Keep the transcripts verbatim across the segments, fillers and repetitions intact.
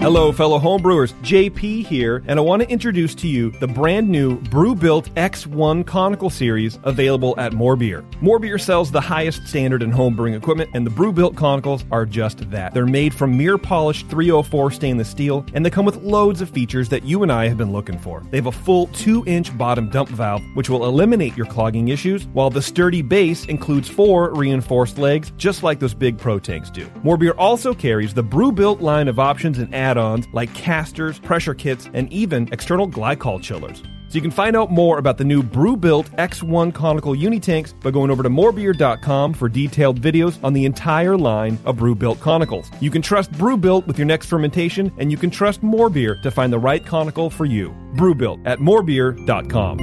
Hello, fellow homebrewers. J P here, and I want to introduce to you the brand new Brewbuilt X one Conical Series available at More Beer. More Beer sells the highest standard in homebrewing equipment, and the Brewbuilt Conicals are just that. They're made from mirror-polished three oh four stainless steel, and they come with loads of features that you and I have been looking for. They have a full two inch bottom dump valve, which will eliminate your clogging issues, while the sturdy base includes four reinforced legs, just like those big Pro tanks do. More Beer also carries the Brewbuilt line of options and add-ons like casters, pressure kits, and even external glycol chillers. So you can find out more about the new Brewbuilt X one Conical Unitanks by going over to more beer dot com for detailed videos on the entire line of Brewbuilt Conicals. You can trust Brewbuilt with your next fermentation, and you can trust More Beer to find the right conical for you. Brewbuilt at more beer dot com.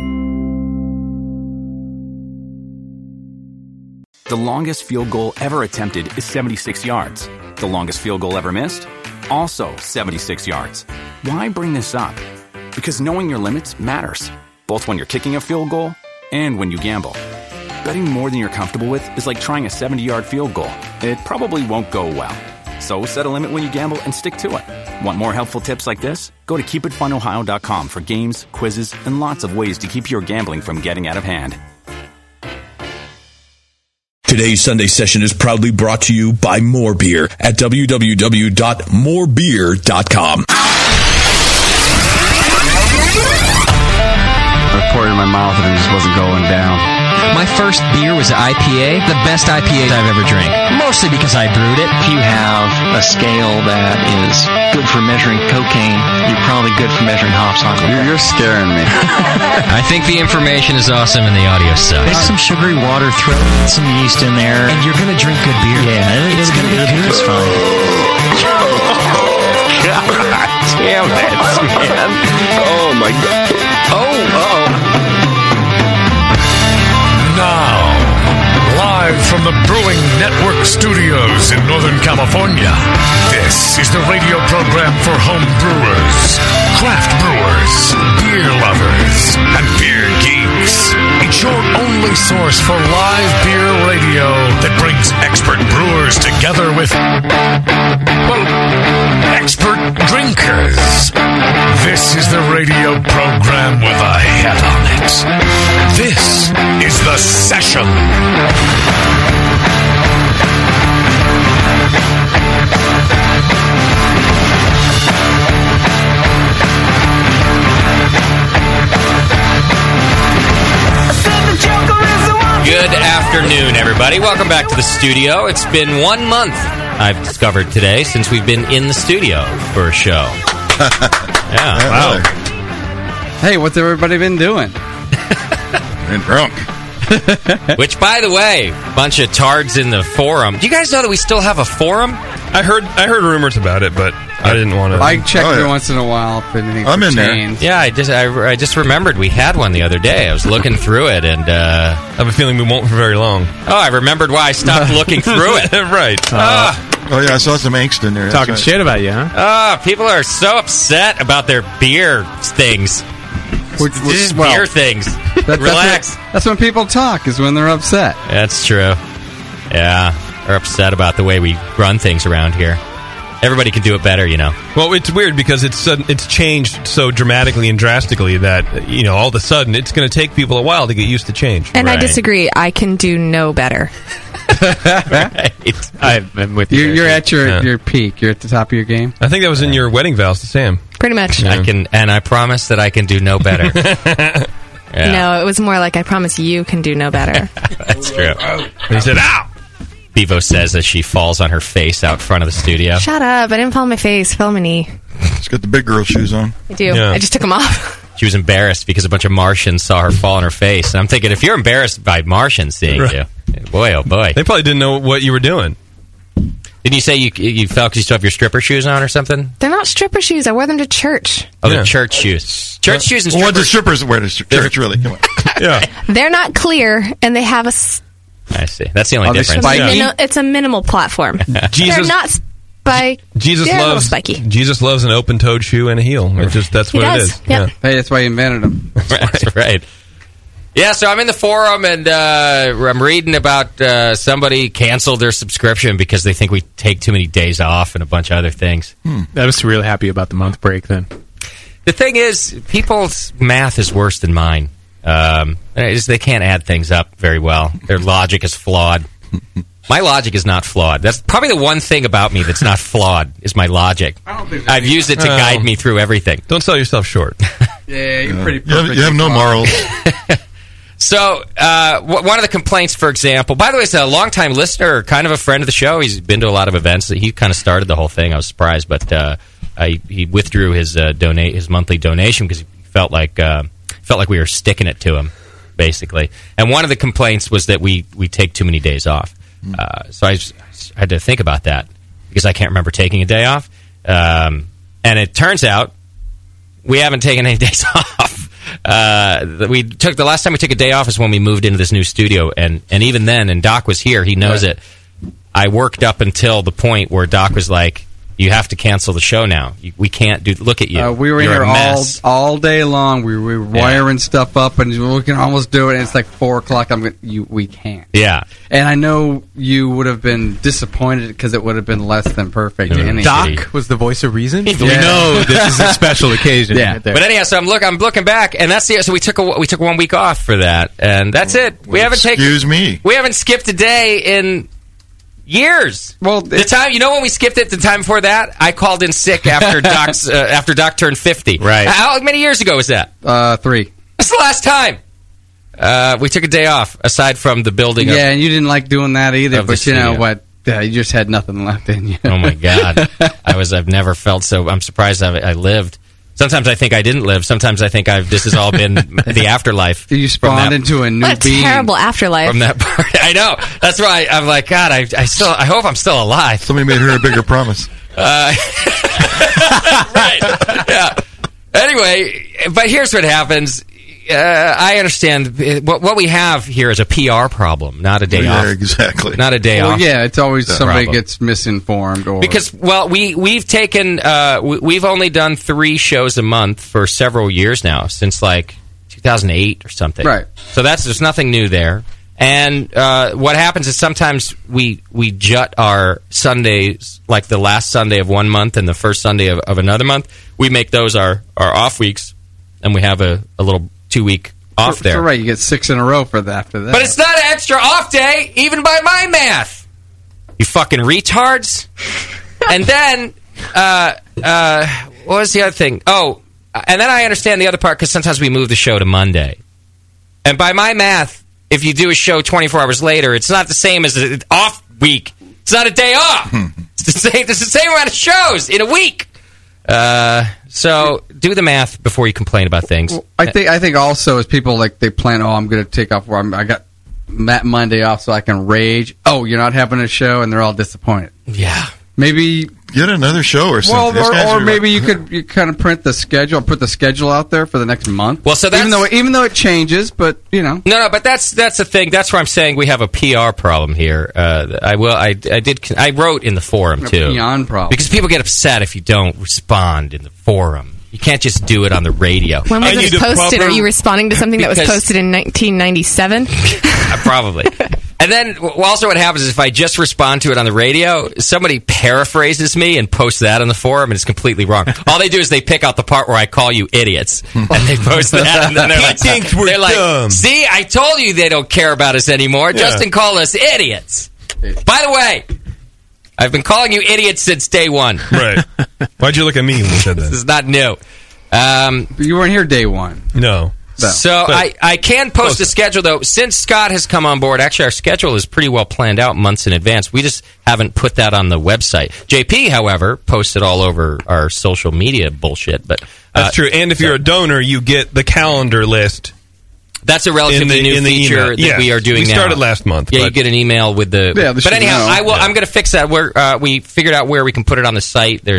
The longest field goal ever attempted is seventy-six yards. The longest field goal ever missed? Also seventy-six yards. Why bring this up? Because knowing your limits matters, both when you're kicking a field goal and when you gamble. Betting more than you're comfortable with is like trying a seventy-yard field goal. It probably won't go well. So set a limit when you gamble and stick to it. Want more helpful tips like this? Go to keep it fun ohio dot com for games, quizzes, and lots of ways to keep your gambling from getting out of hand. Today's Sunday session is proudly brought to you by More Beer at w w w dot more beer dot com. I poured it in my mouth and it just wasn't going down. My first beer was an I P A, the best I P A I've ever drank. Mostly because I brewed it. If you have a scale that is good for measuring cocaine, you're probably good for measuring hops on it. You're, you're scaring me. I think the information is awesome and the audio sucks. There's some sugary water, throw some yeast in there. And you're going to drink good beer. Yeah, it's going to be good. It's fine. God damn it, man. Oh, my God. Oh, uh-oh. Now, live from the Brewing Network studios in Northern California, this is the radio program for home brewers, craft brewers, beer lovers, and beer geeks. It's your only source for live beer radio that brings expert brewers together with, well, expert drinkers. This is the radio program with a head on it. This is The Session. Good afternoon, everybody. Welcome back to the studio. It's been one month, I've discovered today, since we've been in the studio for a show. Yeah, yeah, wow. Really. Hey, what's everybody been doing? Been drunk. Which, by the way, bunch of tards in the forum. Do you guys know that we still have a forum? I heard I heard rumors about it, but I didn't want to. I check Oh, every yeah. once in a while if anything I'm in there. changed. Yeah, I just I, I just remembered we had one the other day. I was looking through it, and uh, I have a feeling we won't for very long. oh, I remembered why I stopped looking through it. Right. Ah, Oh, yeah, I saw some angst in there. That's Talking right. shit about you, huh? ah, people are so upset about their beer things. Which, which, Just well, beer things. that- Relax. That's, what- that's when people talk, is when they're upset. That's true. Yeah, they're upset about the way we run things around here. Everybody can do it better, you know. Well, it's weird because it's sudden, it's changed so dramatically and drastically that, you know, all of a sudden it's going to take people a while to get used to change. And I Right. disagree. I can do no better. Right. I've been with you. You're, you're at your, Yeah. your peak. You're at the top of your game. I think that was in your wedding vows to Sam. Pretty much. I can, and I promise that I can do no better. Yeah, No, it was more like I promise you can do no better. that's true. And he said, "Ow!" Bevo says as she falls on her face out front of the studio. Shut up. I didn't fall on my face. I fell on my knee. She's got the big girl shoes on. I do. Yeah. I just took them off. She was embarrassed because a bunch of Martians saw her fall on her face. And I'm thinking, if you're embarrassed by Martians seeing Right. you, boy, oh boy. They probably didn't know what you were doing. Didn't you say you you fell because you still have your stripper shoes on or something? They're not stripper shoes. I wore them to church. Oh, Yeah. the church shoes. Church shoes and Well, what strippers. do strippers wear to ch- church, really? Come on. Yeah. They're not clear, and they have a... s- I see. That's the only Are they difference. spiky? mini- it's a minimal platform. They're Jesus not spike. Jesus They're a little loves spiky. Jesus loves an open-toed shoe and a heel. It just that's He what does. it is. Yep. Hey, that's why you invented them. That's right. Yeah, so I'm in the forum, and uh, I'm reading about uh, somebody canceled their subscription because they think we take too many days off and a bunch of other things. Hmm. I was really happy about the month break then. The thing is, people's math is worse than mine. Um, is they can't add things up very well. Their logic is flawed. My logic is not flawed. That's probably the one thing about me that's not flawed, is my logic. I don't think I've used it to Oh. guide me through everything. Don't sell yourself short. Yeah, you're pretty You have, perfect. you have no morals. So, uh, w- one of the complaints, for example, by the way, he's a longtime listener, kind of a friend of the show. He's been to a lot of events. He kind of started the whole thing. I was surprised, but uh, I, he withdrew his uh, donate his monthly donation because he felt like uh, felt like we were sticking it to him, basically. And one of the complaints was that we, we take too many days off. Uh, so I, just, I had to think about that because I can't remember taking a day off. Um, and it turns out we haven't taken any days off. Uh, we took the last time we took a day off is when we moved into this new studio, and, and even then, and Doc was here, he knows Right. it. I worked up until the point where Doc was like, "You have to cancel the show now. You, we can't do. Look at you. Uh, we were in You're here a all mess." all day long. We were wiring stuff up, and we can almost do it. And it's like four o'clock. I'm gonna, you. We can't. Yeah. And I know you would have been disappointed because it would have been less than perfect. Yeah. Any- Doc was the voice of reason. Yeah. We know this is a special occasion. Yeah. right there. But anyhow, so I'm look. I'm looking back, and that's the. So we took a we took one week off for that, and that's it. We haven't taken. Excuse me. We haven't skipped a day in years. Well, the time you know when we skipped it, the time before that, I called in sick after Doc's uh, after Doc turned fifty. Right. How many years ago was that? uh, three. That's the last time. Uh, we took a day off, aside from the building. Yeah, Of, and you didn't like doing that either. of the But you know studio. what? Uh, you just had nothing left in you. oh my God, I was. I've never felt so. I'm surprised I, I lived. Sometimes I think I didn't live. Sometimes I think I've. This has all been the afterlife. You from spawned that- into a new What a being. terrible afterlife. from that part. I know. That's why I'm like, God. I, I still. I hope I'm still alive. Somebody made her a bigger promise. Uh, right. Yeah. Anyway, but here's what happens. Uh, I understand what what we have here is a P R problem, not a day Yeah, off. exactly. Not a day Well, off. yeah, it's always That somebody problem. gets misinformed or Because well, we we've taken uh, we, we've only done three shows a month for several years now, since like two thousand eight or something. Right. So that's there's nothing new there. And uh, what happens is sometimes we we jut our Sundays, like the last Sunday of one month and the first Sunday of, of another month. We make those our, our off weeks, and we have a, a little two week off So- there. so right, you get six in a row for that. After that, But it's not an extra off day, even by my math. You fucking retards. And then, uh, uh, what was the other thing? Oh, and then I understand the other part because sometimes we move the show to Monday. And by my math, if you do a show twenty-four hours later, it's not the same as an off week. It's not a day off. It's the same. It's the same amount of shows in a week. Uh, so do the math before you complain about things. Well, I think I think also as people like they plan. Oh, I'm going to take off. Where I'm, I got Matt Monday off, so I can rage. Oh, you're not having a show, and they're all disappointed. Yeah, maybe get another show or well, something. These guys or, or are- maybe you could you kind of print the schedule, put the schedule out there for the next month. Well, so that's even though even though it changes, but you know, No, no, but that's that's the thing. That's where I'm saying we have a P R problem here. Uh, I will. I, I did. I wrote in the forum A too. peon problem. Because people get upset if you don't respond in the forum. You can't just do it on the radio. When was I it need a posted? proper- Are you responding to something that was Because- posted in nineteen ninety-seven? Uh, Probably. And then w- also what happens is if I just respond to it on the radio, somebody paraphrases me and posts that on the forum, and it's completely wrong. All they do is they pick out the part where I call you idiots, and they post that, and then they're He like, thinks we're they're like, dumb. see, I told you they don't care about us anymore. Yeah. Justin called us idiots. By the way, I've been calling you idiots since day one. Right. Why'd you look at me when you said This that? is not new. Um, you weren't here day one. No. So But- I, I can post a schedule, though. Since Scott has come on board, actually, our schedule is pretty well planned out months in advance. We just haven't put that on the website. J P, however, posted all over our social media bullshit. But uh, That's true. And if you're a donor, you get the calendar list. That's a relatively in the- new in the feature email. that Yes. we are doing We now. started last month, Yeah, you but- get an email with the. Yeah, they but should anyhow, know. I will. Yeah. I'm going to fix that. We're, uh, we figured out where we can put it on the site. There's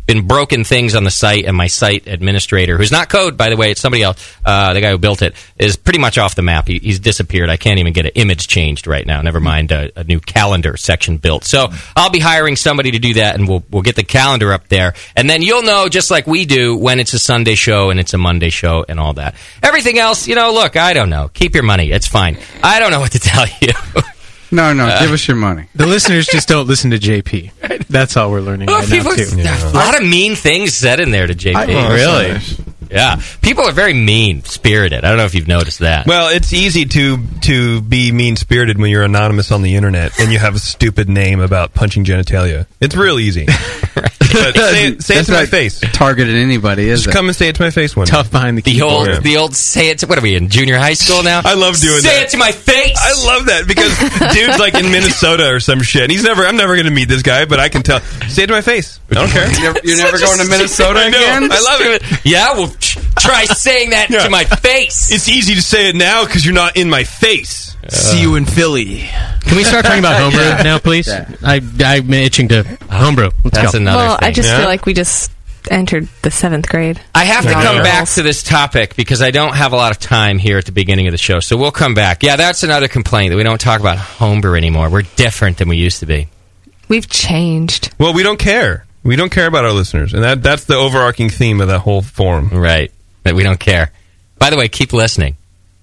been broken things on the site, and my site administrator, who's not code, by the way, it's somebody else, uh, the guy who built it, is pretty much off the map. He, he's disappeared. I can't even get an image changed right now, never mind a, a new calendar section built. So I'll be hiring somebody to do that, and we'll we'll get the calendar up there. And then you'll know, just like we do, when it's a Sunday show and it's a Monday show and all that. Everything else, you know, look, I don't know. Keep your money. It's fine. I don't know what to tell you. No, no, Uh, give us your money. The listeners just don't listen to J P. That's all we're learning Well, right now, people- too. there's a lot of mean things said in there to J P. I- oh, really? that's nice. Yeah. People are very mean-spirited. I don't know if you've noticed that. Well, it's easy to to be mean-spirited when you're anonymous on the internet and you have a stupid name about punching genitalia. It's real easy. But say it, say it That's to my not face. Targeted anybody, is Just it? come and say it to my face one Tough behind the The keyboard. old, the old say it to, what are we in, junior high school now? I love doing say that. Say it to my face! I love that because dude's like in Minnesota or some shit. He's never. I'm never going to meet this guy, but I can tell. Say it to my face. I don't care. You're, you're never going to Minnesota I know. again? I love it. Yeah, well, tr- try saying that Yeah. to my face. It's easy to say it now because you're not in my face. See you in Philly. Can we start talking about homebrew Yeah. now, please? Yeah. I, I'm itching to homebrew. Let's That's go. another well, thing. I just Yeah? feel like we just entered the seventh grade. I have to Yeah. come Yeah. back to this topic because I don't have a lot of time here at the beginning of the show. So we'll come back. Yeah, that's another complaint that we don't talk about homebrew anymore. We're different than we used to be. We've changed. Well, we don't care. We don't care about our listeners, and that that's the overarching theme of that whole forum. Right. That we don't care. By the way, keep listening.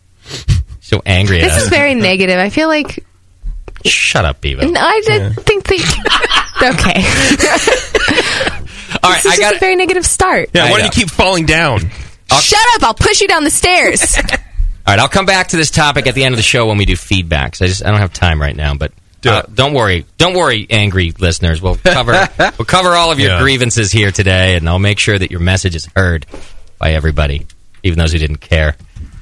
So angry at This us. is very negative. I feel like Shut up, Bevo. no, I did think the okay. All right, This is I just got a very negative start. Yeah, I why do know. you keep falling down? Shut up! I'll push you down the stairs. All right, I'll come back to this topic at the end of the show when we do feedbacks. I just I don't have time right now, but uh, don't worry, don't worry, angry listeners. We'll cover we'll cover all of your Yeah. grievances here today, and I'll make sure that your message is heard by everybody, even those who didn't care.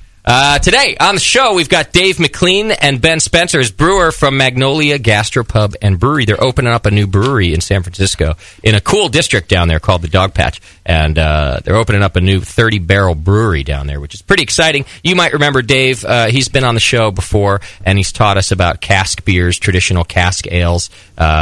Uh, today on the show, we've got Dave McLean and Ben Spencer, is brewer from Magnolia Gastropub and Brewery. They're opening up a new brewery in San Francisco in a cool district down there called the Dog Patch. And uh, they're opening up a new thirty-barrel brewery down there, which is pretty exciting. You might remember Dave. Uh, he's been on the show before, and he's taught us about cask beers, traditional cask ales.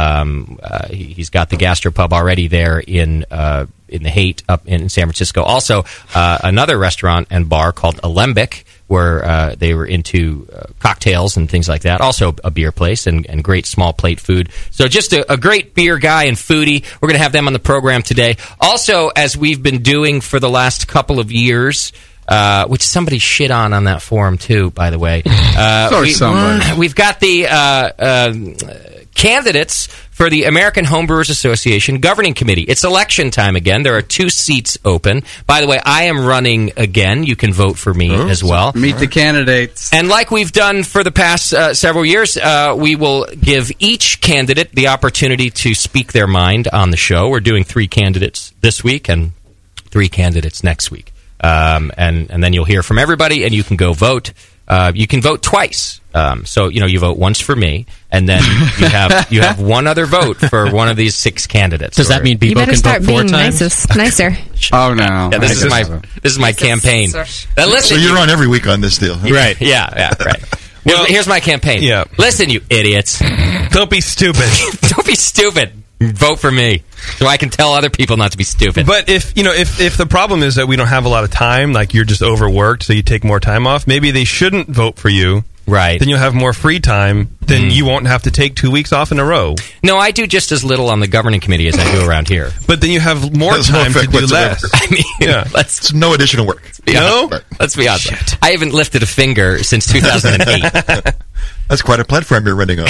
Um, uh, he, he's got the Gastropub already there in uh, in the Haight up in San Francisco. Also, uh, another restaurant and bar called Alembic, where uh, they were into uh, cocktails and things like that. Also a beer place and, and great small plate food. So just a, a great beer guy and foodie. We're going to have them on the program today. Also, as we've been doing for the last couple of years, uh, which somebody shit on on that forum too, by the way. Uh, Sorry, somebody. We've got the uh, uh, candidates for the American Homebrewers Association Governing Committee. It's election time again. There are two seats open. By the way, I am running again. You can vote for me as well. Meet the candidates. And like we've done for the past uh, several years, uh, we will give each candidate the opportunity to speak their mind on the show. We're doing three candidates this week and three candidates next week. Um, and, and then you'll hear from everybody, and you can go vote. Uh, you can vote twice. Um, so, you know, you vote once for me, and then you have you have one other vote for one of these six candidates. Does that Or- mean You Bebo better can start vote four being times? nicest, nicer. Oh, no. Yeah, this I is my just- this is my campaign. Now, listen, So you're on every week on this deal. huh? right? Yeah, yeah, right. Well, here's, here's my campaign. Yeah. Listen, you idiots. Don't be stupid. Don't be stupid. Vote for me, so I can tell other people not to be stupid. But if you know, if if the problem is that we don't have a lot of time, like you're just overworked, so you take more time off, maybe they shouldn't vote for you. Right. Then you'll have more free time. Then Mm. you won't have to take two weeks off in a row. No, I do just as little on the governing committee as I do around here. But then you have more Has no time to effect do whatsoever. less. I mean, Yeah. let's It's no additional work. be No? honest. Let's be honest. I haven't lifted a finger since two thousand eight. That's quite a platform you're running on.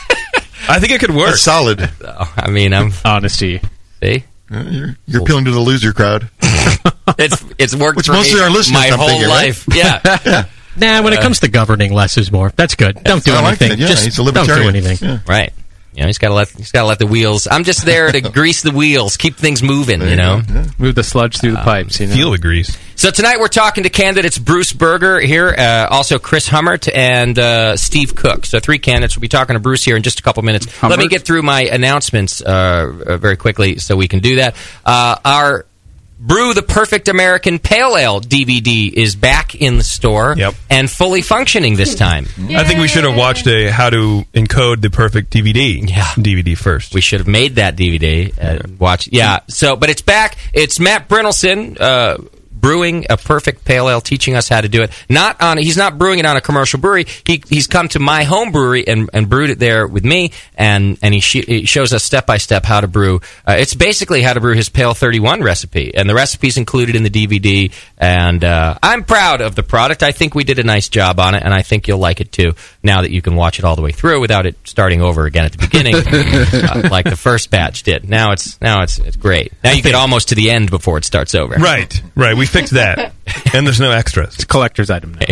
I think it could work. That's solid. Oh, I mean, I'm Honesty. see. Uh, You're, you're appealing to the loser crowd. It's it's worked Which for most me of our listeners, my I'm whole thinking, right? life. Yeah. Yeah. Nah, when it comes to governing, less is more. That's good. Don't do I like anything. that. Yeah, Just he's a don't do libertarian. anything. Yeah. Right. You know, he's got to let he's got to let the wheels. I'm just there to grease the wheels, keep things moving. You know. Move the sludge through the pipes. You know? Feel the grease. So tonight we're talking to candidates Bruce Berger here, uh, also Chris Hummert and uh, Steve Cook. So three candidates. We'll be talking to Bruce here in just a couple minutes. Let me Hummert? get through my announcements uh, uh, very quickly so we can do that. Uh, our Brew the Perfect American Pale Ale D V D is back in the store Yep. and fully functioning this time. I think we should have watched a How to Encode the Perfect D V D Yeah. D V D first. We should have made that D V D and watched. Yeah. So, but it's back. It's Matt Brynelson, uh, brewing a perfect pale ale, teaching us how to do it. Not on. He's not brewing it on a commercial brewery. He he's come to my home brewery and, and brewed it there with me, and and he, sh- he shows us step by step how to brew. Uh, it's basically how to brew his Pale thirty-one recipe, and the recipe's included in the D V D. And uh, I'm proud of the product. I think we did a nice job on it, and I think you'll like it too. Now that you can watch it all the way through without it starting over again at the beginning, uh, like the first batch did. Now it's now it's it's great. Now you get almost to the end before it starts over. Right, right. We fixed that, and there's no extras. It's a collector's item now.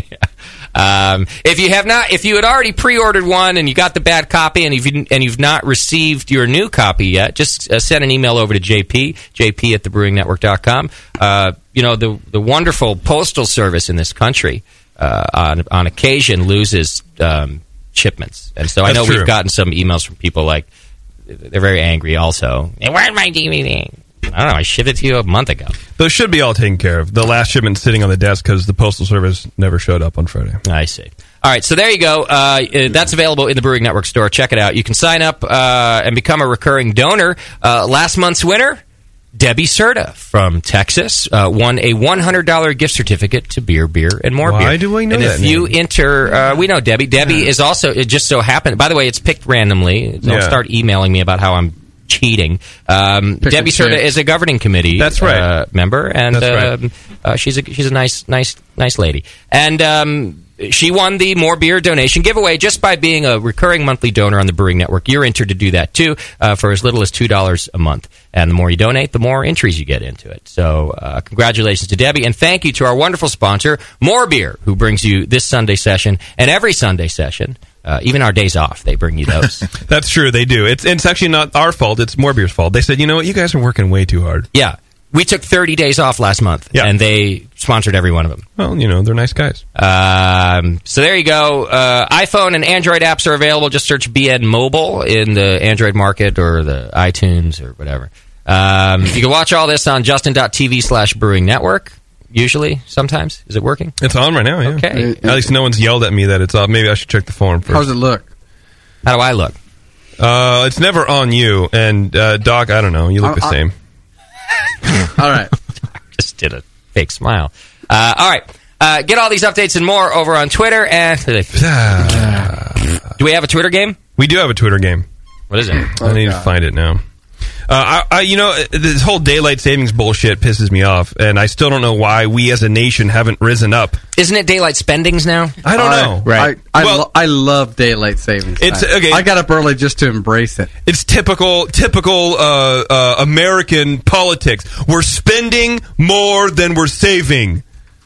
Um, if you have not, if you had already pre-ordered one and you got the bad copy, and if you and you've not received your new copy yet, just uh, send an email over to J P, J P at the brewing network dot com. Uh, you know, the the wonderful postal service in this country uh, on on occasion loses um, shipments, and so I That's know true. we've gotten some emails from people like they're very angry. Also, hey, where's my D V D? I don't know. I shipped it to you a month ago. Those should be all taken care of. The last shipment sitting on the desk because the Postal Service never showed up on Friday. I see. All right, so there you go. Uh, uh, that's available in the Brewing Network store. Check it out. You can sign up uh, and become a recurring donor. Uh, last month's winner, Debbie Serta from Texas, uh, won a one hundred dollars gift certificate to Beer, Beer, and More Beer. Why do we know and that if you name? enter, uh, we know Debbie. Debbie Yeah. is also, it just so happened, by the way, it's picked randomly. Don't Yeah. start emailing me about how I'm cheating. Um, Pick Debbie and choose. Serta is a governing committee That's right. uh, member, and That's right. um, uh, she's a she's a nice nice nice lady. And um, she won the More Beer donation giveaway just by being a recurring monthly donor on the Brewing Network. You're entered to do that too uh, for as little as two dollars a month. And the more you donate, the more entries you get into it. So uh, congratulations to Debbie, and thank you to our wonderful sponsor, More Beer, who brings you this Sunday session and every Sunday session. Uh, even our days off, they bring you those. That's true. They do. It's it's actually not our fault. It's More Beer's fault. They said, you know what, you guys are working way too hard. Yeah. We took thirty days off last month, Yeah. and they sponsored every one of them. Well, you know, they're nice guys. Um, so there you go. Uh, iPhone and Android apps are available. Just search B N Mobile in the Android market or the iTunes or whatever. Um, you can watch all this on justin.tv slash brewing network. Usually, sometimes. Is it working? It's on right now, yeah. Okay. At least no one's yelled at me that it's on. Maybe I should check the forum first. How's it look? How do I look? Uh, it's never on you. And, uh, Doc, I don't know. You look I- the I- same. All right. Just did a fake smile. Uh, all right. Uh, get all these updates and more over on Twitter. And do we have a Twitter game? We do have a Twitter game. What is it? I need to find it now. Uh, I, I, you know, this whole daylight savings bullshit pisses me off, and I still don't know why we as a nation haven't risen up. Isn't it daylight spendings now? I don't know. I, I, Well- lo- I love daylight savings. It's- time. okay. I got up early just to embrace it. It's typical, typical uh, uh, American politics. We're spending more than we're saving.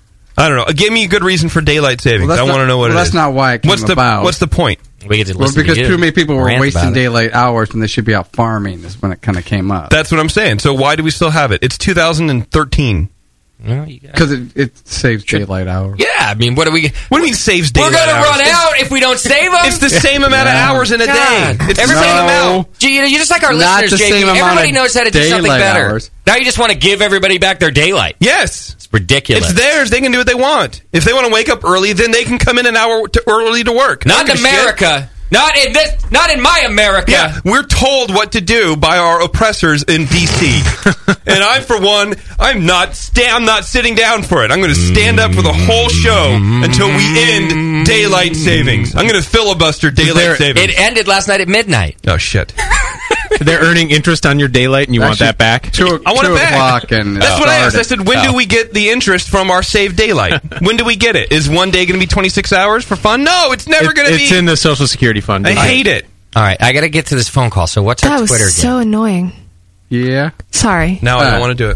I don't know. Give me a good reason for daylight savings. Well, I that's want to not- know what well, it that's is. not why it came what's the, about. What's the point? We get to Well, listen because to you too many people were rant wasting about it. daylight hours when they should be out farming. Is when it kind of came up. That's what I'm saying. So why do we still have it? It's two thousand thirteen. Well, you got- Because it, it saves daylight hours. Yeah, I mean, what do we? What do you mean saves We're daylight going to hours? run It's- out if we don't save them. It's the same amount of Yeah. hours in a God. day. It's the Everybody- same No. amount. Gee, you know, you're just like our Not listeners, the J P. same amount Everybody of knows how to do something daylight better. hours. Now you just want to give everybody back their daylight. Yes. It's ridiculous. It's theirs. They can do what they want. If they want to wake up early, then they can come in an hour to early to work. I Not don't in give a shit. America. Not in this. Not in my America. Yeah, we're told what to do by our oppressors in D C And I, for one, I'm not sta- I'm not sitting down for it. I'm going to stand up for the whole show until we end daylight savings. I'm going to filibuster daylight there- savings. It ended last night at midnight. oh shit! They're earning interest on your daylight, and you want Actually, that back? Two, I want two it back. o'clock and That's what I asked. I started. said, when Oh. do we get the interest from our saved daylight? When do we get it? Is one day going to be twenty-six hours for fun? No, it's never It- going to be. it's in the Social Security fund. I hate it. All right, I got to get to this phone call. So what's That our was Twitter so game? annoying. Yeah. Sorry. Now I Uh, don't want to do it.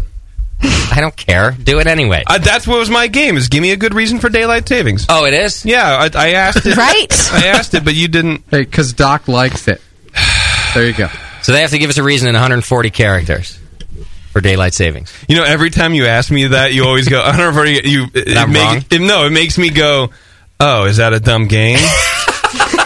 I don't care. Do it anyway. Uh, that's what was my game. Is give me a good reason for daylight savings. oh, it is. Yeah, I, I asked it. Right? I asked it, but you didn't. Hey, because Doc likes it. There you go. So they have to give us a reason in one hundred forty characters for daylight savings. You know, every time you ask me that, you always go, I don't know if you. It, I'm make- wrong? it- no, it makes me go, oh, is that a dumb game?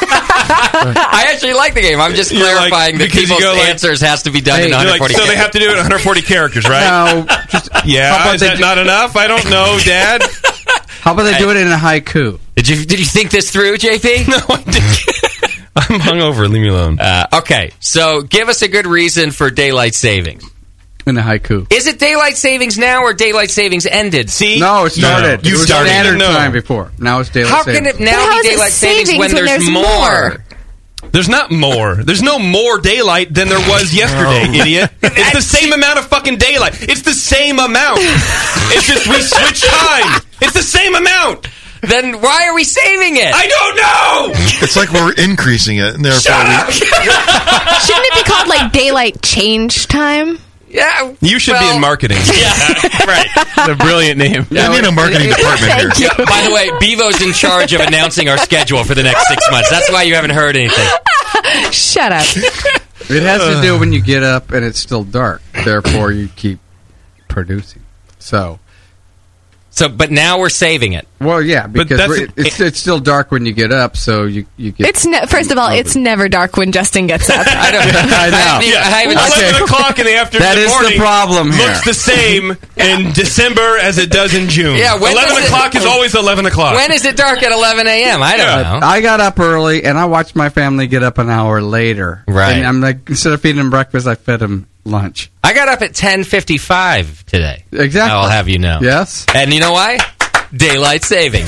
I actually like the game. I'm just You're like- clarifying that because you people's go like- answers has to be done Hey, in you're one like, forty so they have to do it in one hundred forty characters, right? No, just, Yeah, how about is they that do- not enough? I don't know, Dad. How about they do it in a haiku? Did you did you think this through, J P? No, I didn't. I'm hungover. Leave me alone. Uh, okay, so give us a good reason for daylight savings. In a haiku. Is it daylight savings now or daylight savings ended? See? No, it started. You it was started. standard No. time before. Now it's daylight How savings. can it But now how is be it daylight savings, savings when, when there's, there's more? more? There's not more. There's no more daylight than there was yesterday, idiot. It's the same amount of fucking daylight. It's the same amount. It's just we switch time. It's the same amount. Then why are we saving it? I don't know. It's like we're increasing it, and therefore we, Shouldn't it be called like daylight change time? Yeah, You should be well, in marketing. Yeah, right. The brilliant name. we need a marketing department here. Thank you. By the way, Bevo's in charge of announcing our schedule for the next six months. That's why you haven't heard anything. Shut up. It has to do when you get up and it's still dark. Therefore, you keep producing. So, So, but now we're saving it. well, yeah, because that's- we're- it's, it's still dark when you get up, so you you get. It's ne- first of all, it's never dark when Justin gets up. I don't. I know. haven't- I haven't- Okay. eleven o'clock in the afternoon. That is the morning problem here. Looks the same in December as it does in June. Yeah, when eleven does it- o'clock is always eleven o'clock. When is it dark at eleven a.m.? I don't Yeah. know. I got up early and I watched my family get up an hour later. Right. And I'm like, instead of feeding them breakfast, I fed them lunch. I got up at ten fifty-five today. Exactly. I'll have you know. Yes. And you know why? Daylight savings.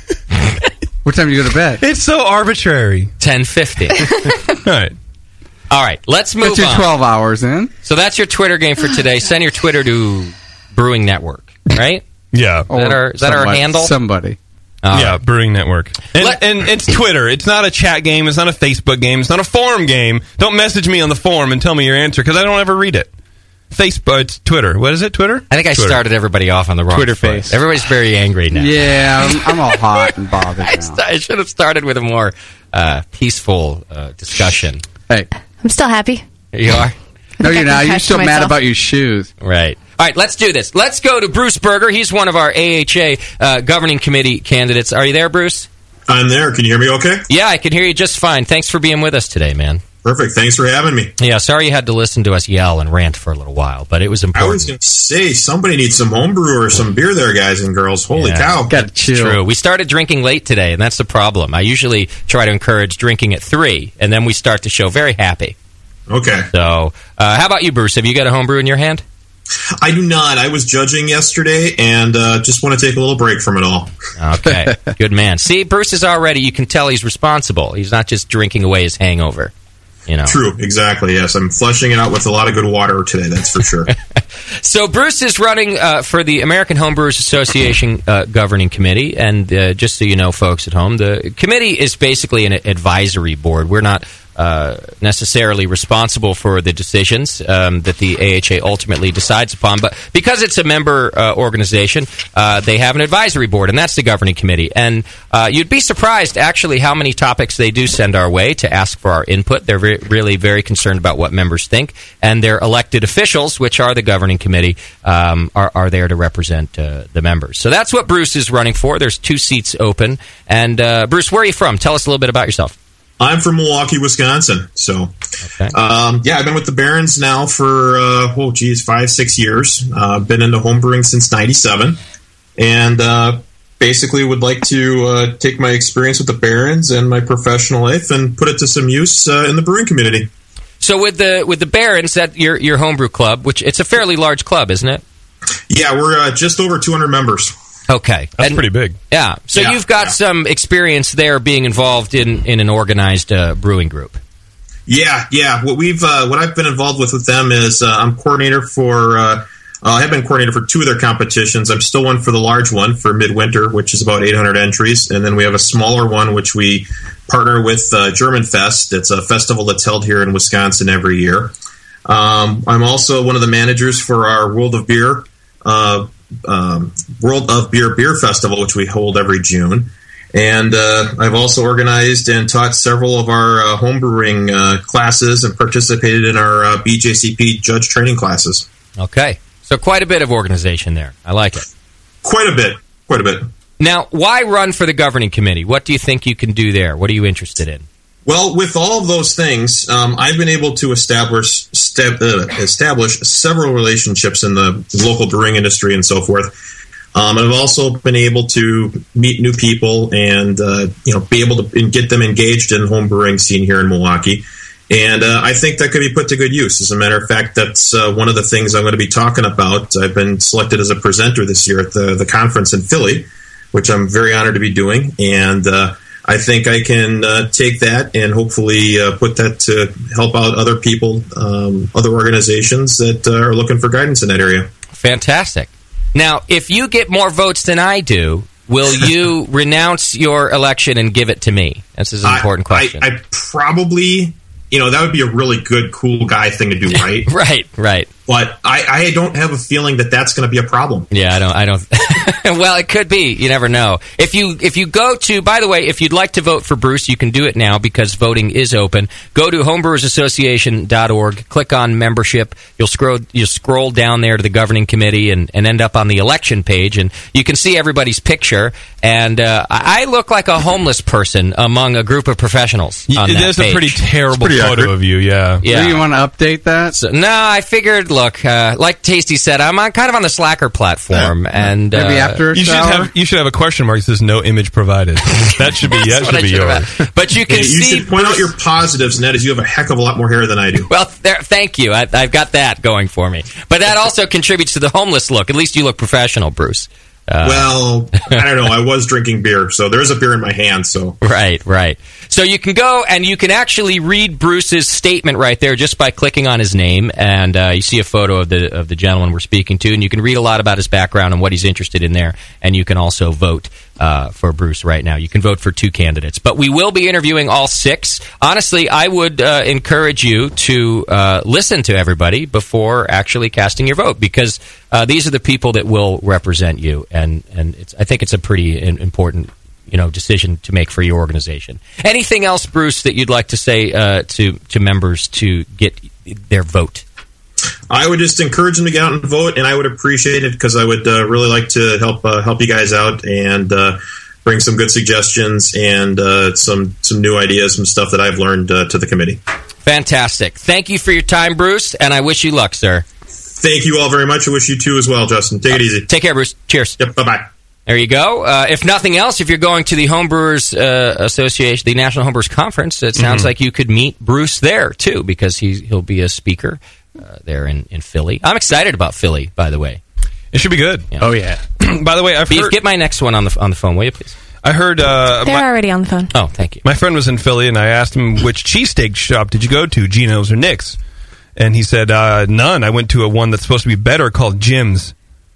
What time do you go to bed? It's so arbitrary. ten fifty. All right. All right, let's move That's your on. twelve hours in. So that's your Twitter game for today. Send your Twitter to Brewing Network, right? Yeah. Is that our, is that our Somebody- handle? Somebody. All yeah, right. Brewing Network. And, Let- and it's Twitter. It's not a chat game. It's not a Facebook game. It's not a forum game. Don't message me on the forum and tell me your answer because I don't ever read it. Facebook, it's Twitter. What is it, Twitter? I think I Twitter. started everybody off on the wrong Twitter foot. face. Everybody's very angry now. Yeah, I'm, I'm all hot and bothered I, now. st- I should have started with a more uh, peaceful uh, discussion. Hey, I'm still happy. You are? no, you're I not. can You're catch still mad myself. about your shoes. Right. All right, let's do this. Let's go to Bruce Berger. He's one of our A H A uh, governing committee candidates. Are you there, Bruce? I'm there. Can you hear me okay? Yeah, I can hear you just fine. Thanks for being with us today, man. Perfect. Thanks for having me. Yeah, sorry you had to listen to us yell and rant for a little while, but it was I was important. going to say, somebody needs some homebrew or some beer there, guys and girls. Holy Yeah. cow. Got to chill. True. We started drinking late today, and that's the problem. I usually try to encourage drinking at three, and then we start the show very happy. Okay. So, uh, how about you, Bruce? Have you got a homebrew in your hand? I do not. I was judging yesterday and uh, just want to take a little break from it all. Okay, good man. See, Bruce is already, you can tell he's responsible. He's not just drinking away his hangover. You know. True. Exactly. Yes. I'm flushing it out with a lot of good water today. That's for sure. So Bruce is running uh, for the American Homebrewers Association uh, governing committee, and uh, just so you know, folks at home, the committee is basically an advisory board. We're not uh, necessarily responsible for the decisions um, that the A H A ultimately decides upon, but because it's a member uh, organization, uh, they have an advisory board, and that's the governing committee. And uh, you'd be surprised, actually, how many topics they do send our way to ask for our input. They're re- really very concerned about what members think, and their elected officials, which are the governing committee, um, are, are there to represent uh, the members. So that's what Bruce is running for. There's two seats open. And uh, Bruce, where are you from? Tell us a little bit about yourself. I'm from Milwaukee, Wisconsin. So, okay. um, yeah, I've been with the Barons now for, uh, oh, geez, five, six years. Uh, been into homebrewing since ninety-seven. And uh, basically would like to uh, take my experience with the Barons and my professional life and put it to some use uh, in the brewing community. So with the with the Barons, that your your homebrew club, which it's a fairly large club, isn't it? Yeah, we're uh, just over two hundred members. Okay. That's And- pretty big. Yeah. So Yeah, you've got yeah. some experience there being involved in, in an organized uh, brewing group. Yeah, yeah. What we've uh, what I've been involved with with them is uh, I'm coordinator for. Uh, I have been coordinator for two of their competitions. I'm still one for the large one for Midwinter, which is about eight hundred entries, and then we have a smaller one which we partner with uh, German Fest. It's a festival that's held here in Wisconsin every year. Um, I'm also one of the managers for our World of Beer, uh, um, World of Beer Beer Festival, which we hold every June. And uh, I've also organized and taught several of our uh, homebrewing uh, classes and participated in our uh, B J C P judge training classes. Okay. So quite a bit of organization there. I like it. Quite a bit. Quite a bit. Now, why run for the governing committee? What do you think you can do there? What are you interested in? Well, with all of those things, um, I've been able to establish sta- uh, establish several relationships in the local brewing industry and so forth. Um, I've also been able to meet new people and uh, you know be able to get them engaged in the home brewing scene here in Milwaukee. And uh, I think that could be put to good use. As a matter of fact, that's uh, one of the things I'm going to be talking about. I've been selected as a presenter this year at the, the conference in Philly, which I'm very honored to be doing. And uh, I think I can uh, take that and hopefully uh, put that to help out other people, um, other organizations that uh, are looking for guidance in that area. Fantastic. Now, if you get more votes than I do, will you renounce your election and give it to me? This is an important I, question. I, I probably, you know, that would be a really good, cool guy thing to do, right? right, right. But I, I don't have a feeling that that's going to be a problem. Yeah, I don't. I don't. Well, it could be. You never know. If you if you go to, by the way, if you'd like to vote for Bruce, you can do it now because voting is open. Go to homebrewers association dot org, click on membership. You'll scroll you scroll down there to the governing committee and, and end up on the election page, and you can see everybody's picture. And uh, I look like a homeless person among a group of professionals. On it that is page. a pretty terrible Pretty photo accurate. of you. Yeah. Yeah. Do you want to update that? So, no, I figured. Look, uh, like Tasty said, I'm on, kind of on the Slacker platform, and Maybe uh, after a You should shower? have you should have a question mark that says no image provided. That should be that That's what should I be should yours. have. But you can you see. should point out your positives, and that is you have a heck of a lot more hair than I do. Well, there, thank you. I, I've got that going for me. But that also contributes to the homeless look. At least you look professional, Bruce. Uh, Well, I don't know. I was drinking beer, so there is a beer in my hand. So Right, right. So you can go and you can actually read Bruce's statement right there just by clicking on his name, and uh, you see a photo of the of the gentleman we're speaking to, and you can read a lot about his background and what he's interested in there, and you can also vote uh, for Bruce right now. You can vote for two candidates, but we will be interviewing all six. Honestly, I would uh, encourage you to uh, listen to everybody before actually casting your vote, because uh, these are the people that will represent you, and and it's, I think it's a pretty in- important. You know, decision to make for your organization. Anything else, Bruce, that you'd like to say uh, to to members to get their vote? I would just encourage them to get out and vote, and I would appreciate it because I would uh, really like to help uh, help you guys out and uh, bring some good suggestions and uh, some some new ideas, some stuff that I've learned uh, to the committee. Fantastic. Thank you for your time, Bruce, and I wish you luck, sir. Thank you all very much. I wish you too as well, Justin. Take it easy. Take care, Bruce. Cheers. Yep. Bye bye. There you go. Uh, if nothing else, if you're going to the Homebrewers uh, Association, the National Homebrewers Conference, it sounds Mhm. like you could meet Bruce there, too, because he's, he'll be a speaker uh, there in, in Philly. I'm excited about Philly, by the way. It should be good. Yeah. Oh yeah. By the way, I've Beef, heard. get my next one on the on the phone, will you, please? I heard. Uh, They're my, already on the phone. Oh, thank you. my friend was in Philly, and I asked him which cheesesteak shop did you go to, Geno's or Nick's, and he said uh, none. I went to a one that's supposed to be better called Jim's.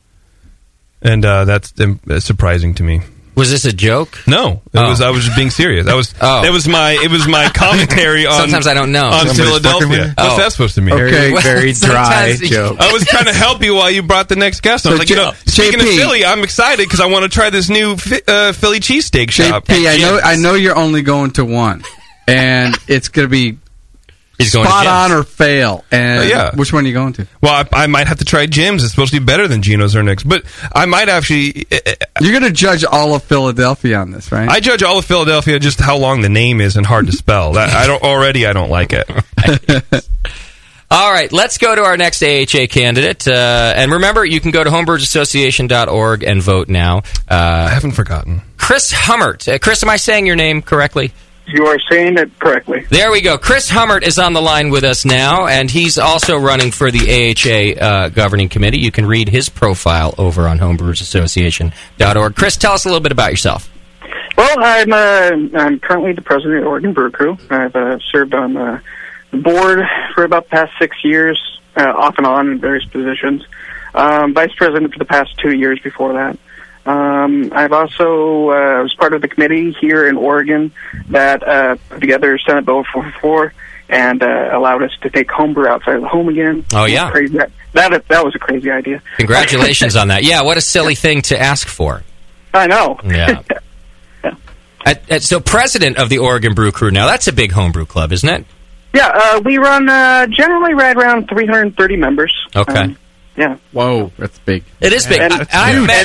And uh, that's um, surprising to me. Was this a joke? No, it Oh. was. I was just being serious. I was. Oh. It was my. It was my commentary on. Sometimes I don't know. on Somebody's fucking with Philadelphia. you? What's Oh. that supposed to mean? Okay, Well, very dry sometimes- joke. I was trying to help you while you brought the next guest. I was So, like, you know, J- speaking J P. of Philly, I'm excited because I want to try this new Fi- uh, Philly cheesesteak shop. J P, I know, I know you're only going to one, and it's going to be He's going to spot Jim's. on or fail. And Uh, yeah. which one are you going to? Well, I, I might have to try Jim's. It's supposed to be better than Geno's or Nick's, but I might actually. uh, You're going to judge all of Philadelphia on this, right? I judge all of Philadelphia just how long the name is and hard to spell. That I don't already. I don't like it. All right, let's go to our next A H A candidate. Uh, and remember, you can go to homebrewers association dot org and vote now. I Uh, haven't forgotten. Chris Hummert. Uh, Chris, am I saying your name correctly? You are saying it correctly. There we go. Chris Hummert is on the line with us now, and he's also running for the A H A uh, governing committee. You can read his profile over on homebrewers association dot org. Chris, tell us a little bit about yourself. Well, I'm uh, I'm currently the president of the Oregon Brew Crew. I've uh, served on uh, the board for about the past six years, uh, off and on in various positions. Um, vice president for the past two years before that. Um, I've also uh, was part of the committee here in Oregon that uh, put together Senate Bill four forty-four and uh, allowed us to take homebrew outside of the home again. Oh, yeah. Crazy. That, that that was a crazy idea. Congratulations on that. Yeah, what a silly thing to ask for. I know. Yeah. At, at, so president of the Oregon Brew Crew now, that's a big homebrew club, isn't it? Yeah, uh, we run uh, generally right around three hundred thirty members. Okay. Um, yeah. Whoa, that's big. It is big. And, I, I've met, and, and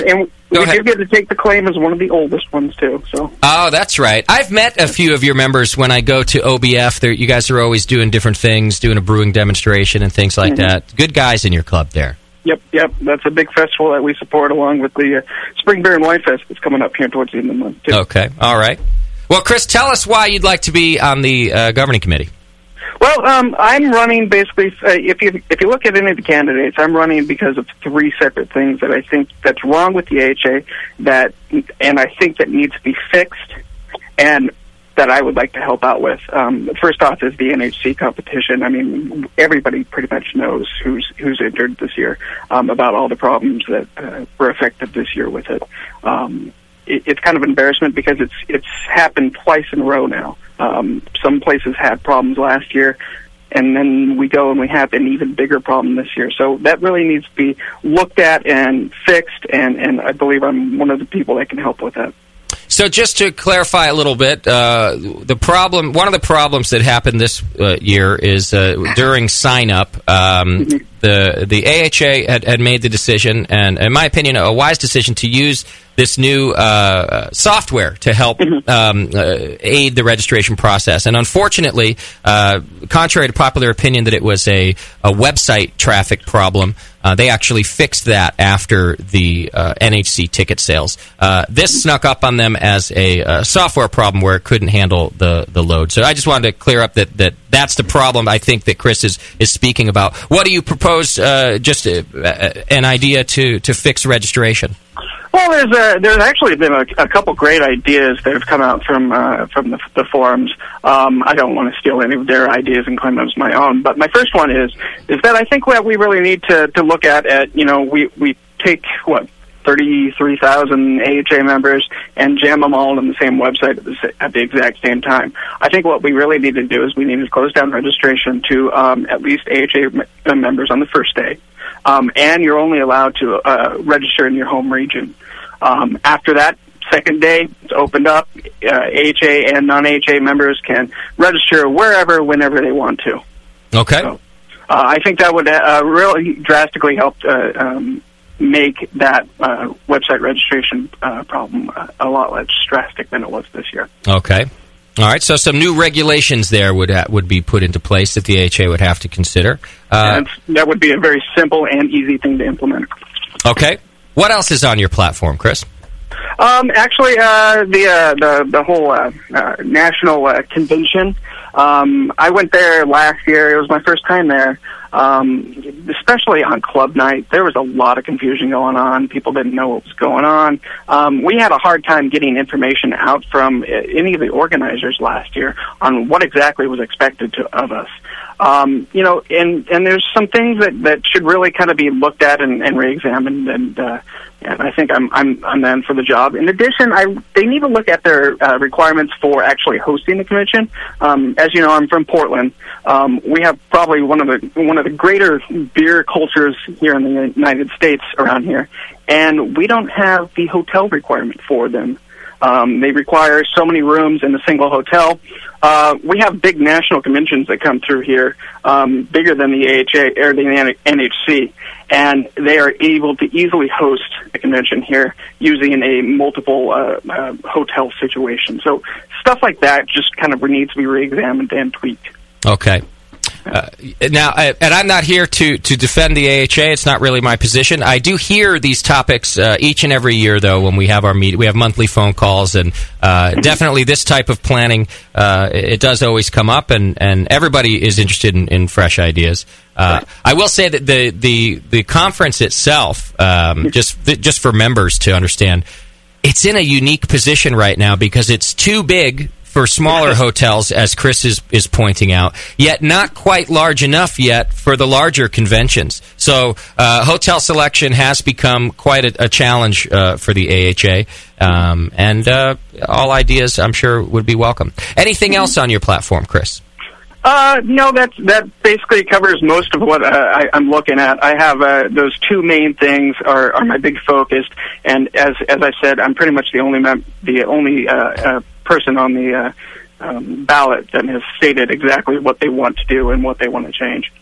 Go we ahead. do get to take the claim as one of the oldest ones too. So. Oh, that's right. I've met a few of your members when I go to O B F. They're, you guys are always doing different things, doing a brewing demonstration and things like Mm-hmm. that. Good guys in your club there. Yep, yep. That's a big festival that we support, along with the uh, Spring Beer and Wine Fest that's coming up here towards the end of the month too. Okay, all right. Well, Chris, tell us why you'd like to be on the uh, governing committee. Well, um, I'm running basically. Uh, if you if you look at any of the candidates, I'm running because of three separate things that I think that's wrong with the A H A, that and I think that needs to be fixed, and that I would like to help out with. Um, first off is the N H C competition. I mean, everybody pretty much knows who's who's entered this year, um, about all the problems that uh, were affected this year with it. Um, it. It's kind of an embarrassment because it's it's happened twice in a row now. Um, some places had problems last year, and then we go and we have an even bigger problem this year. So that really needs to be looked at and fixed, and, and I believe I'm one of the people that can help with that. So just to clarify a little bit, uh, the problem, one of the problems that happened this uh, year is uh, during sign-up, um, the the A H A had, had made the decision, and in my opinion, a wise decision, to use this new uh, software to help um, uh, aid the registration process. And unfortunately, uh, contrary to popular opinion that it was a, a website traffic problem, uh, they actually fixed that after the uh, N H C ticket sales. Uh, this snuck up on them as a uh, software problem where it couldn't handle the, the load. So I just wanted to clear up that, that that's the problem I think that Chris is, is speaking about. What do you propose, uh, just a, a, an idea to, to fix registration? Well, there's a, there's actually been a, a couple great ideas that have come out from uh, from the, the forums. Um, I don't want to steal any of their ideas and claim them as my own, but my first one is is that I think what we really need to, to look at at you know we we take what thirty-three thousand A H A members and jam them all on the same website at the, at the exact same time. I think what we really need to do is we need to close down registration to um, at least A H A members on the first day. Um, and you're only allowed to uh, register in your home region. Um, after that, second day, it's opened up. Uh, A H A and non-A H A members can register wherever, whenever they want to. Okay. So, uh, I think that would uh, really drastically help uh, um, make that uh, website registration uh, problem uh, a lot less drastic than it was this year. Okay. All right, so some new regulations there would ha- would be put into place that the A H A would have to consider. Uh, and that would be a very simple and easy thing to implement. Okay. What else is on your platform, Chris? Um, actually, uh, the, uh, the the whole uh, uh, national uh, convention. Um, I went there last year. It was my first time there. Um, especially on club night, there was a lot of confusion going on. People didn't know what was going on. Um, we had a hard time getting information out from any of the organizers last year on what exactly was expected to, of us. Um, you know, and, and there's some things that, that should really kind of be looked at and, and re-examined, and, uh, and I think I'm, I'm, I'm then for the job. In addition, I, they need to look at their uh, requirements for actually hosting the convention. Um, as you know, I'm from Portland. Um, we have probably one of the, one of the greater beer cultures here in the United States around here, and we don't have the hotel requirement for them. Um, they require so many rooms in a single hotel. Uh, we have big national conventions that come through here, um, bigger than the A H A or the N H C, and they are able to easily host a convention here using a multiple uh, uh, hotel situation. So stuff like that just kind of needs to be re-examined and tweaked. Okay. Uh, now, uh, and I'm not here to, to defend the A H A. It's not really my position. I do hear these topics uh, each and every year, though, when we have our meet. We have monthly phone calls, and uh, definitely this type of planning, uh, it does always come up, and, and everybody is interested in, in fresh ideas. Uh, I will say that the, the, the conference itself, um, just just for members to understand, it's in a unique position right now because it's too big for smaller hotels, as Chris is, is pointing out, yet not quite large enough yet for the larger conventions. So uh, hotel selection has become quite a, a challenge uh, for the A H A, um, and uh, all ideas, I'm sure, would be welcome. Anything else on your platform, Chris? Uh, no, that's, that basically covers most of what uh, I, I'm looking at. I have uh, those two main things are, are my big focus, and as as I said, I'm pretty much the only mem- the only uh, uh, person on the uh, um, ballot that has stated exactly what they want to do and what they want to change.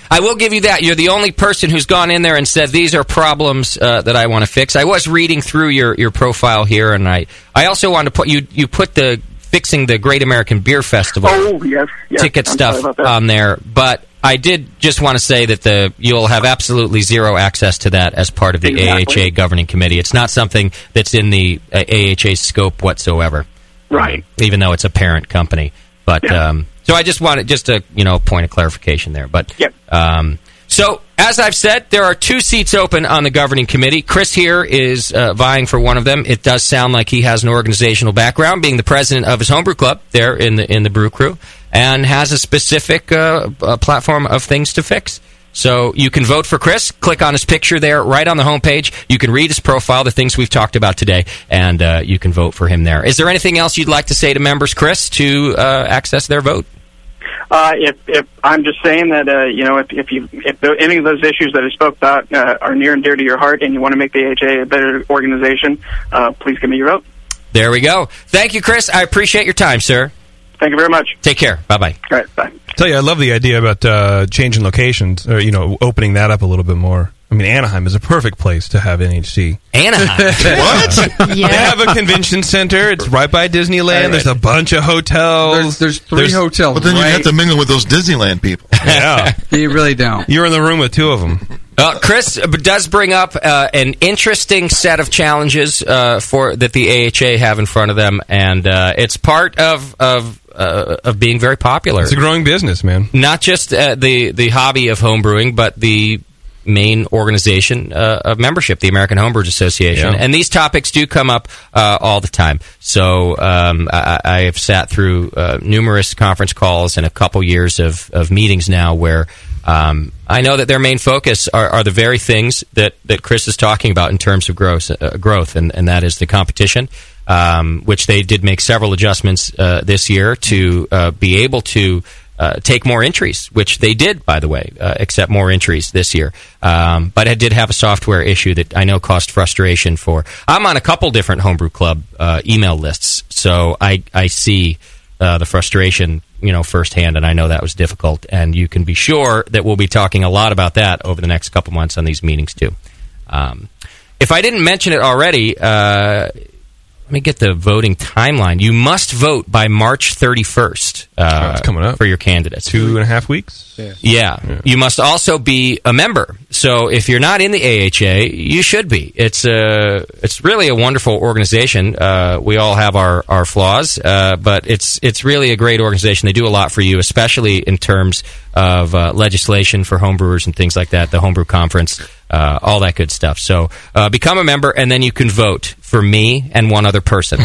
I will give you that. You're the only person who's gone in there and said, these are problems uh, that I want to fix. I was reading through your, your profile here, and I, I also wanted to put, you, you put the fixing the Great American Beer Festival Oh, yes, yes. ticket I'm stuff sorry about that. on there, but I did just want to say that the you'll have absolutely zero access to that as part of the Exactly. A H A governing committee. It's not something that's in the uh, A H A scope whatsoever. Right. Even though it's a parent company. But Yeah. um, so I just wanted just a you know point of clarification there. But Yep. um, so as I've said, there are two seats open on the governing committee. Chris here is uh, vying for one of them. It does sound like he has an organizational background, being the president of his homebrew club there in the in the Brew Crew, and has a specific uh, uh, platform of things to fix. So you can vote for Chris. Click on his picture there right on the homepage. You can read his profile, the things we've talked about today, and uh, you can vote for him there. Is there anything else you'd like to say to members, Chris, to uh, access their vote? Uh, if, if I'm just saying that, uh, you know, if, if you if the, any of those issues that I spoke about uh, are near and dear to your heart, and you want to make the A H A a better organization, uh, please give me your vote. There we go. Thank you, Chris. I appreciate your time, sir. Thank you very much. Take care. Bye-bye. All right, bye. Tell you, I love the idea about uh, changing locations, or you know, opening that up a little bit more. I mean, Anaheim is a perfect place to have N H C. Anaheim? What? Yeah. They have a convention center. It's right by Disneyland. Right. There's a bunch of hotels. There's, there's three hotels. But then right? you have to mingle with those Disneyland people. Yeah. You really don't. You're in the room with two of them. Uh, Chris does bring up uh, an interesting set of challenges uh, for that the A H A have in front of them, and uh, it's part of of uh, of being very popular. It's a growing business, man. Not just uh, the the hobby of homebrewing, but the main organization uh, of membership, the American Homebrewers Association. Yeah. And these topics do come up uh, all the time. So um, I, I have sat through uh, numerous conference calls and a couple years of, of meetings now where um, I know that their main focus are, are the very things that, that Chris is talking about in terms of growth, uh, growth and, and that is the competition, um, which they did make several adjustments uh, this year to uh, be able to Uh, take more entries, which they did, by the way, uh, accept more entries this year. Um, but it did have a software issue that I know caused frustration for. I'm on a couple different homebrew club uh, email lists, so I I see uh, the frustration, you know, firsthand, and I know that was difficult. And you can be sure that we'll be talking a lot about that over the next couple months on these meetings too. Um, if I didn't mention it already. Uh, Let me get the voting timeline. You must vote by March thirty-first uh, Oh, it's coming up. for your candidates. Two and a half weeks? Yeah. Yeah. You must also be a member. So if you're not in the A H A, you should be. It's a, it's really a wonderful organization. Uh, we all have our, our flaws, uh, but it's it's really a great organization. They do a lot for you, especially in terms of uh, legislation for homebrewers and things like that, the Homebrew Conference, uh, all that good stuff. So uh, become a member, and then you can vote for me and one other person.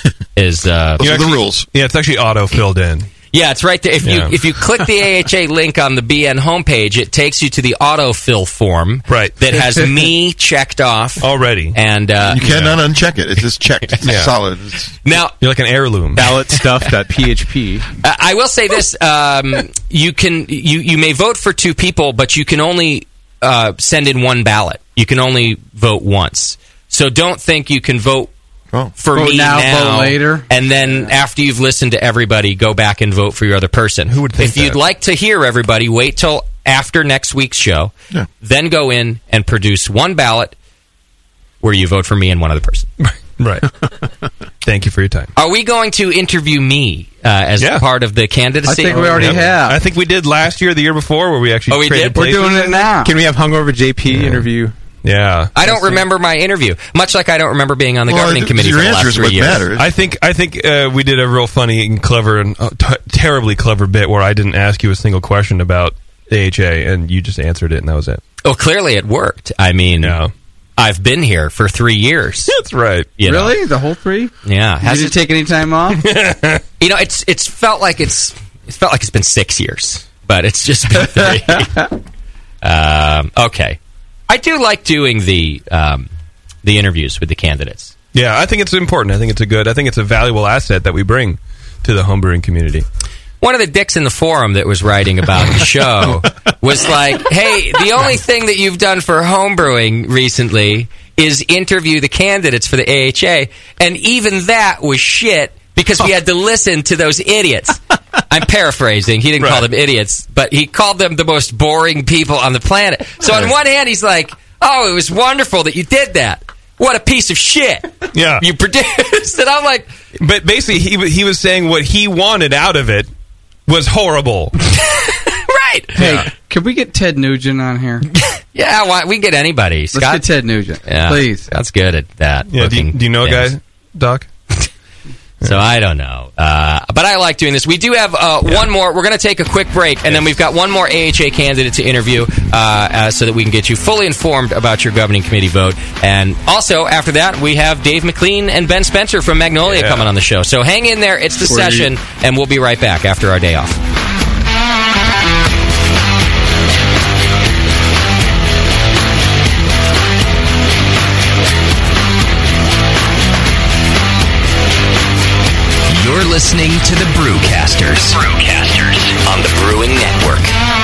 is uh, Those are the rules. Yeah, it's actually auto-filled in. Yeah, it's right there. If Yeah. you if you click the A H A link on the B N homepage, it takes you to the autofill form right. that has me checked off already, and uh, You cannot uncheck it. It's just checked. It's Yeah. solid. It's, now you're like an heirloom. Ballot stuff.php. Uh, I will say this: um, you can you you may vote for two people, but you can only uh, send in one ballot. You can only vote once. So don't think you can vote. Oh. For Vote me now, now, vote later. and then after you've listened to everybody, go back and vote for your other person. Who would think If you'd that? like to hear everybody, wait till after next week's show, Yeah. then go in and produce one ballot where you vote for me and one other person. Right. Thank you for your time. Are we going to interview me uh, as Yeah. part of the candidacy? I think we already Yep. have. I think we did last year, the year before, where we actually Oh, we traded did? We're places. doing it now. Can we have hungover J P interview? Yeah. I don't remember my interview, much like I don't remember being on the Well, governing th- committee your for the answer last is three what years. matters. I think I think uh, we did a real funny and clever and uh, t- terribly clever bit where I didn't ask you a single question about A H A, and you just answered it, and that was it. Oh, clearly it worked. I mean, Yeah. I've been here for three years. That's right. You know? Really? The whole three? Yeah. You Has didn't it, take any time off? you know, it's it's felt like it's it's felt like it's been six years, but it's just been three. um, okay, I do like doing the um, the interviews with the candidates. Yeah, I think it's important. I think it's a good. I think it's a valuable asset that we bring to the homebrewing community. One of the dicks in the forum that was writing about the show was like, hey, the only thing that you've done for homebrewing recently is interview the candidates for the A H A, and even that was shit because we had to listen to those idiots. I'm paraphrasing. He didn't Right. call them idiots, but he called them the most boring people on the planet. So on one hand, he's like, oh, it was wonderful that you did that. What a piece of shit. Yeah. You produced. And I'm like... But basically, he, wa- he was saying what he wanted out of it was horrible. Right. Hey, Yeah. can we get Ted Nugent on here? Yeah, why, we can get anybody. Let's Scott? get Ted Nugent, Yeah, please. Scott's good at that. Yeah, do you, booking do you know a things. guy, Doc? So I don't know. Uh, but I like doing this. We do have uh, one more. We're going to take a quick break, and then we've got one more A H A candidate to interview uh, uh, so that we can get you fully informed about your governing committee vote. And also, after that, we have Dave McLean and Ben Spencer from Magnolia Yeah. coming on the show. So hang in there. It's the Sweet. session, and we'll be right back after our day off. You're listening to the Brewcasters. Brewcasters on the Brewing Network.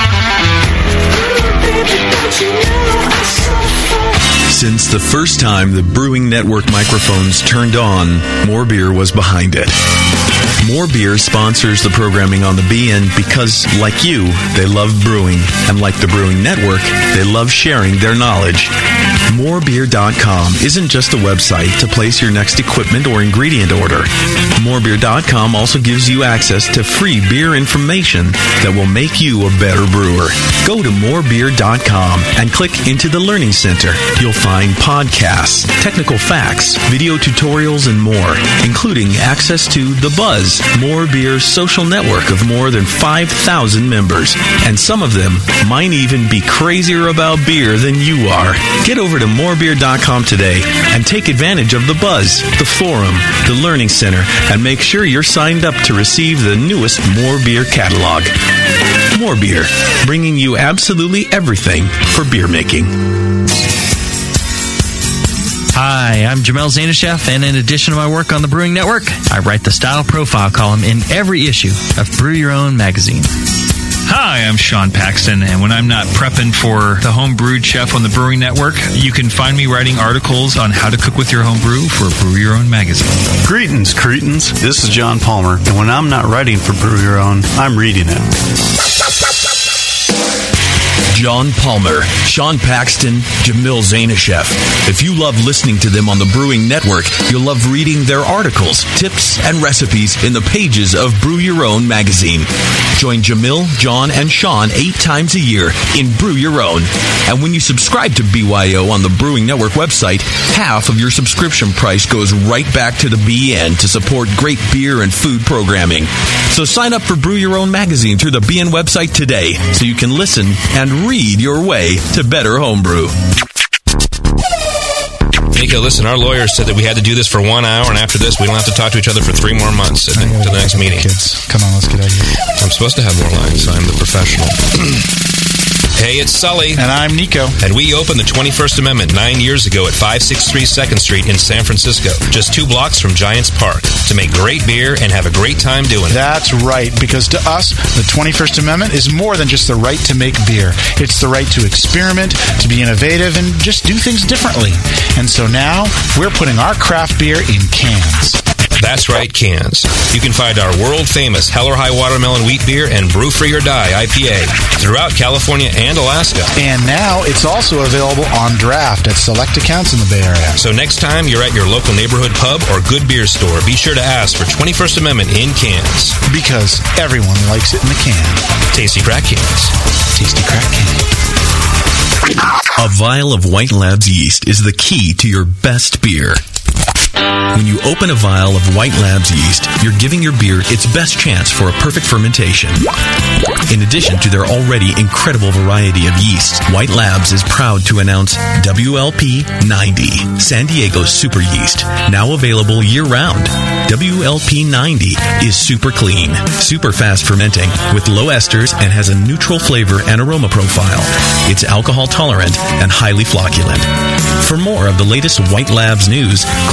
Since the first time the Brewing Network microphones turned on, More Beer was behind it. More Beer sponsors the programming on the B N because, like you, they love brewing, and like the Brewing Network, they love sharing their knowledge. more beer dot com isn't just a website to place your next equipment or ingredient order. more beer dot com also gives you access to free beer information that will make you a better brewer. Go to more beer dot com and click into the Learning Center. You'll find podcasts, technical facts, video tutorials, and more, including access to The Buzz, More Beer's social network of more than five thousand members. And some of them might even be crazier about beer than you are. Get over to more beer dot com today and take advantage of The Buzz, the forum, the Learning Center, and make sure you're signed up to receive the newest More Beer catalog. More Beer, bringing you absolutely everything for beer making. Hi, I'm Jamel Zanishev, and in addition to my work on the Brewing Network, I write the style profile column in every issue of Brew Your Own magazine. Hi, I'm Sean Paxton, and when I'm not prepping for the Home Brewed Chef on the Brewing Network, you can find me writing articles on how to cook with your home brew for Brew Your Own magazine. Greetings, cretins. This is John Palmer, and when I'm not writing for Brew Your Own, I'm reading it. John Palmer, Sean Paxton, Jamil Zanishev. If you love listening to them on the Brewing Network, you'll love reading their articles, tips, and recipes in the pages of Brew Your Own magazine. Join Jamil, John, and Sean eight times a year in Brew Your Own. And when you subscribe to B Y O on the Brewing Network website, half of your subscription price goes right back to the B N to support great beer and food programming. So sign up for Brew Your Own magazine through the B N website today so you can listen and read your way to better homebrew. Nico, listen, our lawyers said that we had to do this for one hour, and after this, we don't have to talk to each other for three more months to the, to the next meeting. Kids, come on, let's get out of here. I'm supposed to have more lines. I'm the professional. Hey, it's Sully. And I'm Nico. And we opened the twenty-first Amendment nine years ago at five sixty-three second Street in San Francisco, just two blocks from Giants Park, to make great beer and have a great time doing it. That's right, because to us, the twenty-first Amendment is more than just the right to make beer. It's the right to experiment, to be innovative, and just do things differently. And so now, we're putting our craft beer in cans. That's right, cans. You can find our world-famous Hell or High Watermelon Wheat Beer and Brew Free or Die I P A throughout California and Alaska. And now it's also available on draft at select accounts in the Bay Area. So next time you're at your local neighborhood pub or good beer store, be sure to ask for twenty-first Amendment in cans. Because everyone likes it in the can. Tasty crack cans. Tasty crack can. A vial of White Labs yeast is the key to your best beer. When you open a vial of White Labs yeast, you're giving your beer its best chance for a perfect fermentation. In addition to their already incredible variety of yeasts, White Labs is proud to announce W L P ninety, San Diego's super yeast, now available year-round. W L P ninety is super clean, super fast fermenting, with low esters and has a neutral flavor and aroma profile. It's alcohol tolerant and highly flocculent. For more of the latest White Labs news, click over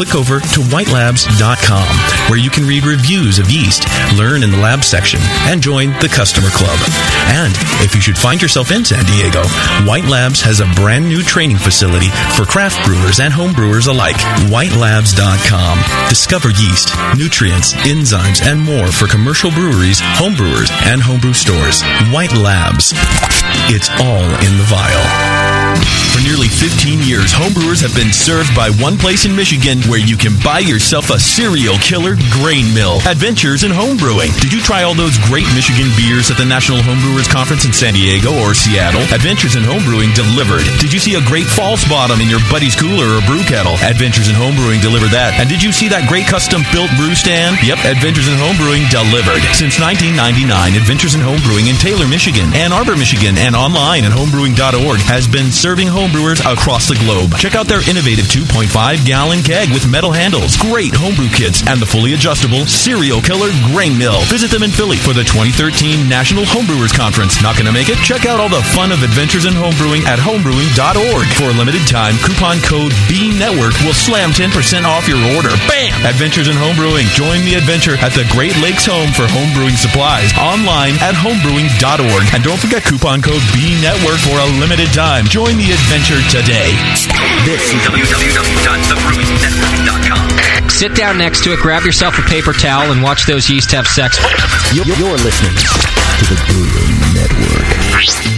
to white labs dot com, where you can read reviews of yeast, learn in the lab section, and join the customer club. And if you should find yourself in San Diego, White Labs has a brand new training facility for craft brewers and home brewers alike. white labs dot com. Discover yeast, nutrients, enzymes, and more for commercial breweries, home brewers, and homebrew stores. White Labs. It's all in the vial. For nearly fifteen years, homebrewers have been served by one place in Michigan where you can buy yourself a serial killer grain mill. Adventures in Homebrewing. Did you try all those great Michigan beers at the National Homebrewers Conference in San Diego or Seattle? Adventures in Homebrewing delivered. Did you see a great false bottom in your buddy's cooler or brew kettle? Adventures in Homebrewing delivered that. And did you see that great custom-built brew stand? Yep, Adventures in Homebrewing delivered. Since nineteen ninety-nine, Adventures in Homebrewing in Taylor, Michigan, Ann Arbor, Michigan, and online at homebrewing dot org has been serving homebrewers across the globe. Check out their innovative two point five gallon keg with metal handles, great homebrew kits, and the fully adjustable Serial Killer Grain Mill. Visit them in Philly for the twenty thirteen National Homebrewers Conference. Not going to make it? Check out all the fun of Adventures in Homebrewing at homebrewing dot org. For a limited time, coupon code B Network will slam ten percent off your order. Bam! Adventures in Homebrewing. Join the adventure at the Great Lakes Home for Homebrewing Supplies. Online at homebrewing dot org. And don't forget coupon code B Network for a limited time. Join the adventure today. This is w w w dot the brewing network dot com. Sit down next to it, grab yourself a paper towel, and watch those yeast have sex. You're, you're listening to the Brewing Network.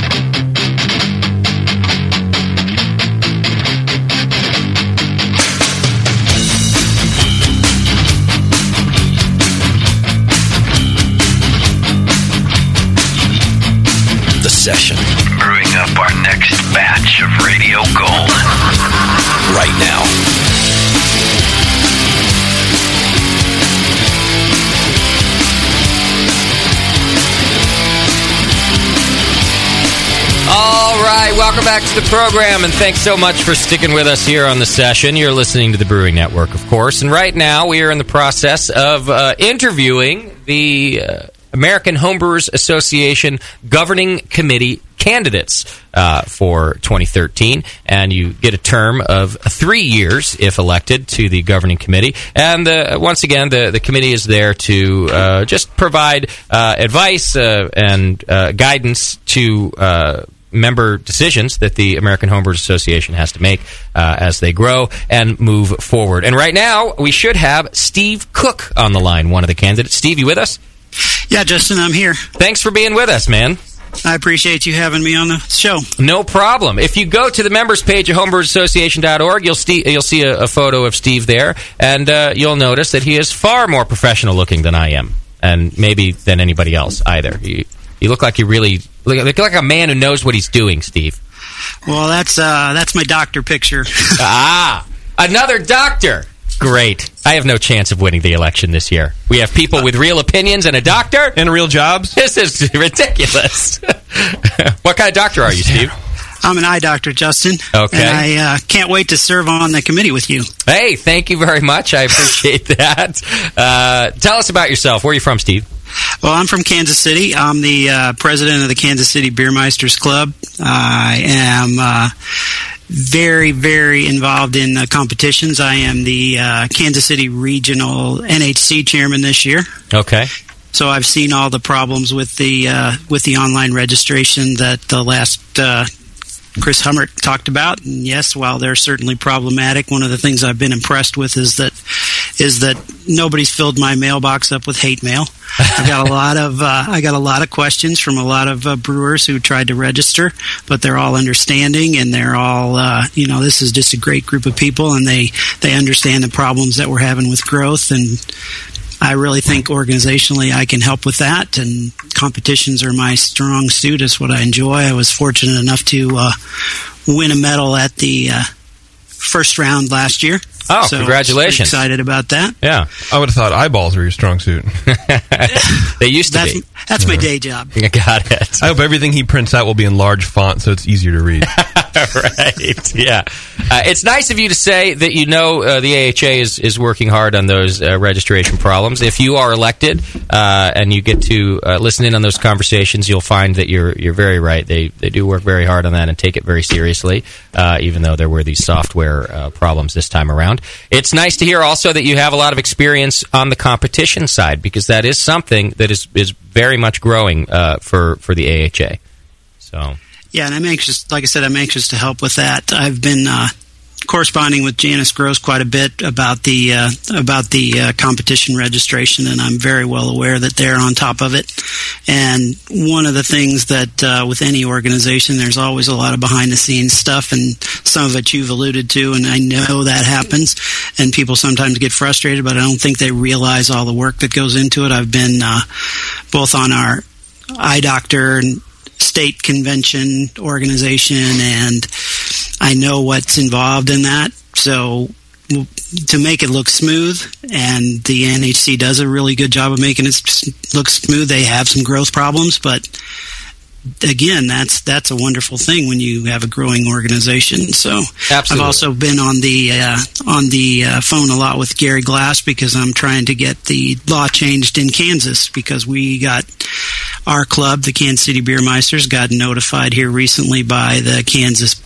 Session. Brewing up our next batch of radio gold. Right now. All right, welcome back to the program, and thanks so much for sticking with us here on the session. You're listening to the Brewing Network, of course, and right now we are in the process of uh, interviewing the Uh, American Homebrewers Association Governing Committee candidates uh, for twenty thirteen, and you get a term of three years if elected to the governing committee. And uh, once again, the, the committee is there to uh, just provide uh, advice uh, and uh, guidance to uh, member decisions that the American Homebrewers Association has to make uh, as they grow and move forward. And right now, we should have Steve Cook on the line, one of the candidates. Steve, you with us? Yeah, Justin, I'm here. Thanks for being with us, man. I appreciate you having me on the show. No problem. If you go to the members page at homebrewers association dot org, you'll, st- you'll see a, a photo of Steve there, and uh, you'll notice that he is far more professional looking than I am, and maybe than anybody else either. You, you look like you really look, look like a man who knows what he's doing, Steve. Well, that's uh, that's my doctor picture. Ah, another doctor. Great. I have no chance of winning the election this year. We have people with real opinions and a doctor. And real jobs. This is ridiculous. What kind of doctor are you, Steve? I'm an eye doctor, Justin. Okay. And I uh, can't wait to serve on the committee with you. Hey, thank you very much. I appreciate that. Uh, tell us about yourself. Where are you from, Steve? Well, I'm from Kansas City. I'm the uh, president of the Kansas City Beermeisters Club. I am uh, very, very involved in uh, competitions. I am the uh, Kansas City Regional N H C chairman this year. Okay. So I've seen all the problems with the uh, with the online registration that the last uh, Chris Hummert talked about. And yes, while they're certainly problematic, one of the things I've been impressed with is that is that nobody's filled my mailbox up with hate mail. I got a lot of uh, I got a lot of questions from a lot of uh, brewers who tried to register, but they're all understanding, and they're all uh, you know, this is just a great group of people, and they they understand the problems that we're having with growth, and I really think organizationally I can help with that, and competitions are my strong suit. It's what I enjoy. I was fortunate enough to uh, win a medal at the uh, first round last year. Oh, so congratulations. I'm excited about that. Yeah. I would have thought eyeballs were your strong suit. They used to that's, be. That's my day job. Got it. I hope everything he prints out will be in large font so it's easier to read. Right. Yeah. Uh, it's nice of you to say that you know uh, the A H A is, is working hard on those uh, registration problems. If you are elected uh, and you get to uh, listen in on those conversations, you'll find that you're you're very right. They they do work very hard on that and take it very seriously, uh, even though there were these software uh, problems this time around. It's nice to hear also that you have a lot of experience on the competition side, because that is something that is, is very much growing uh, for, for the A H A. So... Yeah, and I'm anxious, like I said, I'm anxious to help with that. I've been uh, corresponding with Janice Gross quite a bit about the uh, about the uh, competition registration, and I'm very well aware that they're on top of it. And one of the things that uh, with any organization, there's always a lot of behind-the-scenes stuff, and some of it you've alluded to, and I know that happens, and people sometimes get frustrated, but I don't think they realize all the work that goes into it. I've been uh, both on our eye doctor and state convention organization, and I know what's involved in that. So to make it look smooth, and the N H C does a really good job of making it look smooth. They have some growth problems, but again, that's that's a wonderful thing when you have a growing organization. So Absolutely. I've also been on the uh, on the uh, phone a lot with Gary Glass, because I'm trying to get the law changed in Kansas, because we got our club, the Kansas City Beer Meisters, got notified here recently by the Kansas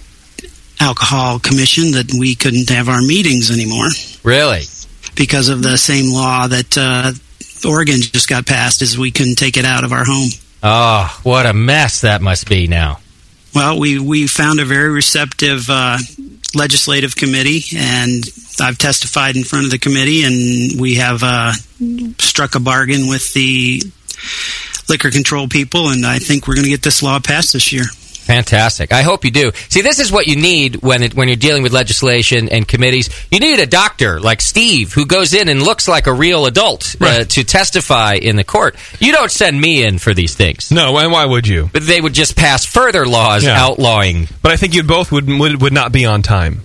Alcohol Commission that we couldn't have our meetings anymore. Really? Because of the same law that uh, Oregon just got passed, is we couldn't take it out of our home. Oh, what a mess that must be now. Well, we, we found a very receptive uh, legislative committee, and I've testified in front of the committee, and we have uh, struck a bargain with the liquor control people, and I think we're going to get this law passed this year. Fantastic. I hope you do. See, this is what you need when it, when you're dealing with legislation and committees. You need a doctor like Steve who goes in and looks like a real adult right. uh, to testify in the court. You don't send me in for these things. No, and why would you? But they would just pass further laws yeah. outlawing. But I think you both would, would would not be on time.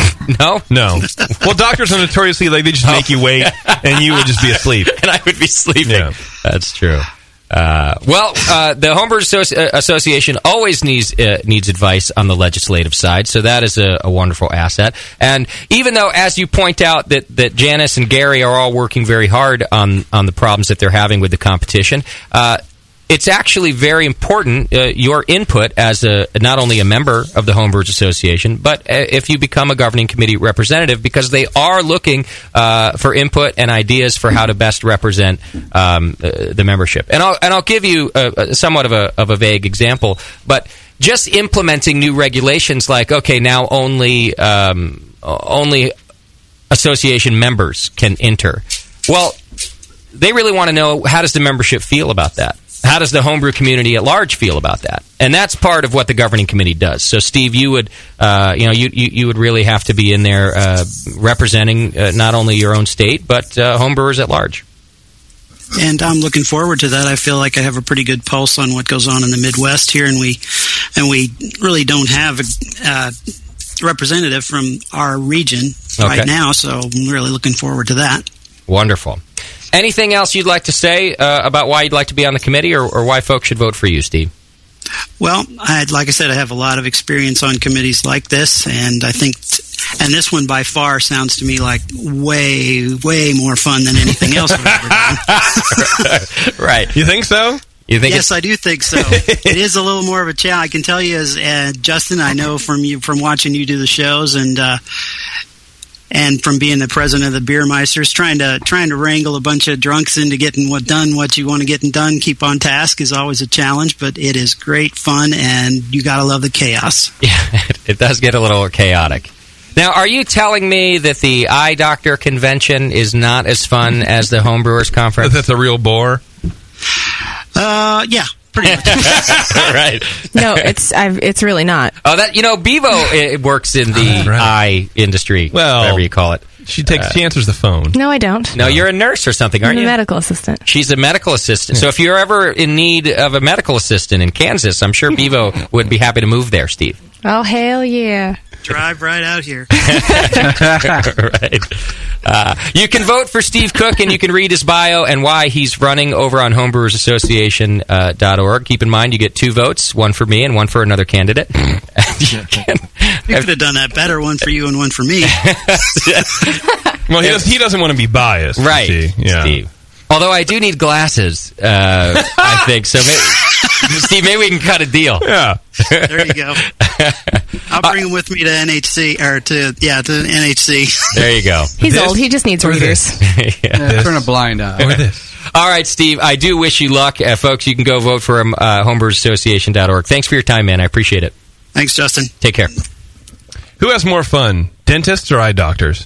No? No. Well, doctors are notoriously like they just make you wait, and you would just be asleep. And I would be sleeping. Yeah. That's true. Uh, well, uh, the Homebrewers Associ- Association always needs uh, needs advice on the legislative side, so that is a, a wonderful asset. And even though, as you point out, that, that Janice and Gary are all working very hard on, on the problems that they're having with the competition, uh, it's actually very important, uh, your input as a not only a member of the Homebrewers Association, but uh, if you become a governing committee representative, because they are looking uh, for input and ideas for how to best represent um, uh, the membership. And I'll and I'll give you a, a somewhat of a of a vague example, but just implementing new regulations like, okay, now only um, only association members can enter. Well, they really want to know, how does the membership feel about that? How does the homebrew community at large feel about that? And that's part of what the governing committee does. So, Steve, you would, uh, you know, you, you you would really have to be in there uh, representing uh, not only your own state but uh, homebrewers at large. And I'm looking forward to that. I feel like I have a pretty good pulse on what goes on in the Midwest here, and we and we really don't have a uh, representative from our region Okay. right now. So, I'm really looking forward to that. Wonderful. Anything else you'd like to say uh, about why you'd like to be on the committee, or, or why folks should vote for you, Steve? Well, I, like I said, I have a lot of experience on committees like this, and I think, and this one by far sounds to me like way, way more fun than anything else I've ever done. Right. You think so? You think yes, I do think so. It is a little more of a challenge. I can tell you, as uh, Justin, I know from you from watching you do the shows, and uh, and from being the president of the Beer Meisters, trying to trying to wrangle a bunch of drunks into getting what done, what you want to get done, keep on task is always a challenge. But it is great fun, and you got to love the chaos. Yeah, it does get a little chaotic. Now, are you telling me that the Eye Doctor Convention is not as fun as the Homebrewers Conference? That's a real bore? Uh, yeah, pretty much. Right. No, it's I've, it's really not. Oh, that you know, Bevo it works in the right. eye industry, well, whatever you call it. She takes, uh, she answers the phone. No, I don't. No, you're a nurse or something, aren't I'm a you? medical assistant. She's a medical assistant. So if you're ever in need of a medical assistant in Kansas, I'm sure Bevo would be happy to move there, Steve. Oh, hell yeah. Drive right out here. Right. Uh, you can vote for Steve Cook, and you can read his bio and why he's running over on homebrewers association dot org. Keep in mind, you get two votes, one for me and one for another candidate. you can, You could have done that better, one for you and one for me. Well, he, does, he doesn't want to be biased. Right, see. Yeah. Steve. Although I do need glasses, uh, I think. So, maybe, Steve, maybe we can cut a deal. Yeah. There you go. I'll bring him with me to N H C, or to, yeah, to N H C. There you go. He's old. He just needs readers. yeah. Yeah, turn a blind eye. Or this. All right, Steve, I do wish you luck. Uh, folks, you can go vote for him, uh, homebrewers association dot org. Thanks for your time, man. I appreciate it. Thanks, Justin. Take care. Who has more fun, dentists or eye doctors?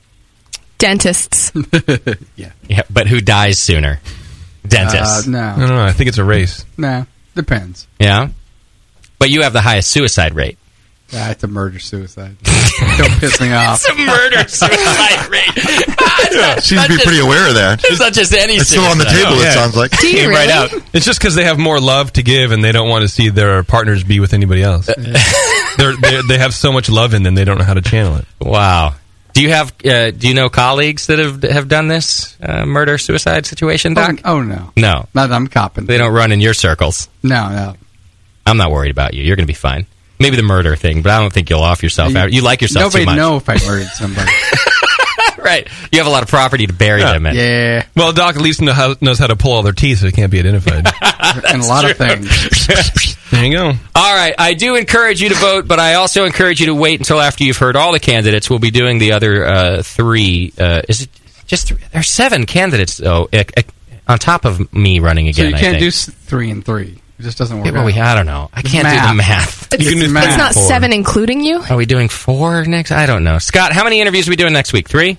Dentists. yeah. yeah, but who dies sooner? Dentists. Uh, no. I don't know. I think it's a race. Nah, depends. Yeah? But you have the highest suicide rate. Yeah, it's a murder-suicide. Don't piss me off. It's a murder-suicide rate. Yeah, seems to be pretty aware of that. It's not just any It's still on the suicide. table, Yeah. it sounds like. Do you Came really? right out. It's just because they have more love to give and they don't want to see their partners be with anybody else. They're, they they have so much love in them, they don't know how to channel it. Wow. Do you have? Uh, do you know colleagues that have have done this uh, murder suicide situation, Doc? Oh, oh, no. No, Not that I'm copping. they don't run in your circles. No, no. I'm not worried about you. You're going to be fine. Maybe the murder thing, but I don't think you'll off yourself. You- You like yourself Nobody too much. know if I murdered somebody. Right. You have a lot of property to bury them in. Yeah. Well, Doc at least know how, knows how to pull all their teeth so it can't be identified. And a lot of things. There you go. All right. I do encourage you to vote, but I also encourage you to wait until after you've heard all the candidates. We'll be doing the other uh, three. Uh, is it just three? There's seven candidates, though, eh, eh, on top of me running So again, you I can't think. do s- three and three. It just doesn't work Yeah, but out. we, I don't know. I It's can't do the math. It's, You can do it's math. not Four. seven including you? Are we doing four next? I don't know. Scott, how many interviews are we doing next week? Three?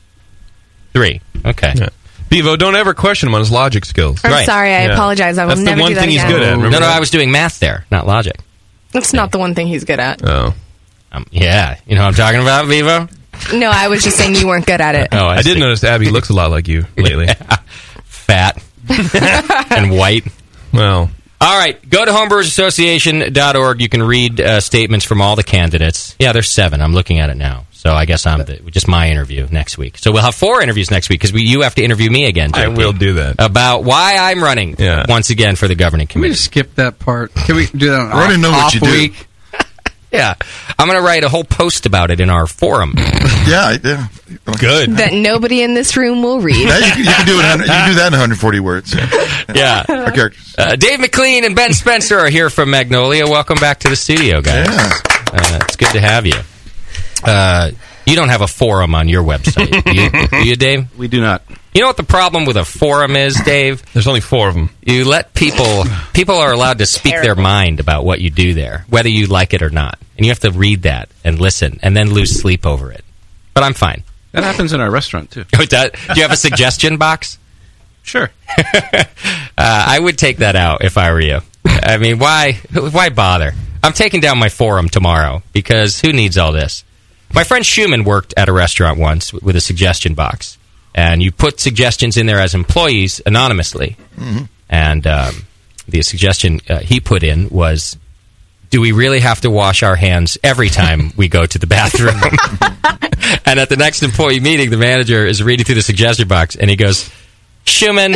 Three. Okay. Yeah. Bevo, don't ever question him on his logic skills. I'm sorry. I Yeah. apologize. I will That's never the one do that thing again. he's good at. Remember No, no, that? I was doing math there, not logic. That's not the one thing he's good at. Oh. Um, yeah. You know what I'm talking about, Bevo? No, I was just saying you weren't good at it. Oh, I, I did see. notice Abby looks a lot like you lately. Fat and white. Well, all right, go to homebrewers association dot org. You can read uh, statements from all the candidates. Yeah, there's seven. I'm looking at it now. So I guess I'm the, just my interview next week. So we'll have four interviews next week because you have to interview me again, J P, I will do that. about why I'm running Yeah. once again for the governing Can we committee. just skip that part? Can we do that on I already off, know what off you do. week? Yeah, I'm going to write a whole post about it in our forum. Yeah, yeah. Good. That nobody in this room will read. Yeah, you, can, you can do it. You can do that in one hundred forty words. Yeah. Our characters. Uh, Dave McLean and Ben Spencer are here from Magnolia. Welcome back to the studio, guys. Yeah. Uh, it's good to have you. Uh, you don't have a forum on your website, do you, do you, Dave? We do not. You know what the problem with a forum is, Dave? There's only four of them. You let people people are allowed to speak their mind about what you do there, whether you like it or not, and you have to read that and listen, and then lose sleep over it. But I'm fine. That happens in our restaurant, too. Oh, it does? Do you have a suggestion box? Sure. uh, I would take that out if I were you. I mean, why why bother? I'm taking down my forum tomorrow because who needs all this? My friend Schumann worked at a restaurant once with a suggestion box, and you put suggestions in there as employees anonymously. Mm-hmm. And um, the suggestion uh, he put in was, do we really have to wash our hands every time we go to the bathroom? And at the next employee meeting, the manager is reading through the suggestion box, and he goes, Schumann.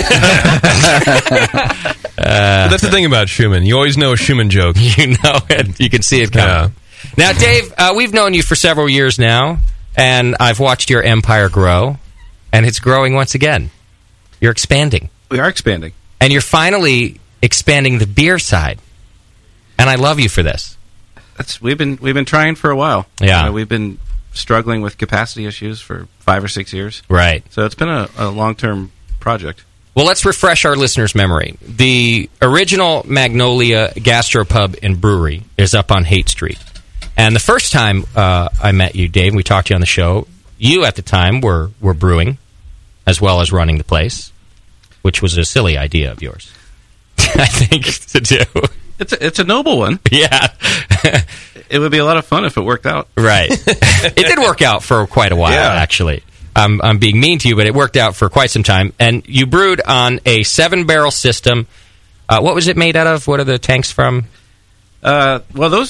Uh, that's the thing about Schumann. You always know a Schumann joke. You know it. You can see it coming. Yeah. Now, Dave, uh, we've known you for several years now, and I've watched your empire grow, and it's growing once again. You're expanding. We are expanding. And you're finally expanding the beer side. And I love you for this. That's we've been we've been trying for a while. Yeah. You know, we've been struggling with capacity issues for five or six years. Right. So it's been a, a long-term project. Well, let's refresh our listeners' memory. The original Magnolia Gastropub and Brewery is up on Haight Street. And the first time uh, I met you, Dave, and we talked to you on the show, you at the time were, were brewing as well as running the place, which was a silly idea of yours, I think, to do. It's a, it's a noble one. Yeah. It would be a lot of fun if it worked out. Right. It did work out for quite a while, Yeah. actually. I'm, I'm being mean to you, but it worked out for quite some time. And you brewed on a seven-barrel system. Uh, what was it made out of? What are the tanks from? Uh, well, those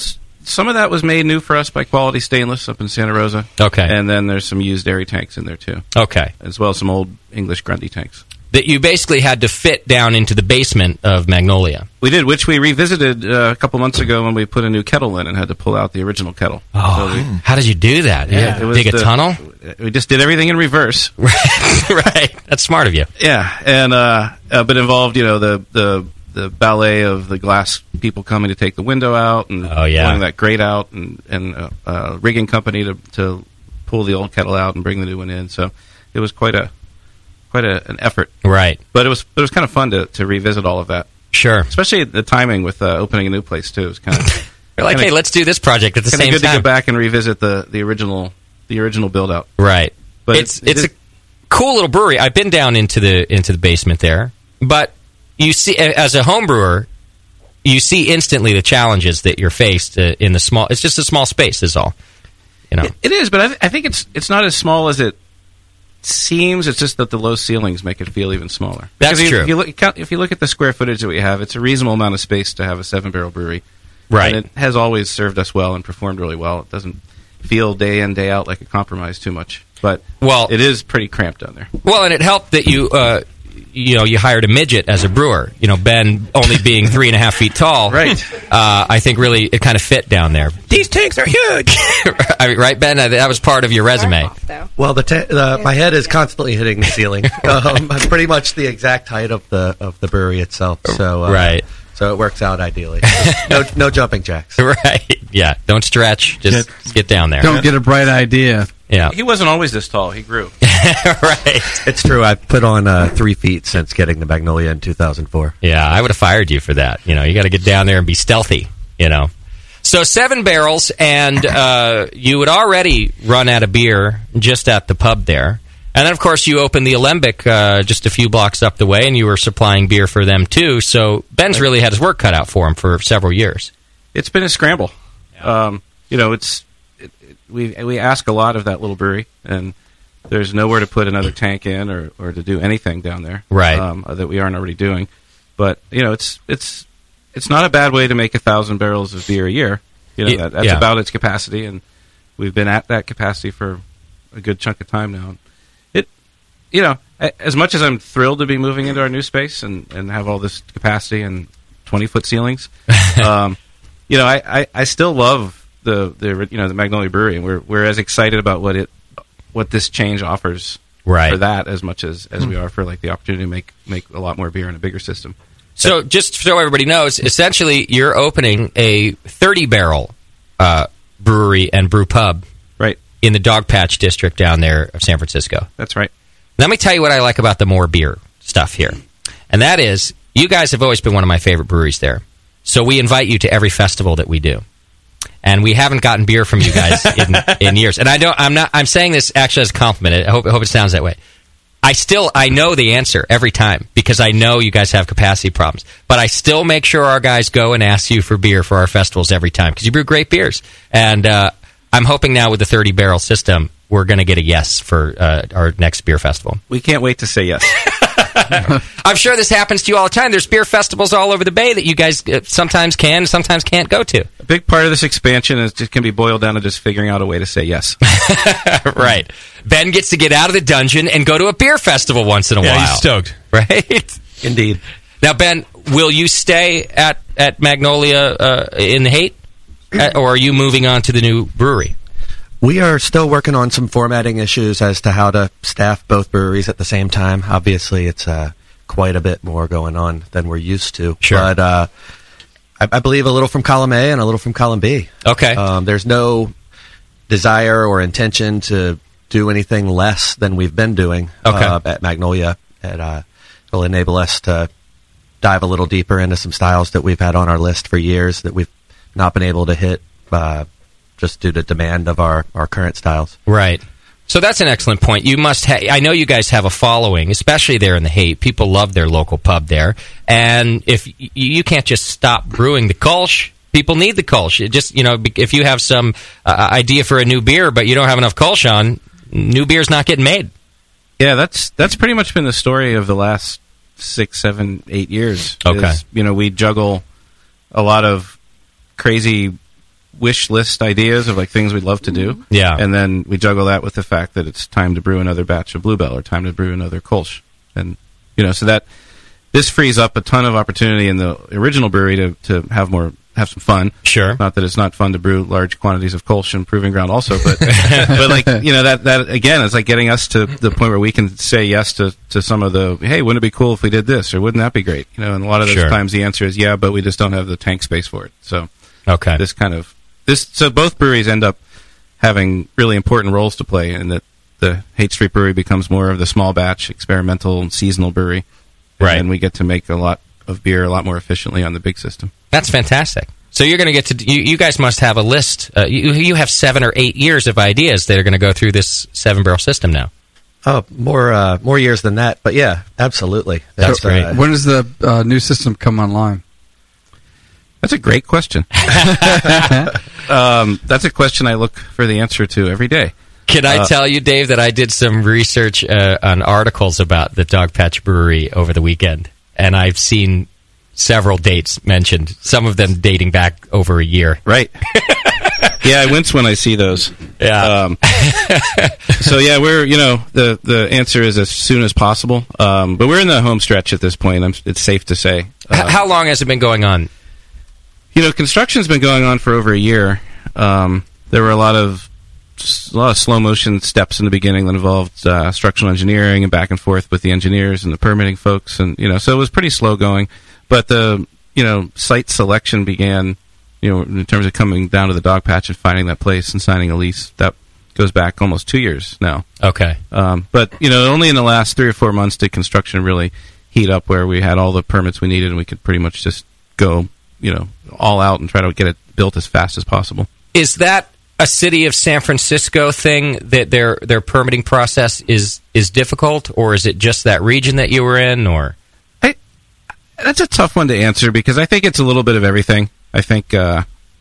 some of that was made new for us by Quality Stainless up in Santa Rosa. Okay. And then there's some used dairy tanks in there, too. Okay. As well as some old English Grundy tanks. That you basically had to fit down into the basement of Magnolia. We did, which we revisited uh, a couple months ago when we put a new kettle in and had to pull out the original kettle. Oh, we, how did you do that? Yeah, Yeah, it was dig a the- tunnel? We just did everything in reverse. Right. That's smart of you. Yeah, and uh, uh, but involved, you know, the, the the ballet of the glass people coming to take the window out and Oh, yeah. pulling that grate out and and uh, uh, rigging company to to pull the old kettle out and bring the new one in. So it was quite a quite a, an effort. Right. But it was it was kind of fun to, to revisit all of that. Sure. Especially the timing with uh, opening a new place too. It was kind of You're like, hey, let's do this project at the same good time. to go back and revisit the, the original the original build out. Right. But it's it- it it's is- a cool little brewery. I've been down into the into the basement there, but you see, as a home brewer, you see instantly the challenges that you're faced uh, in the small. It's just a small space, is all. You know. It, it is, but I, th- I think it's it's not as small as it seems. It's just that the low ceilings make it feel even smaller. That's Because if, true. If you, look, count- if you look at the square footage that we have, it's a reasonable amount of space to have a seven barrel brewery. Right. And it has always served us well and performed really well. It doesn't feel day in day out like a compromise too much. But well, it is pretty cramped down there. Well, and it helped that you, uh, you know, you hired a midget as a brewer. You know, Ben only being three and a half feet tall. Right. Uh, I think really it kind of fit down there. These tanks are huge. I mean, right, Ben? That was part of your resume. Well, the, ta- the my head is constantly hitting the ceiling. um, I'm pretty much the exact height of the of the brewery itself. So uh, Right. So it works out ideally. no no jumping jacks. Right. Yeah. Don't stretch. Just get down there. Don't get a bright idea. Yeah. He wasn't always this tall. He grew. Right. It's true. I've put on uh, three feet since getting the Magnolia in two thousand four. Yeah, I would have fired you for that. You know, you got to get down there and be stealthy. You know. So seven barrels, and uh, you had already run out of beer just at the pub there. And then, of course, you opened the Alembic uh, just a few blocks up the way, and you were supplying beer for them, too. So Ben's really had his work cut out for him for several years. It's been a scramble. Um, you know, it's it, it, we we ask a lot of that little brewery, and there's nowhere to put another tank in or, or to do anything down there, Right. Um, that we aren't already doing. But you know, it's it's it's not a bad way to make a thousand barrels of beer a year. You know, Yeah, that, that's yeah. about its capacity, and we've been at that capacity for a good chunk of time now. It, you know, a- as much as I'm thrilled to be moving into our new space and, and have all this capacity and twenty foot ceilings, um, you know, I, I, I still love the, the you know the Magnolia Brewery, and we're we're as excited about what it what this change offers Right. for that as much as, as we are for like the opportunity to make make a lot more beer in a bigger system. So just so everybody knows, essentially you're opening a thirty barrel uh, brewery and brew pub right in the Dogpatch district down there of San Francisco. That's right. Let me tell you what I like about the More Beer stuff here. And that is, you guys have always been one of my favorite breweries there. So we invite you to every festival that we do. And we haven't gotten beer from you guys in, in years. And I don't I'm not I'm saying this actually as a compliment. I hope I hope it sounds that way. I still I know the answer every time because I know you guys have capacity problems. But I still make sure our guys go and ask you for beer for our festivals every time because you brew great beers. And uh, I'm hoping now with the thirty barrel system, we're going to get a yes for uh, our next beer festival. We can't wait to say yes. I'm sure this happens to you all the time. There's beer festivals all over the Bay that you guys uh, sometimes can, sometimes can't go to. A big part of this expansion is just can be boiled down to just figuring out a way to say yes. Right. Ben gets to get out of the dungeon and go to a beer festival once in a Yeah, while. he's stoked. Right? Indeed. Now, Ben, will you stay at, at Magnolia uh, in the Haight? Uh, or are you moving on to the new brewery? We are still working on some formatting issues as to how to staff both breweries at the same time. Obviously, it's uh, quite a bit more going on than we're used to. Sure. But uh, I, I believe a little from column A and a little from column B. Okay. Um, there's no desire or intention to do anything less than we've been doing Okay. uh, at Magnolia. And, uh, it'll enable us to dive a little deeper into some styles that we've had on our list for years that we've not been able to hit uh, just due to demand of our, our current styles. Right. So that's an excellent point. You must ha- I know you guys have a following, especially there in the Haight. People love their local pub there. And if y- you can't just stop brewing the Kolsch, people need the Kolsch. It just, you know, if you have some uh, idea for a new beer, but you don't have enough Kolsch on, new beer's not getting made. Yeah, that's that's pretty much been the story of the last six, seven, eight years. Okay. Is, you know, we juggle a lot of crazy wish list ideas of like things we'd love to do. Yeah. And then we juggle that with the fact that it's time to brew another batch of Bluebell or time to brew another Kolsch. And, you know, so that this frees up a ton of opportunity in the original brewery to, to have more, have some fun. Sure. Not that it's not fun to brew large quantities of Kolsch and Proving Ground also, but, but like, you know, that, that again, is like getting us to the point where we can say yes to, to some of the, hey, wouldn't it be cool if we did this? Or wouldn't that be great? You know, and a lot of those Sure. times the answer is yeah, but we just don't have the tank space for it. So, okay. This kind of, this, so both breweries end up having really important roles to play in that the Haight Street Brewery becomes more of the small batch, experimental, and seasonal brewery. And Right. then we get to make a lot of beer a lot more efficiently on the big system. That's fantastic. So you're going to get to you, you guys must have a list. Uh, you, you have seven or eight years of ideas that are going to go through this seven barrel system now. Oh, more uh, more years than that, but yeah, absolutely. That's great. uh, When does the uh, new system come online? That's a great question. um, that's a question I look for the answer to every day. Can I Uh, tell you, Dave, that I did some research uh, on articles about the Dogpatch Brewery over the weekend, and I've seen several dates mentioned, some of them dating back over a year. Right. Yeah, I wince when I see those. Yeah. Um, so yeah, we're you know the the answer is as soon as possible. Um, but we're in the home stretch at this point. I'm, it's safe to say. H- How long has it been going on? You know, construction's been going on for over a year. Um, there were a lot of a lot of slow motion steps in the beginning that involved uh, structural engineering and back and forth with the engineers and the permitting folks, and you know, so it was pretty slow going. But the you know site selection began, you know, in terms of coming down to the dog patch and finding that place and signing a lease. That goes back almost two years now. Okay. Um, but you know, only in the last three or four months did construction really heat up, where we had all the permits we needed and we could pretty much just go, you know, all out and try to get it built as fast as possible. Is that a city of San Francisco thing that their their permitting process is is difficult, or is it just that region that you were in, or? That's a tough one to answer because I think it's a little bit of everything. I think, uh,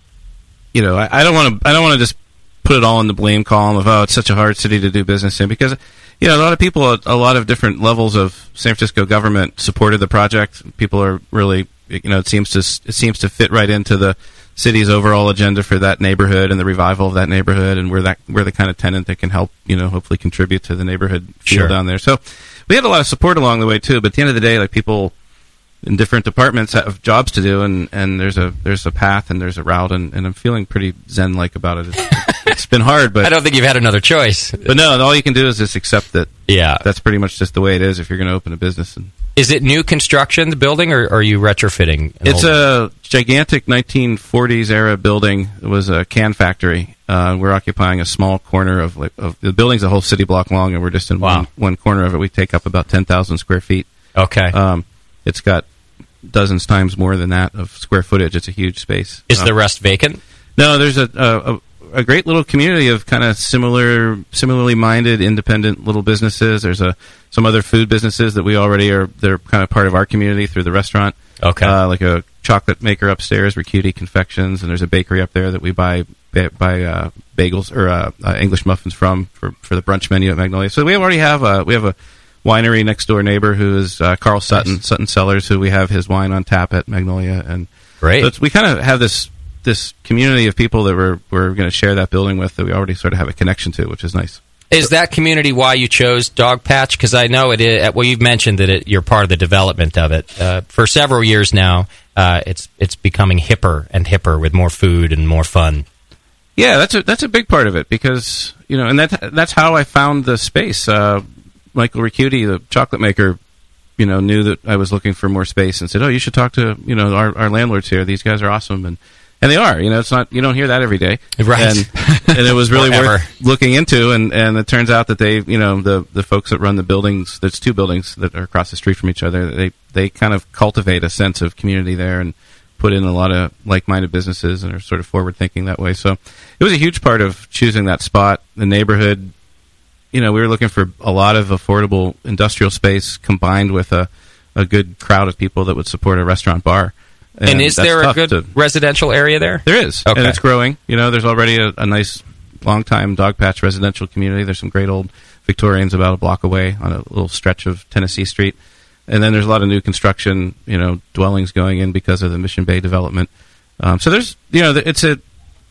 you know, I, I don't want to. I don't want to just put it all in the blame column of oh, it's such a hard city to do business in, because you know a lot of people, a, a lot of different levels of San Francisco government supported the project. People are really, you know, it seems to it seems to fit right into the city's overall agenda for that neighborhood and the revival of that neighborhood, and we're that we're the kind of tenant that can help, you know, hopefully contribute to the neighborhood feel Sure. down there. So we had a lot of support along the way too. But at the end of the day, like people in different departments have jobs to do, and, and there's a there's a path and there's a route, and, and I'm feeling pretty zen-like about it. It's, it's been hard, but I don't think you've had another choice. But no, all you can do is just accept that. Yeah, that's pretty much just the way it is if you're going to open a business. And is it new construction, the building, or, or are you retrofitting? an it's old- a gigantic nineteen forties era building. It was a can factory. Uh, we're occupying a small corner of, like, of the building's a whole city block long, and we're just in Wow. one, one corner of it. We take up about ten thousand square feet. Okay. Um, it's got dozens times more than that of square footage. It's a huge space. Is Uh, the rest vacant? No, there's a, a a great little community of kind of similar, similarly minded, independent little businesses. There's a some other food businesses that we already are. They're kind of part of our community through the restaurant. Okay, uh, like a chocolate maker upstairs, Ricciuti Confections, and there's a bakery up there that we buy buy uh, bagels or uh, uh, English muffins from for, for the brunch menu at Magnolia. So we already have a we have a winery next door neighbor who is uh, Carl Sutton, nice. Sutton Cellars, who we have his wine on tap at Magnolia, and great. So it's, we kind of have this this community of people that we're we're going to share that building with that we already sort of have a connection to, which is nice. Is that community why you chose Dogpatch? Because I know it is. Well, you've mentioned that it, you're part of the development of it uh, for several years now. Uh, it's it's becoming hipper and hipper with more food and more fun. Yeah, that's a that's a big part of it because you know, and that that's how I found the space. Uh, Michael Ricciuti, the chocolate maker, you know, knew that I was looking for more space and said, "Oh, you should talk to you know our, our landlords here. These guys are awesome." And and they are. You know, it's not you don't hear that every day, right? And, and it was really worth looking into. And, and it turns out that they, you know, the the folks that run the buildings, there's two buildings that are across the street from each other. They they kind of cultivate a sense of community there and put in a lot of like-minded businesses and are sort of forward-thinking that way. So it was a huge part of choosing that spot. The neighborhood, you know, we were looking for a lot of affordable industrial space combined with a, a good crowd of people that would support a restaurant bar. And, and is that's there a tough good to, residential area there? There is, okay. And it's growing. You know, there's already a, a nice, long-time Dogpatch residential community. There's some great old Victorians about a block away on a little stretch of Tennessee Street. And then there's a lot of new construction, you know, dwellings going in because of the Mission Bay development. Um, so there's, you know, it's a,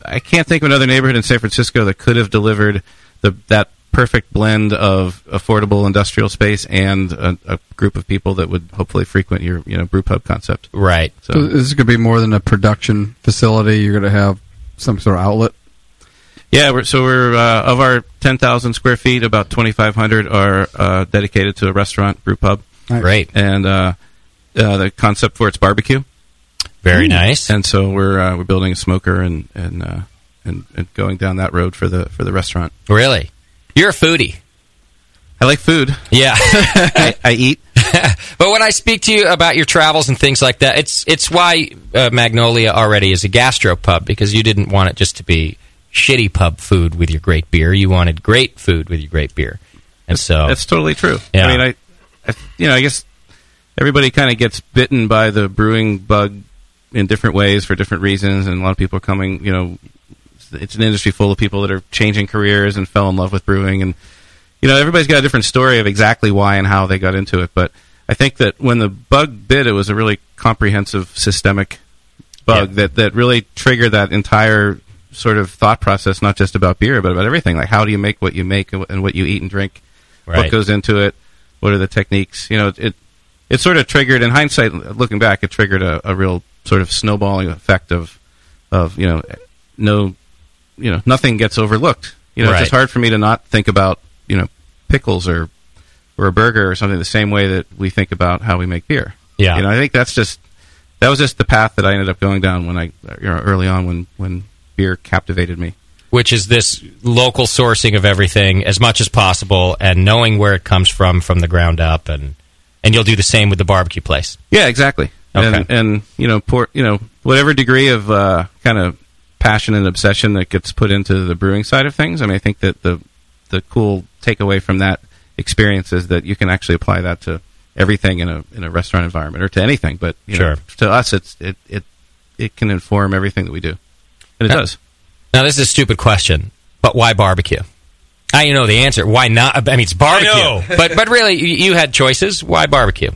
I can't think of another neighborhood in San Francisco that could have delivered the that perfect blend of affordable industrial space and a, a group of people that would hopefully frequent your you know brew pub concept. Right. So, so this is going to be more than a production facility. You're going to have some sort of outlet. Yeah, we're, so we're uh, of our ten thousand square feet, about twenty-five hundred are uh, dedicated to a restaurant, brew pub. Nice. Great. And uh, uh, the concept for it's barbecue. Very nice. And so we're uh, we're building a smoker and and, uh, and and going down that road for the for the restaurant. Really, you're a foodie. I like food. Yeah, I, I eat. But when I speak to you about your travels and things like that, it's it's why uh, Magnolia already is a gastropub, because you didn't want it just to be shitty pub food with your great beer. You wanted great food with your great beer, and so that's totally true. Yeah. I mean, I, I you know, I guess everybody kind of gets bitten by the brewing bug in different ways for different reasons, and a lot of people are coming, you know, it's an industry full of people that are changing careers and fell in love with brewing, and, you know, everybody's got a different story of exactly why and how they got into it, but I think that when the bug bit, it was a really comprehensive, systemic bug yeah. that, that really triggered that entire sort of thought process, not just about beer, but about everything, like how do you make what you make and what you eat and drink, right. what goes into it, what are the techniques, you know, it, it sort of triggered, in hindsight, looking back, it triggered a, a real sort of snowballing effect of, of you know, no, you know, nothing gets overlooked. You know, right. it's just hard for me to not think about, you know, pickles or or a burger or something the same way that we think about how we make beer. Yeah. You know, I think that's just, that was just the path that I ended up going down when I, you know, early on when, when beer captivated me. Which is this local sourcing of everything as much as possible and knowing where it comes from from the ground up, and and you'll do the same with the barbecue place. Yeah, exactly. Okay. And, and you know, pour, you know, whatever degree of uh, kind of passion and obsession that gets put into the brewing side of things. I mean, I think that the the cool takeaway from that experience is that you can actually apply that to everything in a in a restaurant environment or to anything. But you sure. know, to us, it's it, it it can inform everything that we do, and it now, does. Now, this is a stupid question, but why barbecue? I know the answer. Why not? I mean, it's barbecue. but but really, you, you had choices. Why barbecue?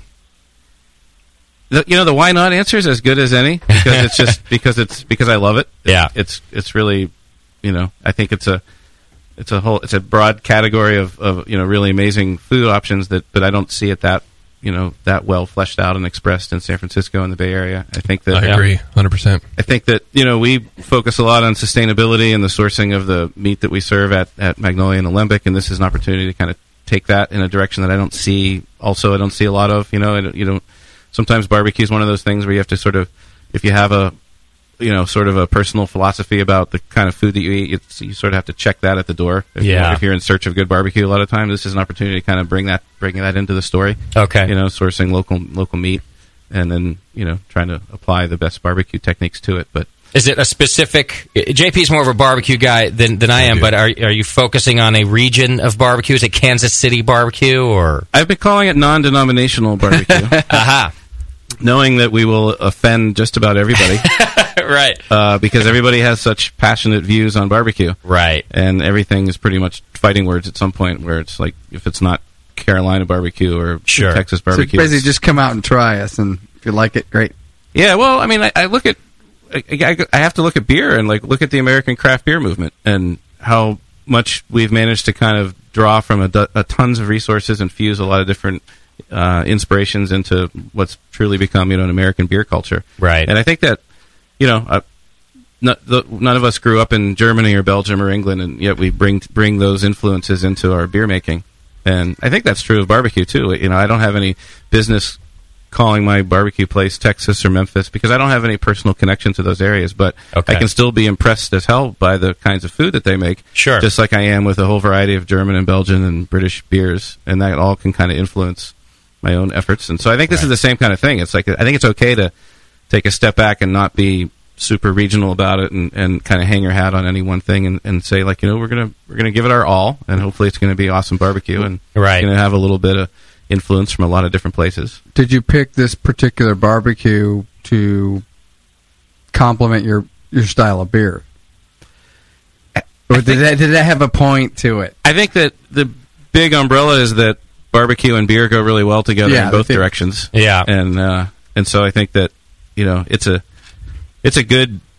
The, you know, the why not answer is as good as any, because it's just because it's because I love it. Yeah, it's it's really, you know, I think it's a it's a whole it's a broad category of, of you know really amazing food options that, but I don't see it that you know that well fleshed out and expressed in San Francisco and the Bay Area. I think that I agree, one hundred percent. I think that you know we focus a lot on sustainability and the sourcing of the meat that we serve at, at Magnolia and Alembic, and this is an opportunity to kind of take that in a direction that I don't see. Also, I don't see a lot of. You know, I don't, you don't. Sometimes barbecue is one of those things where you have to sort of, if you have a, you know, sort of a personal philosophy about the kind of food that you eat, it's, you sort of have to check that at the door. If yeah. You're, if you're in search of good barbecue, a lot of times this is an opportunity to kind of bring that, bring that into the story. Okay. You know, sourcing local local meat, and then you know trying to apply the best barbecue techniques to it. But is it a specific? J P's more of a barbecue guy than than I am, I but are are you focusing on a region of barbecue? Is it Kansas City barbecue or? I've been calling it non-denominational barbecue. Aha. Knowing that we will offend just about everybody. Right. Uh, because everybody has such passionate views on barbecue. Right. And everything is pretty much fighting words at some point where it's like, if it's not Carolina barbecue or sure. Texas So barbecue. basically just come out and try us, and if you like it, great. Yeah, well, I mean, I, I look at, I, I, I have to look at beer and like look at the American craft beer movement and how much we've managed to kind of draw from a, a tons of resources and fuse a lot of different Uh, inspirations into what's truly become, you know, an American beer culture. Right. And I think that, you know, uh, not, the, none of us grew up in Germany or Belgium or England, and yet we bring bring those influences into our beer making. And I think that's true of barbecue, too. You know, I don't have any business calling my barbecue place Texas or Memphis because I don't have any personal connection to those areas, but okay. I can still be impressed as hell by the kinds of food that they make. Sure. Just like I am with a whole variety of German and Belgian and British beers, and that all can kind of influence my own efforts. And so I think this right. is the same kind of thing. It's like, I think it's okay to take a step back and not be super regional about it and, and kind of hang your hat on any one thing and, and say, like, you know, we're going to we're gonna give it our all, and hopefully it's going to be awesome barbecue, and right. it's going to have a little bit of influence from a lot of different places. Did you pick this particular barbecue to complement your, your style of beer? Or did that, did that have a point to it? I think that the big umbrella is that barbecue and beer go really well together yeah, in both think, directions. Yeah, and uh, and so I think that you know it's a it's a good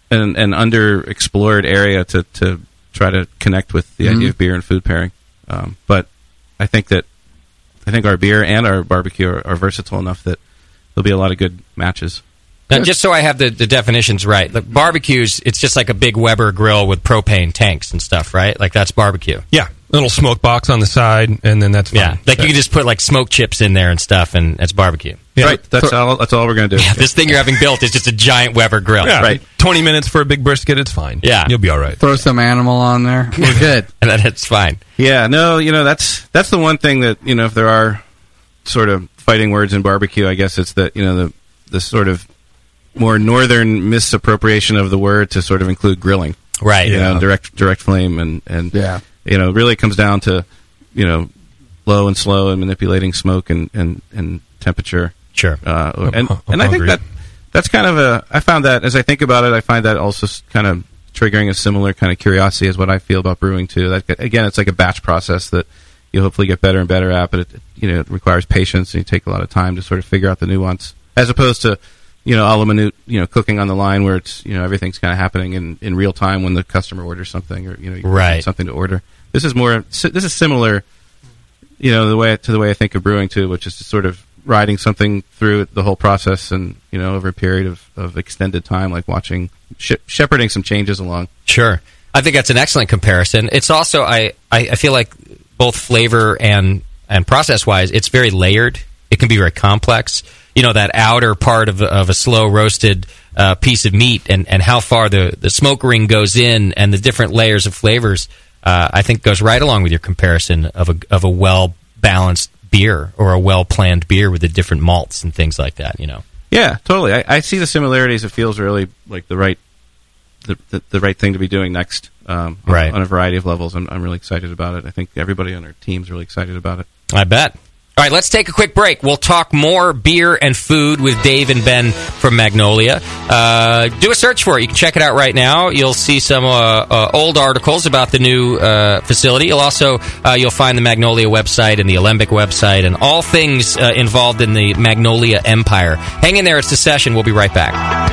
an, an underexplored area to, to try to connect with the Mhm. idea of beer and food pairing. Um, but I think that I think our beer and our barbecue are, are versatile enough that there'll be a lot of good matches. Now, just so I have the, the definitions right, like barbecues, it's just like a big Weber grill with propane tanks and stuff, right? Like that's barbecue. Yeah, little smoke box on the side, and then that's fine. Yeah, like you can just put like smoke chips in there and stuff, and that's barbecue. Yeah. Right, that's all. That's all we're going to do. Yeah, this thing you're having built is just a giant Weber grill. Yeah, Right. twenty minutes for a big brisket, it's fine. Yeah. You'll be all right. Throw some animal on there. We're good. And then it's fine. Yeah, no, you know that's that's the one thing that you know if there are sort of fighting words in barbecue, I guess it's that you know the the sort of more northern misappropriation of the word to sort of include grilling, right? You Yeah. know, direct direct flame and and yeah, you know, really comes down to you know low and slow and manipulating smoke and and, and temperature. Sure, uh, I'm- and I'm and I think hungry. that that's kind of a I found that as I think about it, I find that also s- kind of triggering a similar kind of curiosity as what I feel about brewing too. That again, it's like a batch process that you hopefully get better and better at, but it you know it requires patience and you take a lot of time to sort of figure out the nuance, as opposed to you know a la minute you know cooking on the line where it's you know everything's kind of happening in, in real time when the customer orders something or you know you Right. get something to order. This is more si- this is similar, you know, the way to the way I think of brewing too, which is to sort of riding something through the whole process and you know over a period of, of extended time, like watching sh- shepherding some changes along. Sure. I think that's an excellent comparison. It's also, I, I, I feel like both flavor and, and process-wise, it's very layered. It can be very complex. You know, that outer part of, of a slow roasted uh, piece of meat and, and how far the, the smoke ring goes in and the different layers of flavors, uh, I think goes right along with your comparison of a, of a well-balanced beer or a well-planned beer with the different malts and things like that, you know. Yeah, totally. I, I see the similarities. It feels really like the right the, the, the right thing to be doing next, um, on- Right. on a variety of levels. I'm, I'm really excited about it. I think everybody on our team's really excited about it. I bet. All right, let's take a quick break. We'll talk more beer and food with Dave and Ben from Magnolia. Uh, do a search for it. You can check it out right now. You'll see some uh, uh, old articles about the new uh, facility. You'll also uh, you'll find the Magnolia website and the Alembic website and all things uh, involved in the Magnolia empire. Hang in there. It's the session. We'll be right back.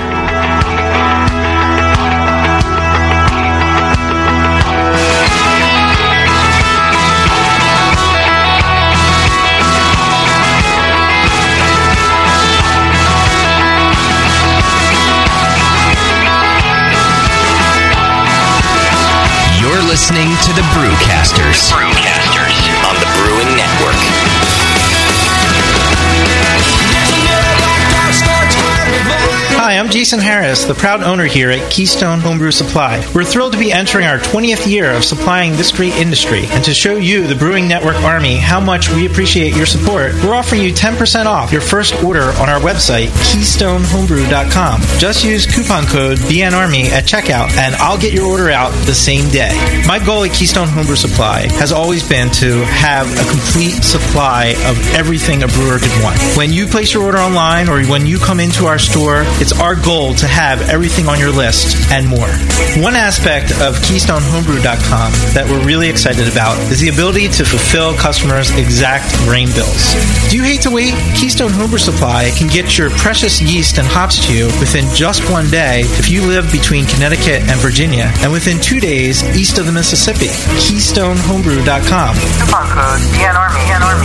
You're listening to the Brewcasters. The Brewcasters on the Brewing Network. Hi, I'm Jason Harris, the proud owner here at Keystone Homebrew Supply. We're thrilled to be entering our twentieth year of supplying this great industry, and to show you, the Brewing Network Army, how much we appreciate your support, we're offering you ten percent off your first order on our website, keystone homebrew dot com. Just use coupon code B N Army at checkout, and I'll get your order out the same day. My goal at Keystone Homebrew Supply has always been to have a complete supply of everything a brewer could want. When you place your order online or when you come into our store, it's our goal to have everything on your list and more. One aspect of keystone homebrew dot com that we're really excited about is the ability to fulfill customers' exact grain bills. Do you hate to wait? Keystone Homebrew Supply can get your precious yeast and hops to you within just one day if you live between Connecticut and Virginia, and within two days east of the Mississippi. keystone homebrew dot com. Coupon code B N Army.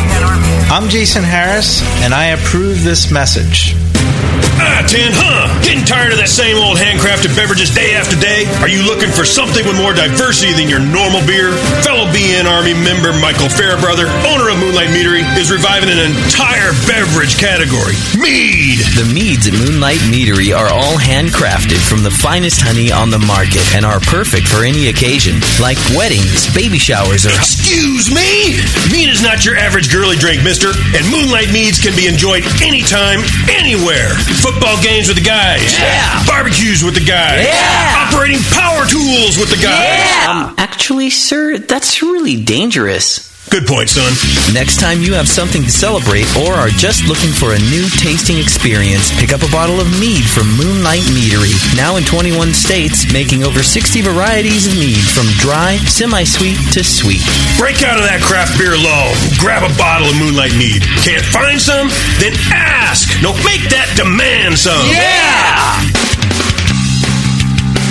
I'm Jason Harris, and I approve this message. Ah, Tin, huh? Getting tired of that same old handcrafted beverages day after day? Are you looking for something with more diversity than your normal beer? Fellow B N Army member Michael Fairbrother, owner of Moonlight Meadery, is reviving an entire beverage category, mead. The meads at Moonlight Meadery are all handcrafted from the finest honey on the market and are perfect for any occasion, like weddings, baby showers, or... Excuse me? Mead is not your average girly drink, mister, and Moonlight Meads can be enjoyed anytime, anywhere. Football games with the guys. Yeah. Barbecues with the guys. Yeah. Operating power tools with the guys. Um, actually, sir, that's really dangerous. Good point, son. Next time you have something to celebrate or are just looking for a new tasting experience, pick up a bottle of mead from Moonlight Meadery. Now in twenty-one states, making over sixty varieties of mead from dry, semi-sweet to sweet. Break out of that craft beer lull. Grab a bottle of Moonlight Mead. Can't find some? Then ask. No, make that demand some. Yeah!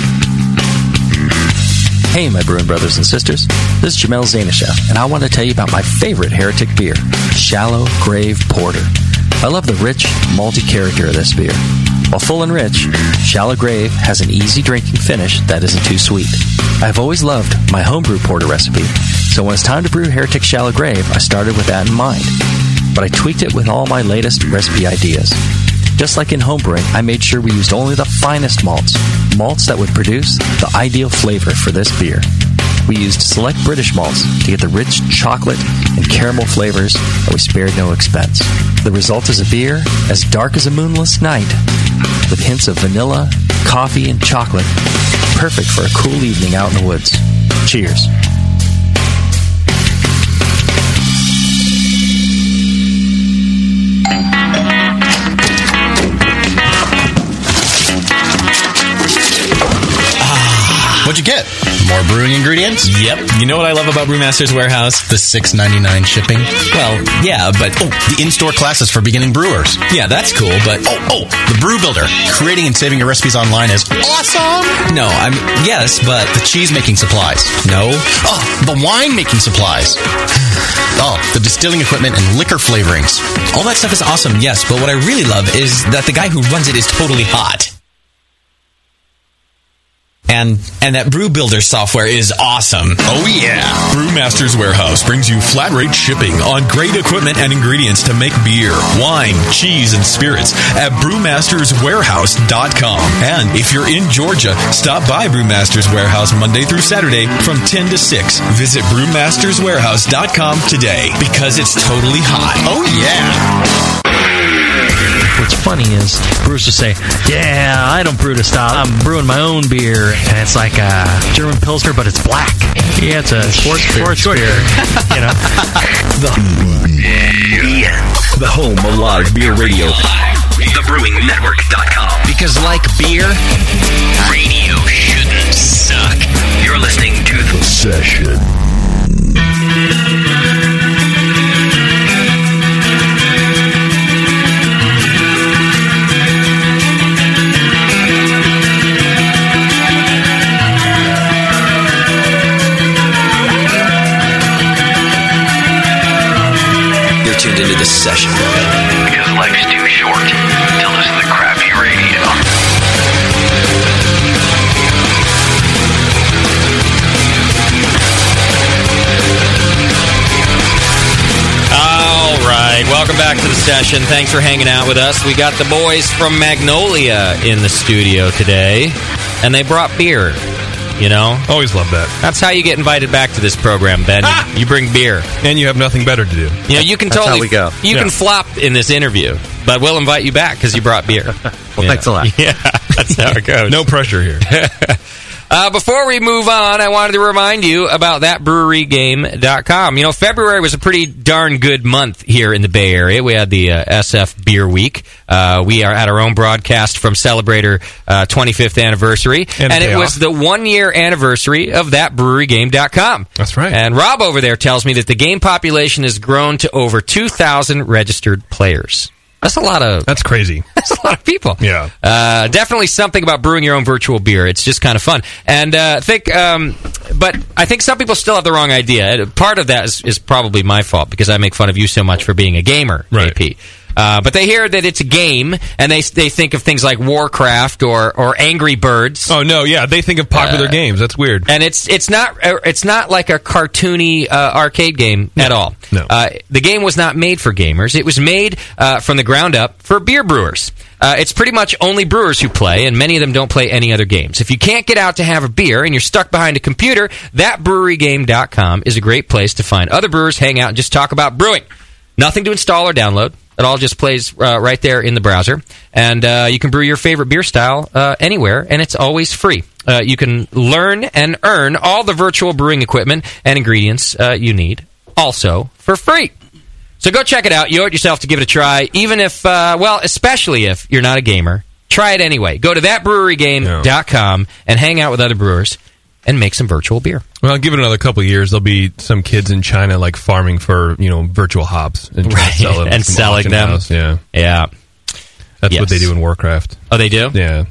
Hey, my brewing brothers and sisters. This is Jamel Zanishev, and I want to tell you about my favorite Heretic beer, Shallow Grave Porter. I love the rich, malty character of this beer. While full and rich, Shallow Grave has an easy drinking finish that isn't too sweet. I've always loved my homebrew porter recipe, so when it's time to brew Heretic Shallow Grave, I started with that in mind. But I tweaked it with all my latest recipe ideas. Just like in homebrewing, I made sure we used only the finest malts, malts that would produce the ideal flavor for this beer. We used select British malts to get the rich chocolate and caramel flavors, and we spared no expense. The result is a beer as dark as a moonless night, with hints of vanilla, coffee, and chocolate, perfect for a cool evening out in the woods. Cheers. What'd you get? More brewing ingredients? Yep. You know what I love about Brewmaster's Warehouse? The six ninety-nine shipping? Well, yeah, but... Oh, the in-store classes for beginning brewers. Yeah, that's cool, but... Oh, oh, the Brew Builder. Creating and saving your recipes online is awesome! No, I'm... Yes, but... The cheese-making supplies. No. Oh, the wine-making supplies. Oh, the distilling equipment and liquor flavorings. All that stuff is awesome, yes, but what I really love is that the guy who runs it is totally hot. And and that Brew Builder software is awesome. Oh, yeah. Brewmaster's Warehouse brings you flat rate shipping on great equipment and ingredients to make beer, wine, cheese, and spirits at brewmasters warehouse dot com. And if you're in Georgia, stop by Brewmaster's Warehouse Monday through Saturday from ten to six. Visit brewmasters warehouse dot com today. Because it's totally hot. Oh, yeah. What's funny is brewers will say, yeah, I don't brew to style. I'm brewing my own beer. And it's like a German Pilsner, but it's black. Yeah, it's a sports beer. Sports beer. You know? The, the home of live beer radio. the brewing network dot com. Because like beer, radio shouldn't suck. You're listening to The Session. Tuned into this session because life's too short to listen to crappy radio. All right, welcome back to the session. Thanks for hanging out with us. We got the boys from Magnolia in the studio today, and they brought beer. You know? Always love that. That's how you get invited back to this program, Ben. Ah! You bring beer. And you have nothing better to do. You know, you can That's totally... how we go. You Yeah. can flop in this interview, but we'll invite you back because you brought beer. Well, Yeah. thanks a lot. Yeah, that's how it goes. No pressure here. Uh, before we move on, I wanted to remind you about that brewery game dot com. You know, February was a pretty darn good month here in the Bay Area. We had the uh, S F Beer Week. Uh, we are at our own broadcast from Celebrator uh, twenty-fifth anniversary. And, and it payoff. was the one-year anniversary of that brewery game dot com. That's right. And Rob over there tells me that the game population has grown to over two thousand registered players. That's a lot of... That's crazy. That's a lot of people. Yeah. Uh, definitely something about brewing your own virtual beer. It's just kind of fun. And uh, think, um, but I think some people still have the wrong idea. Part of that is, is probably my fault because I make fun of you so much for being a gamer, Right. A P. Uh, but they hear that it's a game, and they they think of things like Warcraft or, or Angry Birds. Oh no, yeah, they think of popular Uh, games. That's weird. And it's it's not uh, it's not like a cartoony uh, arcade game at all. No. Uh, the game was not made for gamers. It was made uh, from the ground up for beer brewers. Uh, it's pretty much only brewers who play, and many of them don't play any other games. If you can't get out to have a beer and you're stuck behind a computer, that brewery game dot com is a great place to find other brewers, hang out, and just talk about brewing. Nothing to install or download. It all just plays uh, right there in the browser. And uh, you can brew your favorite beer style uh, anywhere, and it's always free. Uh, you can learn and earn all the virtual brewing equipment and ingredients uh, you need, also for free. So go check it out. You owe it yourself to give it a try, even if, uh, well, especially if you're not a gamer. Try it anyway. Go to that brewery game dot com and hang out with other brewers and make some virtual beer. Well, give it another couple of years. There'll be some kids in China like farming for, you know, virtual hops and trying to sell them and from selling auction them. house. Yeah, yeah. That's Yes. what they do in Warcraft. Oh, they do? Yeah. You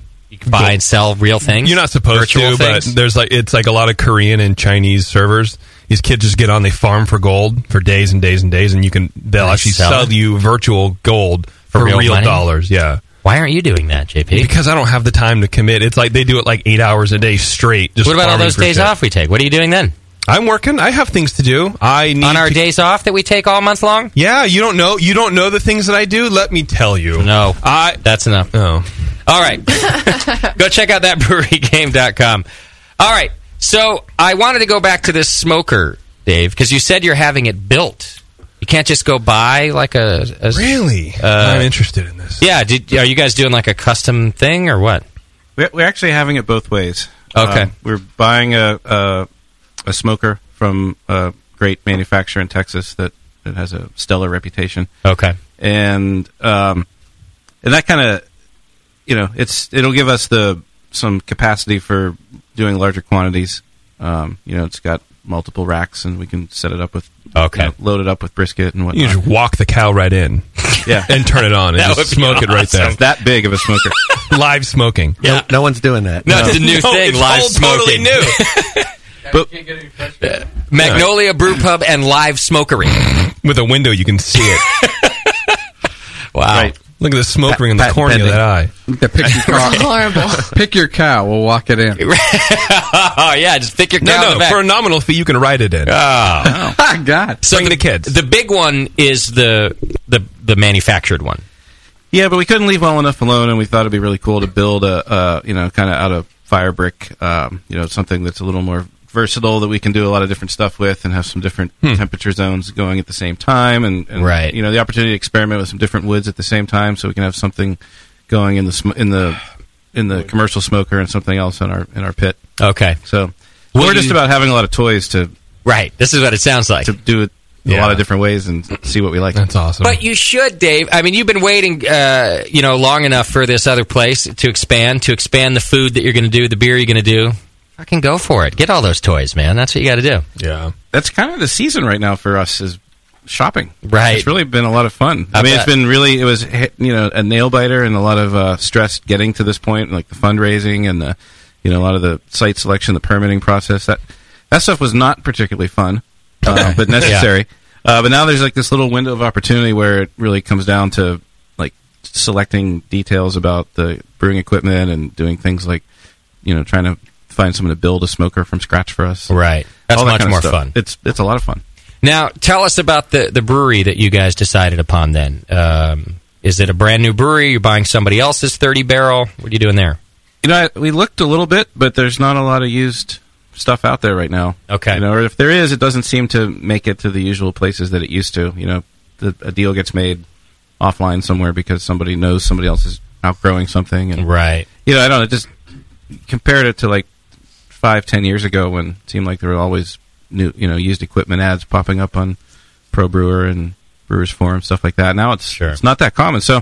buy and sell real things. You're not supposed virtual to, things? but there's like it's like a lot of Korean and Chinese servers. These kids just get on, they farm for gold for days and days and days, and you can they'll They actually sell sell it? you virtual gold for, For real real, money? dollars. Yeah. Why aren't you doing that, J P? Because I don't have the time to commit. It's like they do it like eight hours a day straight. Just What about all farming those for days shit. off we take? What are you doing then? I'm working. I have things to do. I need On our to- days off that we take all month long? Yeah, you don't know. You don't know the things that I do. Let me tell you. No, I. That's enough. Oh, all right. Go check out that brewery game dot com. All right. So I wanted to go back to this smoker, Dave, because you said you're having it built. You can't just go buy like a. a really? Uh, I'm interested in this. Yeah. Did, are you guys doing like a custom thing or what? We're, we're actually having it both ways. Okay. Um, we're buying a, a a smoker from a great manufacturer in Texas that, that has a stellar reputation. Okay. And um, and that kind of, you know, it's it'll give us the some capacity for doing larger quantities. Um, you know, it's got multiple racks, and we can set it up with okay, you know, load it up with brisket and whatnot. You just walk the cow right in, yeah, and turn it on and That just would be smoke it right awesome. there. It's that big of a smoker. Live smoking. Yeah. No, no one's doing that. No, it's a new No, thing. it's Live all smoking. totally new. But, Magnolia Brew Pub and live smokery. With a window, you can see it. Wow. Right. Look at the smoke Pat- ring in the patent cornea of pending. that eye. The pick your cow. Horrible. Pick your cow. We'll walk it in. Oh, yeah. Just pick your cow in No, the no. back. For a nominal fee, you can write it in. Oh. Ah, God. So Bring the, the kids. the big one is the, the, the manufactured one. Yeah, but we couldn't leave well enough alone, and we thought it'd be really cool to build a, uh, you know, kind of out of fire brick, um, you know, something that's a little more versatile that we can do a lot of different stuff with, and have some different Hmm. temperature zones going at the same time, and, and Right. you know, the opportunity to experiment with some different woods at the same time, so we can have something going in the sm- in the in the commercial smoker and something else in our in our pit. Okay. So Will we're just you- about having a lot of toys to Right. This is what it sounds like. to do it a Yeah. lot of different ways and see what we like. That's awesome. But you should, Dave. I mean, you've been waiting, uh, you know, long enough for this other place to expand, to expand the food that you're going to do, the beer you're going to do. Fucking go for it. Get all those toys, man. That's what you got to do. Yeah. That's kind of the season right now for us is shopping. Right. It's really been a lot of fun. I, I mean, bet. it's been really, it was, you know, a nail biter and a lot of uh, stress getting to this point, like the fundraising and the, you know, a lot of the site selection, the permitting process. That that stuff was not particularly fun, uh, but necessary. Uh, but now there's like this little window of opportunity where it really comes down to like selecting details about the brewing equipment and doing things like, you know, trying to find someone to build a smoker from scratch for us. Right. That's All that much kind of more stuff. fun. It's it's a lot of fun. Now, tell us about the, the brewery that you guys decided upon then. Um, is it a brand new brewery? You're buying somebody else's thirty barrel? What are you doing there? You know, I, we looked a little bit, but there's not a lot of used stuff out there right now. Okay. You know, or if there is, it doesn't seem to make it to the usual places that it used to. You know, the, a deal gets made offline somewhere because somebody knows somebody else is outgrowing something. And, Right. you know, I don't know, just compared it to like five, ten years ago when it seemed like there were always new, you know, used equipment ads popping up on Pro Brewer and Brewers Forum, stuff like that. Now it's Sure. it's not that common. So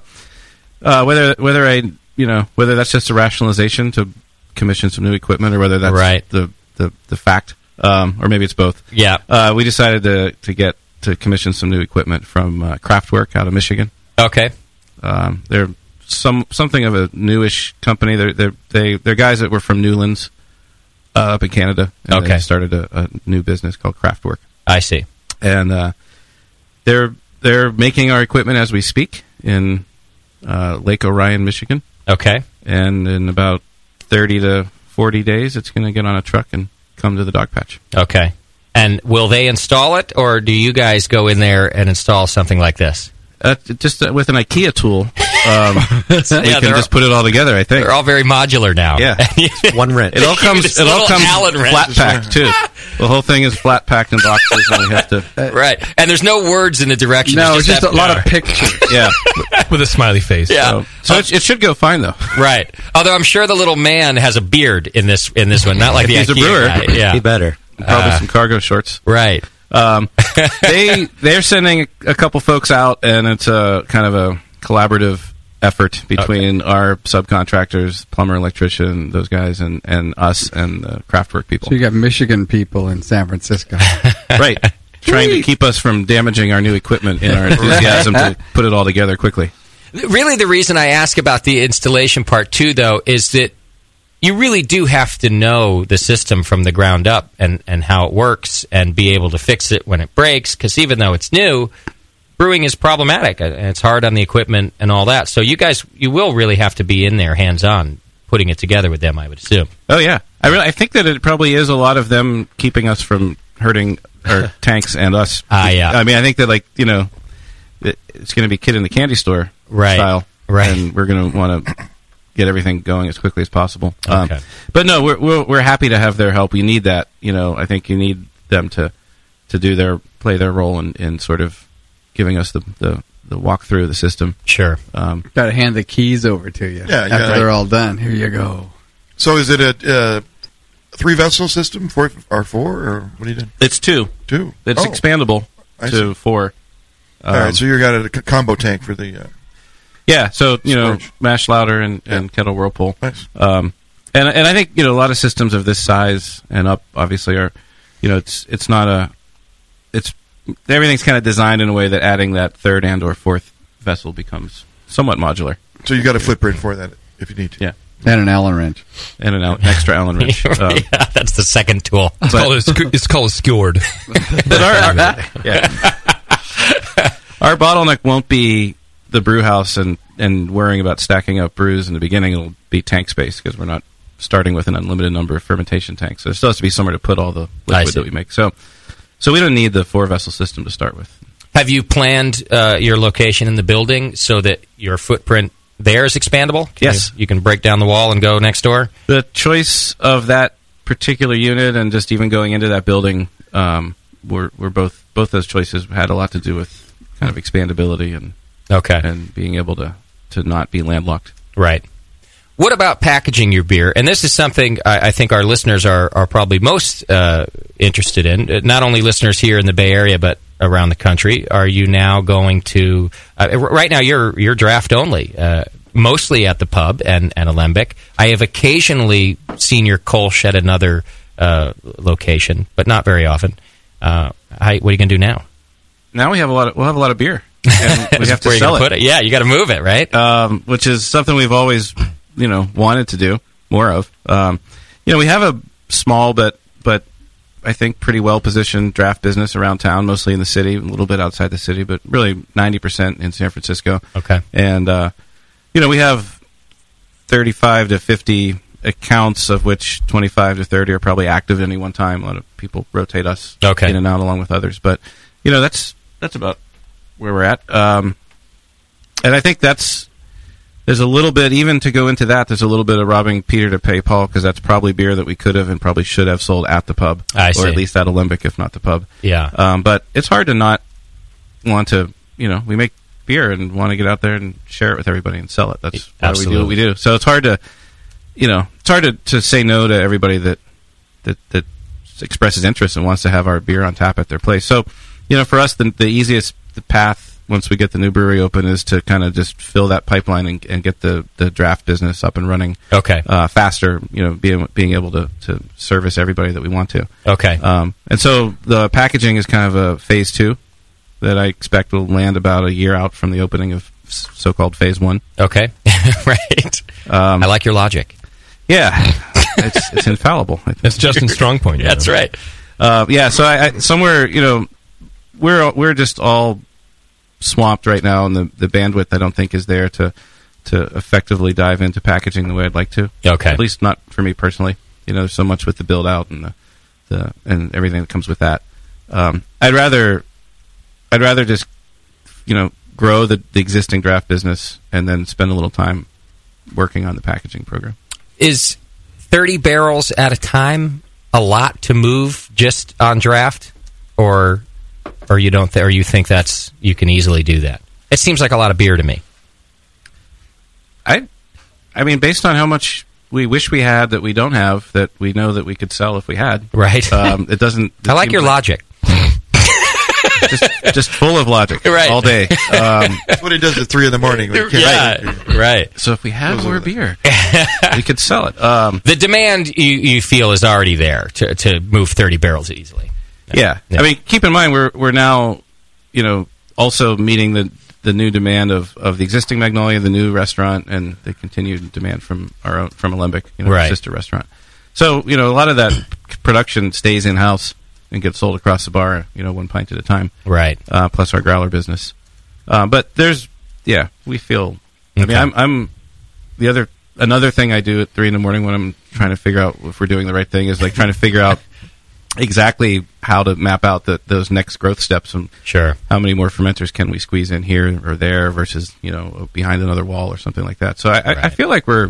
uh, whether whether I you know whether that's just a rationalization to commission some new equipment or whether that's Right. the, the the fact, um, or maybe it's both. Yeah. Uh, we decided to to get to commission some new equipment from uh, Kraftwerk out of Michigan. Okay. Um, they're some something of a newish company. They're they're they, they're guys that were from Newlands uh, up in Canada. And Okay. They started a, a new business called Kraftwerk, I see. and uh, they're they're making our equipment as we speak in uh, Lake Orion, Michigan. Okay. And in about thirty to forty days, it's going to get on a truck and come to the dog patch. Okay. And will they install it, or do you guys go in there and install something like this? Uh, just uh, with an IKEA tool, um, we Yeah, can they're just all- put it all together. I think They're all very modular now. Yeah. One wrench. It all comes. This It all little comes Allen wrench. flat packed too. The whole thing is flat packed in boxes, and we have to. Right. And there's no words in the directions. No, There's it's just that- a lot of pictures. Yeah, With a smiley face. Yeah. so, so it, it should go fine though. Right. Although I'm sure the little man has a beard in this in this one, not like If the he's a IKEA brewer, guy. Yeah. He better. Probably Uh, some cargo shorts. Right. Um, they they're sending a couple folks out, and it's a kind of a collaborative effort between our subcontractors, plumber, electrician, those guys, and, and us and the Kraftwerk people. So you got Michigan people in San Francisco. Right, trying to keep us from damaging our new equipment in our enthusiasm to put it all together quickly. Really, the reason I ask about the installation part too, though, is that you really do have to know the system from the ground up and, and how it works and be able to fix it when it breaks, because even though it's new, brewing is problematic and it's hard on the equipment and all that. So you guys, you will really have to be in there hands-on putting it together with them, I would assume. Oh, yeah. I really, I think that it probably is a lot of them keeping us from hurting our tanks and us. Ah, yeah. I mean, I think that, like, you know, it, it's going to be kid in the candy store right. style. Right. And we're going to want to get everything going as quickly as possible. Okay. Um, but no, we're, we're we're happy to have their help. We need that. You know, I think you need them to to do their play their role in, in sort of giving us the, the, the walk through the system. Sure. Um, Got to hand the keys over to you. Yeah, after yeah. they're all done. Here you go. So is it a uh, three vessel system, four or four, or what are you doing? It's two. Two. It's Oh. expandable I to see. four. All Um, right, so you got a c- combo tank for the. Uh, Yeah, so you know, Storage. mash louder and, and kettle whirlpool. Nice. Um, and and I think you know a lot of systems of this size and up obviously are, you know, it's it's not a, it's everything's kind of designed in a way that adding that third and or fourth vessel becomes somewhat modular. so you got a footprint for that if you need to. Yeah, And an Allen wrench. and an, Al- an extra Allen wrench. Um, yeah, that's the second tool. It's, called, a, sc- it's called a skewered. but our, our, yeah. Our bottleneck won't be the brew house and, and worrying about stacking up brews in the beginning. It'll be tank space because we're not starting with an unlimited number of fermentation tanks. So there still has to be somewhere to put all the I liquid see. that we make. So, so we don't need the four vessel system to start with. Have you planned uh, your location in the building so that your footprint there is expandable? Can Yes. You, you can break down the wall and go next door? The choice of that particular unit and just even going into that building, um, were were both both those choices had a lot to do with kind of expandability and Okay. and being able to, to not be landlocked. Right. What about packaging your beer? And this is something I, I think our listeners are, are probably most uh, interested in. Uh, Not only listeners here in the Bay Area, but around the country. Are you now going to... Uh, r- right now, you're you're draft only, uh, mostly at the pub and, and Alembic. I have occasionally seen your Kolsch at another uh, location, but not very often. Uh, how, what are you going to do now? Now we have a lot of, we'll have a lot of beer. And we have to Where you sell gonna it. put it. Yeah, you got to move it, right? Um, which is something we've always, you know, wanted to do more of. Um, you know, we have a small but but I think pretty well positioned draft business around town, mostly in the city, a little bit outside the city, but really ninety percent in San Francisco. Okay. And uh, you know, we have thirty-five to fifty accounts, of which twenty-five to thirty are probably active at any one time. A lot of people rotate us Okay. in and out along with others, but you know, that's that's about where we're at. Um, and I think that's there's a little bit, even to go into that, there's a little bit of robbing Peter to pay Paul, because that's probably beer that we could have and probably should have sold at the pub, I or see. at least at Alembic, if not the pub. Yeah. Um, but it's hard to not want to, you know, we make beer and want to get out there and share it with everybody and sell it. That's why we do what we do. So it's hard to, you know, it's hard to, to say no to everybody that, that that expresses interest and wants to have our beer on tap at their place. So, you know, for us, the, the easiest the path once we get the new brewery open is to kind of just fill that pipeline and, and get the, the draft business up and running. Okay. Uh, faster, you know, being being able to, to service everybody that we want to. Okay. Um, and so the packaging is kind of a phase two that I expect will land about a year out from the opening of s- so-called phase one. Okay. Right. Um, I like your logic. Yeah. it's, it's infallible. That's Justin's strong point. you That's know. right. Uh, yeah, so I, I, somewhere, you know, we're we're just all swamped right now, and the, the bandwidth I don't think is there to to effectively dive into packaging the way I'd like to. Okay. At least not for me personally. You know, there's so much with the build out and the, the and everything that comes with that. Um, I'd rather I'd rather just you know grow the, the existing draft business and then spend a little time working on the packaging program. Is thirty barrels at a time a lot to move just on draft, or or you don't, th- or you think that's you can easily do that? It seems like a lot of beer to me. I, I mean, based on how much we wish we had that we don't have, that we know that we could sell if we had. Right. Um, it doesn't. I like your logic. just, just full of logic, Right. all day. Um, That's what he does at three in the morning. when he can't Yeah, sleep. right. So if we had Those more are the- beer, we could sell it. Um, The demand you, you feel is already there to to move thirty barrels easily. yeah. Yeah. I mean, keep in mind we're we're now, you know, also meeting the the new demand of, of the existing Magnolia, the new restaurant, and the continued demand from our own, from Alembic, you know, Right. sister restaurant. So, you know, a lot of that production stays in house and gets sold across the bar, you know, one pint at a time. Right. Uh, plus our growler business. Uh, but there's, yeah, we feel. I mean, Okay. I'm, I'm the other another thing I do at three in the morning when I'm trying to figure out if we're doing the right thing is like trying to figure out exactly how to map out the, those next growth steps and sure how many more fermenters can we squeeze in here or there versus, you know, behind another wall or something like that. So I, I, I feel like we're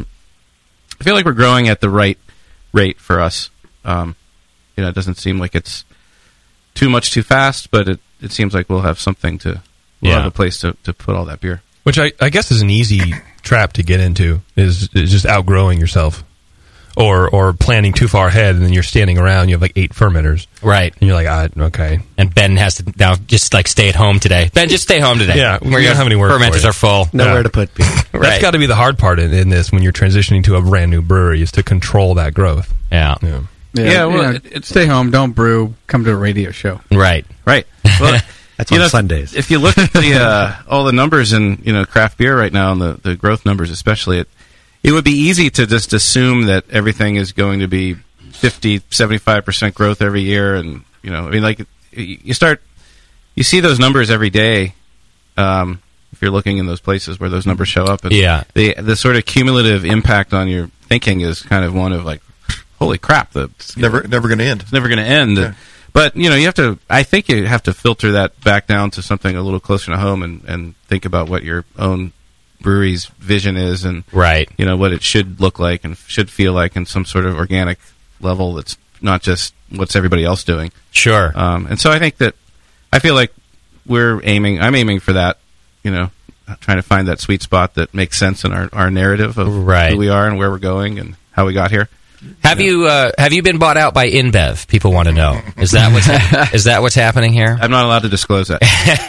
I feel like we're growing at the right rate for us. Um, you know, it doesn't seem like it's too much too fast, but it, it seems like we'll have something to we'll Yeah. have a place to, to put all that beer. Which I, I guess is an easy trap to get into, is, is just outgrowing yourself. Or or planning too far ahead, and then you're standing around, you have like eight fermenters. Right. And you're like, ah, okay. And Ben has to now just like stay at home today. Ben, just stay home today. Yeah, we Where don't your have any work for fermenters you. are full. Yeah. to put beer. That's got to be the hard part in, in this when you're transitioning to a brand new brewery, is to control that growth. Yeah. Yeah, Yeah, Yeah, well, you know, it- stay home, don't brew, come to a radio show. Right. Right. Well, That's you on know, Sundays. If you look at the uh, all the numbers in, you know, craft beer right now, and the, the growth numbers especially, it it would be easy to just assume that everything is going to be fifty, seventy-five percent growth every year, and you know, I mean, like you start, you see those numbers every day. Um, if you're looking in those places where those numbers show up, and Yeah. the the sort of cumulative impact on your thinking is kind of one of like, holy crap, the It's never never going to end. it's never going to end. Yeah. But you know, you have to. I think you have to filter that back down to something a little closer to home, and, and think about what your own brewery's vision is, and Right. you know what it should look like and should feel like in some sort of organic level. That's not just what's everybody else doing. Sure. Um, and so I think that I feel like we're aiming. I'm aiming for that. You know, trying to find that sweet spot that makes sense in our, our narrative of Right. who we are and where we're going and how we got here. Have you uh, have you been bought out by InBev? People want to know. Is that what's is that what's happening here? I'm not allowed to disclose that.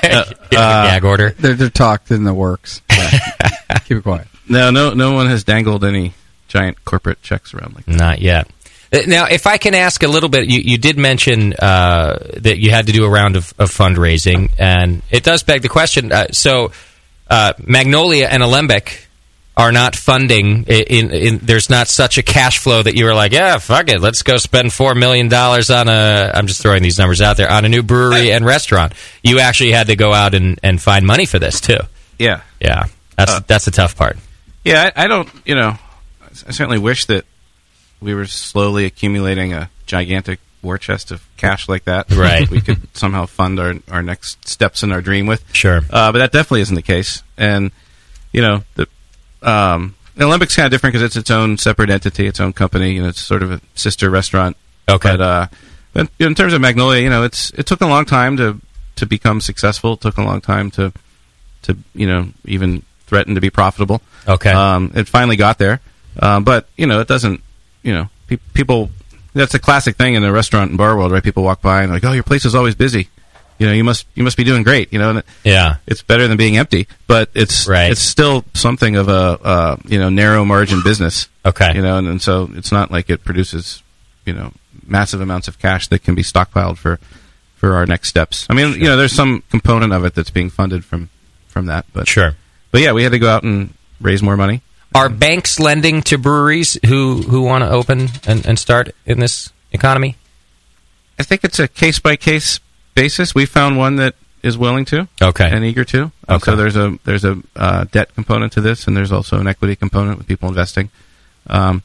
Uh, gag order. They're, they're talked in the works. Keep it quiet. No, no, no one has dangled any giant corporate checks around like that. Not yet. Uh, Now, if I can ask a little bit, you, you did mention uh, that you had to do a round of, of fundraising, and it does beg the question. Uh, so, uh, Magnolia and Alembic are not funding. In, in, in there's not such a cash flow that you were like, yeah, fuck it, let's go spend four million dollars on a. I'm just throwing these numbers out there on a new brewery and restaurant. You actually had to go out and, and find money for this too. Yeah. Yeah, that's Uh, that's the tough part. Yeah, I, I don't, you know, I certainly wish that we were slowly accumulating a gigantic war chest of cash like that. Right. We could somehow fund our, our next steps in our dream with. Sure. Uh, but that definitely isn't the case. And, you know, the um, the Alembics kind of different because it's its own separate entity, its own company. You know, it's sort of a sister restaurant. Okay. But, uh, but in terms of Magnolia, you know, it's it took a long time to, to become successful. It took a long time to, to you know, even threaten to be profitable. Okay. Um, it finally got there. Um, but, you know, it doesn't, you know, pe- people, that's a classic thing in the restaurant and bar world, right? People walk by and like, oh, your place is always busy. You know, you must you must be doing great. You know, and it, Yeah. it's better than being empty, but it's Right. it's still something of a uh, you know narrow margin business. Okay. You know, and, and so it's not like it produces you know massive amounts of cash that can be stockpiled for for our next steps. I mean, you know, there's some component of it that's being funded from from that, but Sure. But yeah, we had to go out and raise more money. Are banks lending to breweries who, who want to open and, and start in this economy? I think it's a case by case basis. We found one that is willing to, okay, and eager to. And Okay. So there's a there's a uh, debt component to this, and there's also an equity component with people investing. Um,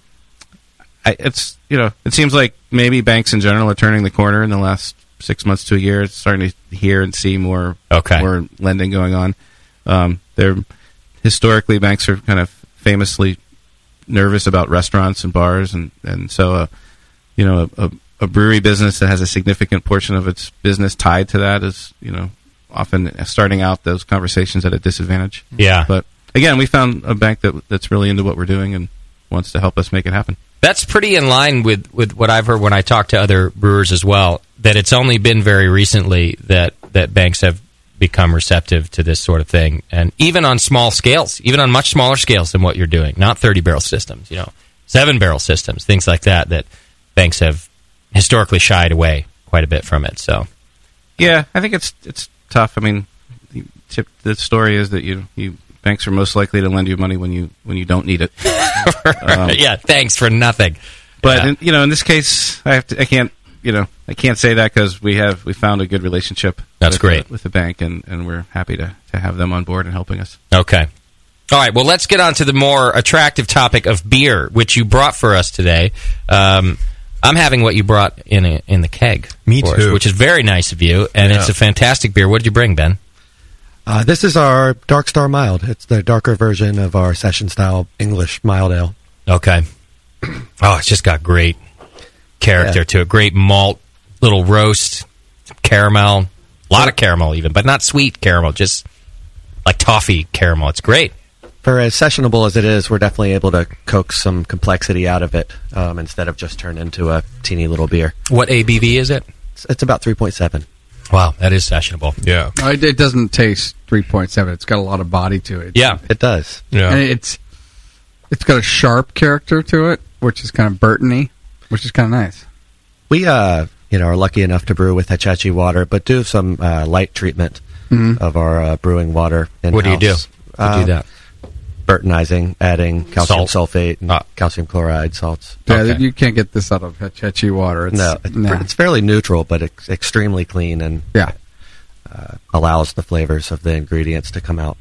I, it's you know it seems like maybe banks in general are turning the corner in the last six months to a year. It's starting to hear and see more Okay. more lending going on. Um, they're historically banks are kind of famously nervous about restaurants and bars, and and so uh, you know a, a, a brewery business that has a significant portion of its business tied to that is you know often starting out those conversations at a disadvantage. Yeah. But again, we found a bank that that's really into what we're doing and wants to help us make it happen. That's pretty in line with, with what I've heard when I talk to other brewers as well, that it's only been very recently that, that banks have become receptive to this sort of thing. And even on small scales, even on much smaller scales than what you're doing, not thirty-barrel systems, you know, seven-barrel systems, things like that, that banks have historically shied away quite a bit from it. So, Yeah, I think it's it's tough. I mean, tip, the story is that you, you banks are most likely to lend you money when you when you don't need it. um, yeah, thanks for nothing. But Yeah. in, you know, in this case, I have to. I can't. You know, I can't say that because we have we found a good relationship. That's with, great. uh, with the bank, and, and we're happy to, to have them on board and helping us. Okay. All right, well, let's get on to the more attractive topic of beer, which you brought for us today. Um, I'm having what you brought in a, in the keg. Me for us, too. which is very nice of you, and Yeah. it's a fantastic beer. What did you bring, Ben? Uh, this is our Dark Star Mild. It's the darker version of our session-style English mild ale. Okay. Oh, it's just got great character Yeah. to it. Great malt, little roast, caramel, a lot of caramel even, but not sweet caramel, just like toffee caramel. It's great. For as sessionable as it is, we're definitely able to coax some complexity out of it um, instead of just turn into a teeny little beer. What A B V is it? It's, it's about three point seven. Wow, that is sessionable. Yeah. No, it, it doesn't taste three point seven. It's got a lot of body to it. Yeah. It does. Yeah. And it's it's got a sharp character to it, which is kind of Burton-y, which is kind of nice. We, uh, you know, are lucky enough to brew with Hetchatchee water, but do some uh, light treatment Mhm. of our uh, brewing water in-house. What do you do? What do you do that? Burtonizing, adding calcium Salt? sulfate and Ah. calcium chloride salts. Yeah, Okay. you can't get this out of Hetchatchee water. It's, no, it's, nah. it's fairly neutral, but it's extremely clean and Yeah. uh, allows the flavors of the ingredients to come out.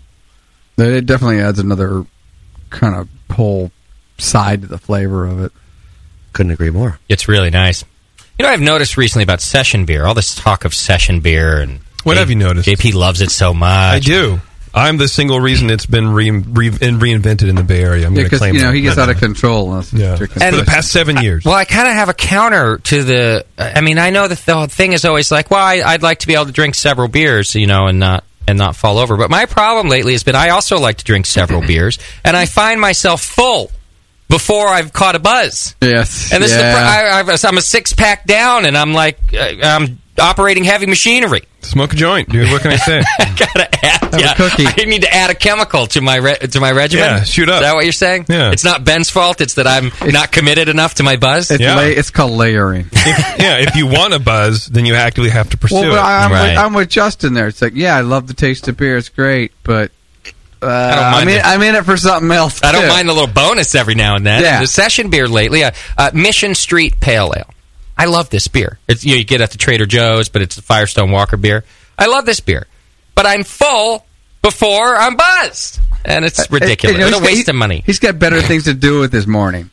It definitely adds another kind of whole side to the flavor of it. Couldn't agree more. It's really nice. You know, I've noticed recently about session beer, all this talk of session beer. and What J- have you noticed? J P loves it so much. I do. I'm the single reason it's been re- re- and reinvented in the Bay Area. I'm Yeah, going to because claim you know that. he gets out of control. Unless he's Yeah. drinking And- For the past seven years. Well, I kind of have a counter to the. I mean, I know that the thing is always like, well, I, I'd like to be able to drink several beers, you know, and not and not fall over. But my problem lately has been I also like to drink several beers, and I find myself full before I've caught a buzz. Yes, And this yeah. is the, I, I've, I'm a six pack down, and I'm like, uh, I'm operating heavy machinery. Smoke a joint, dude. What can I say? Gotta add, Have a yeah, cookie. I need to add a chemical to my re- to my regimen. Yeah, shoot up. Is that what you're saying? Yeah. It's not Ben's fault. It's that I'm not committed enough to my buzz. It's, Yeah. la- it's called layering. If- yeah, if you want a buzz, then you actively have to pursue Well, but it. I'm, Right. with, I'm with Justin there. It's like, yeah, I love the taste of beer. It's great, but uh, I don't mind am in, it. I'm in it for something else. I don't too. mind the little bonus every now and then. Yeah. The session beer lately, uh, uh, Mission Street Pale Ale. I love this beer. It's you, know, you get it at the Trader Joe's, but it's the Firestone Walker beer. I love this beer, but I'm full before I'm buzzed, and it's ridiculous. Uh, you know, it's a he's got- waste of money. He's got better things to do with his morning.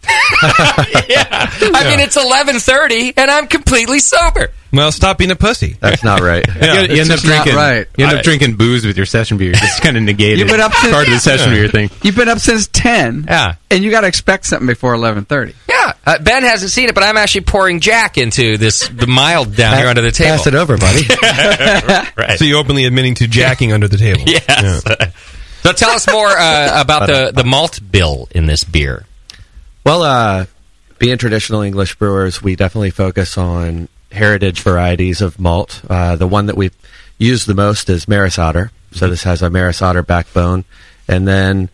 yeah, I mean it's eleven thirty, and I'm completely sober. Well, stop being a pussy. That's not right. Yeah, you, you end up just not drinking. right. You end up I- drinking booze with your session beer. Just kind of negated. You've been up since- part of the session beer thing. You've been up since ten, Yeah. and you got to expect something before eleven thirty. Yeah, uh, Ben hasn't seen it, but I'm actually pouring Jack into this the mild down here under the table. Pass it over, buddy. Right. So you're openly admitting to jacking under the table. Yes. So tell us more uh, about the, the malt bill in this beer. Well, uh, being traditional English brewers, we definitely focus on heritage varieties of malt. Uh, the one that we use the most is Maris Otter. So this has a Maris Otter backbone. And then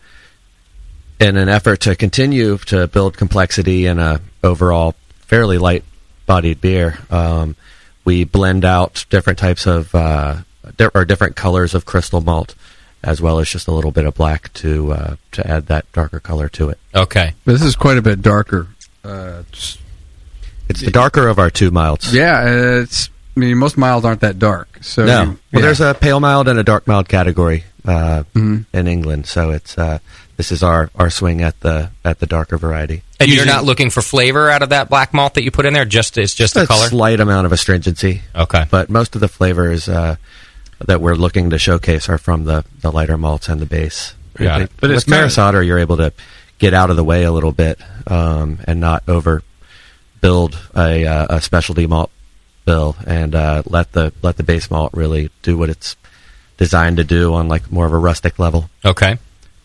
in an effort to continue to build complexity in a overall fairly light-bodied beer, um, we blend out different types of, uh, di- or different colors of crystal malt, as well as just a little bit of black to uh, to add that darker color to it. Okay. This is quite a bit darker. Uh, it's- It's the darker of our two milds. yeah, it's. I mean, most milds aren't that dark. So no. you- Well, yeah. there's a pale mild and a dark mild category uh, Mhm. in England, so it's uh, this is our, our swing at the at the darker variety. And you're not looking for flavor out of that black malt that you put in there? Just It's just the a color? slight amount of astringency. Okay. But most of the flavors uh, that we're looking to showcase are from the, the lighter malts and the base. Got They- it. But it's with kinda- Maris Otter, you're able to get out of the way a little bit um, and not over build a, uh, a specialty malt bill and uh, let the let the base malt really do what it's designed to do on like more of a rustic level. Okay.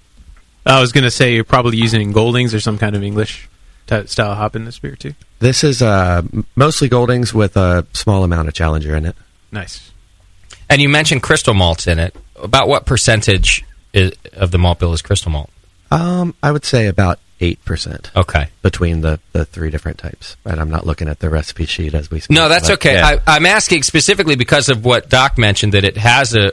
I was going to say you're probably using Goldings or some kind of English t- style hop in this beer too. This is uh, m- mostly Goldings with a small amount of Challenger in it. Nice. And you mentioned crystal malts in it. About what percentage is, of the malt bill is crystal malt? Um, I would say about eight percent. Okay. Between the, the three different types, and I'm not looking at the recipe sheet as we speak. No, that's but, okay. yeah. I, I'm asking specifically because of what Doc mentioned, that it has a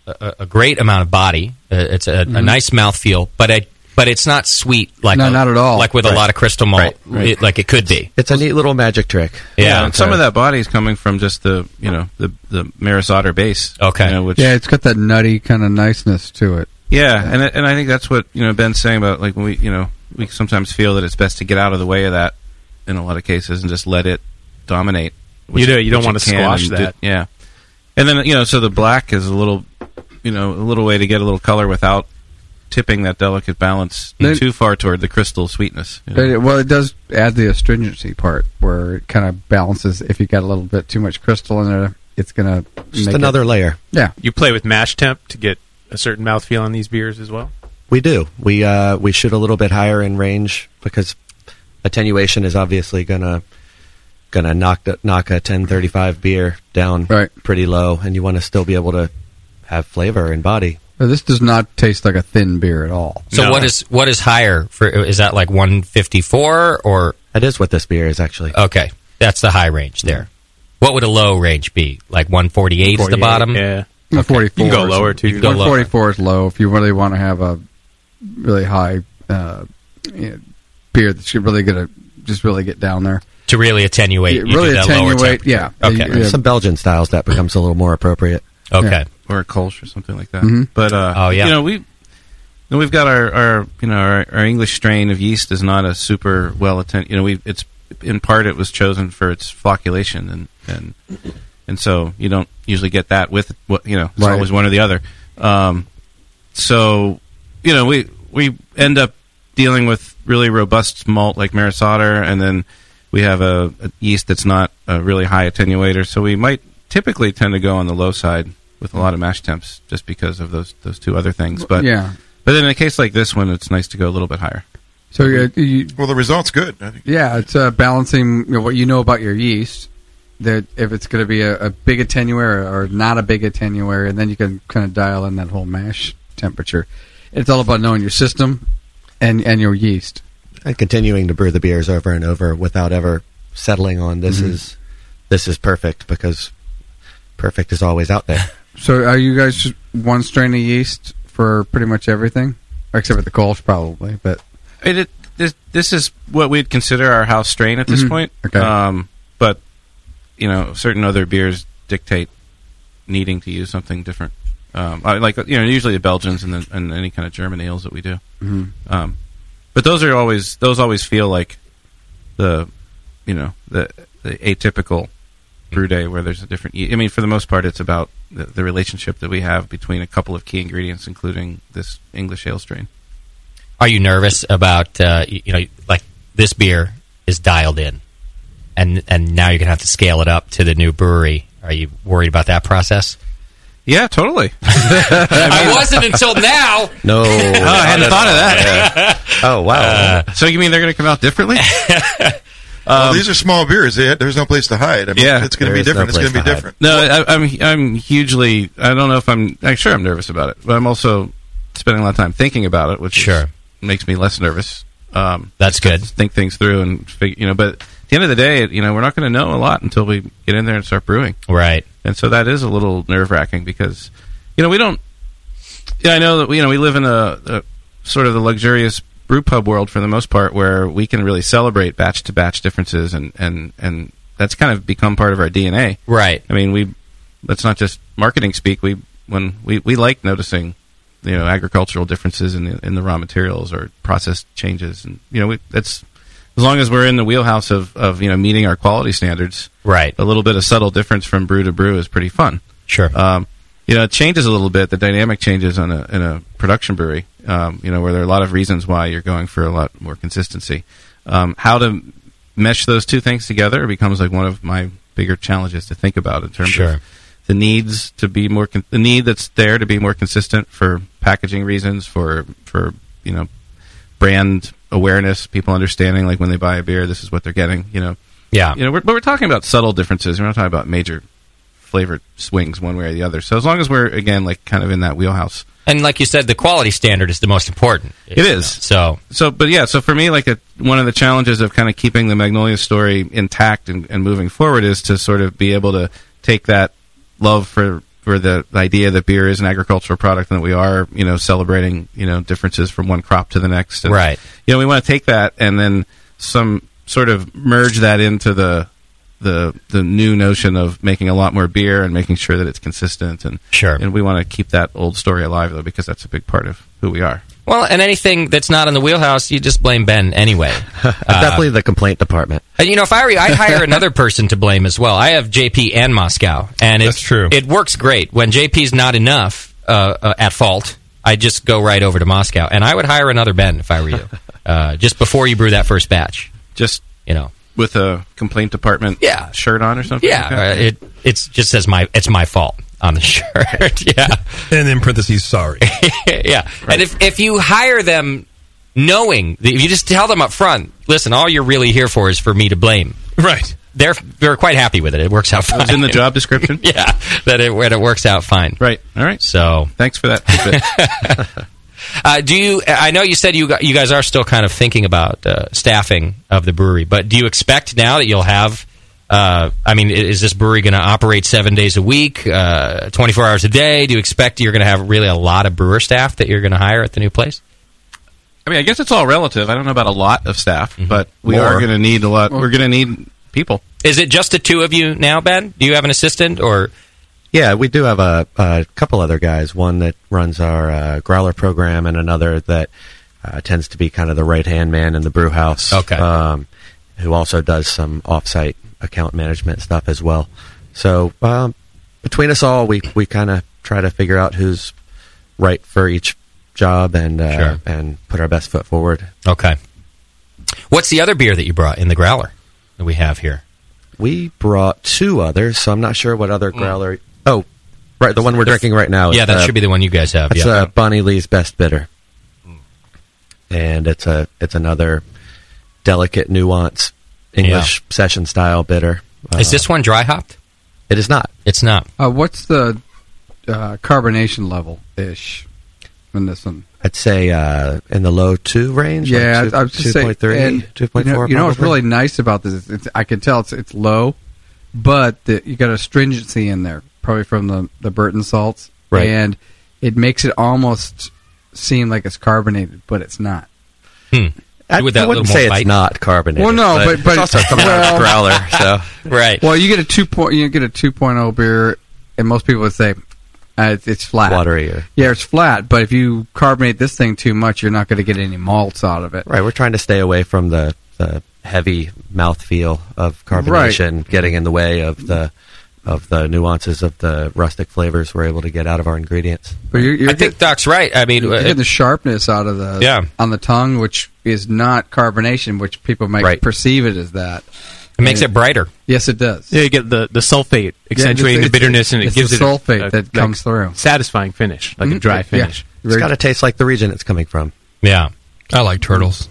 a, a great amount of body. Uh, it's a, Mhm. a nice mouthfeel, but it, but it's not sweet like No, a- not at all. Like with a Right. lot of crystal malt, Right, right. It, like it could be. It's a neat little magic trick. Yeah, and some of that body is coming from just the you know the the Maris Otter base. Okay, you know, which Yeah, it's got that nutty kind of niceness to it. Yeah, and I- and I think that's what you know Ben's saying about like when we you know we sometimes feel that it's best to get out of the way of that in a lot of cases and just let it dominate. You do- you don't which wanna it can, squash and that. do- yeah, and then you know so the black is a little you know a little way to get a little color without tipping that delicate balance Then- too far toward the crystal sweetness. you know. It- well, it does add the astringency part where it kind of balances. If you got a little bit too much crystal in there, it's going to Just another layer. Yeah. You play with mash temp to get a certain mouthfeel on these beers as well? We do. We uh, we shoot a little bit higher in range because attenuation is obviously gonna gonna knock the, knock a ten thirty-five beer down Right. pretty low, and you want to still be able to have flavor and body. Well, this does not taste like a thin beer at all. So what is what is higher for? Is that like one fifty-four or? That is what this beer is actually. Okay, that's the high range there. What would a low range be? Like one forty-eight is the bottom. Yeah. one forty-four. You can go lower, too. You can go one lower. forty-four is low if you really want to have a really high uh, you know, beer that's really going to just really get down there. To really attenuate, Yeah, you do really that lower attenuate, temperature. yeah. Okay. Yeah. There's some Belgian styles that becomes a little more appropriate. Okay. or a Kolsch or something like that. Mhm. But uh, Oh, yeah. you know we you know, we've got our, our you know our, our English strain of yeast is not a super well attended. You know we it's in part it was chosen for its flocculation and and and so you don't usually get that with what you know it's Right. always one or the other. Um, so you know we we end up dealing with really robust malt like Maris Otter, and then we have a, a yeast that's not a really high attenuator. So we might typically tend to go on the low side with a lot of mash temps just because of those those two other things. But Yeah. but in a case like this one, it's nice to go a little bit higher. So uh, you, Well, the result's good. I think. yeah, it's uh, balancing you know, what you know about your yeast. That if it's going to be a, a big attenuator or not a big attenuator, and then you can kind of dial in that whole mash temperature. It's all about knowing your system and and your yeast. And continuing to brew the beers over and over without ever settling on this Mhm. is this is perfect, because perfect is always out there. So are you guys just one strain of yeast for pretty much everything, except for the Kolsch probably? But It, it this this is what we'd consider our house strain at this Mhm. point. Okay. Um, but you know, certain other beers dictate needing to use something different. Um, I, like you know, usually the Belgians and, the, and any kind of German ales that we do. Mhm. Um, but those are always those always feel like the you know the the atypical brew day where there's a different. ye- I mean, for the most part, it's about the, the relationship that we have between a couple of key ingredients, including this English ale strain. Are you nervous about uh, you, you know like this beer is dialed in, and and now you're gonna have to scale it up to the new brewery? Are you worried about that process? Yeah, totally. I wasn't until now. No, Oh, I hadn't thought of that. Oh wow! So you mean they're going to come out differently? Well, these are small beers. They, there's no place to hide. I mean, Yeah. it's going to be There is no different. it's going to be place to hide. different. No, I, I'm I'm hugely. I don't know if I'm. I'm sure I'm nervous about it, but I'm also spending a lot of time thinking about it, which Sure. is, makes me less nervous. Um, That's good. think things through and figure, you know. But at the end of the day, you know, we're not going to know a lot until we get in there and start brewing. Right. And so that is a little nerve wracking because, you know, we don't. Yeah, I know that you know we live in a, a sort of the luxurious brew pub world for the most part, where we can really celebrate batch to batch differences, and, and, and that's kind of become part of our D N A. Right. I mean, we that's not just marketing speak. We when we, we like noticing, you know, agricultural differences in the in the raw materials or process changes, and you know, we, that's as long as we're in the wheelhouse of, of you know meeting our quality standards. Right. A little bit of subtle difference from brew to brew is pretty fun. Sure. Um, you know, it changes a little bit. The dynamic changes on a in a production brewery. Um, you know, where there are a lot of reasons why you're going for a lot more consistency. Um, how to mesh those two things together becomes like one of my bigger challenges to think about in terms Sure. of the needs to be more con- the need that's there to be more consistent for packaging reasons, for for you know brand awareness, people understanding like when they buy a beer, this is what they're getting. You know, Yeah. you know, we're, but we're talking about subtle differences. We're not talking about major flavor swings one way or the other. So as long as we're again like kind of in that wheelhouse. And like you said, the quality standard is the most important. It is. So, so, but yeah, so for me, like a, one of the challenges of kind of keeping the Magnolia story intact and, and moving forward is to sort of be able to take that love for for the, the idea that beer is an agricultural product and that we are, you know, celebrating, you know, differences from one crop to the next. And, Right. You know, we want to take that and then some sort of merge that into the the the new notion of making a lot more beer and making sure that it's consistent. And sure. And we want to keep that old story alive, though, because that's a big part of who we are. Well, and anything that's not in the wheelhouse, you just blame Ben anyway. Uh, Definitely the complaint department. And, you know, if I were you, I'd hire another person to blame as well. I have J P and Moscow, and it's true. It works great. When J P's not enough uh, uh, at fault, I just go right over to Moscow, and I would hire another Ben if I were you, uh, just before you brew that first batch. Just you know, with a complaint department yeah. shirt on or something. Yeah, like that? uh, it it's just says my it's my fault on the shirt. Yeah, and in parentheses, sorry. Yeah, right. And if if you hire them knowing, if you just tell them up front, listen, all you're really here for is for me to blame. Right. They're they're quite happy with it. It works out fine. It was in the job description. Yeah, that it it works out fine. Right. All right. So thanks for that. uh, do you? I know you said you got, you guys are still kind of thinking about uh, staffing of the brewery, but do you expect now that you'll have? Uh, I mean, is this brewery going to operate seven days a week, uh, twenty-four hours a day? Do you expect you're going to have really a lot of brewer staff that you're going to hire at the new place? I mean, I guess it's all relative. I don't know about a lot of staff, Mm-hmm. but we More. are going to need a lot. We're going to need people. Is it just the two of you now, Ben? Do you have an assistant or? Yeah, we do have a, a couple other guys. One that runs our uh, growler program, and another that uh, tends to be kind of the right hand man in the brew house. Okay. Um, who also does some offsite account management stuff as well. So um, between us all, we we kind of try to figure out who's right for each job and uh, Sure. and put our best foot forward. Okay. What's the other beer that you brought in the growler that we have here? We brought two others, so I'm not sure what other growler. Oh, right, the one we're drinking right now. Yeah, is, that uh, should be the one you guys have. It's Yeah. uh, Bonnie Lee's Best Bitter, and it's a it's another delicate, nuanced English session style bitter. Is this one dry hopped? It is not. It's not. Uh, what's the uh, carbonation level ish in this one? I'd say uh, in the low two range. Yeah, like two, I was just two point three, saying. two point You know, four. you know what's probably. really nice about this? Is it's, I can tell it's it's low, but the, you got a stringency in there, probably from the the Burton salts, Right. and it makes it almost seem like it's carbonated, but it's not. Hmm. I, With that I wouldn't little more say it's bite? not carbonated. Well, no, but but it's also coming out of the growler. So Right. Well, you get a two point, you get a two point oh beer, and most people would say uh, it's, it's flat, watery. Or, Yeah, it's flat. But if you carbonate this thing too much, you're not going to get any malts out of it. right, we're trying to stay away from the, the heavy mouthfeel of carbonation getting in the way of the of the nuances of the rustic flavors we're able to get out of our ingredients. But you're, you're I think Doc's right. I mean, You're uh, getting the sharpness out of the Yeah. on the tongue, which is not carbonation, which people might Right. perceive it as that. it makes it brighter. Yes, it does. Yeah, you get the, the sulfate accentuating it's- the bitterness, and it it's gives the it a- sulfate a, that like, comes through. satisfying finish, like a Mhm. dry Yeah. finish. It's got to taste like the region it's coming from. Yeah. I like turtles.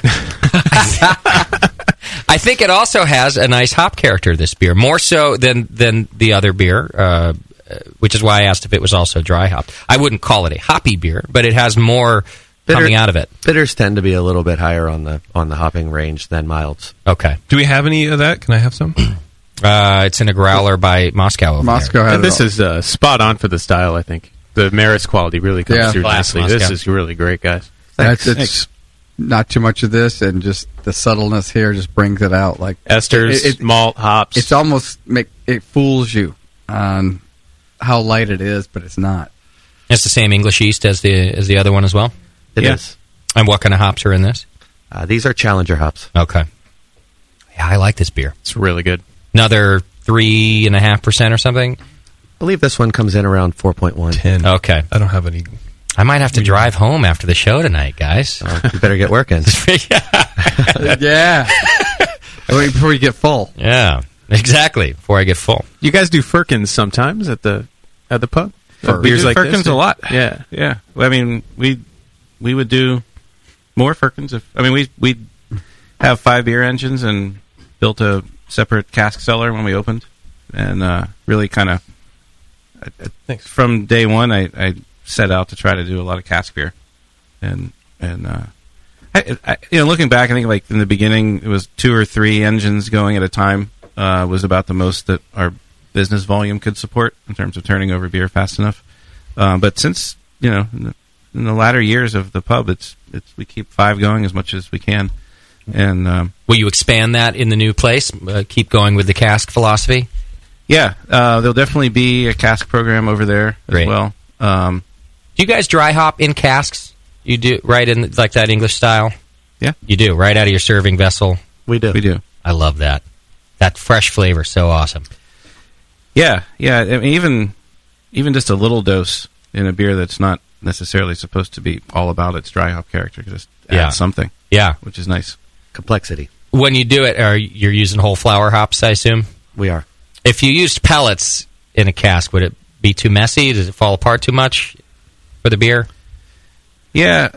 I think it also has a nice hop character, this beer, more so than than the other beer, uh, which is why I asked if it was also dry hopped. I wouldn't call it a hoppy beer, but it has more Bitter- coming out of it. Bitters tend to be a little bit higher on the on the hopping range than milds. Okay. Do we have any of that? Can I have some? Uh, it's in a growler by Moscow over Moscow there. had And it this all. is uh, spot on for the style, I think. The Maris quality really comes Yeah. through Class, nicely. This Moscow. is really great, guys. That's it's Thanks. not too much of this, and just the subtleness here just brings it out. Like Esters, It- it- malt, hops. it's almost make it fools you on how light it is, but it's not. It's the same English yeast as the as the other one as well. It Yeah. is. And what kind of hops are in this? Uh, these are Challenger hops. Okay. Yeah, I like this beer. It's really good. Another three and a half percent or something. I believe this one comes in around four point one. Ten. Okay. I don't have any. I might have to drive home after the show tonight, guys. Uh, you better get working. Yeah. Wait, before you get full. Yeah, exactly. Before I get full. You guys do firkins sometimes at the at the pub? Uh, We do Firkins this? a lot. Yeah. Yeah. I mean, we we would do more Firkins if I mean we we have five beer engines and built a separate cask cellar when we opened, and uh, really kind of from day one I, I set out to try to do a lot of cask beer, and and uh, I, I, you know looking back I think like in the beginning it was two or three engines going at a time uh, was about the most that our business volume could support in terms of turning over beer fast enough. Uh, but since you know, in the, in the latter years of the pub, it's it's we keep five going as much as we can. And um, will you expand that in the new place? Uh, keep going with the cask philosophy. Yeah, uh, there'll definitely be a cask program over there Great. as well. Um, do you guys dry hop in casks? You do right in like that English style. Yeah, you do right out of your serving vessel. We do. We do. I love that. That fresh flavor, so awesome. Yeah, yeah. I mean, even even just a little dose in a beer that's not necessarily supposed to be all about its dry hop character, just add Yeah. something. Yeah, which is nice. Complexity. When you do it, are you're using whole flower hops? I assume we are. If you used pellets in a cask, would it be too messy? Does it fall apart too much for the beer? Yeah,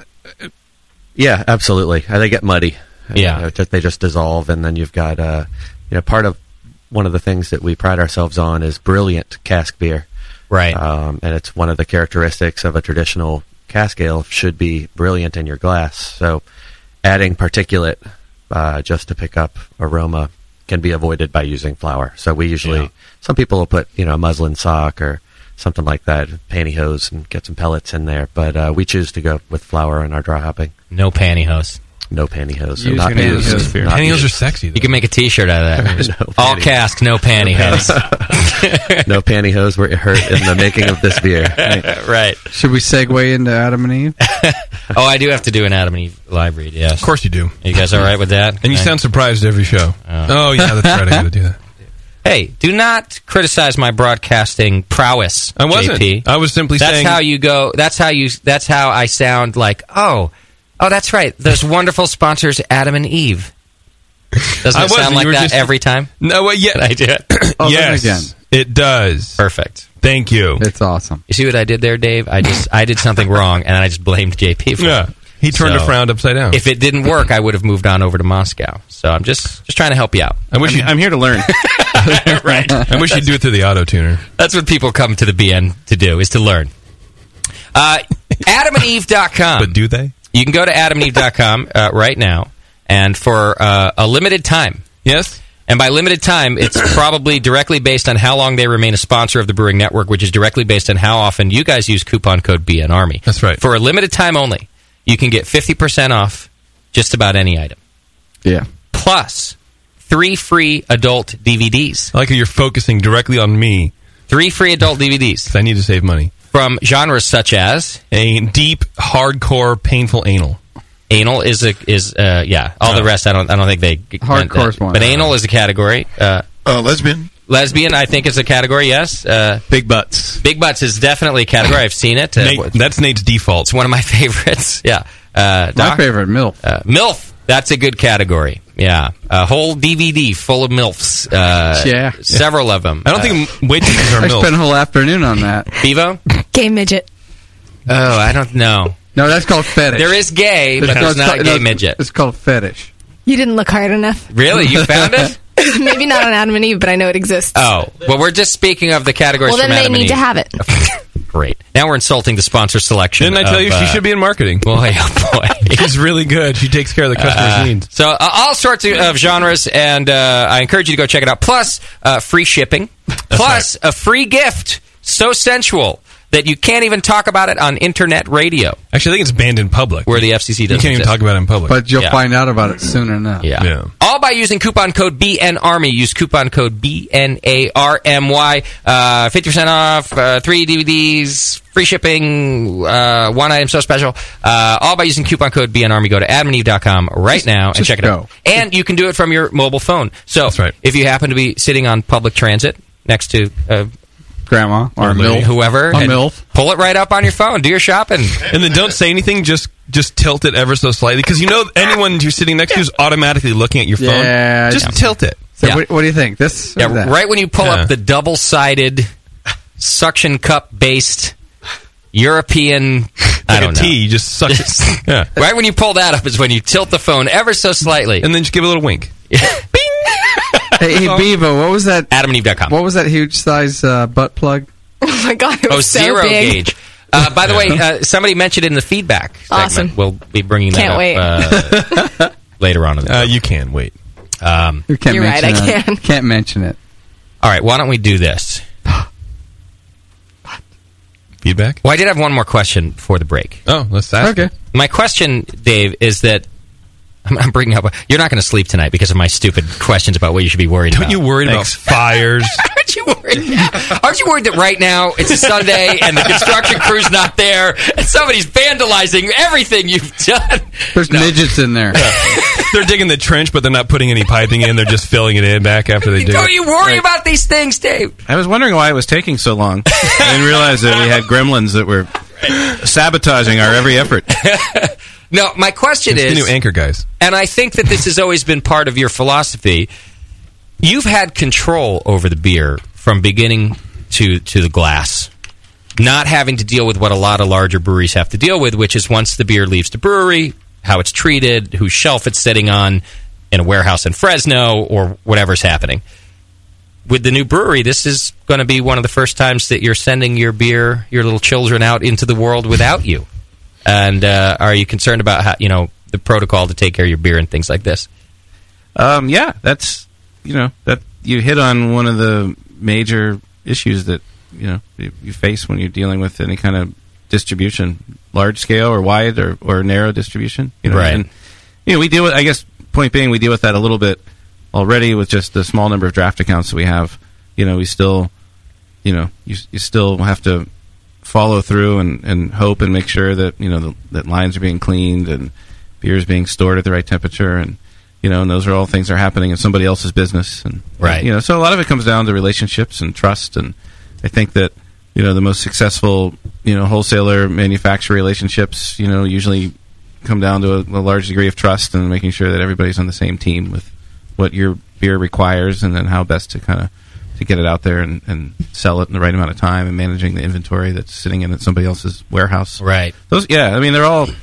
yeah, absolutely. Uh, They get muddy. Yeah. You know, just, they just dissolve, and then you've got uh, you know, part of one of the things that we pride ourselves on is brilliant cask beer. Right. Um, and it's one of the characteristics of a traditional cask ale should be brilliant in your glass. So adding particulate uh, just to pick up aroma can be avoided by using flour. So we usually, Yeah. some people will put, you know, a muslin sock or something like that, pantyhose, and get some pellets in there. But uh, we choose to go with flour in our dry hopping. No pantyhose. No pantyhose. Use Not your used. pantyhose. Not Pantyhose used. are sexy, though. You can make a T-shirt out of that. No All pantyhose. cask, no pantyhose. No pantyhose were hurt in the making of this beer. Right. Should we segue into Adam and Eve? Oh, I do have to do an Adam and Eve live read, yes. Of course you do. Are you guys all right with that? And you Right. sound surprised every show. Oh, yeah, that's right. I got to do that. Hey, do not criticize my broadcasting prowess. I wasn't. J P. I was simply that's saying- how you go. That's how you. That's how I sound. Like, oh, oh, that's right. Those wonderful sponsors, Adam and Eve. Doesn't I it sound wasn't. like You were that just- every time? No, well, yeah. I do it. Oh, yes, then again. it does. Perfect. Thank you. It's awesome. You see what I did there, Dave? I just I did something wrong, and I just blamed J P for Yeah. it. He turned So, a frown upside down. If it didn't work, I would have moved on over to Moscow. So I'm just just trying to help you out. I wish I'm, you. I'm here to learn. Right. I wish you'd do it through the auto tuner. That's what people come to the B N to do, is to learn. Uh, adam and eve dot com. But do they? You can go to adam and eve dot com uh, right now, and for uh, a limited time. Yes? And by limited time, it's probably directly based on how long they remain a sponsor of the Brewing Network, which is directly based on how often you guys use coupon code B N Army. That's right. For a limited time only, you can get fifty percent off just about any item. Yeah. Plus, three free adult D V Ds. I like how you're focusing directly on me. Three free adult D V Ds. I need to save money. From genres such as a deep, hardcore, painful anal. Anal is a is uh, yeah. All Oh. the rest, I don't I don't think they Hardcore's uh, one. But anal is a category. Uh, Uh, lesbian. lesbian, I think, is a category. Yes. Uh, Big butts. Big butts is definitely a category. I've seen it. Uh, Nate, that's Nate's default. It's one of my favorites. Yeah. Uh, My Doc? favorite, MILF. Uh, MILF. That's a good category. Yeah. A whole D V D full of MILFs. Uh, Yeah. Several of them. I don't think waitresses are I milk. spent a whole afternoon on that. Bevo? Gay midget. Oh, I don't know. No, that's called fetish. There is gay, but It's there's called- not a no, gay midget. It's called fetish. You didn't look hard enough. Really? You found it? Maybe not on Adam and Eve, but I know it exists. Oh. Well, we're just speaking of the categories well, then from they Adam and need to Eve. have it. Great. Now we're insulting the sponsor selection. Didn't I tell of, you she uh, should be in marketing? Boy, oh boy. She's really good. She takes care of the customer's Uh, needs. So uh, all sorts of, of genres, and uh, I encourage you to go check it out. Plus, uh, free shipping. Plus, a free gift. So sensual that you can't even talk about it on internet radio. Actually, I think it's banned in public. Where the F C C You doesn't can't even exist. talk about it in public. But you'll Yeah. find out about it soon enough. Yeah. Yeah. All by using coupon code B N Army. Use coupon code B N A R M Y. Uh, fifty percent off, uh, three D V Ds, free shipping, uh, one item so special. Uh, all by using coupon code B N Army. Go to adam and eve dot com right Just- now and just check it go. out. And you can do it from your mobile phone. So That's right. if you happen to be sitting on public transit next to uh, Grandma or Or lady. MILF. whoever, A and MILF. pull it right up on your phone. Do your shopping. And then don't say anything. Just just tilt it ever so slightly, because you know anyone you're sitting next to is automatically looking at your phone. Yeah. Just Yeah. tilt it. So Yeah. what, what do you think? This? or Yeah, that? right when you pull Yeah. up the double-sided suction cup based European, I Like don't a know. tea, you just suck it. Yeah. Right when you pull that up is when you tilt the phone ever so slightly. And then just give a little wink. Hey, hey, Bevo, what was that? adam and eve dot com. What was that huge size uh, butt plug? Oh my god, it was Oh, so zero big. gauge. Uh, by the way, uh, somebody mentioned it in the feedback segment. Awesome. We'll be bringing that Can't up wait. Uh, later on in the Uh, you can wait. Um, You can't You're right, mention I it. can. Can't mention it. All right, why don't we do this? Feedback? Well, I did have one more question before the break. Oh, let's ask. Okay. My question, Dave, is that I'm, I'm bringing up. You're not going to sleep tonight because of my stupid questions about what you should be worried Don't about. you worried Thanks. about fires? Aren't you worried? Aren't you worried that right now it's a Sunday and the construction crew's not there and somebody's vandalizing everything you've done? There's midgets in there. They're digging the trench, but they're not putting any piping in. They're just filling it in back after they dig Don't it. you worry about these things, Dave? I was wondering why it was taking so long. I didn't realize that we had gremlins that were sabotaging our every effort. No, my question It's is... the new anchor guys. And I think that this has always been part of your philosophy. You've had control over the beer from beginning to, to the glass. Not having to deal with what a lot of larger breweries have to deal with, which is once the beer leaves the brewery, how it's treated, whose shelf it's sitting on in a warehouse in Fresno, or whatever's happening. With the new brewery, this is going to be one of the first times that you're sending your beer, your little children out into the world without you. And uh, are you concerned about how, you know, the protocol to take care of your beer and things like this? Um, yeah, that's, you know, that you hit on one of the major issues that, you know, you, you face when you're dealing with any kind of distribution, large scale or wide or, or narrow distribution. You know, Right. And, you know, we deal with, I guess, point being, we deal with that a little bit already with just the small number of draft accounts that we have. You know, we still, you know, you, you still have to follow through and, and hope and make sure that, you know, the, that lines are being cleaned and beer is being stored at the right temperature, and, you know, and those are all things that are happening in somebody else's business. And, Right. you know, so a lot of it comes down to relationships and trust, and I think that, you know, the most successful, you know, wholesaler manufacturer relationships, you know, usually come down to a, a large degree of trust and making sure that everybody's on the same team with what your beer requires, and then how best to kind of to get it out there and, and sell it in the right amount of time, and managing the inventory that's sitting in at somebody else's warehouse. Right. Those, yeah, I mean, they're all.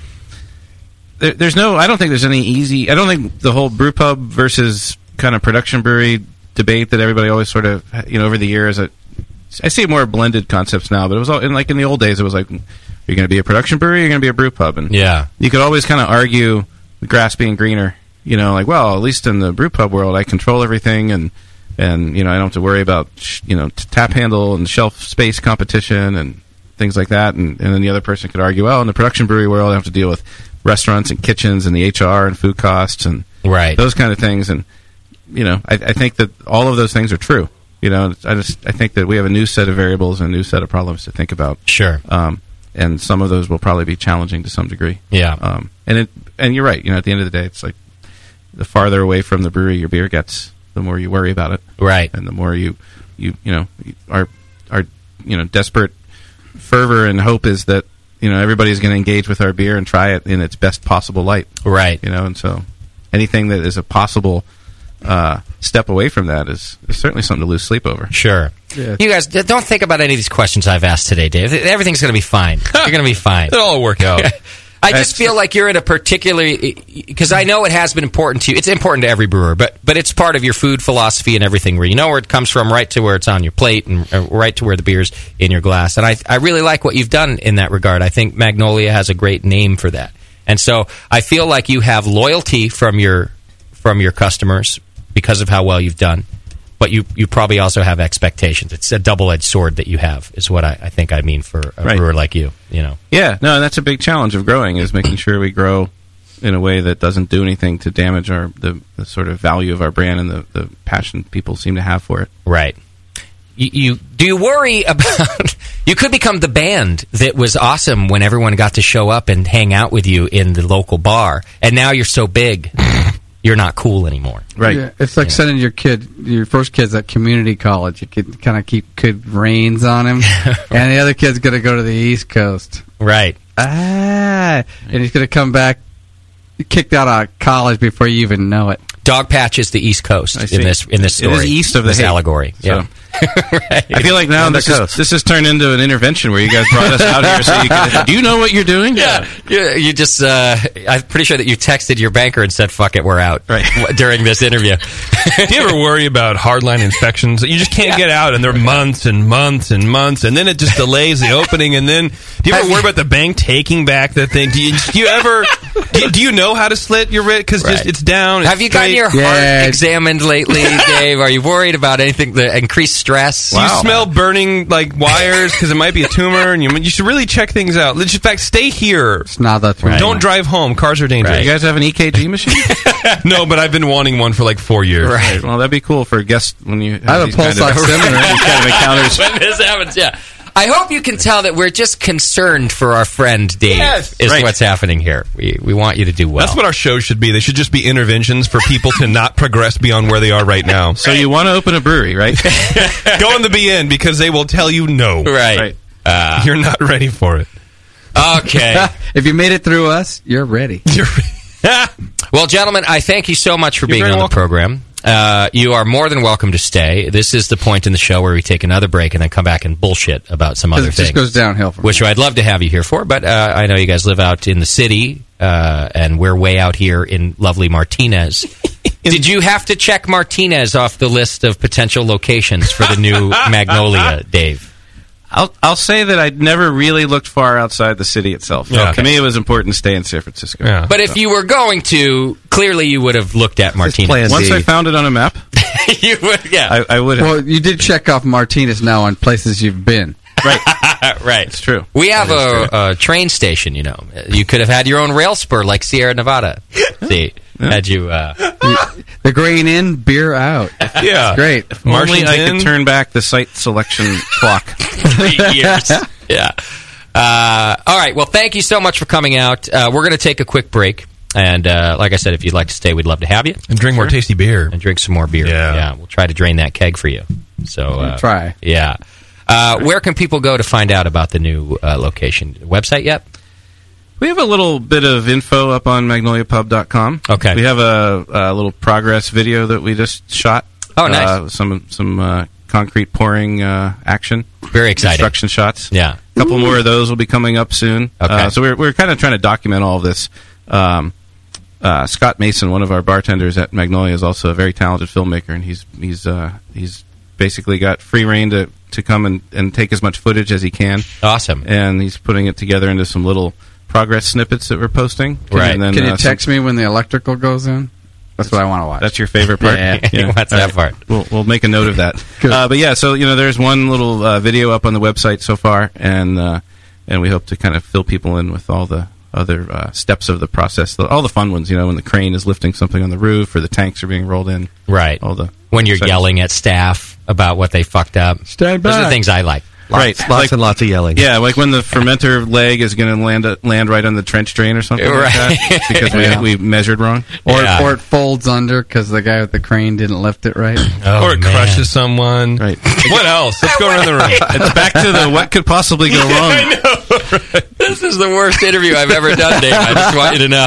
There, there's no. I don't think there's any easy. I don't think the whole brew pub versus kind of production brewery debate that everybody always sort of, you know, over the years. I, I see more blended concepts now, but it was all in, like in the old days. It was like, you're going to be a production brewery, you're going to be a brew pub, and Yeah. you could always kind of argue the grass being greener. You know, like, well, at least in the brew pub world, I control everything, and and you know, I don't have to worry about sh- you know t- tap handle and shelf space competition and things like that. And, and then the other person could argue, well, in the production brewery world, I have to deal with restaurants and kitchens and the H R and food costs and right. those kind of things. And you know, I, I think that all of those things are true. You know, I just I think that we have a new set of variables and a new set of problems to think about. Sure. Um, and some of those will probably be challenging to some degree. Yeah. Um, and it and you're right. You know, at the end of the day, it's like the farther away from the brewery your beer gets, the more you worry about it. Right. And the more you you you know our our you know desperate fervor and hope is that you know everybody's going to engage with our beer and try it in its best possible light. Right. You know, and so anything that is a possible uh, step away from that is, is certainly something to lose sleep over. Sure. Yeah. You guys, d- don't think about any of these questions I've asked today, Dave. Everything's going to be fine. You're going to be fine. It'll all work out. I just feel like you're in a particularly, because I know it has been important to you. It's important to every brewer, but but it's part of your food philosophy and everything, where you know where it comes from, right to where it's on your plate, and uh, right to where the beer's in your glass. And I I really like what you've done in that regard. I think Magnolia has a great name for that. And so I feel like you have loyalty from your from your customers because of how well you've done. But you, you probably also have expectations. It's a double-edged sword that you have, is what I, I think I mean for a Right. brewer like you. You know. Yeah, no, and that's a big challenge of growing, is making sure we grow in a way that doesn't do anything to damage our the, the sort of value of our brand and the, the passion people seem to have for it. Right. You, you do you worry about you could become the band that was awesome when everyone got to show up and hang out with you in the local bar, and now you're so big you're not cool anymore. Right. Yeah, it's like sending your kid, your first kid's at community college. You could kind of keep good reins on him, and the other kid's going to go to the East Coast. Right. Ah, and he's going to come back kicked out of college before you even know it. Dogpatch is the East Coast I in see. this in this It story. is east of the this hate. allegory. So- Yeah. Right. I feel like now On the this is, coast. this has turned into an intervention where you guys brought us out here so you could, do you know what you're doing? Yeah, you, you just. Uh, I'm pretty sure that you texted your banker and said, "Fuck it, we're out." Right. During this interview. Do you ever worry about hardline inspections? You just can't get out, and they're months and months and months, and then it just delays the opening. And then, do you ever worry about the bank taking back the thing? Do you, do you ever? do, do you know how to slit your wrist? Because Right. just it's down. Have it's you gotten straight. your heart examined lately, Dave? Are you worried about anything, the increased stress? Do you smell burning like wires because it might be a tumor, and you, you should really check things out. In fact, stay here. It's not that. Right. Don't drive home. Cars are dangerous. You guys have an E K G machine? No, but I've been wanting one for like four years. Right. Well, that'd be cool for guests when you have, I have a these pulse kind of, oximeter. these kind of encounters. When this happens, yeah. I hope you can tell that we're just concerned for our friend Dave. Yes. is Right. what's happening here. We we want you to do well. That's what our show should be. They should just be interventions for people to not progress beyond where they are right now. So you want to open a brewery, right? Go in the B N because they will tell you no. Right. Right. Uh, You're not ready for it. okay. If you made it through us, you're ready. Well, gentlemen, I thank you so much for You're being very on welcome. the program. Uh, you are more than welcome to stay. This is the point in the show where we take another break and then come back and bullshit about some Because other it just things. goes downhill from Which I'd love to have you here for, but uh, I know you guys live out in the city, uh, and we're way out here in lovely Martinez. Did you have to check Martinez off the list of potential locations for the new Magnolia, Dave? I'll I'll say that I never really looked far outside the city itself. Yeah. To me, it was important to stay in San Francisco. Yeah. But if you were going to, clearly you would have looked at Martinez. Once I found it on a map, you would, yeah. I, I would have. Well, you did check off Martinez now on places you've been. Right. right. It's true. We have That a, a train station, you know. You could have had your own rail spur like Sierra Nevada. See, had you... Uh, The grain in, beer out. Yeah. It's great. If only I could turn back the site selection clock. Three years. Yeah. Uh, all right. Well, thank you so much for coming out. Uh, we're going to take a quick break. And uh, like I said, if you'd like to stay, we'd love to have you. And drink more tasty beer. And drink some more beer. Yeah. Yeah. We'll try to drain that keg for you. So uh, Try. Yeah. Uh, where can people go to find out about the new uh, location? Website yet? We have a little bit of info up on magnolia pub dot com. Okay. We have a, a little progress video that we just shot. Oh, nice. Uh, some some uh, concrete pouring uh, action. Very exciting. Construction shots. Yeah. A couple more of those will be coming up soon. Okay. Uh, so we're we're kind of trying to document all of this. Um, uh, Scott Mason, one of our bartenders at Magnolia, is also a very talented filmmaker, and he's he's uh, he's basically got free reign to, to come and, and take as much footage as he can. Awesome. And he's putting it together into some little progress snippets that we're posting. Right. And then, Can you uh, text me when the electrical goes in? That's what I want to watch. That's your favorite part? Yeah. He wants All that part. We'll, we'll make a note of that. uh, but yeah, so, you know, there's one little uh, video up on the website so far, and uh, and we hope to kind of fill people in with all the other uh, steps of the process, the, all the fun ones, you know, when the crane is lifting something on the roof or the tanks are being rolled in. Right. All the When you're exciting- yelling at staff about what they fucked up. Stand Those are the back. things I like. Right. Lots Like- and lots of yelling. Yeah, like when the fermenter leg is going to land uh, land right on the trench drain or something like Right. that because Yeah. we, we measured wrong. Or, Yeah. or it folds under because the guy with the crane didn't lift it right. Oh, or it man. crushes someone. Right. What else? Let's go around the room. It's back to the what could possibly go wrong. I know. Right? This is the worst interview I've ever done, Dave. I just want you to know.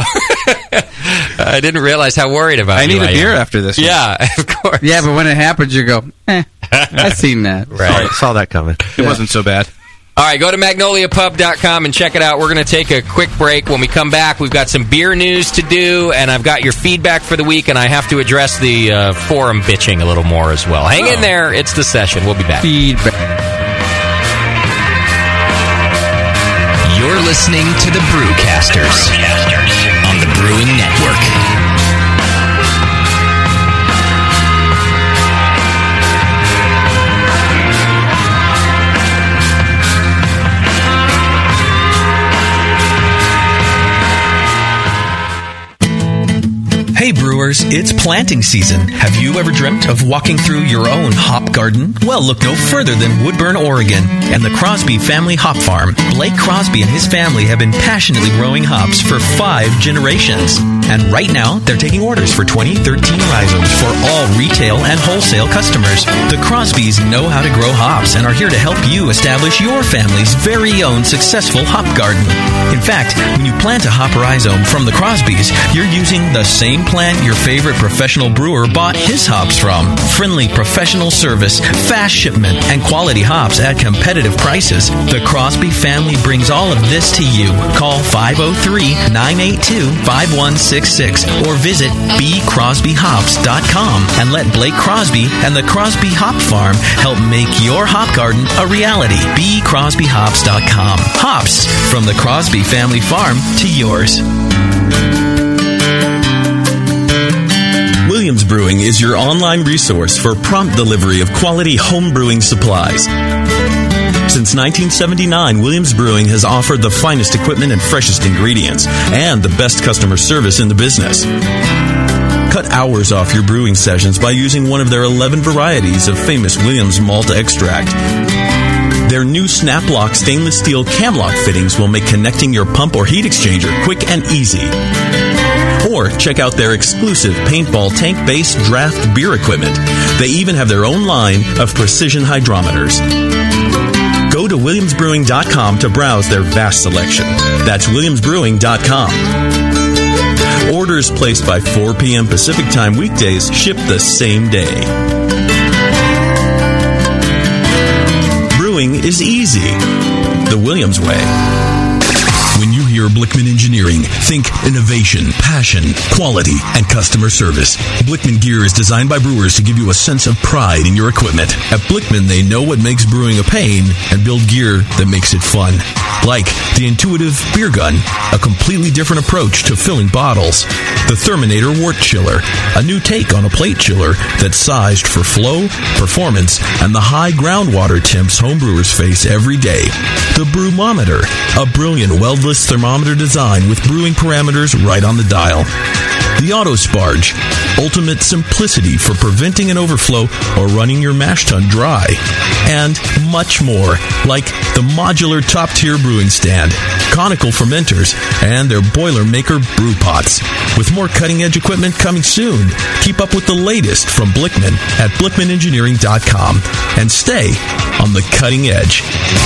I didn't realize how worried about I you need a I beer am. after this one. Yeah, of course. Yeah, but when it happens, you go, eh, I've seen that. Right. Saw, saw that coming. It wasn't so bad. All right, go to magnolia pub dot com and check it out. We're going to take a quick break. When we come back, we've got some beer news to do, and I've got your feedback for the week, and I have to address the uh, forum bitching a little more as well. Hang in there. It's The Session. We'll be back. Feedback. You're listening to the Brewcasters on the Brewing Network. Hey brewers, it's planting season. Have you ever dreamt of walking through your own hop garden? Well, look no further than Woodburn, Oregon, and the Crosby Family Hop Farm. Blake Crosby and his family have been passionately growing hops for five generations. And right now, they're taking orders for twenty thirteen rhizomes for all retail and wholesale customers. The Crosbys know how to grow hops and are here to help you establish your family's very own successful hop garden. In fact, when you plant a hop rhizome from the Crosbys, you're using the same plant your favorite professional brewer bought his hops from. Friendly professional service, fast shipment, and quality hops at competitive prices. The Crosby family brings all of this to you. Call five oh three, nine eight two, five one six six or visit b crosby hops dot com and let Blake Crosby and the Crosby Hop Farm help make your hop garden a reality. b crosby hops dot com. Hops from the Crosby Family Farm to yours. Williams Brewing is your online resource for prompt delivery of quality home brewing supplies. Since nineteen seventy-nine, Williams Brewing has offered the finest equipment and freshest ingredients, and the best customer service in the business. Cut hours off your brewing sessions by using one of their eleven varieties of famous Williams malt extract. Their new Snap-Lock stainless steel cam-lock fittings will make connecting your pump or heat exchanger quick and easy. Or check out their exclusive paintball tank-based draft beer equipment. They even have their own line of precision hydrometers. Go to williams brewing dot com to browse their vast selection. That's williams brewing dot com. Orders placed by four p.m. Pacific Time weekdays ship the same day. Brewing is easy. The Williams way. When you hear Blickman Engineering, think innovation, passion, quality, and customer service. Blickman gear is designed by brewers to give you a sense of pride in your equipment. At Blickman, they know what makes brewing a pain and build gear that makes it fun. Like the intuitive beer gun, a completely different approach to filling bottles. The Therminator Wort Chiller, a new take on a plate chiller that's sized for flow, performance, and the high groundwater temps homebrewers face every day. The Brewmometer, a brilliant weldless thermometer design with brewing parameters right on the dial. The Autosparge, ultimate simplicity for preventing an overflow or running your mash tun dry. And much more, like the modular top-tier brewing stand, conical fermenters, and their Boilermaker brew pots. With more cutting-edge equipment coming soon, keep up with the latest from Blickman at blickman engineering dot com and stay on the cutting edge.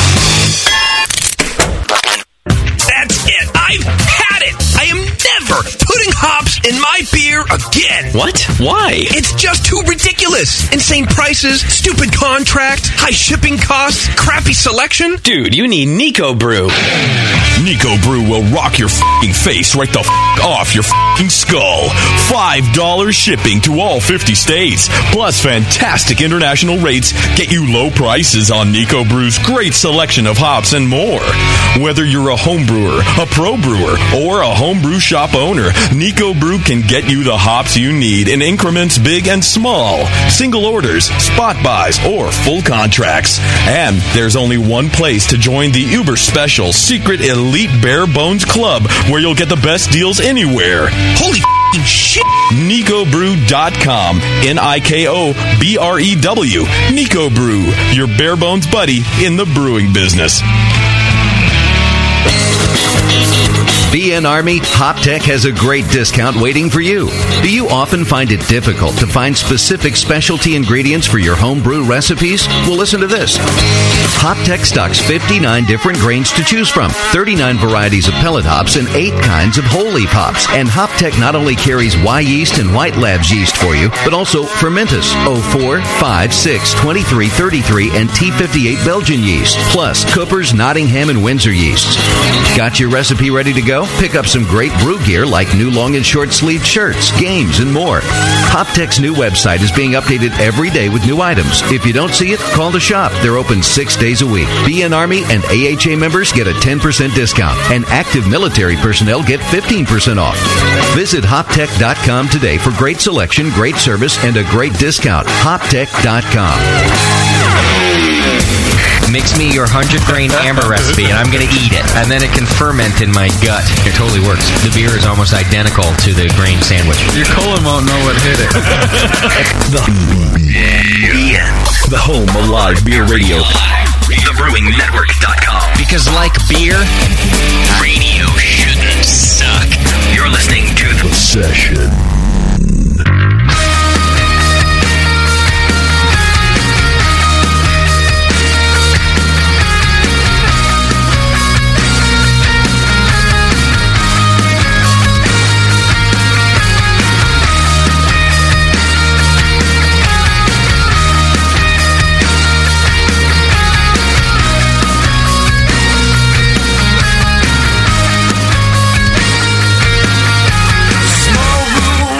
That's it. I've had it. I am never putting hops in my beer again. What? Why? It's just too ridiculous. Insane prices, stupid contract, high shipping costs, crappy selection. Dude, you need Nico Brew. Nico Brew will rock your f***ing face right the f*** off your f***ing skull. five dollars shipping to all fifty states. Plus fantastic international rates get you low prices on Nico Brew's great selection of hops and more. Whether you're a home brewer, a pro brewer, or a homebrew shop owner, Nico Brew can get you the hops you need in increments big and small, single orders, spot buys, or full contracts. And there's only one place to join the uber special secret elite bare bones club where you'll get the best deals anywhere. Holy f***ing shit! Nico Brew dot com. N I K O B R E W. Nico Brew, your bare bones buddy in the brewing business. B N Army, HopTech has a great discount waiting for you. Do you often find it difficult to find specific specialty ingredients for your home brew recipes? Well, listen to this. HopTech stocks fifty-nine different grains to choose from, thirty-nine varieties of pellet hops, and eight kinds of whole leaf hops. And HopTech not only carries Y yeast and White Labs yeast for you, but also Fermentus, oh four, five, six, twenty-three, thirty-three, and T fifty-eight Belgian yeast, plus Cooper's, Nottingham, and Windsor yeasts. Got your recipe ready to go? Pick up some great brew gear like new long and short sleeved shirts, games, and more. HopTech's new website is being updated every day with new items. If you don't see it, call the shop. They're open six days a week. B N Army and A H A members get a ten percent discount, and active military personnel get fifteen percent off. Visit hop tech dot com today for great selection, great service, and a great discount. hop tech dot com. Mix me your one hundred grain amber recipe, and I'm going to eat it. And then it can ferment in my gut. It totally works. The beer is almost identical to the grain sandwich. Your colon won't know what hit it. the, the home of live beer radio. the brewing network dot com. Because like beer, radio shouldn't suck. You're listening to The Session. Small room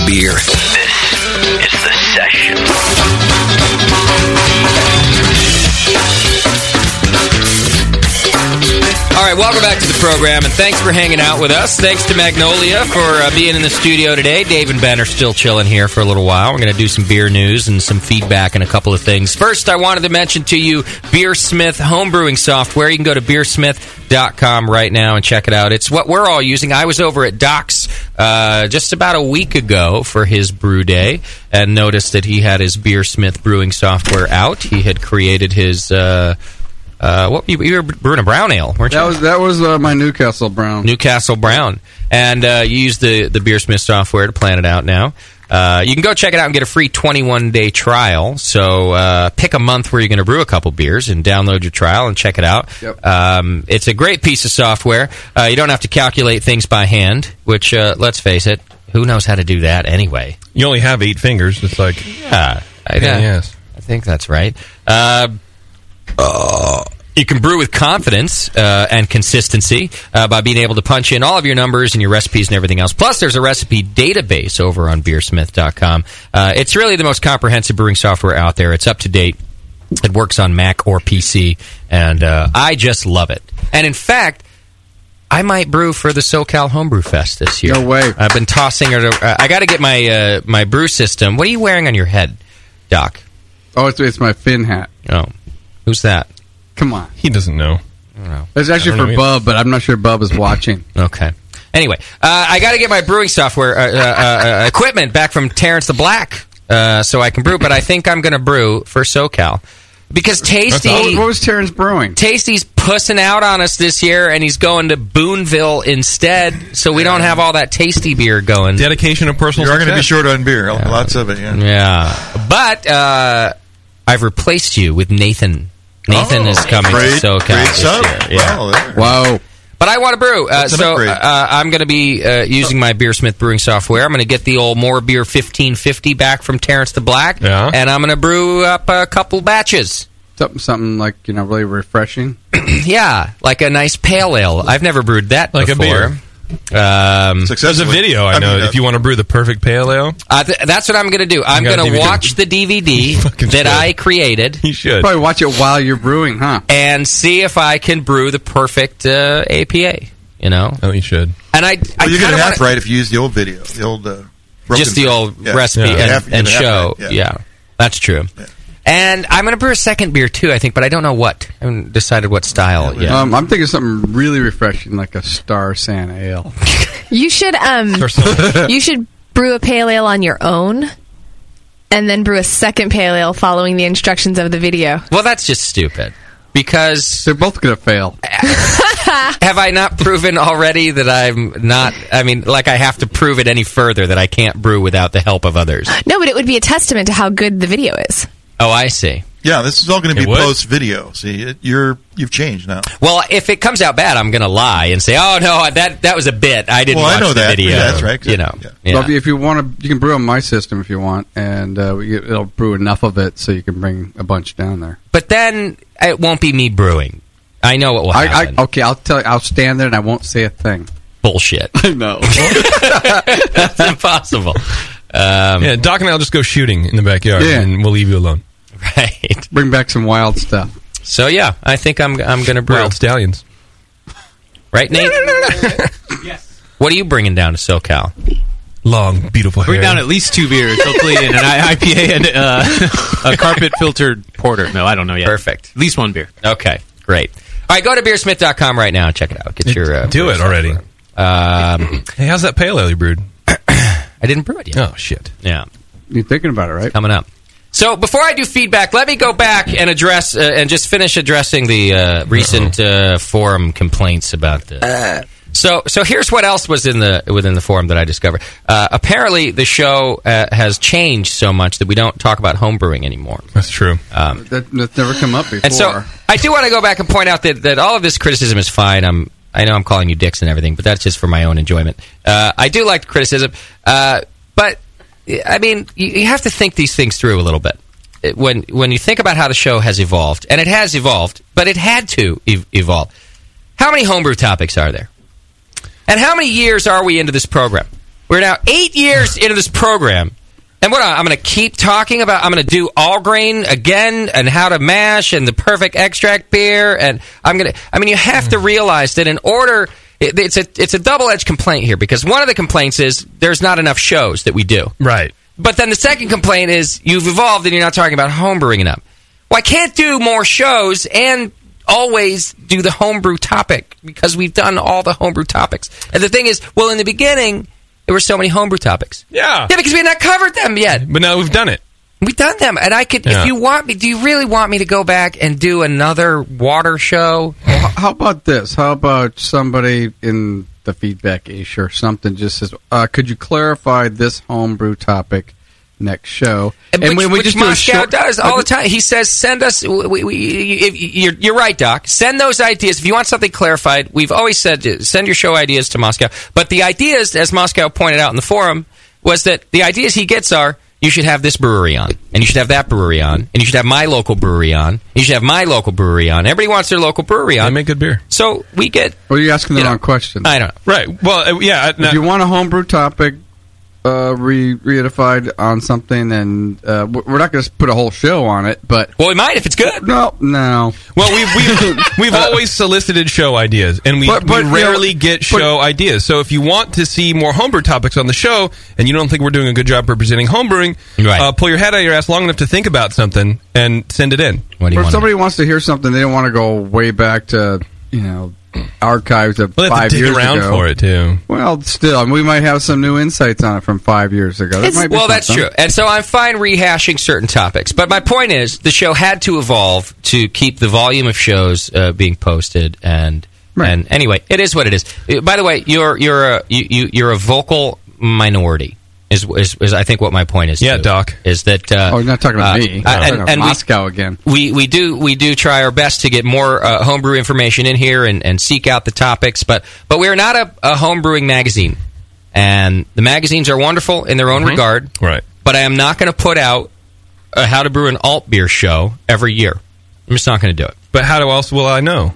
beer. This is the session. All right, welcome back to the program, and thanks for hanging out with us. Thanks to Magnolia for uh, being in the studio today. Dave and Ben are still chilling here for a little while. We're going to do some beer news and some feedback and a couple of things. First, I wanted to mention to you Beersmith homebrewing software. You can go to beersmith dot com right now and check it out. It's what we're all using. I was over at Doc's uh, just about a week ago for his brew day and noticed that he had his Beersmith brewing software out. He had created his... Uh, Uh, what you, you were brewing a brown ale, weren't you? That was that was uh, my Newcastle Brown. Newcastle Brown, and uh, you use the the Beersmith software to plan it out now. Uh, you can go check it out and get a free twenty-one day trial. So uh, pick a month where you're going to brew a couple beers and download your trial and check it out. Yep. Um, it's a great piece of software. Uh, you don't have to calculate things by hand, which uh, let's face it, who knows how to do that anyway? You only have eight fingers. It's like yeah, I, yeah, yes. I think that's right. Uh, Uh, you can brew with confidence uh, and consistency uh, by being able to punch in all of your numbers and your recipes and everything else. Plus, there's a recipe database over on beersmith dot com. Uh, it's really the most comprehensive brewing software out there. It's up to date. It works on Mac or P C, and uh, I just love it. And in fact, I might brew for the SoCal Homebrew Fest this year. No way. I've been tossing it. Uh, I got to get my uh, my brew system. What are you wearing on your head, Doc? Oh, it's, it's my fin hat. Oh. Who's that? Come on. He doesn't know. I don't know. It's actually for Bub, but I'm not sure Bub is watching. Okay. Anyway, uh, I got to get my brewing software uh, uh, uh, equipment back from Terrence the Black uh, so I can brew, but I think I'm going to brew for SoCal. Because Tasty... What, what was Terrence brewing? Tasty's pussing out on us this year, and he's going to Boonville instead, so we don't have all that Tasty beer going. Dedication of personal You are going to be success. short on beer. Lots of it, yeah. Yeah. But uh, I've replaced you with Nathan. Nathan Oh, is coming great- to SoCal great this sub. year. Yeah. Wow, there. Wow. But I want to brew, uh, That's an so upgrade. uh, I'm going to be uh, using my Beersmith brewing software. I'm going to get the old More Beer fifteen fifty back from Terrence the Black, Yeah. and I'm going to brew up a couple batches. Something, something like, you know, really refreshing. Yeah, like a nice pale ale. I've never brewed that Like a before. beer. Um, There's a video I know. If you want to brew the perfect pale ale, Uh, th- that's what I'm going to do. I'm got a going D V to D. watch the D V D that should. I created. You should. Probably watch it while you're brewing, huh? And see if I can brew the perfect uh, A P A. You know? Oh, you should. And I, I Well, you're going kinda to have wanna- right if you use the old video, the old uh, broken just the video. old Yeah. recipe Yeah. and, You have- and you have show. right, Yeah. that's true. And I'm going to brew a second beer too, I think, but I don't know what. I haven't decided what style yet. Um, I'm thinking something really refreshing, like a Star San Ale. You should um you should brew a pale ale on your own and then brew a second pale ale following the instructions of the video. Well, that's just stupid. Because they're both going to fail. Have I not proven already that I'm not? I mean, like I have to prove it any further that I can't brew without the help of others. No, but it would be a testament to how good the video is. Oh, I see. Yeah, this is all going to It be would? post video. See, it, you're you've changed now. Well, if it comes out bad, I'm going to lie and say, "Oh no, that that was a bit. I didn't Well, I watch know the that. video." Yeah, that's right. You know, yeah. Well, if you, if you want to, you can brew on my system if you want, and uh, we- it'll brew enough of it so you can bring a bunch down there. But then it won't be me brewing. I know what will I, happen. I, okay, I'll tell you. I'll stand there and I won't say a thing. Bullshit. I know. That's impossible. Um, yeah, Doc and I'll just go shooting in the backyard, Yeah. and we'll leave you alone. Right. Bring back some wild stuff. So yeah, I think I'm I'm going to brew. Wild stallions. Right, Nate? Yes. What are you bringing down to SoCal? Long, beautiful hair. Bring down at least two beers, hopefully, and an I P A and uh, a carpet filtered porter. No, I don't know yet. Perfect. At least one beer. Okay, great. All right, go to beersmith dot com right now and check it out. Get your uh, Do it already. Um, hey, how's that pale ale you brewed? I didn't brew it yet. Oh shit. Yeah. You're thinking about it, right? Coming up. So before I do feedback, let me go back and address uh, and just finish addressing the uh, recent uh, forum complaints about this. So, so here's what else was in the within the forum that I discovered. Uh, apparently, the show uh, has changed so much that we don't talk about homebrewing anymore. That's true. Um, that, that's never come up before. and so, I do want to go back and point out that, that all of this criticism is fine. I'm, I know I'm calling you dicks and everything, but that's just for my own enjoyment. Uh, I do like the criticism, uh, but I mean, you, you have to think these things through a little bit. It, when when you think about how the show has evolved, and it has evolved, but it had to ev- evolve. How many homebrew topics are there? And how many years are we into this program? We're now eight years into this program. And what I'm going to keep talking about, I'm going to do all grain again and how to mash and the perfect extract beer. And I'm going to, I mean, you have to realize that in order, it, it's a it's a double-edged complaint here because one of the complaints is there's not enough shows that we do. Right. But then the second complaint is you've evolved and you're not talking about homebrewing enough. Well, I can't do more shows and always do the homebrew topic because we've done all the homebrew topics. And the thing is, well, in the beginning, there were so many homebrew topics. Yeah. Yeah, because we had not covered them yet. But now we've done it. We've done them. And I could, Yeah. if you want me, do you really want me to go back and do another water show? Well, how about this? How about somebody in the feedback issue or something just says, uh, could you clarify this homebrew topic next show? And and which, when we which just do a Moscow short- does all the time. He says, send us, we, we, if, you're, you're right, Doc. Send those ideas. If you want something clarified, we've always said, uh, send your show ideas to Moscow. But the ideas, as Moscow pointed out in the forum, was that the ideas he gets are, you should have this brewery on, and you should have that brewery on, and you should have my local brewery on, and you should have my local brewery on. Everybody wants their local brewery on. They make good beer. So we get... Well, you're asking the you know, wrong question. I don't know. Right. Well, uh, yeah. If you want a homebrew topic uh, re- reified on something, and uh, w- we're not going to put a whole show on it, but... Well, we might if it's good. No, no. Well, we've we've, we've always solicited show ideas, and we, But- but, we you know, rarely get but- show ideas. So if you want to see more homebrew topics on the show, and you don't think we're doing a good job representing homebrewing, right. uh, pull your head out of your ass long enough to think about something and send it in. What Or if somebody wants to hear something, they don't want to go way back to, you know, archives of Well, they have five to dig years around ago. for it, too. Well, still, and we might have some new insights on it from five years ago. That might be Well, that's something. true. And so I'm fine rehashing certain topics. But my point is, the show had to evolve to keep the volume of shows uh, being posted. And and anyway, it is what it is. Uh, By the way, you're you're a you, you you're a vocal minority. Is, is is I think what my point is. Yeah, too, Doc. Is that? Uh, Oh, you're not talking about uh, me. uh, You're talking and about and we, Moscow again. we we do we do try our best to get more uh, homebrew information in here and, and seek out the topics, but but we're not a, a homebrewing magazine, and the magazines are wonderful in their own Mhm. regard. Right. But I am not going to put out a How to Brew an Alt Beer show every year. I'm just not going to do it. But how else will I know?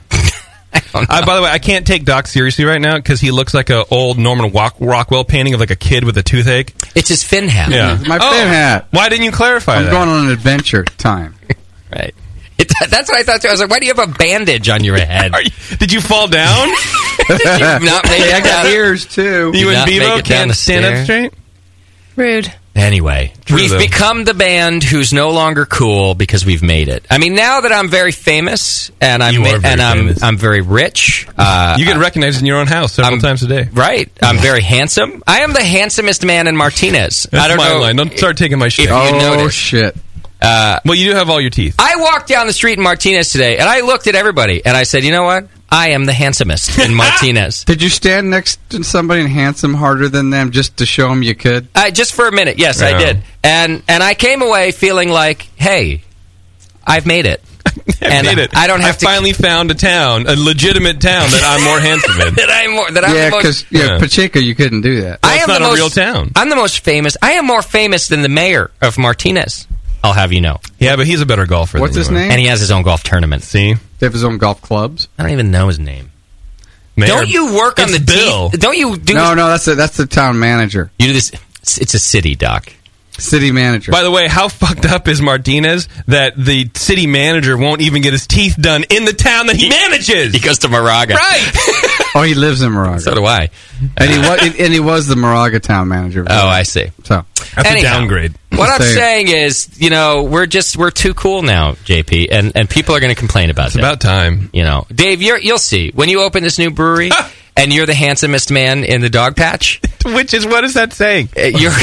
I, by the way, I can't take Doc seriously right now because he looks like an old Norman Rock- Rockwell painting of like a kid with a toothache. It's his fin hat. Yeah, My fin hat. Why didn't you clarify I'm that? going on an adventure time. Right. It, that's what I thought too. I was like, why do you have a bandage on your head? Are you, did you fall down? Did you not make Hey, it I got down? ears too. You Did and not make Bevo it down can't the stand up stair? straight? Rude. Anyway, True, we've though. become the band who's no longer cool because we've made it. I mean, now that I'm very famous and I'm You are very and I'm famous. I'm very rich, uh, You get recognized in your own house several times a day. right? I'm very handsome. I am the handsomest man in Martinez. That's I don't my know line. Don't start taking my shit. if you Oh noticed. shit! Uh, well, you do have all your teeth. I walked down the street in Martinez today, and I looked at everybody, and I said, "You know what? I am the handsomest in Martinez." Did you stand next to somebody and handsome harder than them just to show them you could? Uh, just for a minute, yes, I Yeah. did, and and I came away feeling like, "Hey, I've made it." I and made it. I don't have I to finally found a town, a legitimate town that I'm more handsome in. that I'm more that I'm Yeah, the most. because yeah, Yeah. Pacheco, you couldn't do that. I it's am not the a most, real town. I'm the most famous. I am more famous than the mayor of Martinez. I'll have you know. Yeah, but he's a better golfer. What's than his you are. name? And he has his own golf tournament. See, They have his own golf clubs. I don't even know his name. Mayor- Don't you work on It's the Bill. teeth? Don't you do? No, no, that's a, that's the town manager, You do this. It's, it's a city, Doc. city manager. By the way, how fucked up is Martinez that the city manager won't even get his teeth done in the town that he manages? He goes to Moraga. Right. oh, he lives in Moraga, So do I. and he was and he was the Moraga town manager. Oh, I see. So That's Anyhow, a downgrade. What I'm Say it. saying is, you know, we're just we're too cool now, J P, and, and people are going to complain about It's that. about time. You know, Dave, you're, you'll see when you open this new brewery, and you're the handsomest man in the dog patch. Which is, what is that saying? uh, You're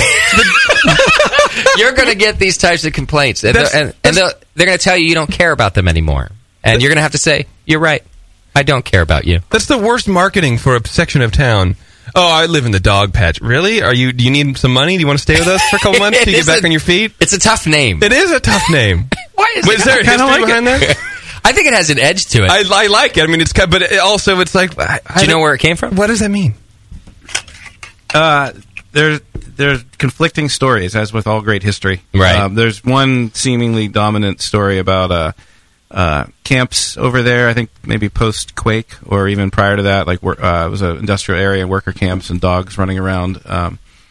you're going to get these types of complaints, and, That's- they're- and, and they're, they're going to tell you you don't care about them anymore, and you're going to have to say, "You're right, I don't care about you." That's the worst marketing for a section of town. Oh, I live in the dog patch. Really? Are you? Do you need some money? Do you want to stay with us for a couple months It to get is back a- on your feet? It's a tough name. It is a tough name. Why is Wait, it? is there a I kinda history like behind it. that? I think it has an edge to it. I, I like it. I mean, it's kind- but it also it's like. I, I Do you know don't- where it came from? What does that mean? Uh, there's there's conflicting stories, as with all great history. Right. Um, there's one seemingly dominant story about uh, uh, camps over there. I think maybe post quake or even prior to that, like wor- uh, it was an industrial area, worker camps, and dogs running around. Um,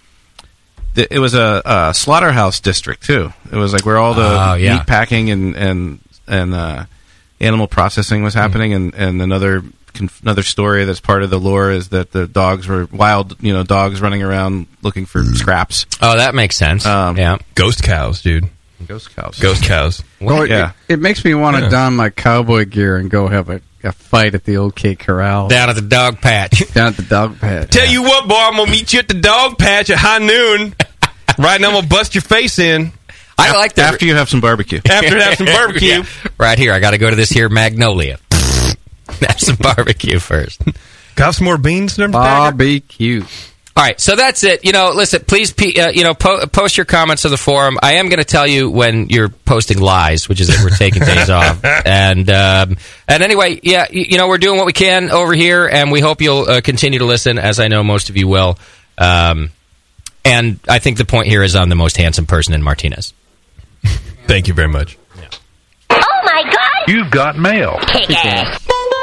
th- it was a, a slaughterhouse district too. It was like where all the Oh, yeah. meat packing and and and uh, animal processing was happening. And, and another conf- another story that's part of the lore is that the dogs were wild, you know, dogs running around looking for scraps. Oh, that makes sense. Um, yeah, Ghost cows, dude. Ghost cows. Ghost cows. Well, it, yeah. it makes me want to Yeah. don my cowboy gear and go have a, a fight at the OK Corral. down at the dog patch. Down at the dog patch. Tell you what, boy, I'm gonna meet you at the dog patch at high noon. Right now, I'm gonna bust your face in. I like that. After you have some barbecue. After to have some barbecue. Yeah. Right here, I got to go to this here Magnolia. Have some barbecue first. Got some more beans, number Barbecue. All right, so that's it. You know, listen, please, pe- uh, you know, po- post your comments to the forum. I am going to tell you when you're posting lies, which is that we're taking days off. And um, and anyway, yeah, you, you know, we're doing what we can over here, and we hope you'll uh, continue to listen, as I know most of you will. Um, and I think the point here is on the most handsome person in Martinez. Thank you very much. Oh my God! You've got mail. Kick ass.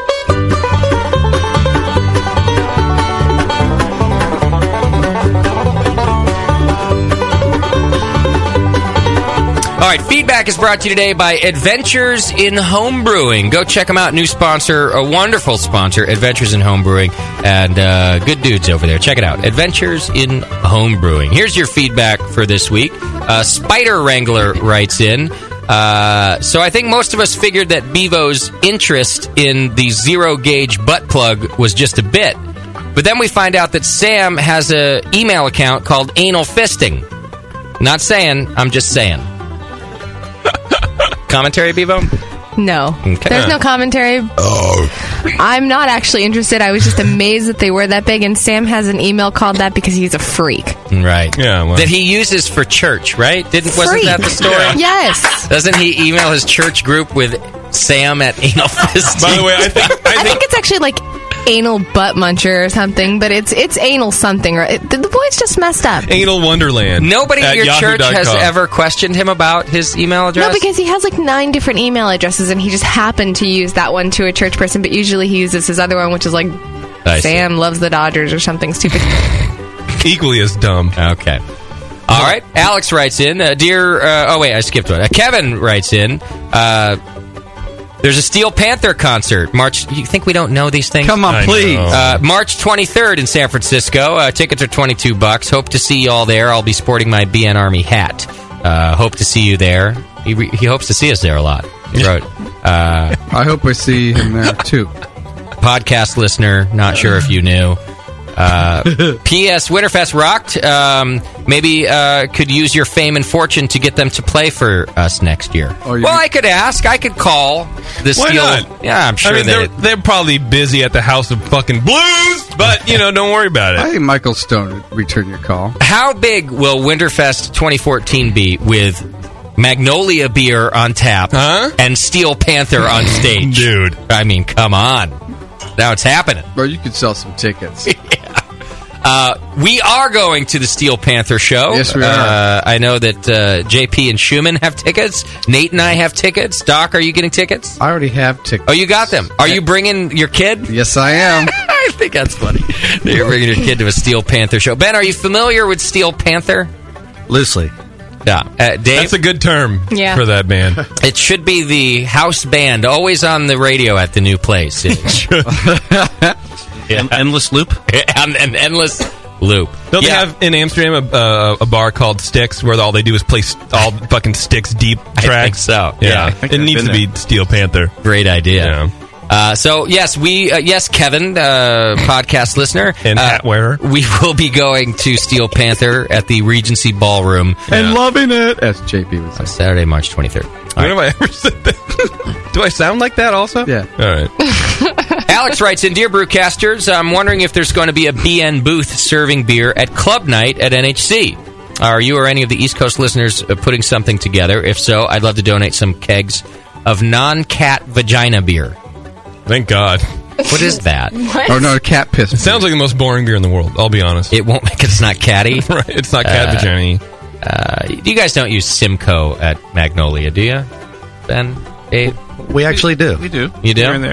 All right, feedback is brought to you today by Adventures in Homebrewing. Go check them out. New sponsor, a wonderful sponsor, Adventures in Homebrewing, and uh, good dudes over there. Check it out, Adventures in Homebrewing. Here's your feedback for this week. Uh, Spider Wrangler writes in. Uh, so I think most of us figured that Bevo's interest in the zero-gauge butt plug was just a bit. But then we find out that Sam has an email account called Anal Fisting. Not saying, I'm just saying. Commentary, Bevo? No. Okay. There's no commentary. Oh. I'm not actually interested. I was just amazed that they were that big, and Sam has an email called that because he's a freak. Right. Yeah. Well. That he uses for church, right? Didn't wasn't Freak. that the story? Yeah. Yes. Doesn't he email his church group with Sam at Anal Fisting? By the way, I think I think it's actually like anal butt muncher or something, but it's it's anal something. Right? The, the boy's just messed up. Anal Wonderland. Nobody at at your yahoo church dot has com. ever questioned him about his email address? No, because he has like nine different email addresses, and he just happened to use that one to a church person. But usually he uses his other one, which is like I Sam see. loves the Dodgers or something stupid. Equally as dumb. Okay. All right. Alex writes in, uh, dear. Uh, oh wait, I skipped one. Uh, Kevin writes in. Uh, There's a Steel Panther concert. March. You think we don't know these things? Come on, I please. know. Uh, March twenty-third in San Francisco. Uh, tickets are twenty-two bucks. Hope to see you all there. I'll be sporting my B N Army hat. Uh, hope to see you there. He, re- he hopes to see us there a lot. He wrote. Uh, I hope we see him there, too. podcast listener. Not sure if you knew. Uh, P S. Winterfest rocked. Um, maybe uh, could use your fame and fortune to get them to play for us next year. Oh, you- well, I could ask. I could call the Why Steel. not? Yeah, I'm sure I mean, that. they're, they're probably busy at the House of fucking Blues, but, you know, don't worry about I it. think Michael Stone would return your call. How big will Winterfest twenty fourteen be with Magnolia beer on tap Huh? and Steel Panther on stage? Dude. I mean, come on. Now it's happening. Well, you could sell some tickets. Uh, we are going to the Steel Panther show. Yes, we are. Uh, I know that uh, J P and Schumann have tickets. Nate and I have tickets. Doc, are you getting tickets? I already have tickets. Oh, you got them. Are you bringing your kid? Yes, I am. I think that's funny. You're bringing your kid to a Steel Panther show. Ben, are you familiar with Steel Panther? Loosely. Yeah. Uh, Dave? That's a good term Yeah. for that band. It should be the house band, always on the radio at the new place. An endless loop? an, an endless loop. Don't Yeah. they have in Amsterdam a, uh, a bar called Styx where all they do is play st- all fucking Styx deep tracks? I think so. Yeah, Yeah. I think it I've needs to been be Steel Panther. Great idea. Yeah. Uh, so yes, we uh, yes, Kevin, uh, podcast listener, And uh, hat wearer. we will be going to Steel Panther at the Regency Ballroom And loving it, as J P was on saying. Saturday, March twenty-third. When have I ever said that? Do I sound like that also? Yeah. All right. Alex writes in, Dear Brewcasters, I'm wondering if there's going to be a B N booth serving beer at Club Night at N H C. Are you or any of the East Coast listeners uh, putting something together? If so, I'd love to donate some kegs of non-cat vagina beer. Thank God. What is that? What? Oh, no, cat piss. It sounds like the most boring beer in the world, I'll be honest. It won't make it, it's not catty. Right, it's not cat Uh, vagina. Uh, you guys don't use Simcoe at Magnolia, do you? Ben? Dave? We actually do. We do. You do? Here and there.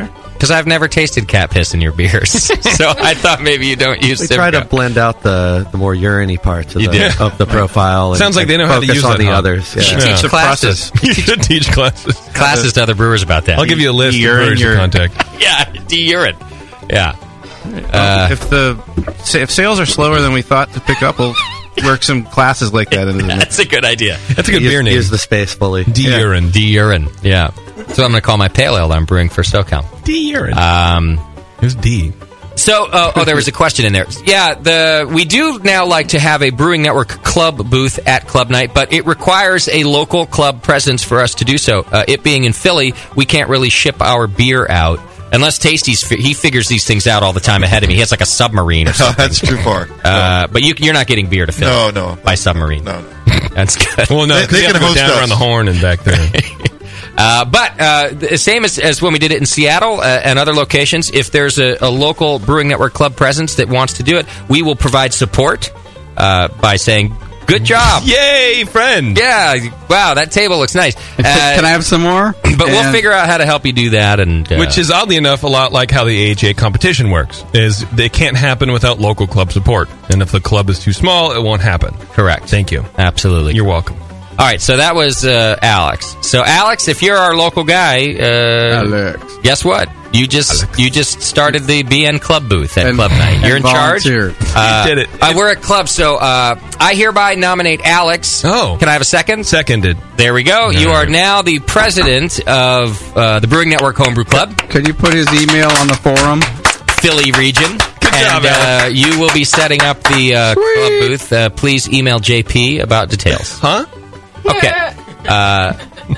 Because I've never tasted cat piss in your beers, so I thought maybe you don't use. We Simcoe. try to blend out the, the more urine-y parts of You the, did. of the profile. and- Sounds like they know and how to focus use on that, the huh? others. You Yeah. should teach classes. You should teach classes. Classes to other brewers about that. I'll give you a list of Urine, brewers to your- contact. Yeah, de-urine. Yeah. Uh, if the if sales are slower than we thought to pick up, we'll work some classes like that into the That's a good idea. That's a good use, beer name. Use the space fully. De-urine. De-urine. Yeah. So I'm going to call my pale ale that I'm brewing for SoCal. De-urine. Um, Who's D? So, uh, oh, there was a question in there. Yeah, the we do now like to have a Brewing Network club booth at Club Night, but it requires a local club presence for us to do so. Uh, it being in Philly, we can't really ship our beer out. Unless Tasty's, fi- he figures these things out all the time ahead of me. He has like a submarine or something. That's too far. Uh, but you, you're not getting beer to Philly. No, no. By submarine. No, no. That's good. Well, no, They- 'cause they you have can to go host down us. around the horn and back there. Uh, but uh, the same as, as when we did it in Seattle uh, and other locations, if there's a, a local Brewing Network club presence that wants to do it, we will provide support uh, by saying, good job. Yay, friend. Yeah, wow, that table looks nice. Uh, Can I have some more? But we'll And- figure out how to help you do that. And uh, Which is oddly enough a lot like how the A H A competition works. Is they can't happen without local club support, and if the club is too small, it won't happen. Correct. Thank you. Absolutely. You're welcome. All right, so that was uh, Alex. So Alex, if you're our local guy, uh, Alex. guess what? You just you just started the B N Club booth at And- Club Night. You're in and charge. volunteered. Uh, You did it. Uh, we're at Club, so uh, I hereby nominate Alex. Oh. Can I have a second? Seconded. There we go. You All are right. now the president of uh, the Brewing Network Homebrew Club, Could you put his email on the forum? Philly region. Good and job, Alex. uh, you will be setting up the uh, club booth. Uh, please email J P about details. Huh? Okay. Uh,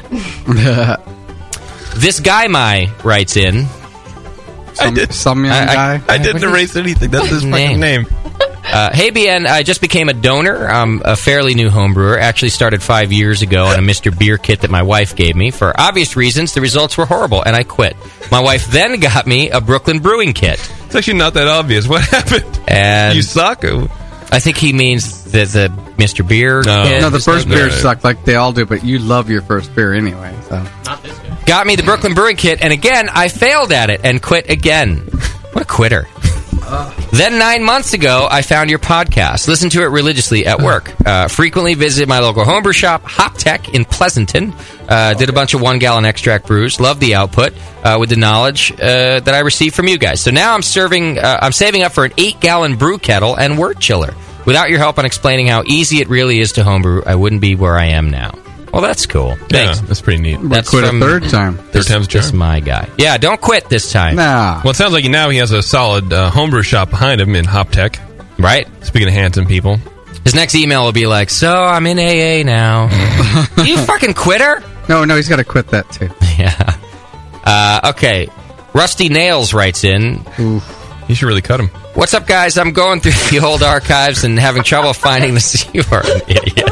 this guy, my writes in. Some, I did. some young I- I- guy? I didn't What is- erase anything. That's his fucking name. Uh, hey, B N, I just became a donor. I'm a fairly new homebrewer. Actually started five years ago on a Mister Beer kit that my wife gave me. For obvious reasons, the results were horrible, and I quit. My wife then got me a Brooklyn Brewing kit. It's actually not that obvious. What happened? And You suck. I think he means the, the Mister Beer No. kit. No, the first No, beer no. sucked like they all do, but you love your first beer anyway. So Got me the Brooklyn Brewing kit, and again, I failed at it and quit again. What a quitter. Then nine months ago, I found your podcast. Listened to it religiously at work. Uh, frequently visited my local homebrew shop, Hop Tech in Pleasanton. Uh, did a bunch of one-gallon extract brews. Loved the output uh, with the knowledge uh, that I received from you guys. So now I'm serving. Uh, I'm saving up for an eight-gallon brew kettle and wort chiller. Without your help on explaining how easy it really is to homebrew, I wouldn't be where I am now. Well, that's cool. Thanks. Yeah, that's pretty neat. That's quit a from third time. This, Third time's a this charm. my guy. Yeah, don't quit this time. Nah. Well, it sounds like now he has a solid uh, homebrew shop behind him in Hop Tech. Right? Speaking of handsome people. His next email will be like, so I'm in A A now. You fucking quitter? No, no, he's got to quit that too. Yeah. Uh, okay. Rusty Nails writes in. You should really cut him. What's up, guys? I'm going through the old archives and having trouble finding this. You are an idiot.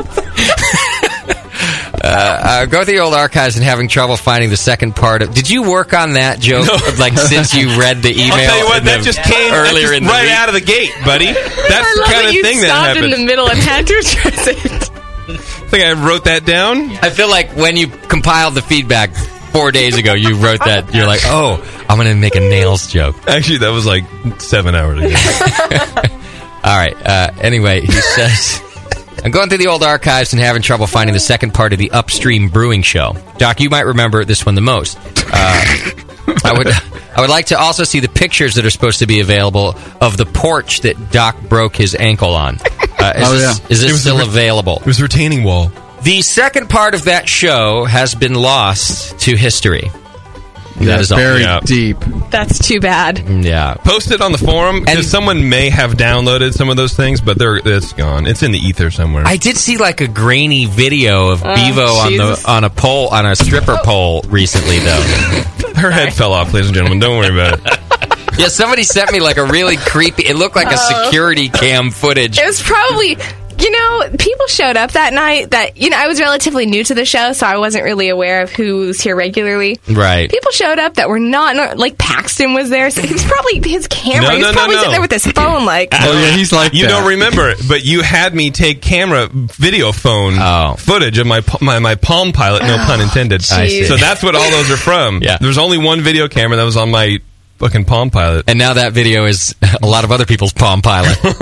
Uh, uh, go through the old archives and having trouble finding the second part of. Did you work on that joke? Like since you read the email? I'll tell you what, in that the- just came earlier just in the right week? out of the gate, buddy. That's I the love kind that of you thing that stopped happens. in the middle and had to address it. I think I wrote that down. I feel like when you compiled the feedback four days ago, you wrote that. You're like, oh, I'm going to make a nails joke. Actually, that was like seven hours ago. All right. Uh, anyway, he says, I'm going through the old archives and having trouble finding the second part of the Upstream Brewing Show. Doc, you might remember this one the most. Uh, I would I would like to also see the pictures that are supposed to be available of the porch that Doc broke his ankle on. Uh, is Oh, this, yeah. is It this was still a re- available? It was a retaining wall. The second part of that show has been lost to history. That Yeah, is all. very Yeah. deep. That's too bad. Yeah. Post it on the forum because someone may have downloaded some of those things, but they're it's gone. It's in the ether somewhere. I did see like a grainy video of Oh, Bevo on Jesus. the on a pole on a stripper pole recently, though. Her head fell off, ladies and gentlemen. Don't worry about it. Yeah, somebody sent me like a really creepy. It looked like a Oh. security cam footage. It was probably, you know, people showed up that night that, you know, I was relatively new to the show, so I wasn't really aware of who was here regularly. Right. People showed up that were not, like, Paxton was there, so he was probably, his camera, No, he was no, no, probably no. sitting there with his phone, like, Oh yeah, he's like You that. don't remember it, but you had me take camera video phone Oh. footage of my my, my Palm Pilot, no pun intended. I see. So that's what all those are from. Yeah. There's only one video camera that was on my fucking Palm Pilot. And now that video is a lot of other people's Palm Pilot. Oh.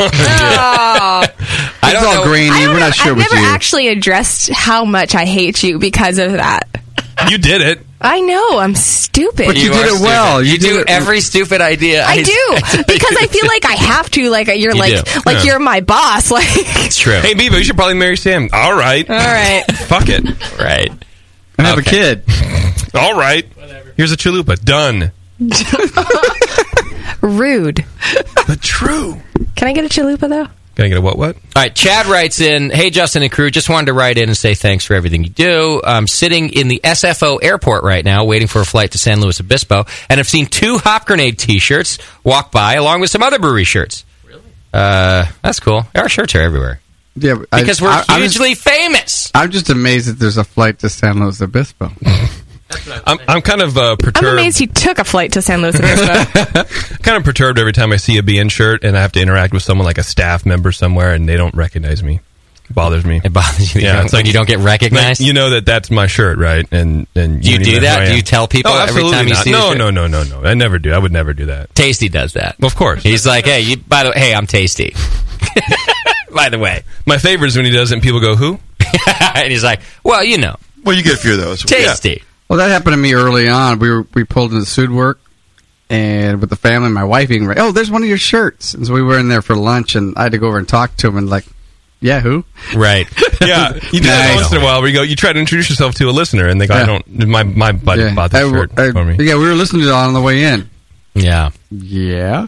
I don't all know. grainy. I don't We're know. not sure I've with never you. actually addressed how much I hate you because of that. You did it. I know. I'm stupid. But you, are did it stupid. well. You, You, do did it. every stupid idea. I do because I feel like I have to. Like you're You like do. like Yeah. you're my boss. Like It's true. Hey, Bevo, you should probably marry Sam. All right. all right. Fuck it. Right. And have Okay. a kid. All right. Here's a chalupa. Done. Rude. But true. Can I get a chalupa though? Can I get a what what? All right, Chad writes in, hey, Justin and crew, just wanted to write in and say thanks for everything you do. I'm sitting in the S F O airport right now waiting for a flight to San Luis Obispo, and I've seen two Hop Grenade T-shirts walk by along with some other brewery shirts. Really? Uh, that's cool. Our shirts are everywhere. Yeah, but I- Because we're I- I'm hugely just- famous. I'm just amazed that there's a flight to San Luis Obispo. I'm I'm kind of uh, perturbed. I'm amazed he took a flight to San Luis Obispo. kind of perturbed every time I see a B N shirt and I have to interact with someone like a staff member somewhere and they don't recognize me. It bothers me. It bothers you. Yeah, It's it's like like you don't get recognized. Like, you know that that's my shirt, right? And and Do you don't do even know that? who I Do am. you tell people oh, every absolutely time you not. see the No, shirt? no, no, no, no. I never do. I would never do that. Tasty does that. Well, of course. He's like, hey, you, by the way, hey, I'm Tasty. By the way. My favorite is when he does it and people go, who? And he's like, well, you know. Well, you get a few of those. Tasty. Well, that happened to me early on. We were we pulled into Sud work, and with the family, my wife even, oh, there's one of your shirts. And so we were in there for lunch, and I had to go over and talk to him, and like, yeah, who? Right. Yeah, you do that Nice. once in a while where you go, you try to introduce yourself to a listener and they go, I Yeah. don't, my, my buddy Yeah. bought this I- shirt I- for me. Yeah, we were listening to it on the way in. Yeah. Yeah.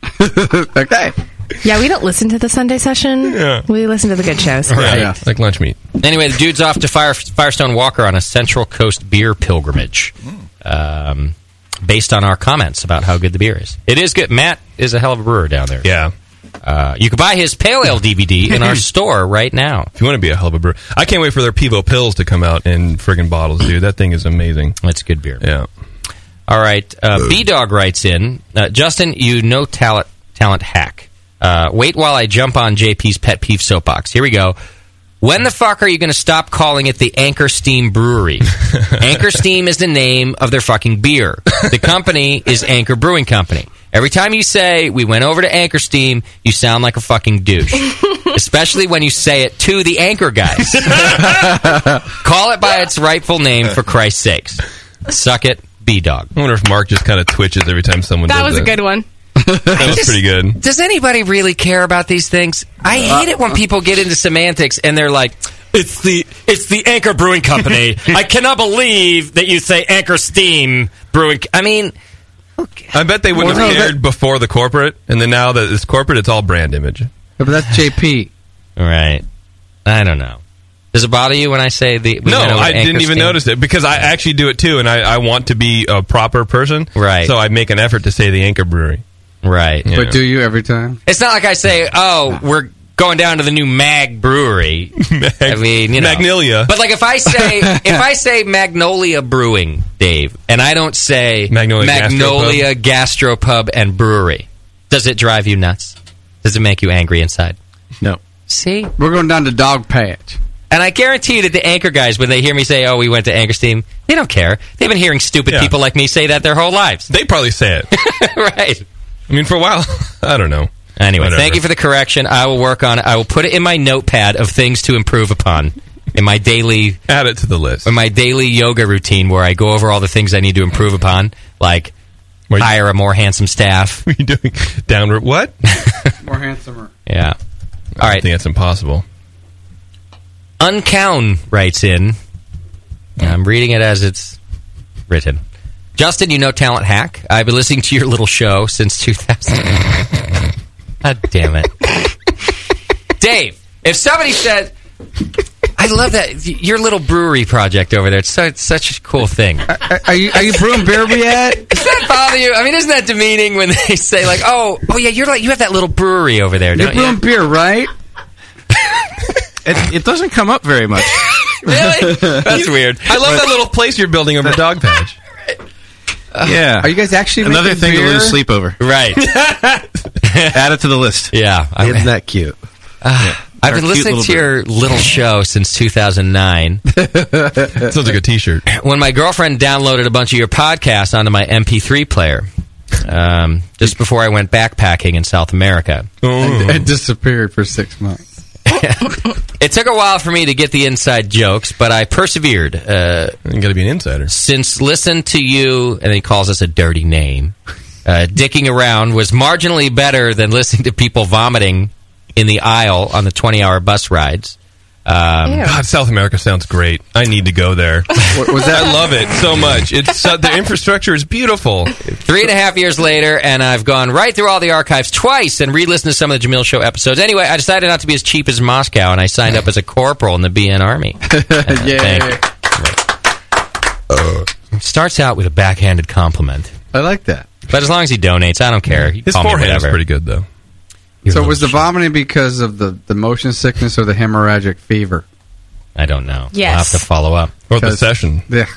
Okay. Yeah, we don't listen to the Sunday session. Yeah. We listen to the good shows. Right. Yeah. Like lunch meat. Anyway, the dude's off to Fire, Firestone Walker on a Central Coast beer pilgrimage, um, based on our comments about how good the beer is. It is good. Matt is a hell of a brewer down there. Yeah. Uh, you can buy his Pale Ale D V D in our store right now. If you want to be a hell of a brewer. I can't wait for their Pivo Pills to come out in friggin' bottles, dude. That thing is amazing. That's good beer. Yeah. All right. Uh, B-Dog writes in, uh, Justin, you know talent, talent hack. Uh, wait while I jump on J P's pet peeve soapbox. Here we go. When the fuck are you going to stop calling it the Anchor Steam Brewery? Anchor Steam is the name of their fucking beer. The company is Anchor Brewing Company. Every time you say, we went over to Anchor Steam, you sound like a fucking douche. Especially when you say it to the Anchor guys. Call it by its rightful name, for Christ's sakes. Suck it, B-Dog. I wonder if Mark just kind of twitches every time someone That does was a that. good one. That was pretty good. Does anybody really care about these things? I hate it when people get into semantics and they're like, "It's the it's the Anchor Brewing Company." I cannot believe that you say Anchor Steam Brewing. I mean, I bet they wouldn't Well, have no, cared before the corporate, and then now that it's corporate, it's all brand image. Yeah, but that's J P. right? I don't know. Does it bother you when I say the? we No, went over to I Anchor didn't even Steam? notice it because I actually do it too, and I, I want to be a proper person, Right. So I make an effort to say the Anchor Brewery. Right. Yeah. But do you every time? It's not like I say, "Oh, we're going down to the new Mag Brewery." I mean, you know, Magnolia. But like, if I say if I say Magnolia Brewing, Dave, and I don't say Magnolia Magnolia Gastropub and Brewery, does it drive you nuts? Does it make you angry inside? No. See, We're going down to Dog Patch. and I guarantee you that the Anchor guys, when they hear me say, "Oh, we went to Anchor Steam," they don't care. They've been hearing stupid Yeah. people like me say that their whole lives. They probably say it. Right. I mean, for a while, I don't know. Anyway, Whatever. thank you for the correction. I will work on it. I will put it in my notepad of things to improve upon in my daily Add it to the list. in my daily yoga routine, where I go over all the things I need to improve upon, like Where you- hire a more handsome staff. What are you doing? Downward what? More handsomer. Yeah. All I right. think that's impossible. Uncown writes in. I'm reading it as it's written. Justin, you know Talent Hack. I've been listening to your little show since two thousand. God damn it. Dave, if somebody said, I love that, your little brewery project over there, it's, so, it's such a cool thing. Are, are you are you brewing beer yet? Does that bother you? I mean, isn't that demeaning when they say, like, oh, oh yeah, you're like, you have that little brewery over there, You're don't brewing you? beer, right? It, it doesn't come up very much. Really? That's weird. I love that little place you're building over Dog Patch. Yeah. Are you guys actually Another making thing beer? to lose sleep over. Right. Add it to the list. Yeah. I- Isn't that cute? Uh, I've Our been cute listening little to your little show since two thousand nine. Sounds like a T-shirt. When my girlfriend downloaded a bunch of your podcasts onto my M P three player. um, just before I went backpacking in South America. And, and disappeared for six months. It took a while for me to get the inside jokes, but I persevered. Uh, you got to be an insider. Since Listen to You, and he calls us a dirty name, uh, dicking around was marginally better than listening to people vomiting in the aisle on the twenty-hour bus rides. Um, God, South America sounds great. I need to go there. What was that? I love it so much. It's uh, the infrastructure is beautiful. Three and a half years later, and I've gone right through all the archives twice and re-listened to some of the Jamil Show episodes. Anyway, I decided not to be as cheap as Moscow, and I signed up as a corporal in the B N Army. Uh, Yeah. uh, starts out with a backhanded compliment. I like that. But as long as he donates, I don't care. He His call me forehand is whatever. pretty good, though. So was the vomiting because of the, the motion sickness or the hemorrhagic fever? I don't know. Yes. I'll have to follow up. Or the session. Yeah.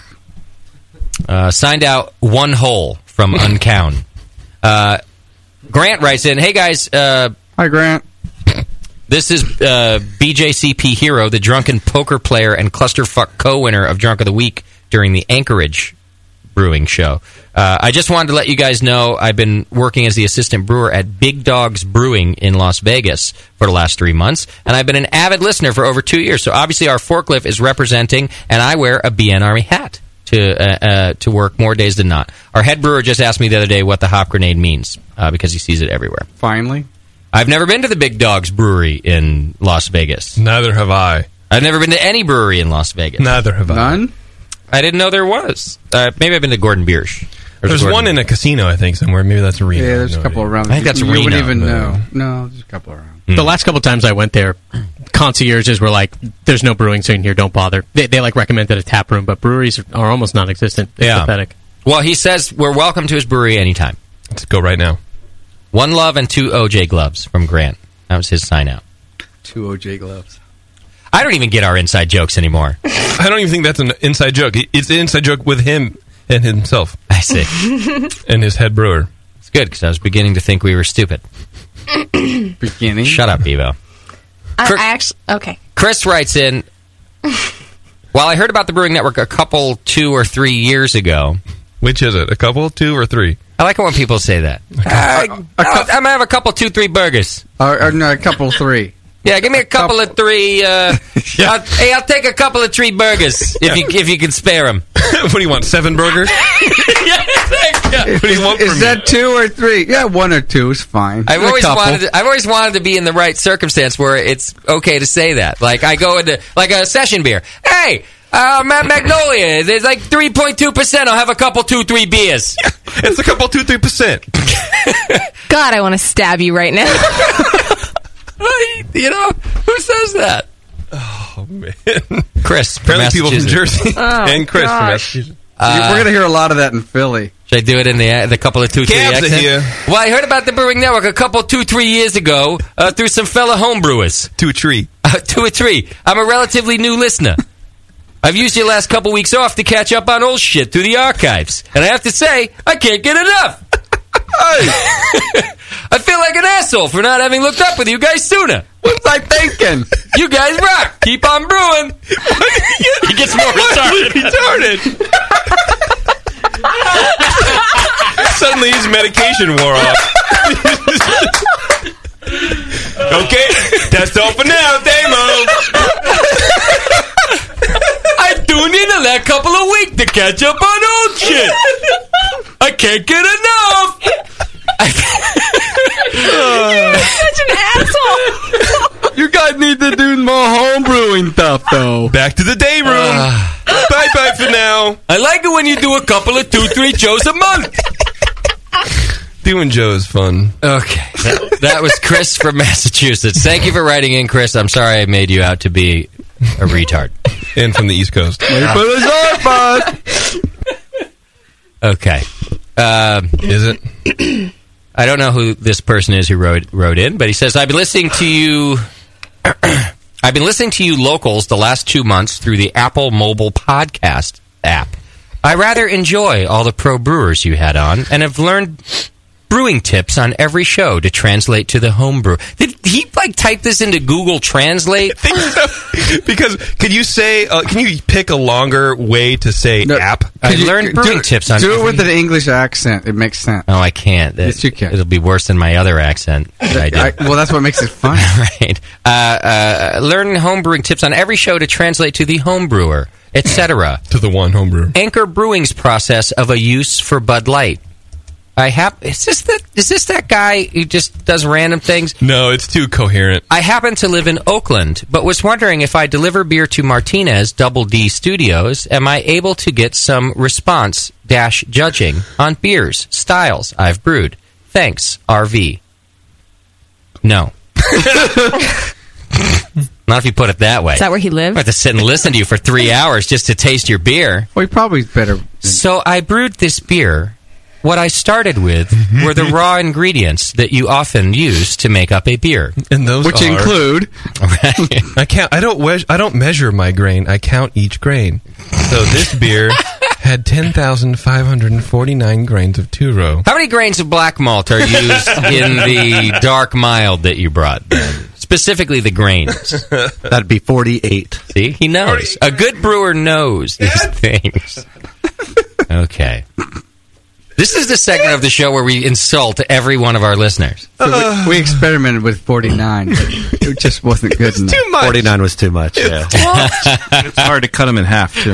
Uh, signed out one hole from Uncown. Uh, Grant writes in, hey guys. Uh, Hi, Grant. This is uh, B J C P Hero, the drunken poker player and clusterfuck co-winner of Drunk of the Week during the Anchorage Brewing Show. Uh, I just wanted to let you guys know I've been working as the assistant brewer at Big Dogs Brewing in Las Vegas for the last three months, and I've been an avid listener for over two years. So obviously our forklift is representing, and I wear a B N Army hat to uh, uh, to work more days than not. Our head brewer just asked me the other day what the hop grenade means uh, because he sees it everywhere. Finally. I've never been to the Big Dogs Brewery in Las Vegas. Neither have I. I've never been to any brewery in Las Vegas. Neither have I. None? I didn't know there was. Uh, maybe I've been to Gordon Biersch. There's one in a casino, I think, somewhere. Maybe that's a Reno. Yeah, there's a couple around. I think that's you Reno. wouldn't even No. know. No, there's a couple around. The last couple times I went there, concierges were like, "There's no brewing scene here. Don't bother." They, they like recommended a tap room, but breweries are almost non-existent. It's Yeah. pathetic. Well, he says we're welcome to his brewery anytime. Let's go right now. One love and two O J gloves from Grant. That was his sign out. Two O J gloves. I don't even get our inside jokes anymore. I don't even think that's an inside joke. It's an inside joke with him and himself. I see. And his head brewer. It's good because I was beginning to think we were stupid. Beginning? Shut up, Evo. I, I actually okay. Chris writes in, while I heard about the Brewing Network a couple, two or three years ago. Which is it? A couple, two, or three? I like it when people say that. Uh, I'm going to have a couple, two, three burgers. Or, or no, a couple, three. Yeah, give me a couple, of three. Uh, I'll, hey, I'll take a couple of three burgers if you if you can spare them. What do you want? Seven burgers? What do you want Is from that me? two or three? Yeah, one or two is fine. I've A always couple. wanted. To, I've always wanted to be in the right circumstance where it's okay to say that. Like I go into like a session beer. Hey, uh, I'm at Magnolia. There's like three point two percent. I'll have a couple, two, three beers. It's a couple, two, three percent. God, I want to stab you right now. You know who says that? Oh man, Chris. From Apparently people from Massachusetts. Jersey Oh, and Chris from gosh. Massachusetts. Uh, We're going to hear a lot of that in Philly. Should I do it in the the couple of two, three Cabs are accent? here. Well, I heard about the Brewing Network a couple, two, three years ago uh, through some fellow homebrewers. Two or three. Uh, two or three. I'm a relatively new listener. I've used your last couple weeks off to catch up on old shit through the archives. And I have to say, I can't get enough. I feel like an asshole for not having looked up with you guys sooner. What was I thinking? You guys rock. Keep on brewing. He gets more retarded. retarded. Suddenly his medication wore off. Okay, that's all for now, Damo. I tune in a last couple of weeks to catch up on old shit. I can't get enough. Such an asshole. You guys need to do more home brewing stuff, though. Back to the day room. Bye bye for now. I like it when you do a couple of two, three shows a month. Doing Joe is fun. Okay. That, that was Chris from Massachusetts. Thank you for writing in, Chris. I'm sorry I made you out to be a retard. And from the East Coast. Okay. Um, is it? I don't know who this person is who wrote wrote in, but he says, I've been listening to you I've been listening to you locals the last two months through the Apple mobile podcast app. I rather enjoy all the pro brewers you had on and have learned brewing tips on every show to translate to the homebrew. Did he like type this into Google Translate? I think so. Because can you say? Uh, can you pick a longer way to say app? I Could you- learned brewing do, tips on Do every- it with an English accent. It makes sense. Oh, I can't. Yes, you can. It'll be worse than my other accent. that I do. I- well, that's what makes it fun. right. Uh, uh, learn homebrewing tips on every show to translate to the homebrewer, et cetera. To the one homebrewer. Anchor Brewing's process of a use for Bud Light. I hap- is this that is this that guy who just does random things? No, it's too coherent. I happen to live in Oakland, but was wondering if I deliver beer to Martinez Double D Studios, am I able to get some response dash judging on beers, styles I've brewed? Thanks, R V. No. Not if you put it that way. Is that where he lives? I have to sit and listen to you for three hours just to taste your beer. Well, probably better. So I brewed this beer. What I started with were the raw ingredients that you often use to make up a beer, and those Which are, include. I can't. I don't. We- I don't measure my grain. I count each grain. So this beer had ten thousand five hundred and forty-nine grains of two row. How many grains of black malt are used in the dark mild that you brought? Ben? Specifically, the grains. That'd be forty-eight. See, he knows. A good brewer knows these things. Okay. This is the segment of the show where we insult every one of our listeners. So we, we experimented with forty-nine, but it just wasn't good enough. Too much. forty-nine was too much, yeah. It's hard to cut them in half, too.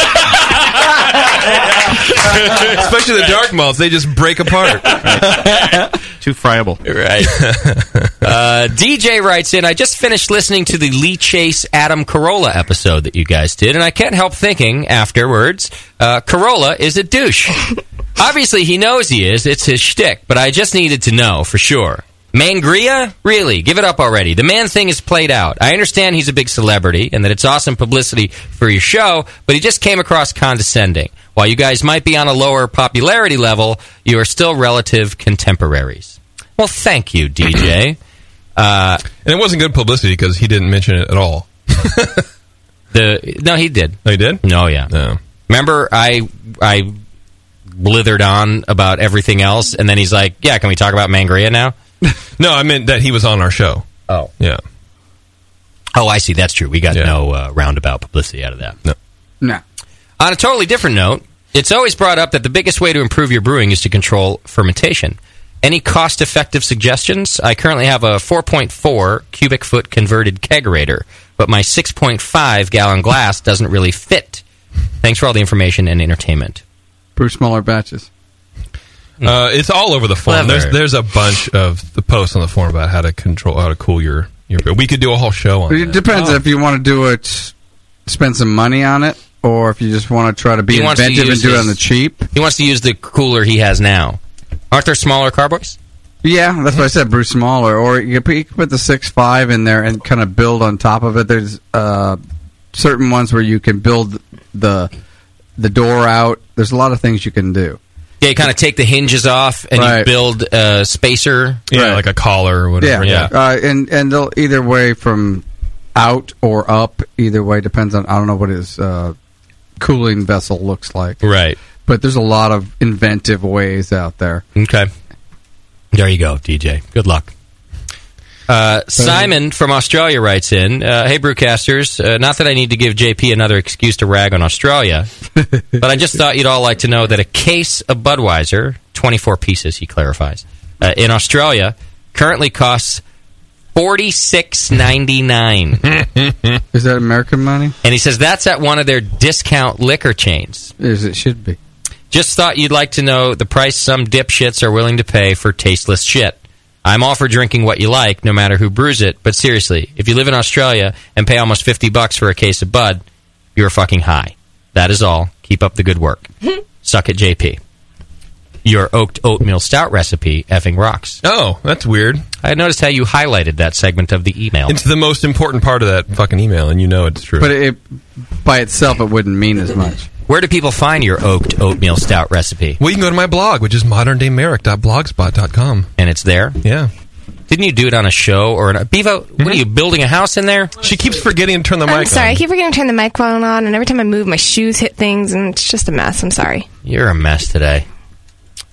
Especially the dark malts, they just break apart. Right. Too friable. Right. uh, D J writes in, I just finished listening to the Lee Chase Adam Carolla episode that you guys did, and I can't help thinking afterwards, uh, Carolla is a douche. Obviously, he knows he is. It's his shtick, but I just needed to know for sure. Mangria? Really? Give it up already. The man thing is played out. I understand he's a big celebrity and that it's awesome publicity for your show, but he just came across condescending. While you guys might be on a lower popularity level, you are still relative contemporaries. Well, thank you, D J. Uh, and it wasn't good publicity because he didn't mention it at all. the No, he did. Oh, he did? No, yeah. No. Remember, I... I blithered on about everything else, and then he's like, yeah, can we talk about Mangria now? No, I meant that he was on our show. Oh. Yeah. Oh, I see. That's true. We got Yeah. no uh, roundabout publicity out of that. No. No. On a totally different note, it's always brought up that the biggest way to improve your brewing is to control fermentation. Any cost-effective suggestions? I currently have a four point four cubic foot converted kegerator, but my six point five gallon glass doesn't really fit. Thanks for all the information and entertainment. Brew smaller batches. Uh, it's all over the forum. Clever. There's there's a bunch of the posts on the forum about how to control, how to cool your your beer. We could do a whole show on It that. depends Oh. if you want to do it, spend some money on it, or if you just want to try to be He wants to inventive and use do it his- on the cheap. He wants to use the cooler he has now. Aren't there smaller carboys? Yeah, that's what I said. Brew smaller, or you can put, you can put the six five in there and kind of build on top of it. There's uh, certain ones where you can build the the door out. There's a lot of things you can do. Yeah, you kind of take the hinges off and Right. you build a spacer. Yeah, like a collar or whatever. Yeah, Uh, and and they'll either way from out or up. Either way depends on, I don't know what his uh, cooling vessel looks like. Right. But there's a lot of inventive ways out there. Okay. There you go, D J. Good luck. Uh, Simon from Australia writes in, uh, hey, Brewcasters, uh, not that I need to give J P another excuse to rag on Australia, but I just thought you'd all like to know that a case of Budweiser, twenty-four pieces, he clarifies, uh, in Australia currently costs forty-six ninety-nine. Is that American money? And he says that's at one of their discount liquor chains. As it should be. Just thought you'd like to know the price some dipshits are willing to pay for tasteless shit. I'm all for drinking what you like, no matter who brews it, but seriously, if you live in Australia and pay almost fifty bucks for a case of Bud, you're fucking high. That is all. Keep up the good work. Suck it, J P. Your oaked oatmeal stout recipe effing rocks. Oh, that's weird. I noticed how you highlighted that segment of the email. It's the most important part of that fucking email, and you know it's true. But it, by itself, it wouldn't mean as much. Where do people find your oaked oatmeal stout recipe? Well, you can go to my blog, which is modern day merrick dot blogspot dot com. And it's there? Yeah. Didn't you do it on a show or an... Bevo, what are you, building a house in there? She keeps forgetting to turn the I'm mic sorry, on. I keep forgetting to turn the microphone on, and every time I move, my shoes hit things, and it's just a mess. I'm sorry. You're a mess today.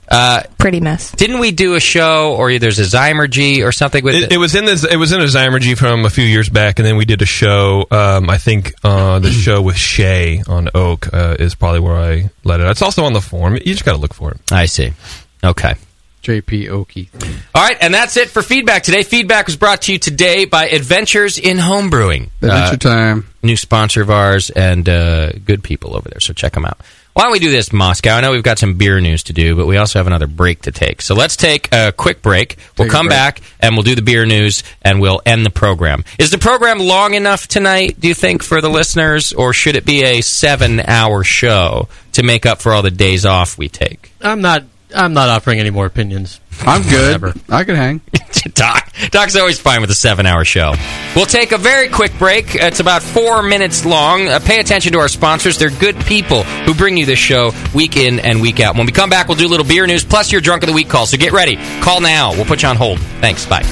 Uh, Pretty mess. Didn't we do a show, or there's a Zymergy or something with it? It was in this. It was in a Zymergy from a few years back, and then we did a show. Um, I think uh, the show with Shay on Oak uh, is probably where I let it. It's also on the forum. You just got to look for it. I see. Okay. J P Okie. All right, and that's it for feedback today. Feedback was brought to you today by Adventures in Homebrewing. Adventure uh, time. New sponsor of ours, and uh, good people over there, so check them out. Why don't we do this, Moscow? I know we've got some beer news to do, but we also have another break to take. So let's take a quick break. We'll Take a come break. back, and we'll do the beer news, and we'll end the program. Is the program long enough tonight, do you think, for the listeners, or should it be a seven-hour show to make up for all the days off we take? I'm not. I'm not offering any more opinions. I'm good. Whatever. I can hang. Doc, Doc's always fine with a seven-hour show. We'll take a very quick break. It's about four minutes long. Uh, pay attention to our sponsors. They're good people who bring you this show week in and week out. When we come back, we'll do a little beer news, plus your Drunk of the Week call. So get ready. Call now. We'll put you on hold. Thanks. Bye.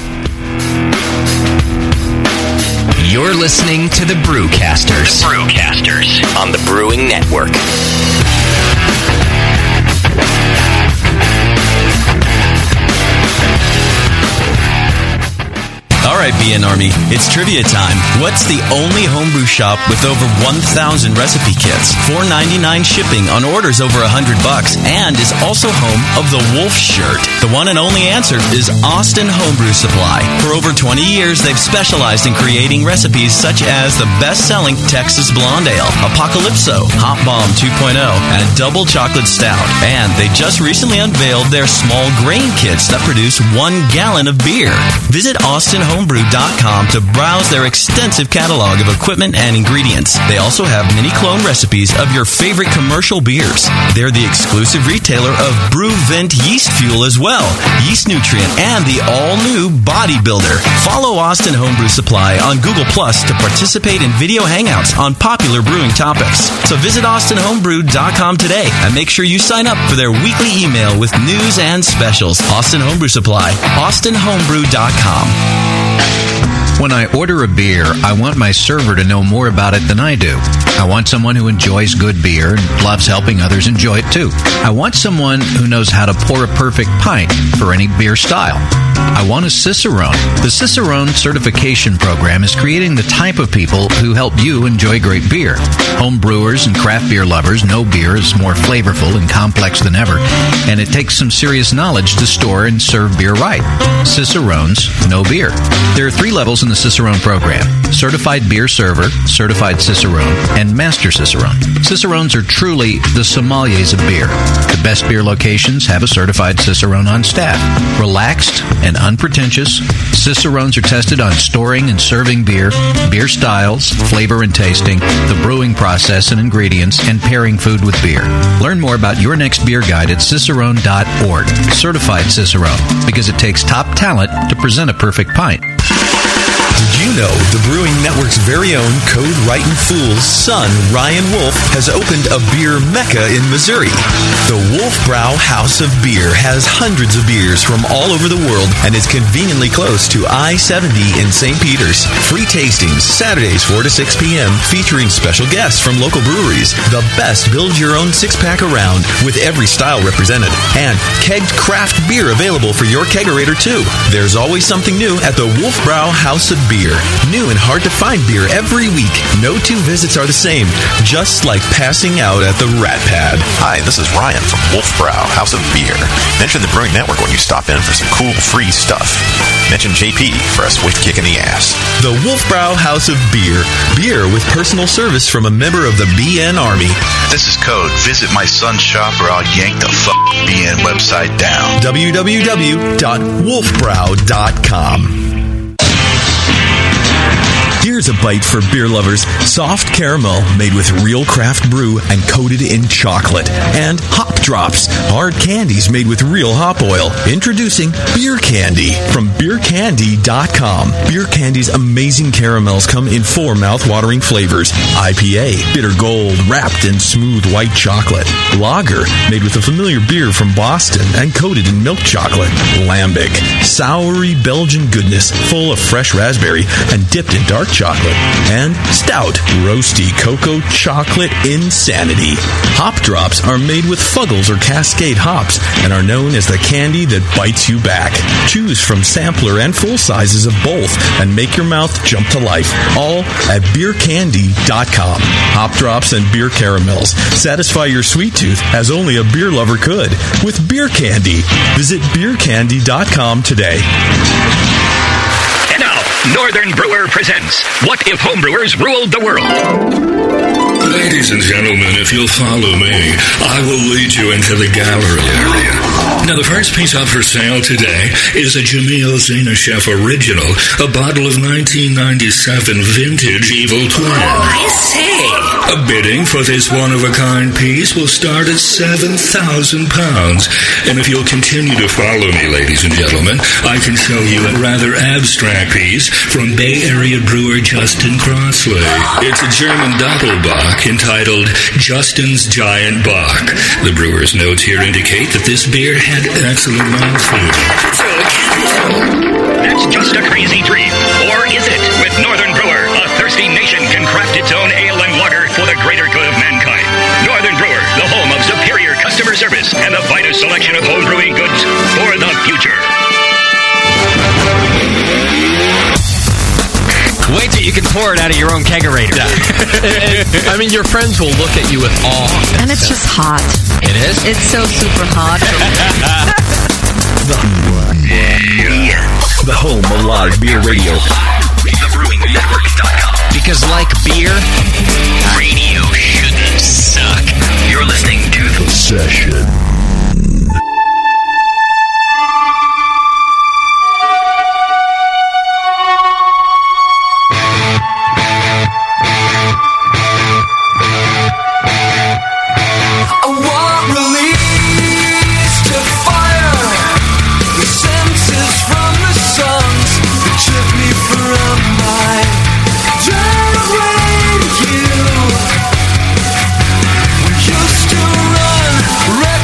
You're listening to the Brewcasters. The Brewcasters on the Brewing Network. All right, B N Army, it's trivia time. What's the only homebrew shop with over one thousand recipe kits, four ninety-nine shipping on orders over one hundred bucks, and is also home of the Wolf shirt? The one and only answer is Austin Homebrew Supply. For over twenty years, they've specialized in creating recipes such as the best-selling Texas Blonde Ale, Apocalypso, Hop Bomb two point oh, and Double Chocolate Stout. And they just recently unveiled their small grain kits that produce one gallon of beer. Visit Austin Homebrew dot com to browse their extensive catalog of equipment and ingredients. They also have mini clone recipes of your favorite commercial beers. They're the exclusive retailer of BrewVent yeast fuel as well, Yeast Nutrient, and the all-new Bodybuilder. Follow Austin Homebrew Supply on Google Plus to participate in video hangouts on popular brewing topics. So visit Austin Homebrew dot com today and make sure you sign up for their weekly email with news and specials. Austin Homebrew Supply, Austin Homebrew dot com. When I order a beer, I want my server to know more about it than I do. I want someone who enjoys good beer and loves helping others enjoy it too. I want someone who knows how to pour a perfect pint for any beer style. I want a Cicerone. The Cicerone certification program is creating the type of people who help you enjoy great beer. Home brewers and craft beer lovers know beer is more flavorful and complex than ever, and it takes some serious knowledge to store and serve beer right. Cicerones know beer. There are three levels in the Cicerone program: Certified Beer Server, Certified Cicerone, and Master Cicerone. Cicerones are truly the sommeliers of beer. The best beer locations have a certified Cicerone on staff. Relaxed and unpretentious, Cicerones are tested on storing and serving beer, beer styles, flavor and tasting, the brewing process and ingredients, and pairing food with beer. Learn more about your next beer guide at cicerone dot org. Certified Cicerone, because it takes top talent to present a perfect pint. Did you know the Brewing Network's very own Code Writin' Fool's son, Ryan Wolf, has opened a beer mecca in Missouri? The Wolf Brow House of Beer has hundreds of beers from all over the world and is conveniently close to I seventy in Saint Peters. Free tastings Saturdays four to six p.m. featuring special guests from local breweries. The best build-your-own six-pack around with every style represented. And kegged craft beer available for your kegerator too. There's always something new at the Wolf Brow House of Beer. New and hard to find beer every week. No two visits are the same, just like passing out at the Rat Pad. Hi, this is Ryan from Wolf Brow House of Beer. Mention the Brewing Network when you stop in for some cool free stuff. Mention J P for a swift kick in the ass. The Wolf Brow House of Beer. Beer with personal service from a member of the B N Army. This is Code. Visit my son's shop or I'll yank the f*** B N website down. w w w dot wolf brow dot com. Here's a bite for beer lovers. Soft caramel made with real craft brew and coated in chocolate. And hop drops, hard candies made with real hop oil. Introducing Beer Candy from beer candy dot com. Beer Candy's amazing caramels come in four mouth-watering flavors. I P A, bitter gold, wrapped in smooth white chocolate. Lager, made with a familiar beer from Boston and coated in milk chocolate. Lambic, soury Belgian goodness, full of fresh raspberry and dipped in dark chocolate, and stout, roasty cocoa chocolate insanity. Hop Drops are made with Fuggles or Cascade hops and are known as the candy that bites you back. Choose from sampler and full sizes of both and make your mouth jump to life, all at beer candy dot com. Hop Drops and beer caramels satisfy your sweet tooth as only a beer lover could with Beer Candy. Visit beer candy dot com today. And now, Northern Brewer presents What If Homebrewers Ruled the World? Ladies and gentlemen, if you'll follow me, I will lead you into the gallery area. Now, the first piece up for sale today is a Jamil Zainasheff original, a bottle of nineteen ninety-seven vintage Evil Twin. Oh, I see. A bidding for this one-of-a-kind piece will start at seven thousand pounds. And if you'll continue to follow me, ladies and gentlemen, I can show you a rather abstract piece from Bay Area brewer Justin Crossley. It's a German Doppelbock entitled Justin's Giant Bock. The brewer's notes here indicate that this beer had excellent mouthfeel. That's just a crazy dream. Or is it? With Northern Brewer, a thirsty nation can craft its own ale and lager for the greater good of mankind. Northern Brewer, the home of superior customer service and the finest selection of home brewing goods for the future. Wait till you can pour it out of your own kegerator. I mean, your friends will look at you with awe. And it's just hot. It is? It's so super hot. The home of live beer radio. the brewing network dot com. Because like beer, radio shouldn't suck. You're listening to The Session. Run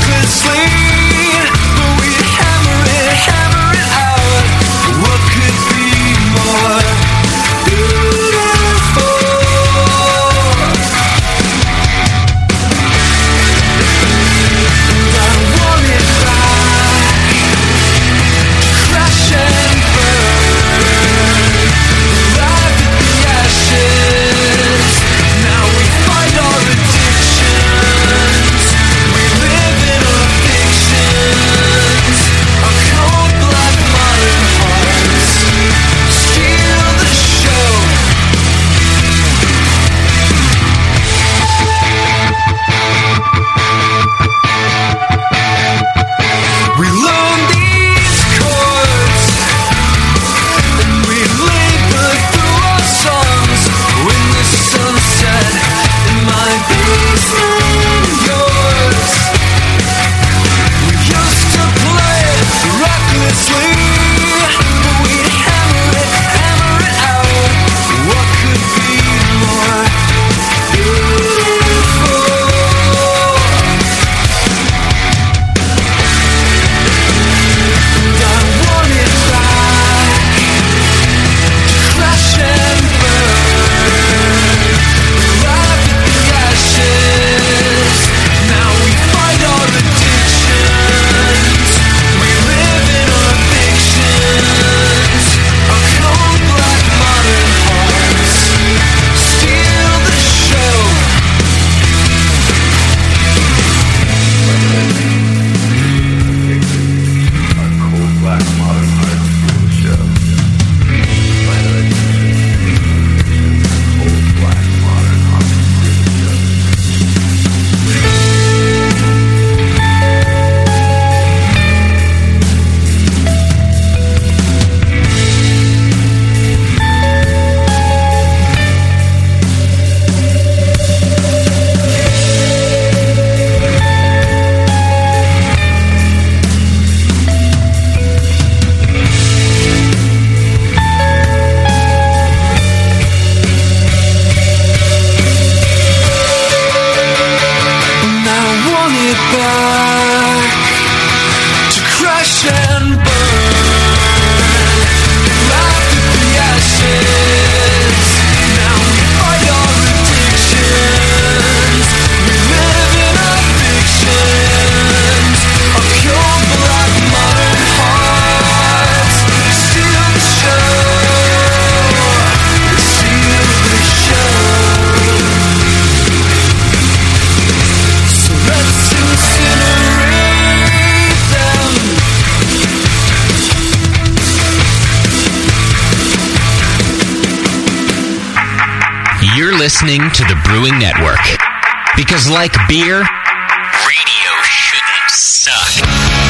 listening to the Brewing Network. Because like beer, radio shouldn't suck.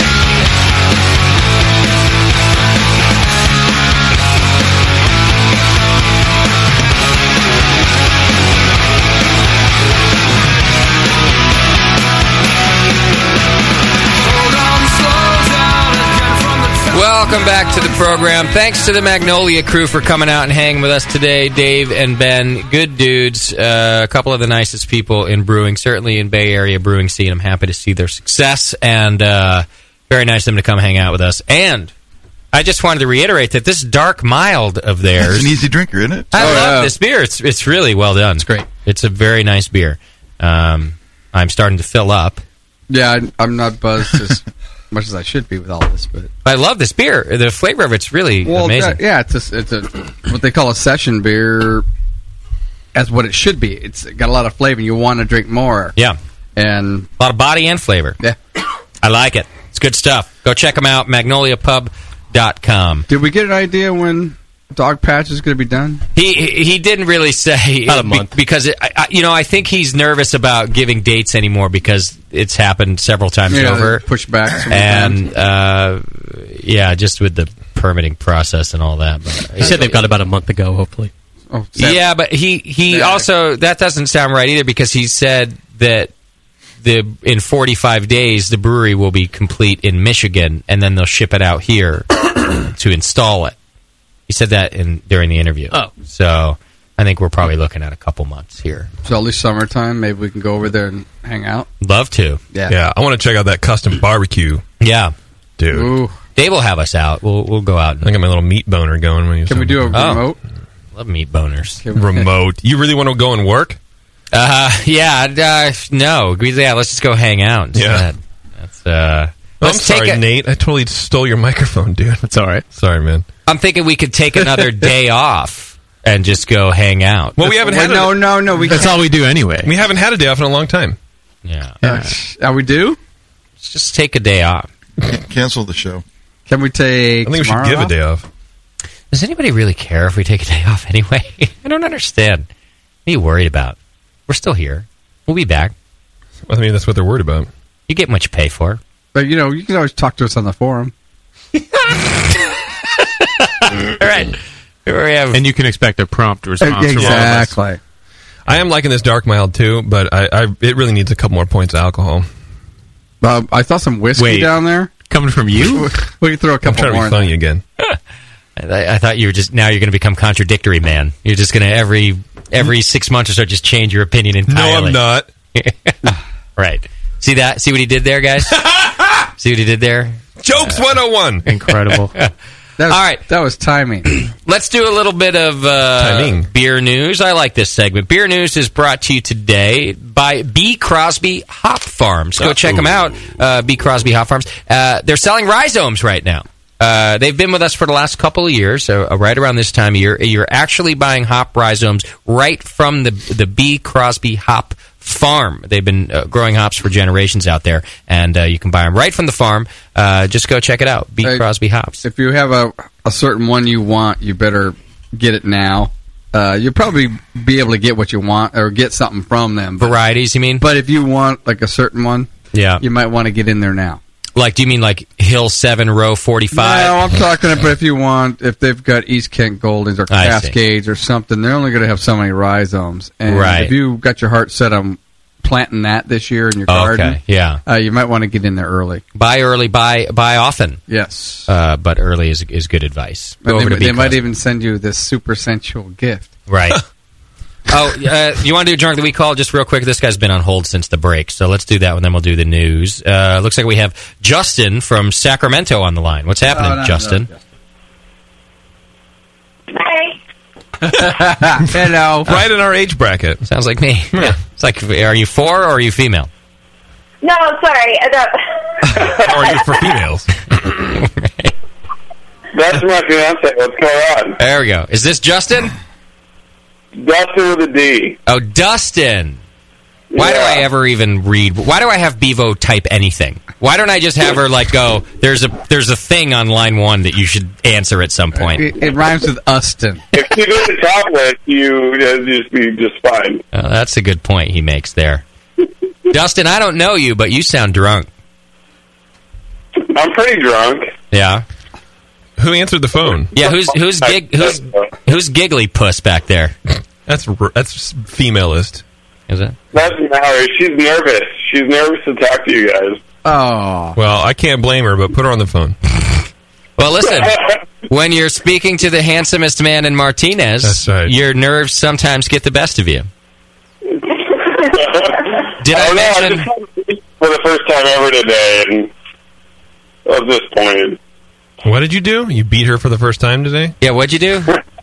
Welcome back to the program. Thanks to the Magnolia crew for coming out and hanging with us today. Dave and Ben, good dudes. Uh, a couple of the nicest people in brewing, certainly in Bay Area brewing scene. I'm happy to see their success, and uh, very nice of them to come hang out with us. And I just wanted to reiterate that this dark mild of theirs... It's an easy drinker, isn't it? I Oh, love yeah. this beer. It's it's really well done. It's great. It's a very nice beer. Um, I'm starting to fill up. Yeah, I, I'm not buzzed as much as I should be with all this, but I love this beer. The flavor of it's really well, amazing. that- yeah, it's a, it's a what they call a session beer. As what it should be. It's got a lot of flavor. You want to drink more. Yeah, and a lot of body and flavor. Yeah, I like it. It's good stuff. Go check them out. magnolia pub dot com. Did we get an idea when Dog Patch is going to be done? He he didn't really say About a month. be- because it, I, I- you know I think he's nervous about giving dates anymore because it's happened several times Yeah, over. pushed back so many and uh, yeah, just with the permitting process and all that. But He said they've got about a month to go, hopefully. Oh, yeah, but he he also that doesn't sound right either because he said that the in forty-five days the brewery will be complete in Michigan and then they'll ship it out here to install it. He said that in during the interview. Oh, so I think we're probably looking at a couple months here. So at least summertime, maybe we can go over there and hang out. Love to. Yeah. Yeah, I want to check out that custom barbecue. Yeah, dude. Ooh. Dave will have us out. We'll we'll go out. And I got my little meat boner going. When you Can we do a remote? Love meat boners. Remote. You really want to go and work? Uh, yeah. Uh, no. Yeah. Let's just go hang out. Yeah. Instead. That's uh. I'm Let's take sorry, a- Nate. I totally stole your microphone, dude. That's all right. Sorry, man. I'm thinking we could take another day off and just go hang out. Well, we haven't had no, a, no, no. We That's can't. all we do anyway. we haven't had a day off in a long time. Yeah. Uh, uh, we do? Let's just take a day off. Cancel the show. Can we take? I think we should tomorrow give a off? day off. Does anybody really care if we take a day off anyway? I don't understand. What are you worried about? We're still here. We'll be back. I mean, that's what they're worried about. You get what you pay for. But you know, you can always talk to us on the forum. All right. Here we have. And you can expect a prompt response from all of us. Exactly. I am liking this dark mild too, but I, I it really needs a couple more points of alcohol. Uh, I saw some whiskey Wait. down there. Coming from you? We can throw a I'm couple trying to more. be in funny there. again. I, I thought you were just now you're going to become contradictory, man. You're just going to every every six months or so just change your opinion No, entirely. I'm not. Right. See that? See what he did there, guys? See what he did there? Jokes one oh one. Incredible. That was, All right. that was timing. Let's do a little bit of uh, Timing. beer news. I like this segment. Beer news is brought to you today by B. Crosby Hop Farms. Go check them out, uh, B. Crosby Hop Farms. Uh, they're selling rhizomes right now. Uh, they've been with us for the last couple of years, uh, right around this time of year. You're actually buying hop rhizomes right from the the B. Crosby Hop Farm. They've been uh, growing hops for generations out there, and uh, you can buy them right from the farm. Uh, just go check it out, B. Hey, Crosby Hops. If you have a, a certain one you want, you better get it now. Uh, you'll probably be able to get what you want or get something from them. But, Varieties, you mean? but if you want like a certain one, Yeah. you might want to get in there now. Like, do you mean like Hill seven, row forty-five? No, I'm talking about if you want, if they've got East Kent Goldings or I see. Cascades or something, they're only going to have so many rhizomes. And Right. if you got your heart set on planting that this year in your garden, Okay, yeah. uh, you might want to get in there early. Buy early, buy buy often. Yes. Uh, but early is is good advice. But Go they, over to they B. might Crosby. even send you this super sensual gift. Right. Oh, uh, you want to do a drunk of the week call just real quick? This guy's been on hold since the break, so let's do that, and then we'll do the news. Uh, looks like we have Justin from Sacramento on the line. What's happening, Oh, no, Justin? Hey. Hello. Right in our age bracket. Sounds like me. Yeah. It's like, are you four or are you female? No, sorry. I thought- Or are you for females? That's my fiance. What's going on? There we go. Is this Justin? Dustin with a D. Oh, Dustin. Why Yeah. do I ever even read? Why do I have Bevo type anything? Why don't I just have her like go? There's a there's a thing on line one that you should answer at some point. It, it rhymes with Ustin. If you go to top list, you uh, just be just fine. Uh, that's a good point he makes there. Dustin, I don't know you, but you sound drunk. I'm pretty drunk. Yeah. Who answered the phone? Yeah, who's who's gig, who's who's giggly puss back there? That's r- that's femalist. Is it? That's Mallory. She's nervous. She's nervous to talk to you guys. Oh. Well, I can't blame her, but put her on the phone. Well, listen. When you're speaking to the handsomest man in Martinez, That's right. your nerves sometimes get the best of you. Did I I don't know, I mention? just had to speak for the first time ever today, and I was disappointed. What did you do? You beat her for the first time today? Yeah, what'd you do?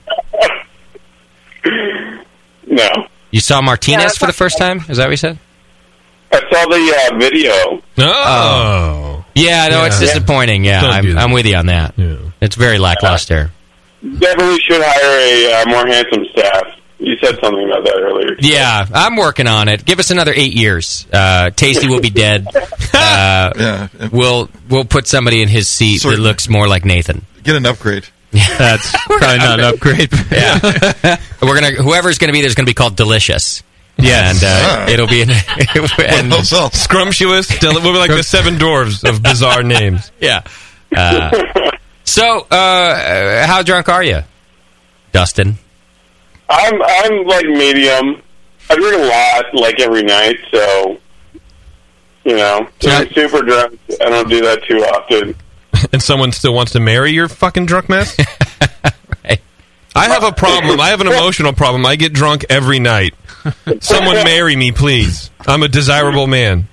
No. You saw Martinez for the first time? Is that what you said? I saw the uh, video. Oh. Yeah, no, it's Yeah. disappointing. Yeah, Don't do I'm, that. I'm with you on that. It's very lackluster. Definitely should hire a uh, more handsome staff. You said something about that earlier. Yeah, I'm working on it. Give us another eight years. Uh, Tasty will be dead. Uh, Yeah. We'll we'll put somebody in his seat that looks more like Nathan. Get an upgrade. That's probably not an upgrade. Yeah, we're gonna whoever's gonna be there's gonna be called Delicious. Yeah, and uh, Ah. it'll be an, and Scrumptious. Del- we'll be like the seven dwarves of bizarre names. Yeah. Uh, so, uh, how drunk are you, Dustin? I'm I'm like medium. I drink a lot, like every night. So, you know, when I'm super drunk, I don't do that too often. And someone still wants to marry your fucking drunk mess? Right. I have a problem. I have an emotional problem. I get drunk every night. Someone marry me, please. I'm a desirable man.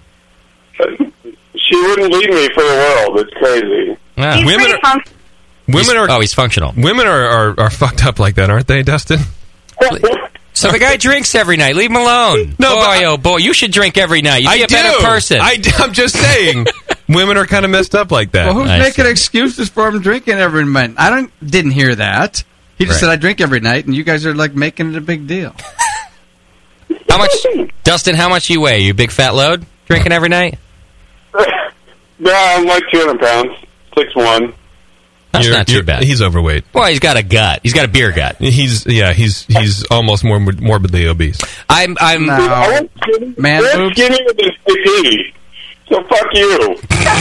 She wouldn't leave me for the world. It's crazy. Yeah. Women are, women are oh, he's functional. Women are, are, are fucked up like that, aren't they, Dustin? So the guy drinks every night. Leave him alone. No, boy, oh boy, you should drink every night. You'd I be a do. better person. I, I'm just saying, women are kind of messed up like that. Well, who's I making excuses for him drinking every night? I don't didn't hear that. He just Right. said I drink every night, and you guys are like making it a big deal. How much, Dustin? How much you weigh? You big fat load? Drinking every night? No, I'm like two hundred pounds, six one. That's You're- not too you're- bad. He's overweight. Well, he's got a gut. He's got a beer gut. He's yeah. He's he's almost morbid, morbidly obese. I'm I'm. I was skinny, Man I'm boobs? skinnier than C P. So fuck you.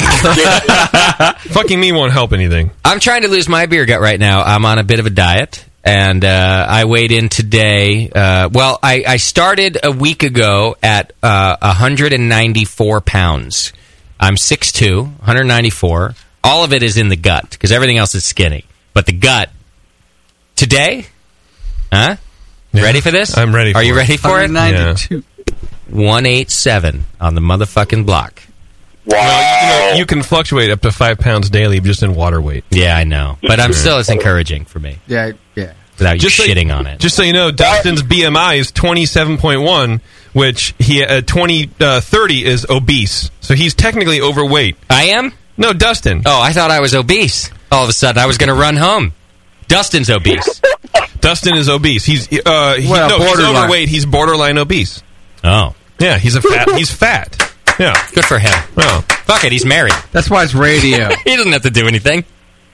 Fucking me won't help anything. I'm trying to lose my beer gut right now. I'm on a bit of a diet, and uh, I weighed in today. Uh, well, I, I started a week ago at uh, one hundred ninety-four pounds. I'm six foot two, one hundred ninety-four. All of it is in the gut because everything else is skinny. But the gut today, huh? Yeah. Ready for this? I'm ready. Are for you it. ready for it? one ninety-two. one eighty-seven on the motherfucking block. Wow. Well, you, know, you can fluctuate up to five pounds daily just in water weight. Yeah, I know, but I'm still it's encouraging for me Yeah, yeah. without you Just so- shitting on it. Just so you know, Dustin's B M I is twenty-seven point one, which he uh, twenty uh, thirty is obese. So he's technically overweight. I am? No, Dustin. Oh, I thought I was obese. All of a sudden, I was going to run home. Dustin's obese. Dustin is obese. He's uh, he, Well, no, he's borderline. overweight. He's borderline obese. Oh, Yeah, he's a fat. He's fat. Yeah. good for him. Well, Fuck it, he's married. That's why it's radio. He doesn't have to do anything.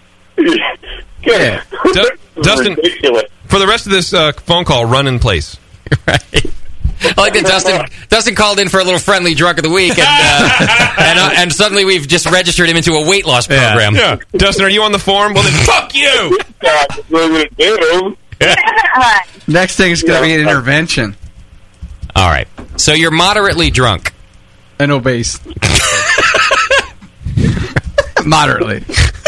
Yeah. Du- Dustin, Ridiculous. for the rest of this uh, phone call, run in place. Right. I like that Dustin Dustin called in for a little friendly drunk of the week, and uh, and, uh, and suddenly we've just registered him into a weight loss program. Yeah. Dustin, are you on the form? Well, then fuck you. That's what I'm gonna do. Next thing is going to be an intervention. All right. So you're moderately drunk. And obese. Moderately.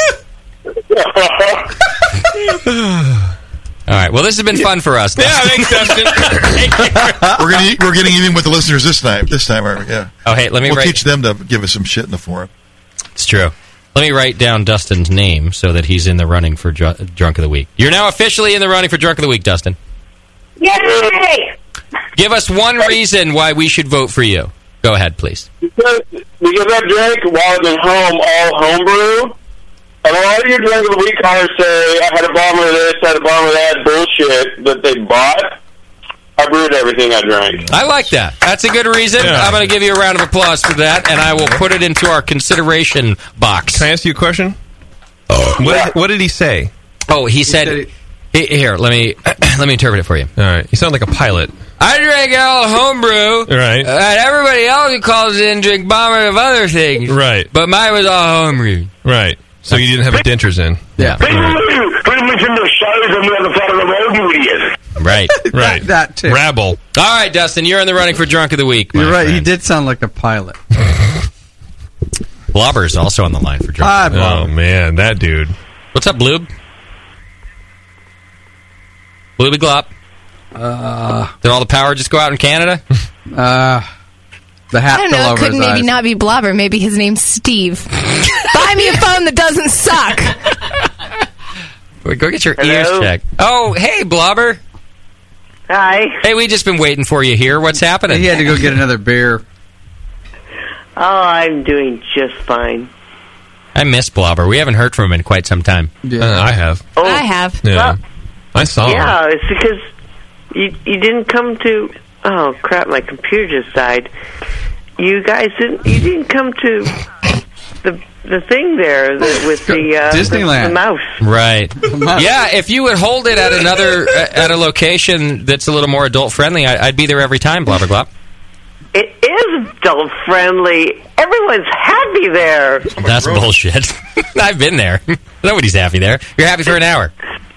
All right. Well, this has been fun for us. Yeah, thanks, Dustin. We're gonna we're getting even with the listeners this time. This time, aren't we? Yeah. Oh, hey, let me We'll write. teach them to give us some shit in the forum. It's true. Let me write down Dustin's name so that he's in the running for dr- Drunk of the Week. You're now officially in the running for Drunk of the Week, Dustin. Yay! Give us one reason why we should vote for you. Go ahead, please. Because, because I drank while I was at home all homebrew. And a lot of your drunk of the week callers say, I had a bomb of this, I had a bomb of that bullshit that they bought. I brewed everything I drank. I like that. That's a good reason. Yeah. I'm going to give you a round of applause for that, and I will put it into our consideration box. Can I ask you a question? What, what did he say? Oh, he, said, he- here, let me let me interpret it for you. All right. You sound like a pilot. I drank all homebrew. Right. Uh, and everybody else who calls in drink bomber of other things. Right. But mine was all homebrew. Right. So you didn't have a dentures in. Yeah. People listen to shows on the other side of the road, you idiots. Right. Right. That too. Rabble. All right, Dustin, you're in the running for drunk of the week. my You're right. friend. He did sound like a pilot. Blobber is also on the line for drunk. Hi, Oh, Blobber. man. That dude. What's up, Bloob? Blooby Glop. Uh, Did all the power just go out in Canada? uh, the hat I don't fell know. It over could his maybe eyes. not be Blobber. Maybe his name's Steve. Buy me a phone that doesn't suck. Wait, go get your Hello? ears checked. Oh, hey, Blobber. Hi. Hey, we just been waiting for you here. What's happening? He had to go get another beer. Oh, I'm doing just fine. I miss Blobber. We haven't heard from him in quite some time. Yeah. Uh, I have. Oh, I have. Yeah. Well, I saw him. yeah, it's because you you didn't come to. Oh crap! My computer just died. You guys didn't. You didn't come to the the thing there the, with the uh, Disneyland. The, the mouse. Right. Yeah, if you would hold it at another at a location that's a little more adult friendly, I, I'd be there every time. Blobber Glop. It is adult friendly. Everyone's happy there. That's bullshit. I've been there. Nobody's happy there. You're happy for an hour.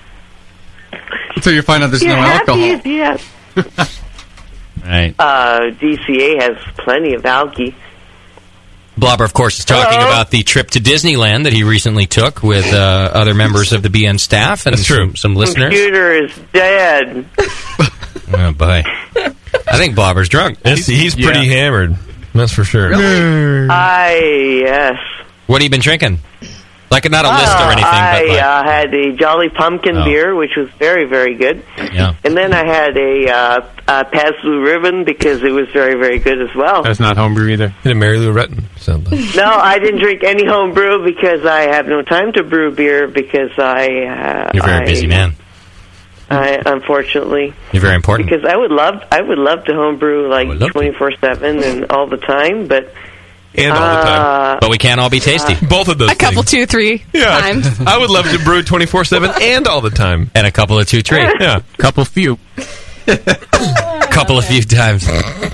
Until you find out there's You're no happy, alcohol. yes. Right. Uh, D C A has plenty of alky. Blobber, of course, is talking Hello? about the trip to Disneyland that he recently took with uh, other members of the B N staff and That's true. some, some listeners. Computer is dead. Oh, boy. I think Blobber's drunk. He's, he's pretty Yeah. hammered. That's for sure. I yes. What have you been drinking? Like, not a list or anything, I but like, uh, had a Jolly Pumpkin Oh. beer, which was very, very good. yeah. And then I had a uh, uh, Paz Blue Ribbon because it was very, very good as well. That's not homebrew either. And a Mary Lou Retton. Sound like. No, I didn't drink any home brew because I have no time to brew beer because I... Uh, You're a very I, busy man. I, unfortunately. You're very important. Because I would love I would love to home brew like twenty-four seven and all the time, but... And all the time. Uh, But we can't all be tasty. Both of those A couple, things. two, three Yeah. times. I would love to brew twenty-four seven and all the time. And a couple of two, three. Yeah. Couple few. Couple of few times.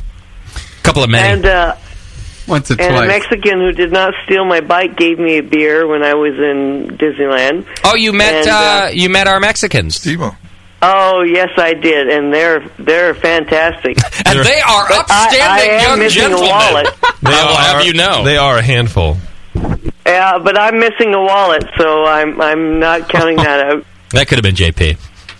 Couple of many. And, uh, Once or and a twice. Mexican who did not steal my bike gave me a beer when I was in Disneyland. Oh, you met And, uh, uh, you met our Mexicans. Steve-O. Oh yes, I did, and they're they're fantastic. And they are But I- upstanding I am young missing a gentlemen. wallet. They I will are, have you know. They are a handful. Yeah, but I'm missing a wallet, so I'm I'm not counting that out. That could have been J P.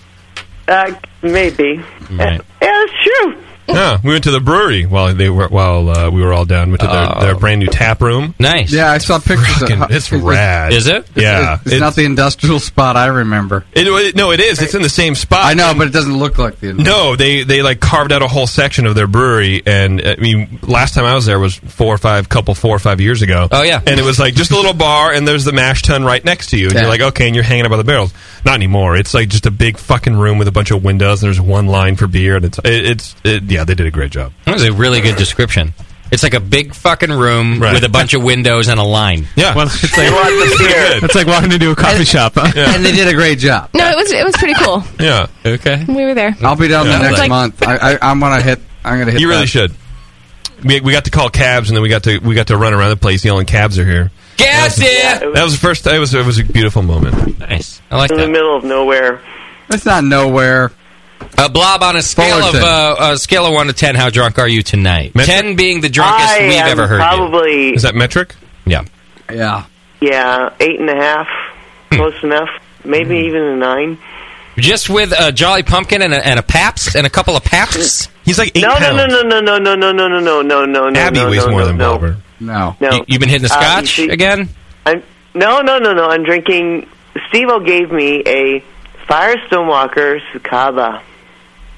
Uh, maybe. Right. Yeah, it's true. Yeah, we went to the brewery while they were while uh, we were all down. Went to their, Oh. their brand new tap room. Nice. Yeah, I saw pictures. Fucking- of it's rad. Is it? Yeah, It's, it's not the industrial spot I remember. It, it- no, it is. It's in the same spot. I know, but it doesn't look like the. No, they they like carved out a whole section of their brewery, and I mean, last time I was there was four or five, couple four or five years ago. Oh, yeah. and it was like just a little bar, and there's the mash tun right next to you, and Yeah. you're like, okay, and you're hanging out by the barrels. Not anymore. It's like just a big fucking room with a bunch of windows, and there's one line for beer, and it's it, it's it, yeah, they did a great job. That was a really good description. It's like a big fucking room Right. with a bunch of windows and a line. Yeah, Well, it's You like, want the beer? it's like walking into a coffee shop. Huh? And they did a great job. No, it was it was pretty cool. yeah. Okay. We were there. I'll be down Yeah. there next Like- month. I, I, I'm gonna hit. I'm gonna hit. You really that. should. We we got to call cabs, and then we got to we got to run around the place yelling, "Cabs are here!" Gas Yeah, here! it That was the first. It was it was a beautiful moment. Nice. I like in the that. middle of nowhere. It's not nowhere. Uh, Blob, on a scale of Fullerton. uh, a scale of one to ten, how drunk are you tonight? Metric? Ten being the drunkest I we've am ever heard you. probably Is that metric? Yeah. Yeah. yeah eight and a half, close enough. Maybe even a nine. Just with a Jolly Pumpkin and a, and a Pabst and a couple of Pabsts? He's like eight No, no, pounds. no, no, no, no, no, no, no, no, no, no, no, no. Abby no, weighs no, more no, than no. Blobber. No. No. You, you've been hitting the Uh, you scotch see- again? I'm, no, no, no, no. I'm drinking. Steve-O gave me a Firestone Walker Cava.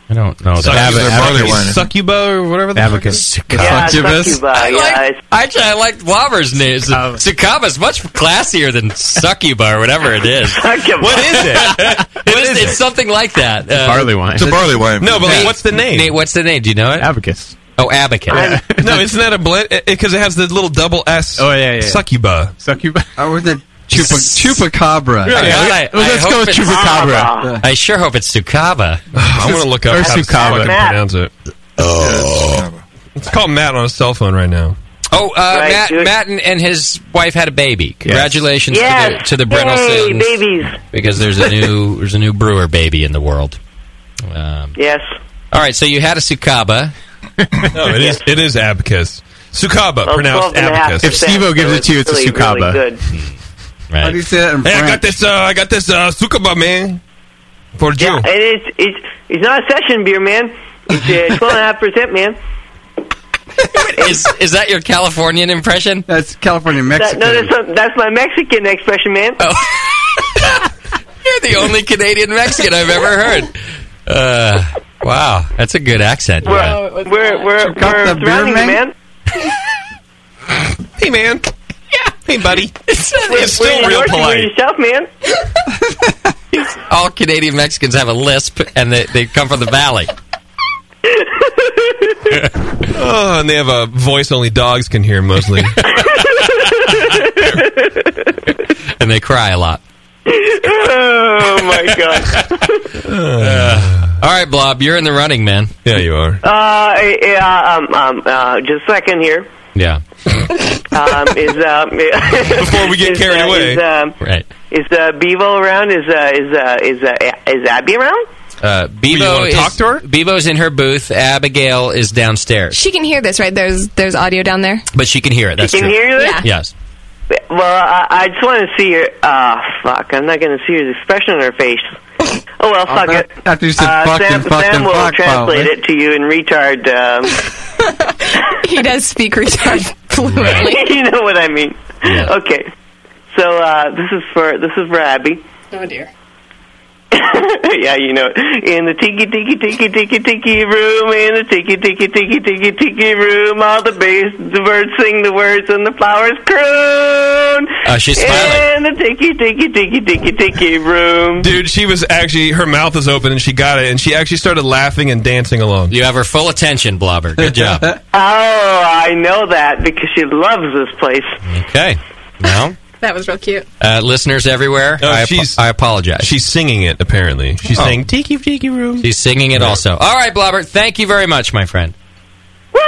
I don't know Succuba, that. Ab- Ab- Succuba or whatever the Abacus. fuck it is. Yeah, Succubus. succuba, I yeah, like, actually, I like Blobber's name. Succubus is much classier than Succuba or whatever it is. Succuba. What is it? It is, it's something like that. It's a barley wine. It's a barley wine. No, but Nate, what's the name? Nate, what's the name? Do you know it? Abacus. Oh, Abacus. No, isn't that a blend? Because it, it has the little double S. Oh, yeah, yeah. Succuba. Succuba. Or was it Chupa, Chupacabra? Yeah, I, I, Let's I go hope with it's- Chupacabra. I sure hope it's Sucaba. I'm going to look up Or how to Succuba. fucking pronounce it. Oh. Let's call Matt on his cell phone right now. Oh, uh, Right, Matt, dude. Matt and, and his wife had a baby. Congratulations Yes. to the, to the Brennel Yay, Sims, babies. because there's a new there's a new brewer baby in the world. Um, Yes. all right, so you had a Sucaba. No, it is it is Abacus. Sucaba, Well, pronounced twelve and a half Abacus. If Steve-O gives so it to you, it's a really, Sucaba. Really good. How do you say that in Hey, I got French? this. Uh, I got this uh, Sucaba, man, for you. Yeah, and it's it's it's not a session beer, man. It's uh, twelve and a half percent, man. is is that your Californian impression? That's California, That, Mexican. no, that's, that's my Mexican expression, man. Oh. You're the only Canadian Mexican I've ever heard. Uh, wow, that's a good accent. We're Yeah. we're we're, we're the beer, surrounding you, man? man. Hey, man. Yeah. Hey, buddy. It's, We're, still we're real endorsing polite. yourself, man. All Canadian Mexicans have a lisp, and they, they come from the valley. Oh, and they have a voice only dogs can hear mostly. And they cry a lot. Oh my god. Uh, all right, Blob, you're in the running, man. Yeah, you are. Uh, yeah, um, um, uh, just a second here. Yeah. Um, is um, Before we get is, carried uh, away. Is, um, Right. is uh, Bevo around? Is uh, is uh, is uh, is Abby around? Uh, you Bevo wanna is, talk to her? Bevo's in her booth. Abigail is downstairs. She can hear this, right? There's there's audio down there. But she can hear it. That's She can true. hear you there? Yeah. Yes. Well, I, I just want to see her. Ah, fuck! I'm not going to see her expression on her face. Oh well, fuck bet it. after you said uh, fucking, Sam, fucking, Sam will fuck, translate probably. it to you in retard. Um, He does speak retard fluently. you know what I mean? Yeah. Okay. So uh, this is for this is for Abby. Oh dear. Yeah, you know, in the tiki tiki tiki tiki tiki room, in the tiki tiki tiki tiki tiki room, all the bass, the birds sing the words, and the flowers croon. Uh, she's smiling. In the tiki tiki tiki tiki tiki room. Dude, she was actually, her mouth was open and she got it, and she actually started laughing and dancing along. You have her full attention, Blobber. Good job. Oh, I know that because she loves this place. Okay. Well, That was real cute. uh, listeners everywhere, Oh, I, ap- she's- I apologize. She's singing it, apparently. She's Oh. saying, tiki tiki room. She's singing it also. All right, Blobber, thank you very much, my friend. Woo!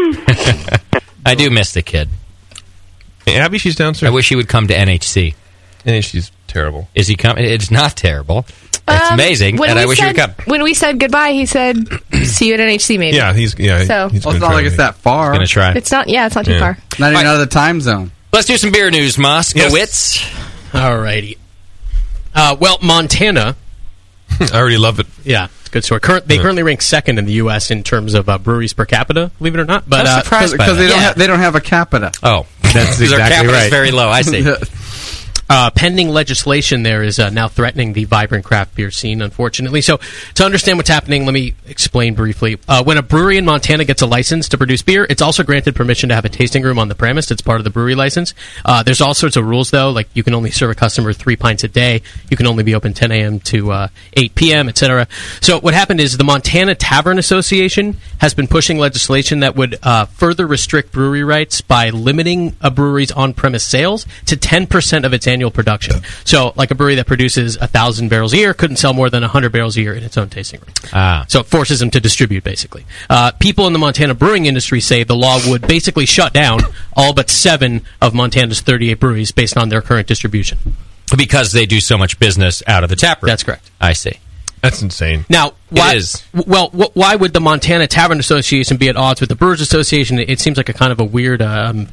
I do miss the kid. Hey, Abby, she's downstairs. I wish he would come to N H C. And she's terrible. Is he coming? It's not terrible. It's Um, amazing, when and we I wish said, he would come. When we said goodbye, he said, "See you at N H C, maybe." Yeah, he's, yeah, So- he's Well, gonna it's not try like to it's be- that far. Gonna try. It's not. Yeah, it's not too Yeah. far. Not even Right. out of the time zone. Let's do some beer news, Moskowitz. Alrighty. Uh, well, Montana. I already love it. Yeah, it's a good story. Current, they Yeah. currently rank second in the U S in terms of uh, breweries per capita, believe it or not. But I'm uh, surprised by Because they that. don't Yeah. have they don't have a capita. Oh, That's because our exactly capita is right. very low. I see. Uh, pending legislation there is uh, now threatening the vibrant craft beer scene, unfortunately. So, to understand what's happening, let me explain briefly. Uh, when a brewery in Montana gets a license to produce beer, it's also granted permission to have a tasting room on the premise. It's part of the brewery license. Uh, there's all sorts of rules, though, like you can only serve a customer three pints a day. You can only be open ten a.m. to uh, eight p.m., et cetera. So, what happened is the Montana Tavern Association has been pushing legislation that would uh, further restrict brewery rights by limiting a brewery's on-premise sales to ten percent of its annual production. So, like a brewery that produces one thousand barrels a year couldn't sell more than one hundred barrels a year in its own tasting room. Ah. So it forces them to distribute, basically. Uh, people in the Montana brewing industry say the law would basically shut down all but seven of Montana's thirty-eight breweries based on their current distribution. Because they do so much business out of the tap room. That's correct. I see. That's insane. Now, why, It is. w- well, wh- why would the Montana Tavern Association be at odds with the Brewers Association? It, it seems like a kind of a weird um,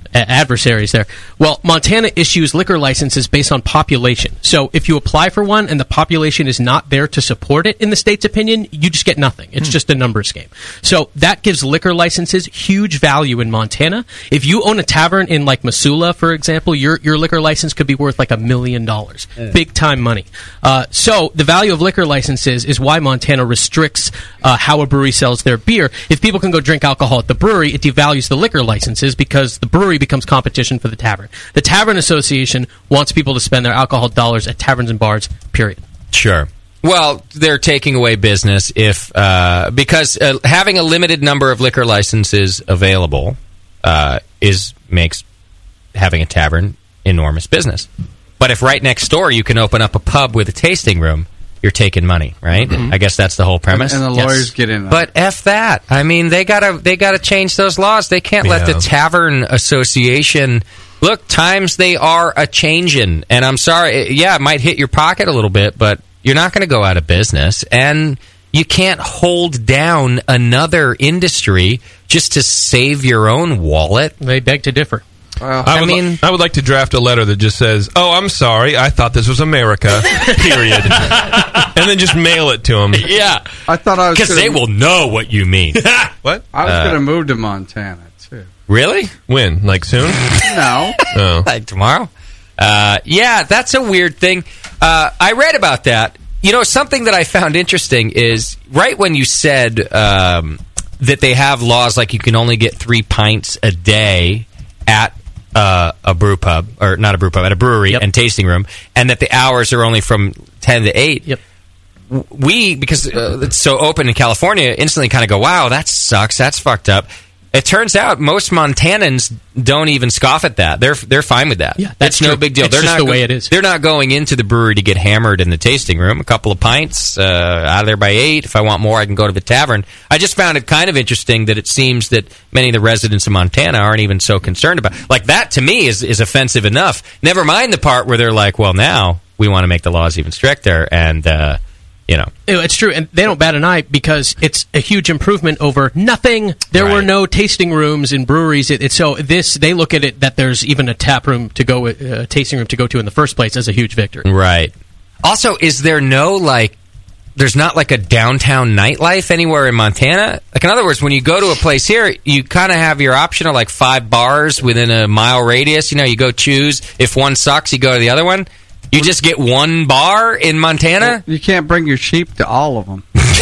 a- adversaries there. Well, Montana issues liquor licenses based on population. So if you apply for one and the population is not there to support it, in the state's opinion, you just get nothing. It's just a numbers game. So that gives liquor licenses huge value in Montana. If you own a tavern in like Missoula, for example, your your liquor license could be worth like a million dollars. Big time money. Uh, so the value of liquor licenses is why Montana restricts uh, how a brewery sells their beer. If people can go drink alcohol at the brewery, it devalues the liquor licenses because the brewery becomes competition for the tavern. The Tavern Association wants people to spend their alcohol dollars at taverns and bars, period. Sure. Well, they're taking away business if uh, because uh, having a limited number of liquor licenses available uh, is makes having a tavern enormous business. But if right next door you can open up a pub with a tasting room, you're taking money, right? Mhm. I guess that's the whole premise. And, and the Yes. lawyers get in on But F that. I mean, they gotta they gotta change those laws. They can't let Yeah. the Tavern Association look. Times they are a changin', and I'm sorry. it- Yeah, it might hit your pocket a little bit, but you're not going to go out of business, and you can't hold down another industry just to save your own wallet. They beg to differ. I, would mean, I would like to draft a letter that just says, "Oh, I'm sorry, I thought this was America." Period, and then just mail it to them. Yeah, I thought I was because gonna- they will know what you mean. What? I was Uh, going to move to Montana, too. Really? When? Like soon? No. Oh. Like tomorrow? Uh, yeah, that's a weird thing. Uh, I read about that. You know, something that I found interesting is right when you said um, that they have laws like you can only get three pints a day at uh, a brew pub, or not a brew pub, at a brewery and tasting room, and that the hours are only from ten to eight. Yep. We, because uh, it's so open in California, instantly kind of go, wow, that sucks. That's fucked up. It turns out most Montanans don't even scoff at that. They're they're fine with that. Yeah, that's it's no true. big deal. It's they're just not the go- way it is. They're not going into the brewery to get hammered in the tasting room. A couple of pints, uh, out of there by eight. If I want more, I can go to the tavern. I just found it kind of interesting that it seems that many of the residents of Montana aren't even so concerned about. Like that to me is is offensive enough. Never mind the part where they're like, well, now we want to make the laws even stricter, and uh, you know. It's true, and they don't bat an eye because it's a huge improvement over nothing. There were no tasting rooms in breweries. It, it, so this, they look at it that there's even a tap room to go, a uh, tasting room to go to in the first place as a huge victory. Right. Also, is there no, like, there's not like a downtown nightlife anywhere in Montana? Like, in other words, when you go to a place here, you kind of have your option of like five bars within a mile radius. You know, you go choose. If one sucks, you go to the other one. You just get one bar in Montana? You can't bring your sheep to all of them.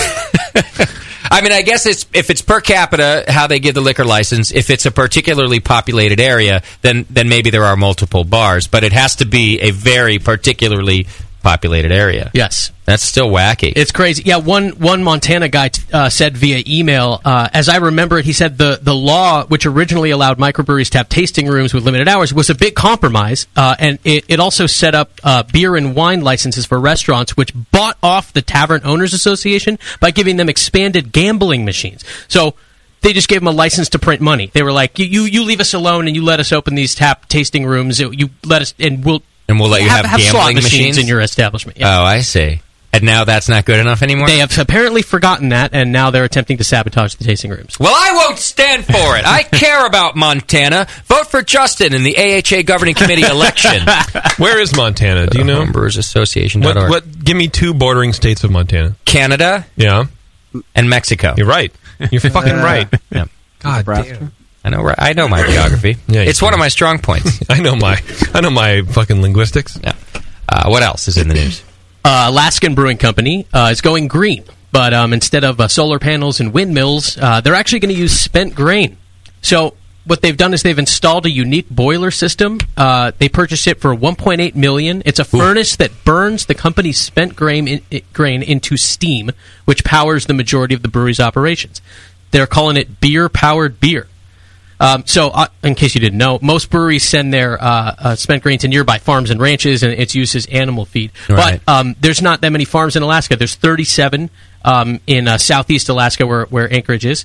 I mean, I guess it's if it's per capita, how they give the liquor license. If it's a particularly populated area, then then maybe there are multiple bars. But it has to be a very particularly populated area. Yes. That's still wacky. It's crazy. Yeah, one one Montana guy uh, said via email, uh, as I remember it, he said the, the law, which originally allowed microbreweries to have tasting rooms with limited hours, was a big compromise, uh, and it, it also set up uh, beer and wine licenses for restaurants, which bought off the Tavern Owners Association by giving them expanded gambling machines. So they just gave them a license to print money. They were like, you you, you leave us alone and you let us open these tap tasting rooms. You let us, and we'll And we'll let you have, have gambling slot machines machines in your establishment. Yeah. Oh, I see. And now that's not good enough anymore? They have apparently forgotten that, and now they're attempting to sabotage the tasting rooms. Well, I won't stand for it. I care about Montana. Vote for Justin in the A H A Governing Committee election. Where is Montana? Do you know? Homebrewers Association dot org. What, what? Give me two bordering states of Montana. Canada. Yeah. And Mexico. You're right. You're fucking right. Yeah. God Nebraska? damn. I know. I know my geography. Yeah, you it's one of my strong points. I know my. I know my fucking linguistics. Yeah. Uh, what else is in the news? Uh, Alaskan Brewing Company uh, is going green, but um, instead of uh, solar panels and windmills, uh, they're actually going to use spent grain. So what they've done is they've installed a unique boiler system. Uh, they purchased it for one point eight million dollars. It's a furnace that burns the company's spent grain, in, it, grain into steam, which powers the majority of the brewery's operations. They're calling it beer-powered beer. Um, so, uh, in case you didn't know, most breweries send their uh, uh, spent grain to nearby farms and ranches, and it's used as animal feed. Right. But um, there's not that many farms in Alaska. There's thirty-seven um, in uh, southeast Alaska, where, where Anchorage is.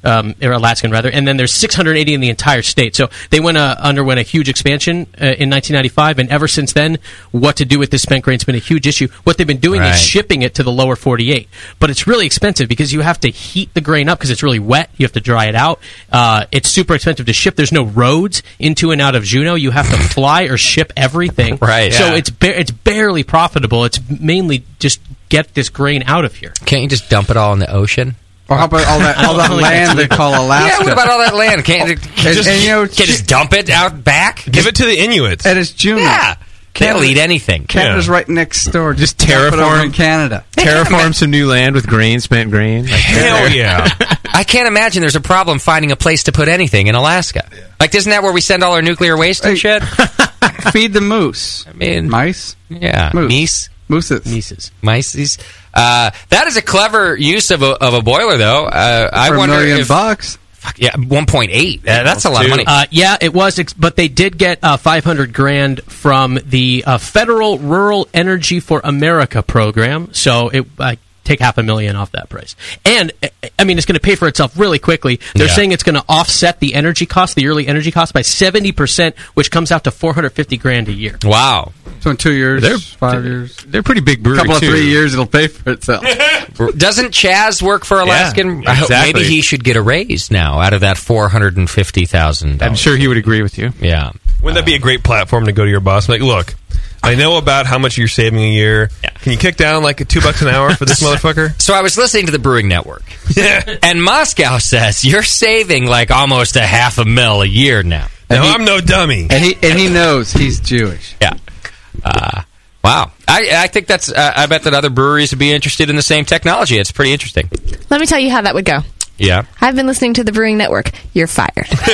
um, or Alaskan rather, and then there's six hundred eighty in the entire state. So they went uh, underwent a huge expansion uh, in nineteen ninety-five, and ever since then, what to do with this spent grain has been a huge issue. What they've been doing Right. is shipping it to the lower forty-eight, but it's really expensive because you have to heat the grain up because it's really wet. You have to dry it out. Uh, it's super expensive to ship. There's no roads into and out of Juneau. You have to fly or ship everything. Right. So Yeah. it's ba- it's barely profitable. It's mainly just get this grain out of here. Can't you just dump it all in the ocean? Or how about all that all that land they call Alaska? Yeah, what about all that land? Can't it, And- just, and, you know, can't just dump it out back? Give it to the Inuits. And it's Juneau. Yeah. They'll eat anything. Canada's right next door. Just Dump it over terraform- in Canada. Terraform some new land with grain, spent grain. Like, Hell yeah. I can't imagine there's a problem finding a place to put anything in Alaska. Like, isn't that where we send all our nuclear waste and shit? Feed the moose. I mean, mice. Yeah, Moose. meese. Mooses. Mises. Mices. Uh, that is a clever use of a, of a boiler, though. Uh, I For a wonder million if bucks. Fuck, yeah, one point eight. Uh, that's a lot of money. Uh, yeah, it was, ex- but they did get uh, five hundred grand from the uh, Federal Rural Energy for America program. So it uh, take half a million off that price. And uh, I mean, it's going to pay for itself really quickly. They're Yeah. saying it's going to offset the energy cost, the yearly energy cost, by seventy percent, which comes out to four hundred fifty grand a year. Wow. So in two years, They're- five years, They're pretty big a brewery, couple of too. three years, it'll pay for itself. Doesn't Chaz work for Alaskan? Yeah, I hope exactly. maybe he should get a raise now out of that four hundred fifty thousand dollars. I'm sure he would agree with you. Yeah. Wouldn't that be a great platform to go to your boss? Like, look, I know about how much you're saving a year. Can you kick down like two bucks an hour for this motherfucker? So I was listening to the Brewing Network, and Moscow says you're saving like almost a half a mil a year now. No, I'm no dummy. And he and he knows he's Jewish. Yeah. Uh, wow. I, I think that's. Uh, I bet that other breweries would be interested in the same technology. It's pretty interesting. Let me tell you how that would go. Yeah. I've been listening to the Brewing Network. You're fired.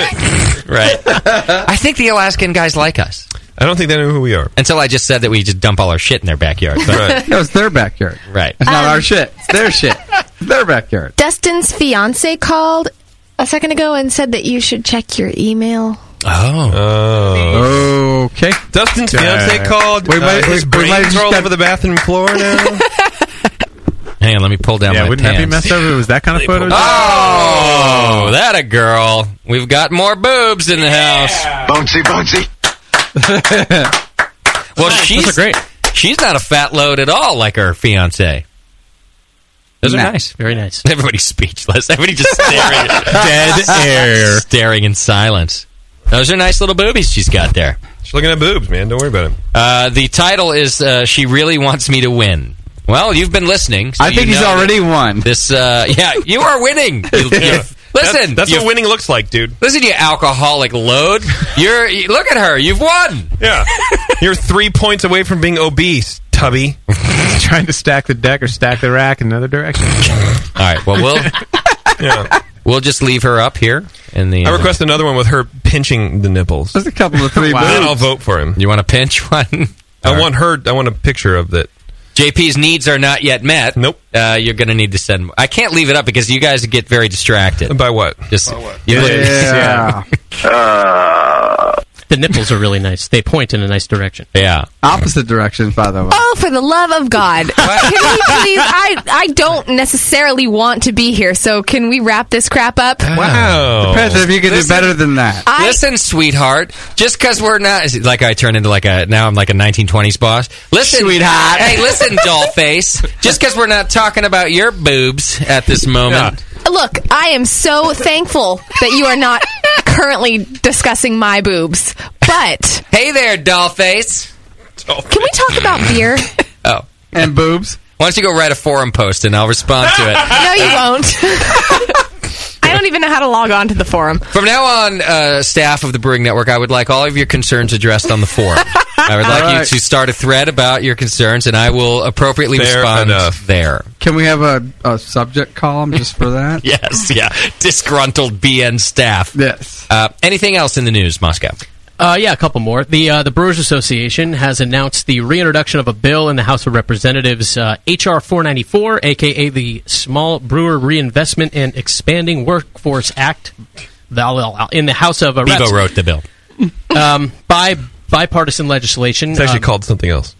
Right. I think the Alaskan guys like us. I don't think they know who we are. Until I just said that we just dump all our shit in their backyard. But- Right. No, it's their backyard. Right. It's not Um, our shit. It's their shit. It's their backyard. Dustin's fiance called a second ago and said that you should check your email. Oh. Oh. Okay. Dustin's fiance called. We Uh, might- his we- we brains might just are all got- over the bathroom floor now. Hang on, let me pull down Yeah, my wouldn't pants. that be messed up if it was that kind of photo? Oh, that a girl. We've got more boobs in the house. Bouncy, bouncy. Well, she's Those are great. She's not a fat load at all like her fiance. Those Nah. are nice. Very nice. Everybody's speechless. Everybody just staring. Dead air. Staring in silence. Those are nice little boobies she's got there. She's looking at boobs, man. Don't worry about it. Uh, the title is uh, She Really Wants Me to Win. Well, you've been listening. So I think you he's know already that won. This, uh, yeah, you are winning. You- you- Yeah. Listen, That's, that's you- what winning looks like, dude. Listen, you alcoholic load. You're you, look at her. You've won. Yeah. You're three points away from being obese, tubby. Trying to stack the deck or stack the rack in another direction. All right. Well, we'll Yeah. we'll just leave her up here in the. I request another one with her pinching the nipples. There's a couple of three Wow. Then I'll boobs. vote for him. You want to pinch one? I All want her. I want a picture of that. J P's needs are not yet met. Nope. Uh, you're going to need to send. I can't leave it up because you guys get very distracted. By what? Just you look- Yeah. The nipples are really nice. They point in a nice direction. Yeah. Opposite directions, by the way. Oh, for the love of God. Can we please? I, I don't necessarily want to be here, so can we wrap this crap up? Wow. Depends if you can Listen- do better than that. I, Listen, sweetheart. Just because we're not, is it like I turn into like a now I'm like a nineteen twenties boss. Listen, Sweetheart. Hey, listen, doll face. Just because we're not talking about your boobs at this moment. look, I am so thankful that you are not currently discussing my boobs. But hey there, doll face. Can we talk about beer? Oh, and boobs. Why don't you go write a forum post and I'll respond to it. No, you won't. I don't even know how to log on to the forum. From now on, uh, staff of the Brewing Network, I would like all of your concerns addressed on the forum. I would like All you right. to start a thread about your concerns, and I will appropriately Fair respond enough. there. Can we have a, a subject column just for that? Yes, yeah. Disgruntled B N staff. Yes. Uh, anything else in the news, Moscow? Uh, yeah, a couple more. The uh, the Brewers Association has announced the reintroduction of a bill in the House of Representatives, uh, H R four ninety-four, a k a the Small Brewer Reinvestment and Expanding Workforce Act, the- in the House of uh, Bevo Reps. wrote the bill. Um, by bipartisan legislation. It's actually um, called something else.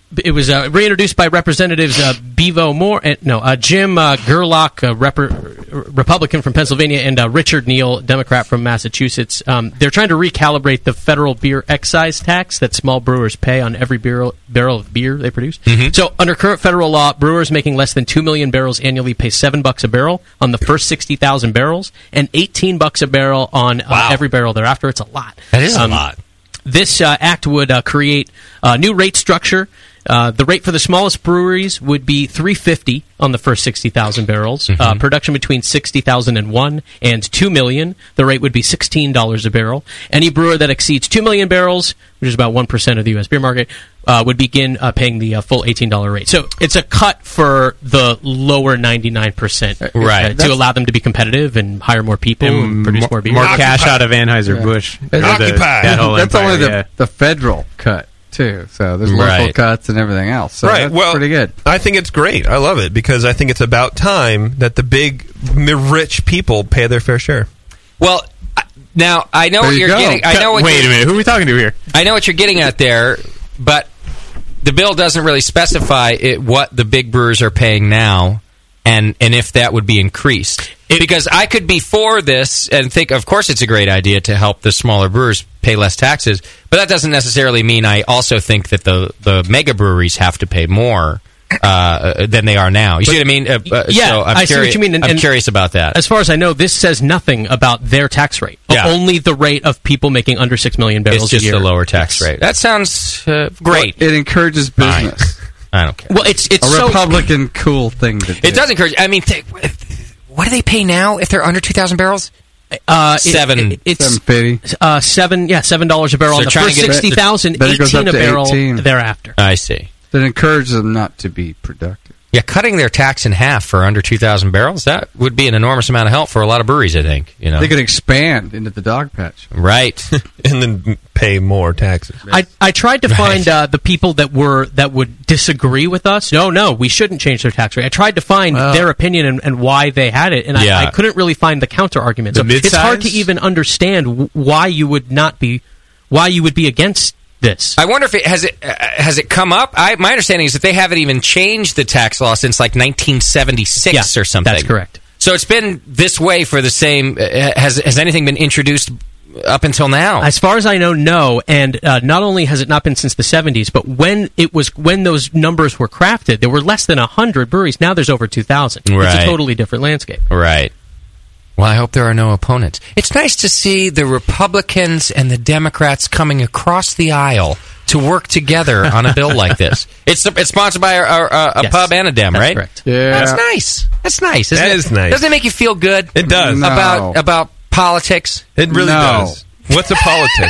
it was uh, reintroduced by Representatives uh, Bevo Moore, uh, no, uh, Jim uh, Gerlach, uh, rep- Republican from Pennsylvania, and uh, Richard Neal, Democrat from Massachusetts. Um, they're trying to recalibrate the federal beer excise tax that small brewers pay on every barrel, barrel of beer they produce. Mm-hmm. So, under current federal law, brewers making less than two million barrels annually pay seven bucks a barrel on the first sixty thousand barrels, and eighteen bucks a barrel on uh, Wow. every barrel thereafter. It's a lot. That is Um, a lot. This uh, act would uh, create a new rate structure. Uh, the rate for the smallest breweries would be three fifty on the first sixty thousand barrels. Mm-hmm. Uh, production between sixty thousand one and two million, the rate would be sixteen dollars a barrel. Any brewer that exceeds two million barrels, which is about one percent of the U S beer market, uh, would begin uh, paying the uh, full eighteen dollars rate. So it's a cut for the lower ninety-nine percent uh, Right. to allow them to be competitive and hire more people and, And produce more- more beer. more cash out of Anheuser-Busch. Yeah. Or the- Occupy. that whole That's empire, only the, yeah. the federal cut, too. So there's local Right. cuts and everything else. So right. that's Well, pretty good. I think it's great. I love it because I think it's about time that the big, m- rich people pay their fair share. Well, I- now I know There what you you're go. getting. I know what Wait a you're- minute. Who are we talking to here? I know what you're getting at there, but the bill doesn't really specify it, what the big brewers are paying now, and and if that would be increased. Because I could be for this and think, of course, it's a great idea to help the smaller brewers pay less taxes, but that doesn't necessarily mean I also think that the the mega breweries have to pay more uh, than they are now. You see what I mean? Uh, uh, Yeah, so I'm I see curi- what you mean. And- I'm and curious about that. As far as I know, this says nothing about their tax rate. Yeah. Only the rate of people making under six million barrels It's just a year. the lower tax rate. That sounds uh, great. It encourages business. I don't care. Well, it's it's a so- Republican cool thing to do. It does encourage. I mean, th- what do they pay now if they're under two thousand barrels? Uh, it- Seven. it- it's seven fifty. Uh, seven, yeah, seven dollars a barrel So on the trying to first get- sixty thousand, Then it goes eighteen up a to barrel eighteen. thereafter. I see. That encourages them not to be productive. Yeah, cutting their tax in half for under two thousand barrels, that would be an enormous amount of help for a lot of breweries, I think. You know, They could expand into the dog patch. Right. and then pay more taxes. I, I tried to find uh, the people that were that would disagree with us. No, no, we shouldn't change their tax rate. I tried to find Well. their opinion and, and why they had it, and Yeah. I, I couldn't really find the counter argument. The So it's hard to mid-size? even understand w- why you would not be why you would be against this. I wonder if it has it uh, has it come up. I, my understanding is that they haven't even changed the tax law since like nineteen seventy-six Yeah, or something. that's correct. So it's been this way for the same. Uh, has has anything been introduced up until now? As far as I know, no. And uh, not only has it not been since the seventies, but when it was when those numbers were crafted, there were less than a hundred breweries. Now there's over two thousand. It's Right. a totally different landscape. Right. Well, I hope there are no opponents. It's nice to see the Republicans and the Democrats coming across the aisle to work together on a bill like this. It's it's sponsored by a, a, a Yes, pub and a dem, that's right? correct. Yeah. That's nice. That's nice. Isn't That it? is nice. Doesn't it make you feel good? It does. No. About about politics. It really No. does. What's a politic?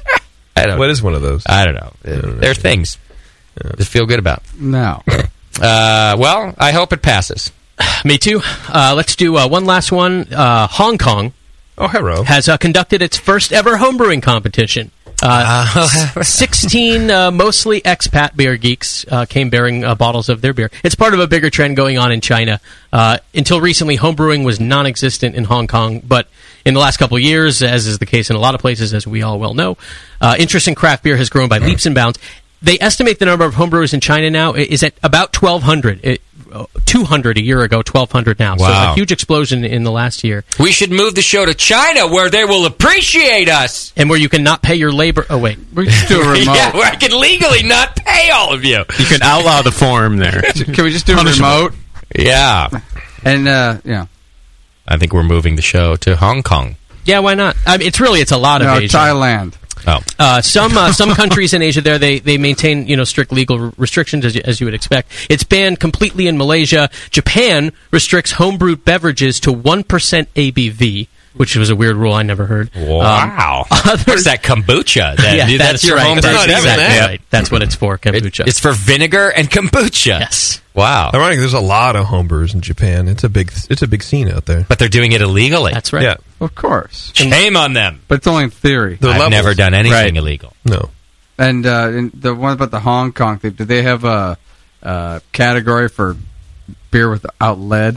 I don't. What is one of those? I don't know. There are things to feel good about. No. Uh, well, I hope it passes. Me too. Uh, let's do uh, one last one. Uh, Hong Kong Oh, hello. has uh, conducted its first ever homebrewing competition. Uh, s- sixteen uh, mostly expat beer geeks uh, came bearing uh, bottles of their beer. It's part of a bigger trend going on in China. Uh, until recently, homebrewing was non-existent in Hong Kong, but in the last couple of years, as is the case in a lot of places, as we all well know, uh, interest in craft beer has grown by leaps and bounds. They estimate the number of homebrewers in China now is at about twelve hundred. It, uh, two hundred a year ago, twelve hundred now. So Wow. a huge explosion in the last year. We should move the show to China, where they will appreciate us. And where you can not pay your labor. Oh, wait. We just do a remote. Yeah, where I can legally not pay all of you. You can outlaw the form there. Can we just do a Punishable. remote? Yeah. And, uh, yeah. I think we're moving the show to Hong Kong. Yeah, why not? I mean, it's really, it's a lot of No, Asia. Thailand. Oh. Uh, some uh, some countries in Asia there they, they maintain you know strict legal r- restrictions as you, as you would expect. It's banned completely in Malaysia. Japan restricts homebrewed beverages to one percent A B V, which was a weird rule I never heard. Wow. Um, What's that, kombucha? That, yeah, that's, that's, your right. home That's brew exactly beverage. right. That's what it's for, kombucha. It's for vinegar and kombucha. Yes. Wow. Ironic, there's a lot of homebrewers in Japan. It's a big, it's a big scene out there. But they're doing it illegally. That's right. Yeah. Of course. Shame on them. But it's only in theory. The I've levels. never done anything Right. illegal. No. And, uh, and the one about the Hong Kong thing, do they have a, uh category for beer without lead?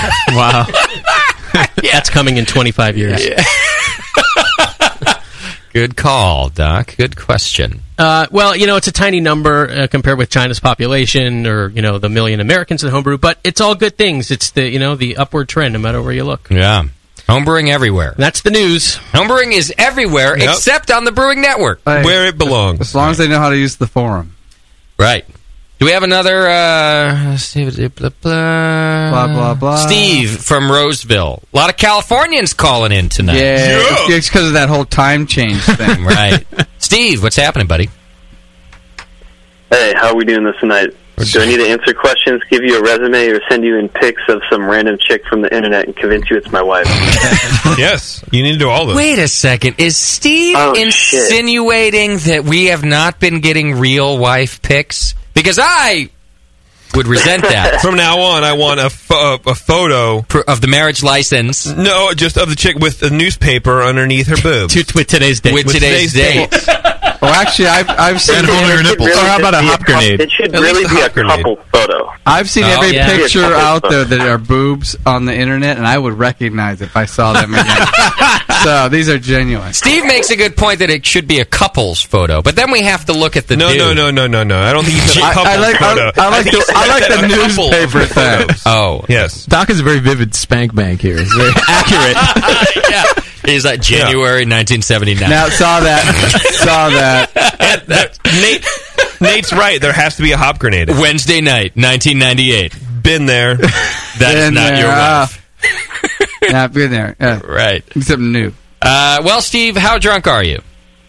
Wow. That's coming in twenty-five years. Good call, Doc. Good question. Uh, well, you know, it's a tiny number uh, compared with China's population, or you know, the million Americans in homebrew. But it's all good things. It's the you know the upward trend, no matter where you look. Yeah, homebrewing everywhere. That's the news. Homebrewing is everywhere Yep. except on the Brewing Network, Hey, where it belongs. As long as they know how to use the forum. Right. Do we have another? Uh, let's see, blah, blah, Blah, blah, blah. Steve from Roseville. A lot of Californians calling in tonight. Yeah, it's because of that whole time change thing. Right. Steve, what's happening, buddy? Hey, how are we doing this tonight? Do I need to answer questions, give you a resume, or send you in pics of some random chick from the internet and convince you it's my wife? Yes, you need to do all this. Wait a second. Is Steve Oh, insinuating that we have not been getting real wife pics? Because I would resent that. From now on, I want a, pho- a photo of the marriage license. No, just of the chick with a newspaper underneath her boobs. with today's date. With, today's, date. Well, actually, I've I've seen. It should really Or how about a be hop cou- grenade? It should At least really a be hop a grenade. couple photo. I've seen Oh, every yeah. picture Couple out there photos. that are boobs on the internet, and I would recognize if I saw them again. So these are genuine. Steve makes a good point that it should be a couple's photo, but then we have to look at the No, dude. no, no, no, no, no. I don't think you said a I- couple I like- I- photo. I like think the- you I like said the a couple of newspaper thing. photos. Oh. Yes. Doc is a very vivid spank bank here. It's very accurate. Yeah. He's like January nineteen seventy-nine. Now saw that, saw that. Nate, Nate's right. There has to be a hop grenade. Wednesday night, nineteen ninety-eight. Been there. That is Been not there, your uh, wife. Yeah, I've been there. Yeah. Right. Something new. Uh, well, Steve, how drunk are you?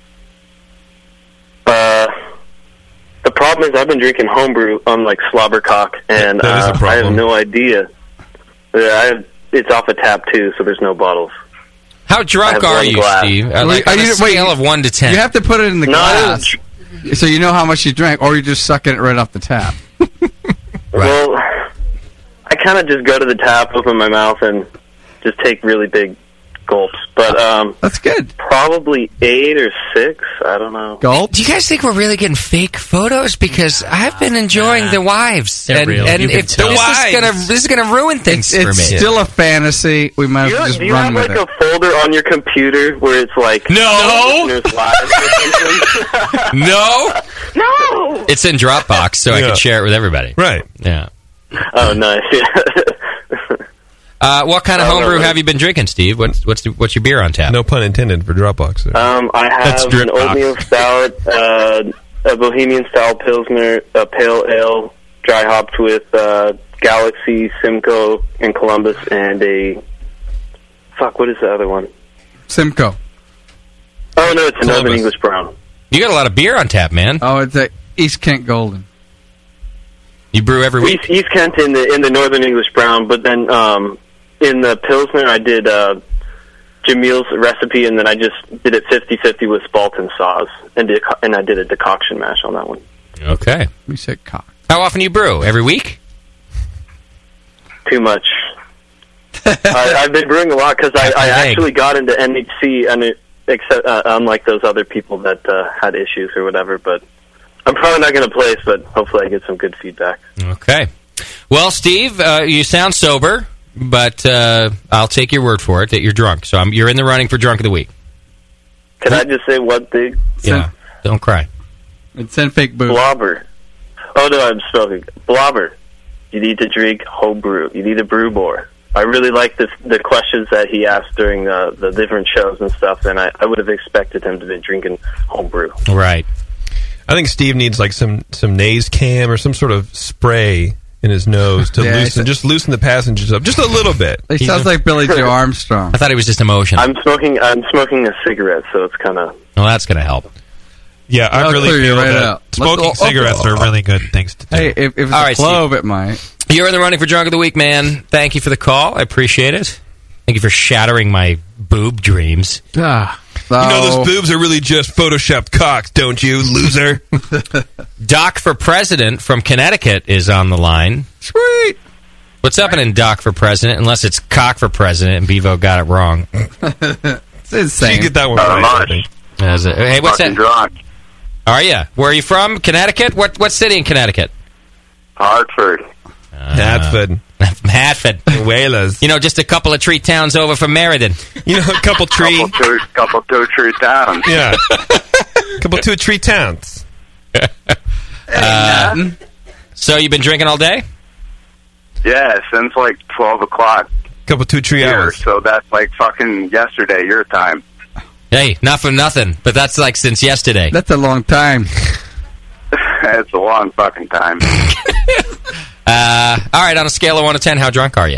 Uh, the problem is I've been drinking homebrew, unlike Slobbercock, and That is a uh, I problem. have no idea. Uh, I have, it's off a tap, too, so there's no bottles. How I drunk have are one you, glass. Steve? Uh, Wait, like are on a you- wait, scale of one to ten. You have to put it in the No, I glass, so you know how much you drank, or you just sucking it right off the tap. Well, I kind of just go to the tap, open my mouth, and just take really big gulps. But um, that's good. Probably eight or six. I don't know. Gulp? Do you guys think we're really getting fake photos? Because I've been enjoying the wives, They're and, real. and You can if tell. this The is gonna this is gonna ruin things It's for me. still a fantasy. We might as Do well you, just do you run have with like it. a folder on your computer where it's like No. listeners live or something? No, no. it's in Dropbox, so I Yeah. can share it with everybody. Right. Yeah. Oh, nice. Uh, what kind of I don't know, homebrew man. have you been drinking, Steve? What's what's the, what's your beer on tap? No pun intended for Dropbox. There. Um, I That's have drip an box. oatmeal stout, uh, a Bohemian style Pilsner, a pale ale, dry hopped with uh, Galaxy, Simcoe, and Columbus, and a fuck. What is the other one? Simcoe. Oh no, it's a Columbus. Northern English Brown. You got a lot of beer on tap, man. Oh, it's a East Kent Golden. You brew every week. East, East Kent in the in the Northern English Brown, but then um, in the Pilsner, I did uh, Jamil's recipe, and then I just did it fifty-fifty with Spalton sauce, and did, and I did a decoction mash on that one. Okay. We said cock. How often do you brew? Every week? Too much. I, I've been brewing a lot because I, I actually got into N H C, and it, except uh, unlike those other people that uh, had issues or whatever. But I'm probably not going to place, but hopefully I get some good feedback. Okay. Well, Steve, uh, you sound sober, but uh, I'll take your word for it that you're drunk. So I'm, you're in the running for drunk of the week. Can I just say one thing? Yeah. Don't cry. It's send fake booze. Blobber. Oh no, I'm smoking. Blobber. You need to drink home brew. You need to brew more. I really like this, the questions that he asked during uh, the different shows and stuff, and I, I would have expected him to be drinking home brew. Right. I think Steve needs like some some nase cam or some sort of spray in his nose to Yeah, loosen, just loosen the passengers up just a little bit. He sounds like Billy Joe Armstrong. I thought he was just emotion. I'm smoking. I'm smoking a cigarette, so it's kind of. Well, that's going to help. Yeah, I I'll really clear you feel right that out. smoking Let's go- cigarettes are really good things to do. Hey, if, if it's All a right, clove, it might. You're in the running for drunk of the week, man. Thank you for the call. I appreciate it. Thank you for shattering my boob dreams. Ah. You know those boobs are really just photoshopped cocks, don't you, loser? Doc for President from Connecticut is on the line. Sweet. What's happening, Doc for President? Unless it's Cock for President and Bevo got it wrong. It's insane. You get that one Uh, right. much. I think. Is it- Hey, what's Fucking that? drunk. Are you? Where are you from? Connecticut? What what city in Connecticut? Hartford. Hatford. Hatford. Whalers. You know, just a couple of tree towns over from Meriden. You know, a couple tree... couple two, couple two tree towns. Yeah. couple two tree towns. uh, so you've been drinking all day? Yeah, since like twelve o'clock. Couple two tree here, hours. So that's like fucking yesterday, your time. Hey, not for nothing, but that's like since yesterday. That's a long time. It's a long fucking time. uh, all right, on a scale of one to ten, how drunk are you?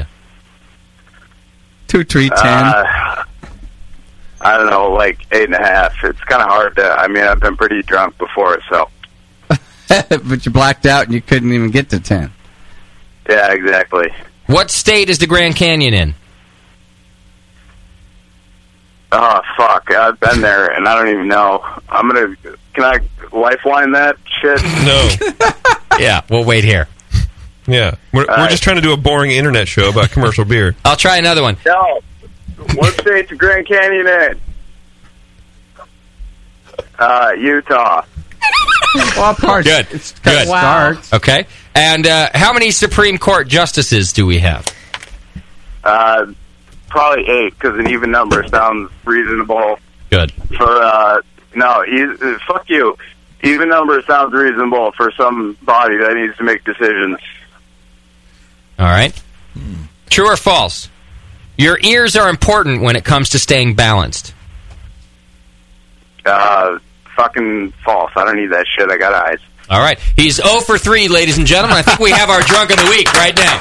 Two, three, ten. Uh, I don't know, like eight and a half. It's kind of hard to. I mean, I've been pretty drunk before, so. But you blacked out and you couldn't even get to ten. Yeah, exactly. What state is the Grand Canyon in? Oh fuck! I've been there and I don't even know. I'm gonna. Can I lifeline that shit? No. Yeah, we'll wait here. Yeah, we're, we're right. just trying to do a boring internet show about commercial beer. I'll try another one. No. What state's the Grand Canyon in? Uh, Utah. Well, parts. Good. It's Good. Wow. Okay. And uh, how many Supreme Court justices do we have? Uh, probably eight, because an even number sounds reasonable. Good. For, uh, no, e- fuck you. Even number sounds reasonable for somebody that needs to make decisions. All right. True or false? Your ears are important when it comes to staying balanced. Uh, fucking false. I don't need that shit. I got eyes. All right. He's zero for three, ladies and gentlemen. I think we have our drunk of the week right now.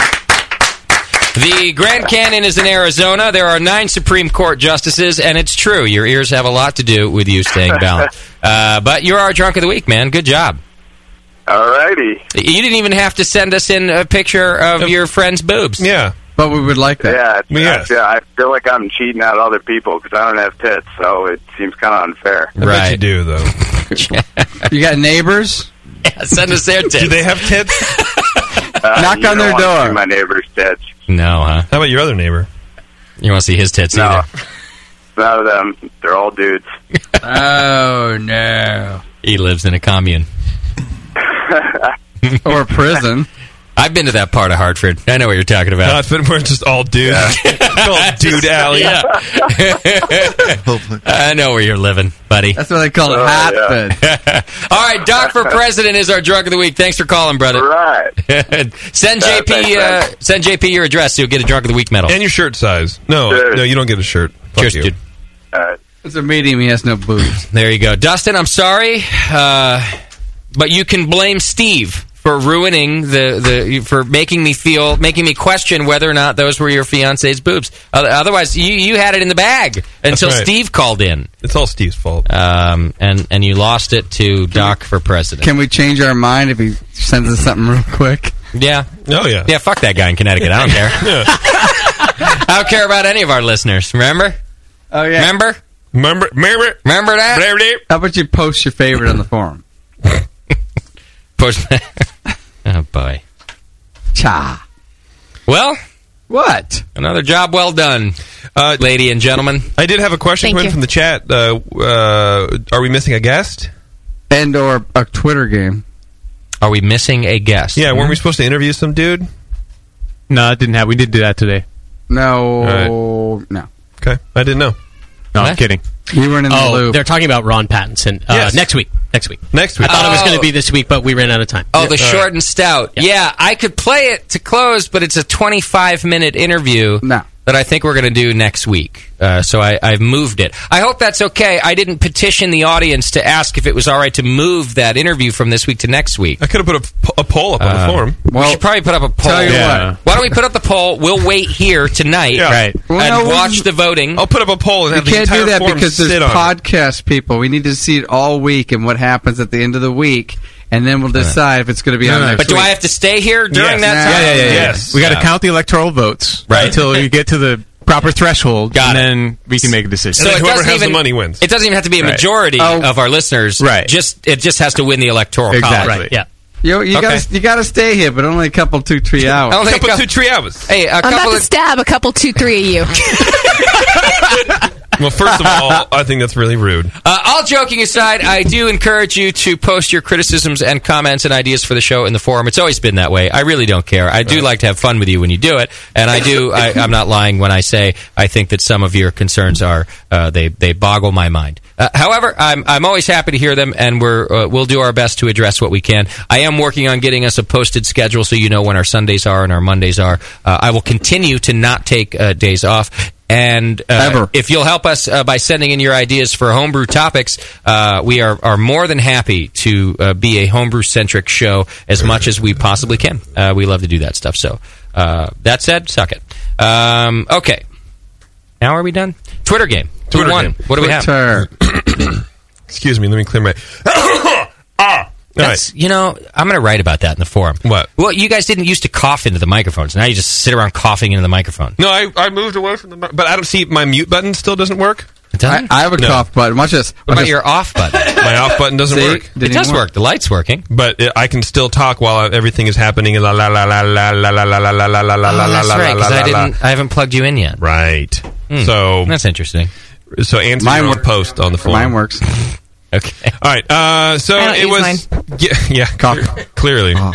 The Grand Canyon is in Arizona. There are nine Supreme Court justices, and it's true. Your ears have a lot to do with you staying balanced. Uh, but you're our drunk of the week, man. Good job. Alrighty. You didn't even have to send us in a picture of your friend's boobs. Yeah. But we would like that. Yeah, it's, Yes. yeah, I feel like I'm cheating out other people because I don't have tits, so it seems kind of unfair. I bet you do, though. You got neighbors? Yeah, send us their tits. Do they have tits? Uh, Knock you on don't their want to door. see my neighbor's tits. No, huh? How about your other neighbor? You want to see his tits No. either? None of them. They're all dudes. Oh, no. He lives in a commune. Or prison. I've been to that part of Hartford. I know what you're talking about. No, it's been, we're just all dudes. It's called Dude Alley. Yeah. I know where you're living, buddy. That's what they call it, Oh, Hatford. All right, Doc for President is our drunk of the week. Thanks for calling, brother. Right. send Yeah, J P. thanks, uh, man. send J P your address. So you'll get a drunk of the week medal. And your shirt size. No, Cheers. no, you don't get a shirt. Fuck Cheers, you. dude. All right. It's a medium. He has no boobs. There you go, Dustin. I'm sorry, uh, but you can blame Steve for ruining the, the for making me feel making me question whether or not those were your fiance's boobs. Otherwise, you you had it in the bag until right. Steve called in. It's all Steve's fault. Um, and and you lost it to Doc for President. Can we change our mind if he sends us something real quick? Yeah. Oh yeah. Yeah. Fuck that guy in Connecticut. I don't care. Yeah. I don't care about any of our listeners. Remember? Oh, yeah. Remember? Remember? Remember? Remember that? How about you post your favorite on the forum? Post. Oh boy. Cha. Well, what? Another job well done, uh, lady and gentlemen. I did have a question Thank coming you. from the chat. Uh, uh, are we missing a guest? And or a Twitter game. Are we missing a guest? Yeah, weren't we supposed to interview some dude? No, it didn't have. We did do that today. No. No. Okay, I didn't know. No, What? I'm kidding. You weren't in the Oh, loop. they're talking about Ron Pattinson. Uh, Yes. Next week. Next week. Next week. I thought it was Oh. going to be this week, but we ran out of time. Oh, the Yeah. short and stout. Yeah. I could play it to close, but it's a twenty-five minute interview No. that I think we're going to do next week. Uh, so I, I've moved it. I hope that's okay. I didn't petition the audience to ask if it was all right to move that interview from this week to next week. I could have put a, p- a poll up on Uh, the forum. we should probably put up a poll. Tell you Yeah. what. Why don't we put up the poll? We'll wait here tonight Yeah. Right. Well, and no, watch we- the voting. I'll put up a poll and We have the can't entire do that forum because sit there's on it. podcast people. We need to see it all week and what happens at the end of the week, and then we'll decide if it's going to be No, on no, next But do week. I have to stay here during Yes. that Yeah, time? Yeah, yeah, yeah. yeah. Yes. We got to Yeah. count the electoral votes Right. until you get to the proper threshold, Got and it. then we can make a decision. So And it then whoever doesn't has the even, money wins. It doesn't even have to be a Right. majority Oh. of our listeners. Right. Just it just has to win the electoral Exactly. college. Right, yeah. You, you Okay. got you got to stay here, but only a couple, two, three hours. Only a couple cou- two, three hours. Hey, a I'm couple about to of stab a couple, two, three of you. Well, first of all, I think that's really rude. Uh, all joking aside, I do encourage you to post your criticisms and comments and ideas for the show in the forum. It's always been that way. I really don't care. I do like to have fun with you when you do it, and I do. I, I'm not lying when I say I think that some of your concerns are uh, they they boggle my mind. Uh, however, I'm I'm always happy to hear them, and we're uh, we'll do our best to address what we can. I am working on getting us a posted schedule so you know when our Sundays are and our Mondays are. Uh, I will continue to not take uh, days off. And uh, if you'll help us uh, by sending in your ideas for homebrew topics, uh, we are, are more than happy to uh, be a homebrew-centric show as much as we possibly can. Uh, we love to do that stuff. So uh, that said, suck it. Um, okay. Now are we done? Twitter game. Twitter Who won? game. What do we have? Excuse me. Let me clear my... ah! That's, you know, I'm going to write about that in the forum. What? Well, you guys didn't used to cough into the microphones. Now you just sit around coughing into the microphone. No, I, I moved away from the... mi- But I don't see... My mute button still doesn't work? I, I have a No. cough button. Watch this. What about your off button? My off button doesn't See? work. Didn't It does even work. The light's working. But it, I can still talk while everything is happening. La la la la la la la la la la la la la Oh, la that's la right, la 'cause I la. didn't. I haven't plugged you in yet. Right. Hmm. So That's interesting. so answer Mine your own works. post on the forum. Mine works. Okay. All right. Uh, so I don't it use was. mine. Yeah, yeah. Cough. Clearly. Uh,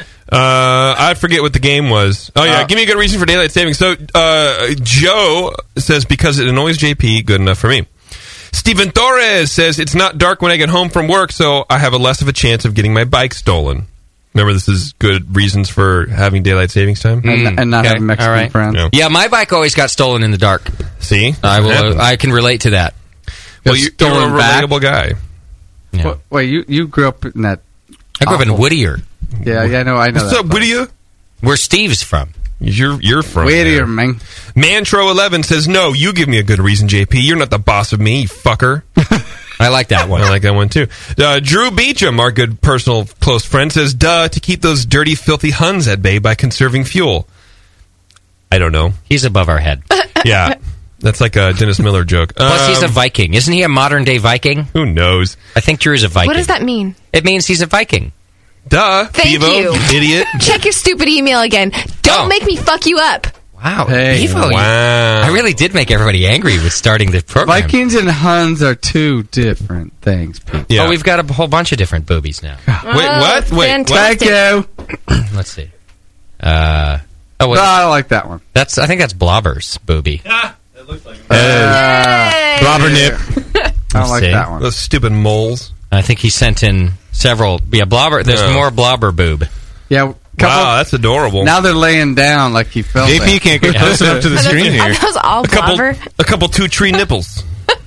I forget what the game was. Oh yeah, Uh, give me a good reason for daylight savings. So uh, Joe says because it annoys J P, good enough for me. Stephen Torres says it's not dark when I get home from work, so I have a less of a chance of getting my bike stolen. Remember, this is good reasons for having daylight savings time, And, and not Okay. having Mexican All right. friends. Yeah. Yeah, my bike always got stolen in the dark. See, I will. Happens. Uh, I can relate to that. well, Got you, you're a stolen back. relatable guy. Yeah. Wait, wait, you, you grew up in that... I grew up in awful- Whittier, Yeah, yeah, I know, I know What's that. up, Whittier? where Steve's from. You're you're from Whittier, there. man. Mantro eleven says no. You give me a good reason, J P. You're not the boss of me, you fucker. I like that one. I like that one too. Uh, Drew Beecham, our good personal close friend, says, "Duh, to keep those dirty, filthy Huns at bay by conserving fuel." I don't know. He's above our head. Yeah, that's like a Dennis Miller joke. Plus, he's a Um, Viking. Isn't he a modern day Viking? Who knows? I think Drew's a Viking. What does that mean? It means he's a Viking. Duh, Thank Devo, you. idiot. Check your stupid email again. Don't Oh. make me fuck you up. Wow, Hey. Evo, you- Wow. I really did make everybody angry with starting the program. Vikings and Huns are two different things, Pete. Yeah. Oh, we've got a whole bunch of different boobies now. Wait, what? Wait, Thank you. Let's see. Uh, oh, No, what, I don't like that one. that's. I think that's Blobber's boobie. Uh, Blobber nip. I don't like see. that one. Those stupid moles. I think he sent in several. Yeah, Blobber. There's Oh. more Blobber boob. Yeah, couple, Wow, that's adorable. now they're laying down like he fell J P there. can't get Yeah. close enough to the Are screen those, here. are those all a couple, blobber? a couple two tree nipples.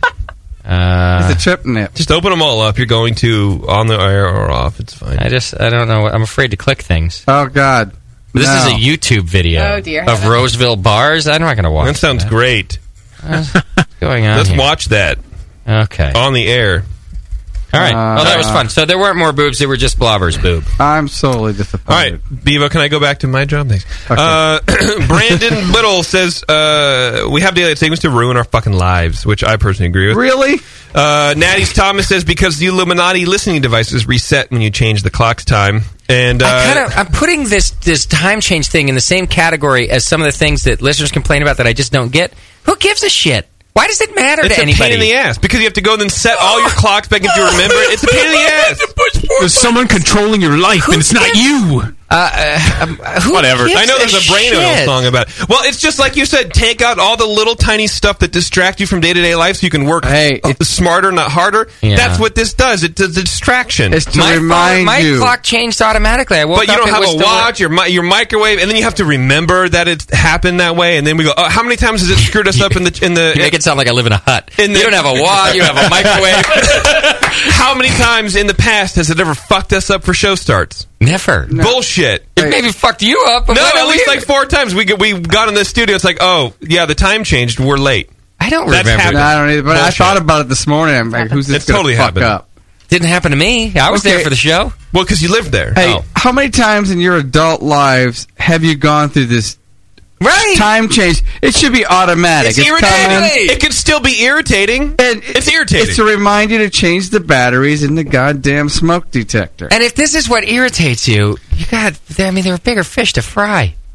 Uh, It's a trip nip. Just open them all up. You're going to on the air or off. It's fine. I just. I don't know. I'm afraid to click things. Oh, God. This No. is a YouTube video Oh, dear of heaven. Roseville bars. I'm not going to watch. That sounds that. great. What's going on Let's here? watch that Okay. on the air. All right. Uh, well, that was fun. So there weren't more boobs. They were just Blobber's boob. I'm solely All disappointed. right, Bevo, can I go back to my job? Thanks. Okay. Uh, Brandon Little says uh, we have daylight savings to ruin our fucking lives, which I personally agree with. Really? Uh, Natty's Thomas says because the Illuminati listening devices reset when you change the clock's time. And uh, I kind of I'm putting this this time change thing in the same category as some of the things that listeners complain about that I just don't get. Who gives a shit? Why does it matter it's to a anybody? pain in the ass because you have to go and then set all your clocks back if you remember. It's a pain in the ass. There's someone controlling your life, and it's not you. Uh, uh, um, who Whatever. gives I know there's a, Brain shit? Oil song about it. Well, it's just like you said, take out all the little tiny stuff that distract you from day-to-day life so you can work Hey, uh, smarter, not harder. Yeah. That's what this does. It does a distraction. It's to My, remind my you. clock changed automatically. I woke But you up, don't it have was a still- watch, your, mi- your microwave, and then you have to remember that it happened that way. And then we go, oh, how many times has it screwed us up in the in the? You make it sound like I live in a hut. In the- you don't have a watch. You have a microwave. How many times in the past has it ever fucked us up for show starts? Never. Bullshit. It maybe fucked you up. but No, what at are least we- like four times. We get, we got in the studio. It's like, oh, yeah, the time changed. We're late. I don't That's remember. happened. No, I don't either. But I Bullshit. thought about it this morning. I'm like, who's this It's going to totally fuck happened. up? Didn't happen to me. I was Okay. there for the show. Well, because you lived there. Hey, Oh. how many times in your adult lives have you gone through this Right. time change? It should be automatic. It's It's irritating. coming. It can still be irritating. And It's irritating. It's to remind you to change the batteries in the goddamn smoke detector. And if this is what irritates you, you got. I mean, there are bigger fish to fry.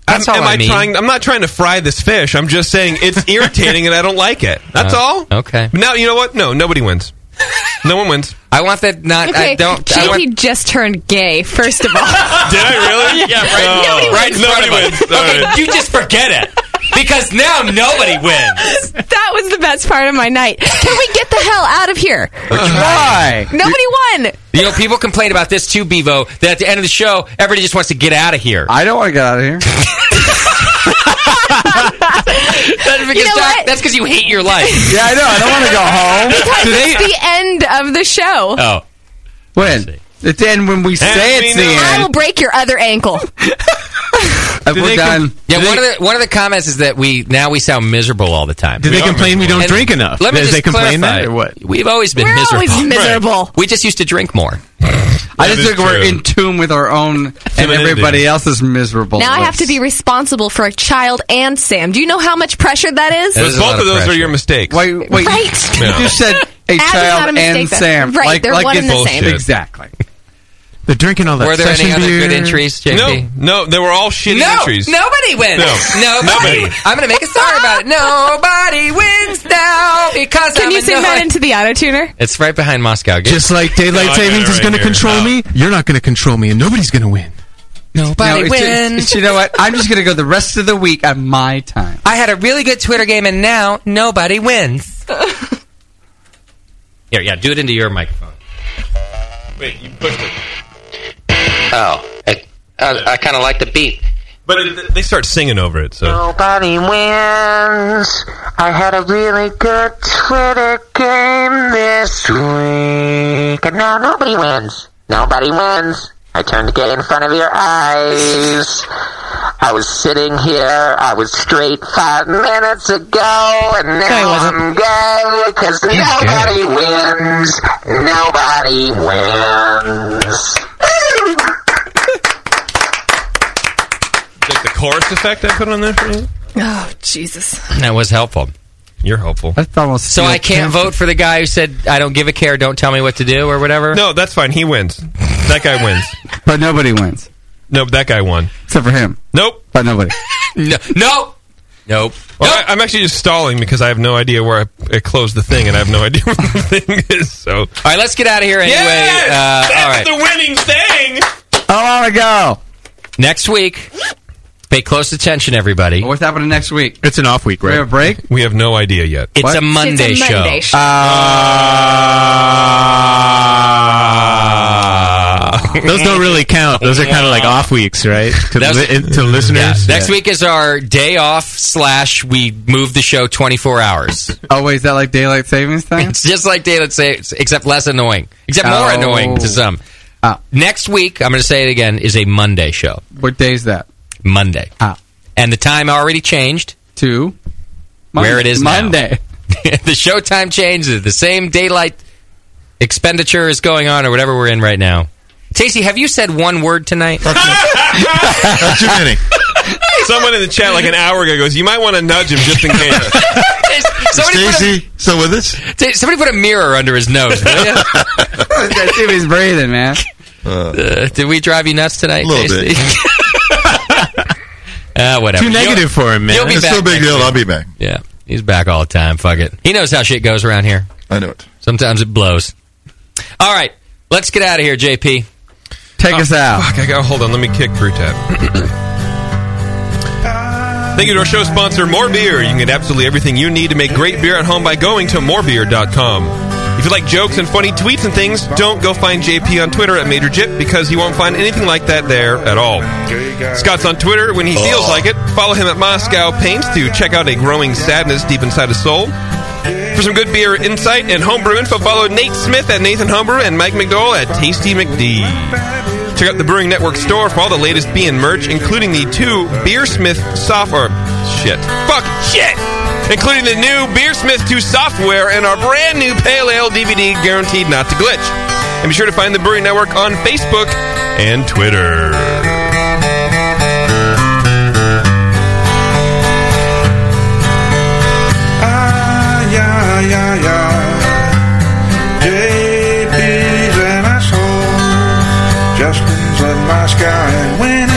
That's I'm, all am I I mean. trying? I'm not trying to fry this fish. I'm just saying it's irritating and I don't like it. That's Uh, all. Okay. But now you know what? No, nobody wins. No one wins. I want that not. Okay, I don't. J P I want, just turned gay, first of all. Did I really? yeah, right, No. Nobody right in wins. front of Nobody us. wins. All Okay, right. you just forget it. Because now nobody wins. That was the best part of my night. Can we get the hell out of here? Why? Nobody won. You know, people complain about this too, Bevo, that at the end of the show, everybody just wants to get out of here. I don't want to get out of here. That's because You know Doc, what? that's because you hate your life. Yeah, I know. I don't want to go home. Because Do they- it's the end of the show. Oh. when? It's the end when we say we it's the know- I will end. break your other ankle. If we're they done. Yeah, one of the one of the comments is that we now we sound miserable all the time. Do they are complain we don't And drink enough? Let me Does just they complain clarify. that or what? We've always been We're miserable. always miserable. We just used to drink more. I That just is think we're true. in tune with our own, and Femininity. everybody else is miserable. Now I have to be responsible for a child and Sam. Do you know how much pressure that is? That But is a lot both of of those pressure. are your mistakes. Wait, wait. Right. You No. just said a Ad is not child a mistake, and though. Sam. Right, like, they're like one it's and the same. bullshit. Exactly. They're drinking all that Were there any session other beer. good entries, J P? No, no, they were all shitty No, entries. nobody wins. No. Nobody. Nobody. I'm going to make a story about it. Nobody wins now because Can I'm you sing annoyed. that into the auto tuner? It's right behind Moscow. Get- Just like daylight No, I got savings it is right going to here. control No. me, you're not going to control me, and nobody's going to win. Nobody No, it's- wins. it's- you know what? I'm just going to go the rest of the week on my time. I had a really good Twitter game, and now nobody wins. Here, yeah, do it into your microphone. Wait, you pushed it. Oh, I, I, I kind of like the beat. But it, they start singing over it, so. Nobody wins. I had a really good Twitter game this week. And now nobody wins. Nobody wins. I turned gay in front of your eyes. I was sitting here, I was straight five minutes ago, and now I'm gay, because nobody wins. Nobody wins. Like the chorus effect I put on there for you? Oh, Jesus. That was helpful. You're helpful. That's almost So I can't vote for the guy who said, I don't give a care, don't tell me what to do, or whatever? No, that's fine. He wins. That guy wins. But nobody wins. Nope, that guy won. Except for him. Nope. But nobody. No. No. Nope. Well, I, I'm actually just stalling because I have no idea where I, I closed the thing, and I have no idea where the thing is. So, All right, let's get out of here anyway. Yes! Uh, That's all right. the winning thing. How long ago? Next week, pay close attention, everybody. What's happening next week? It's an off week, We right? have a break? We have no idea yet. It's What? a Monday it's a show. Monday show. Those don't really count. Those are kind of like off weeks, right? To, That's- li- to listeners. Yeah. Next week is our day off slash we move the show twenty-four hours. Oh, wait, is that like daylight savings time? It's just like daylight savings, except less annoying, except more Oh. annoying to some. Ah. Next week, I'm going to say it again, is a Monday show. What day is that? Monday. Ah. And the time already changed. Two. Where it is now. Monday. The show time changes. The same daylight expenditure is going on, or whatever we're in right now. Stacey, have you said one word tonight? Not too many. Someone in the chat like an hour ago goes, "You might want to nudge him just in case." Somebody put, Stacy, so with us? a, somebody put a mirror under his nose. will ya? Let's see if he's breathing, man. Uh, did we drive you nuts tonight, A little Stacey? bit. uh, whatever. Too negative for him, man. You'll be It's back no big next deal. week. I'll be back. Yeah, he's back all the time. Fuck it. He knows how shit goes around here. I know it. Sometimes it blows. All right, let's get out of here, J P. Take us out. Fuck, I gotta hold on. Let me kick Brew Tab. Thank you to our show sponsor, More Beer. You can get absolutely everything you need to make great beer at home by going to more beer dot com. If you like jokes and funny tweets and things, don't go find J P on Twitter at Major Jip because you won't find anything like that there at all. Scott's on Twitter when he feels like it. Follow him at Moscow Paints to check out a growing sadness deep inside his soul. For some good beer insight and homebrew info, follow Nate Smith at Nathan Homebrew and Mike McDowell at Tasty McD. Check out the Brewing Network store for all the latest beer and merch, including the two Beersmith software. Shit. Fuck shit! Including the new Beersmith two software and our brand new Pale Ale D V D guaranteed not to glitch. And be sure to find the Brewing Network on Facebook and Twitter. Ah, yeah, yeah, yeah. J P's an asshole. Justin's in Moscow and when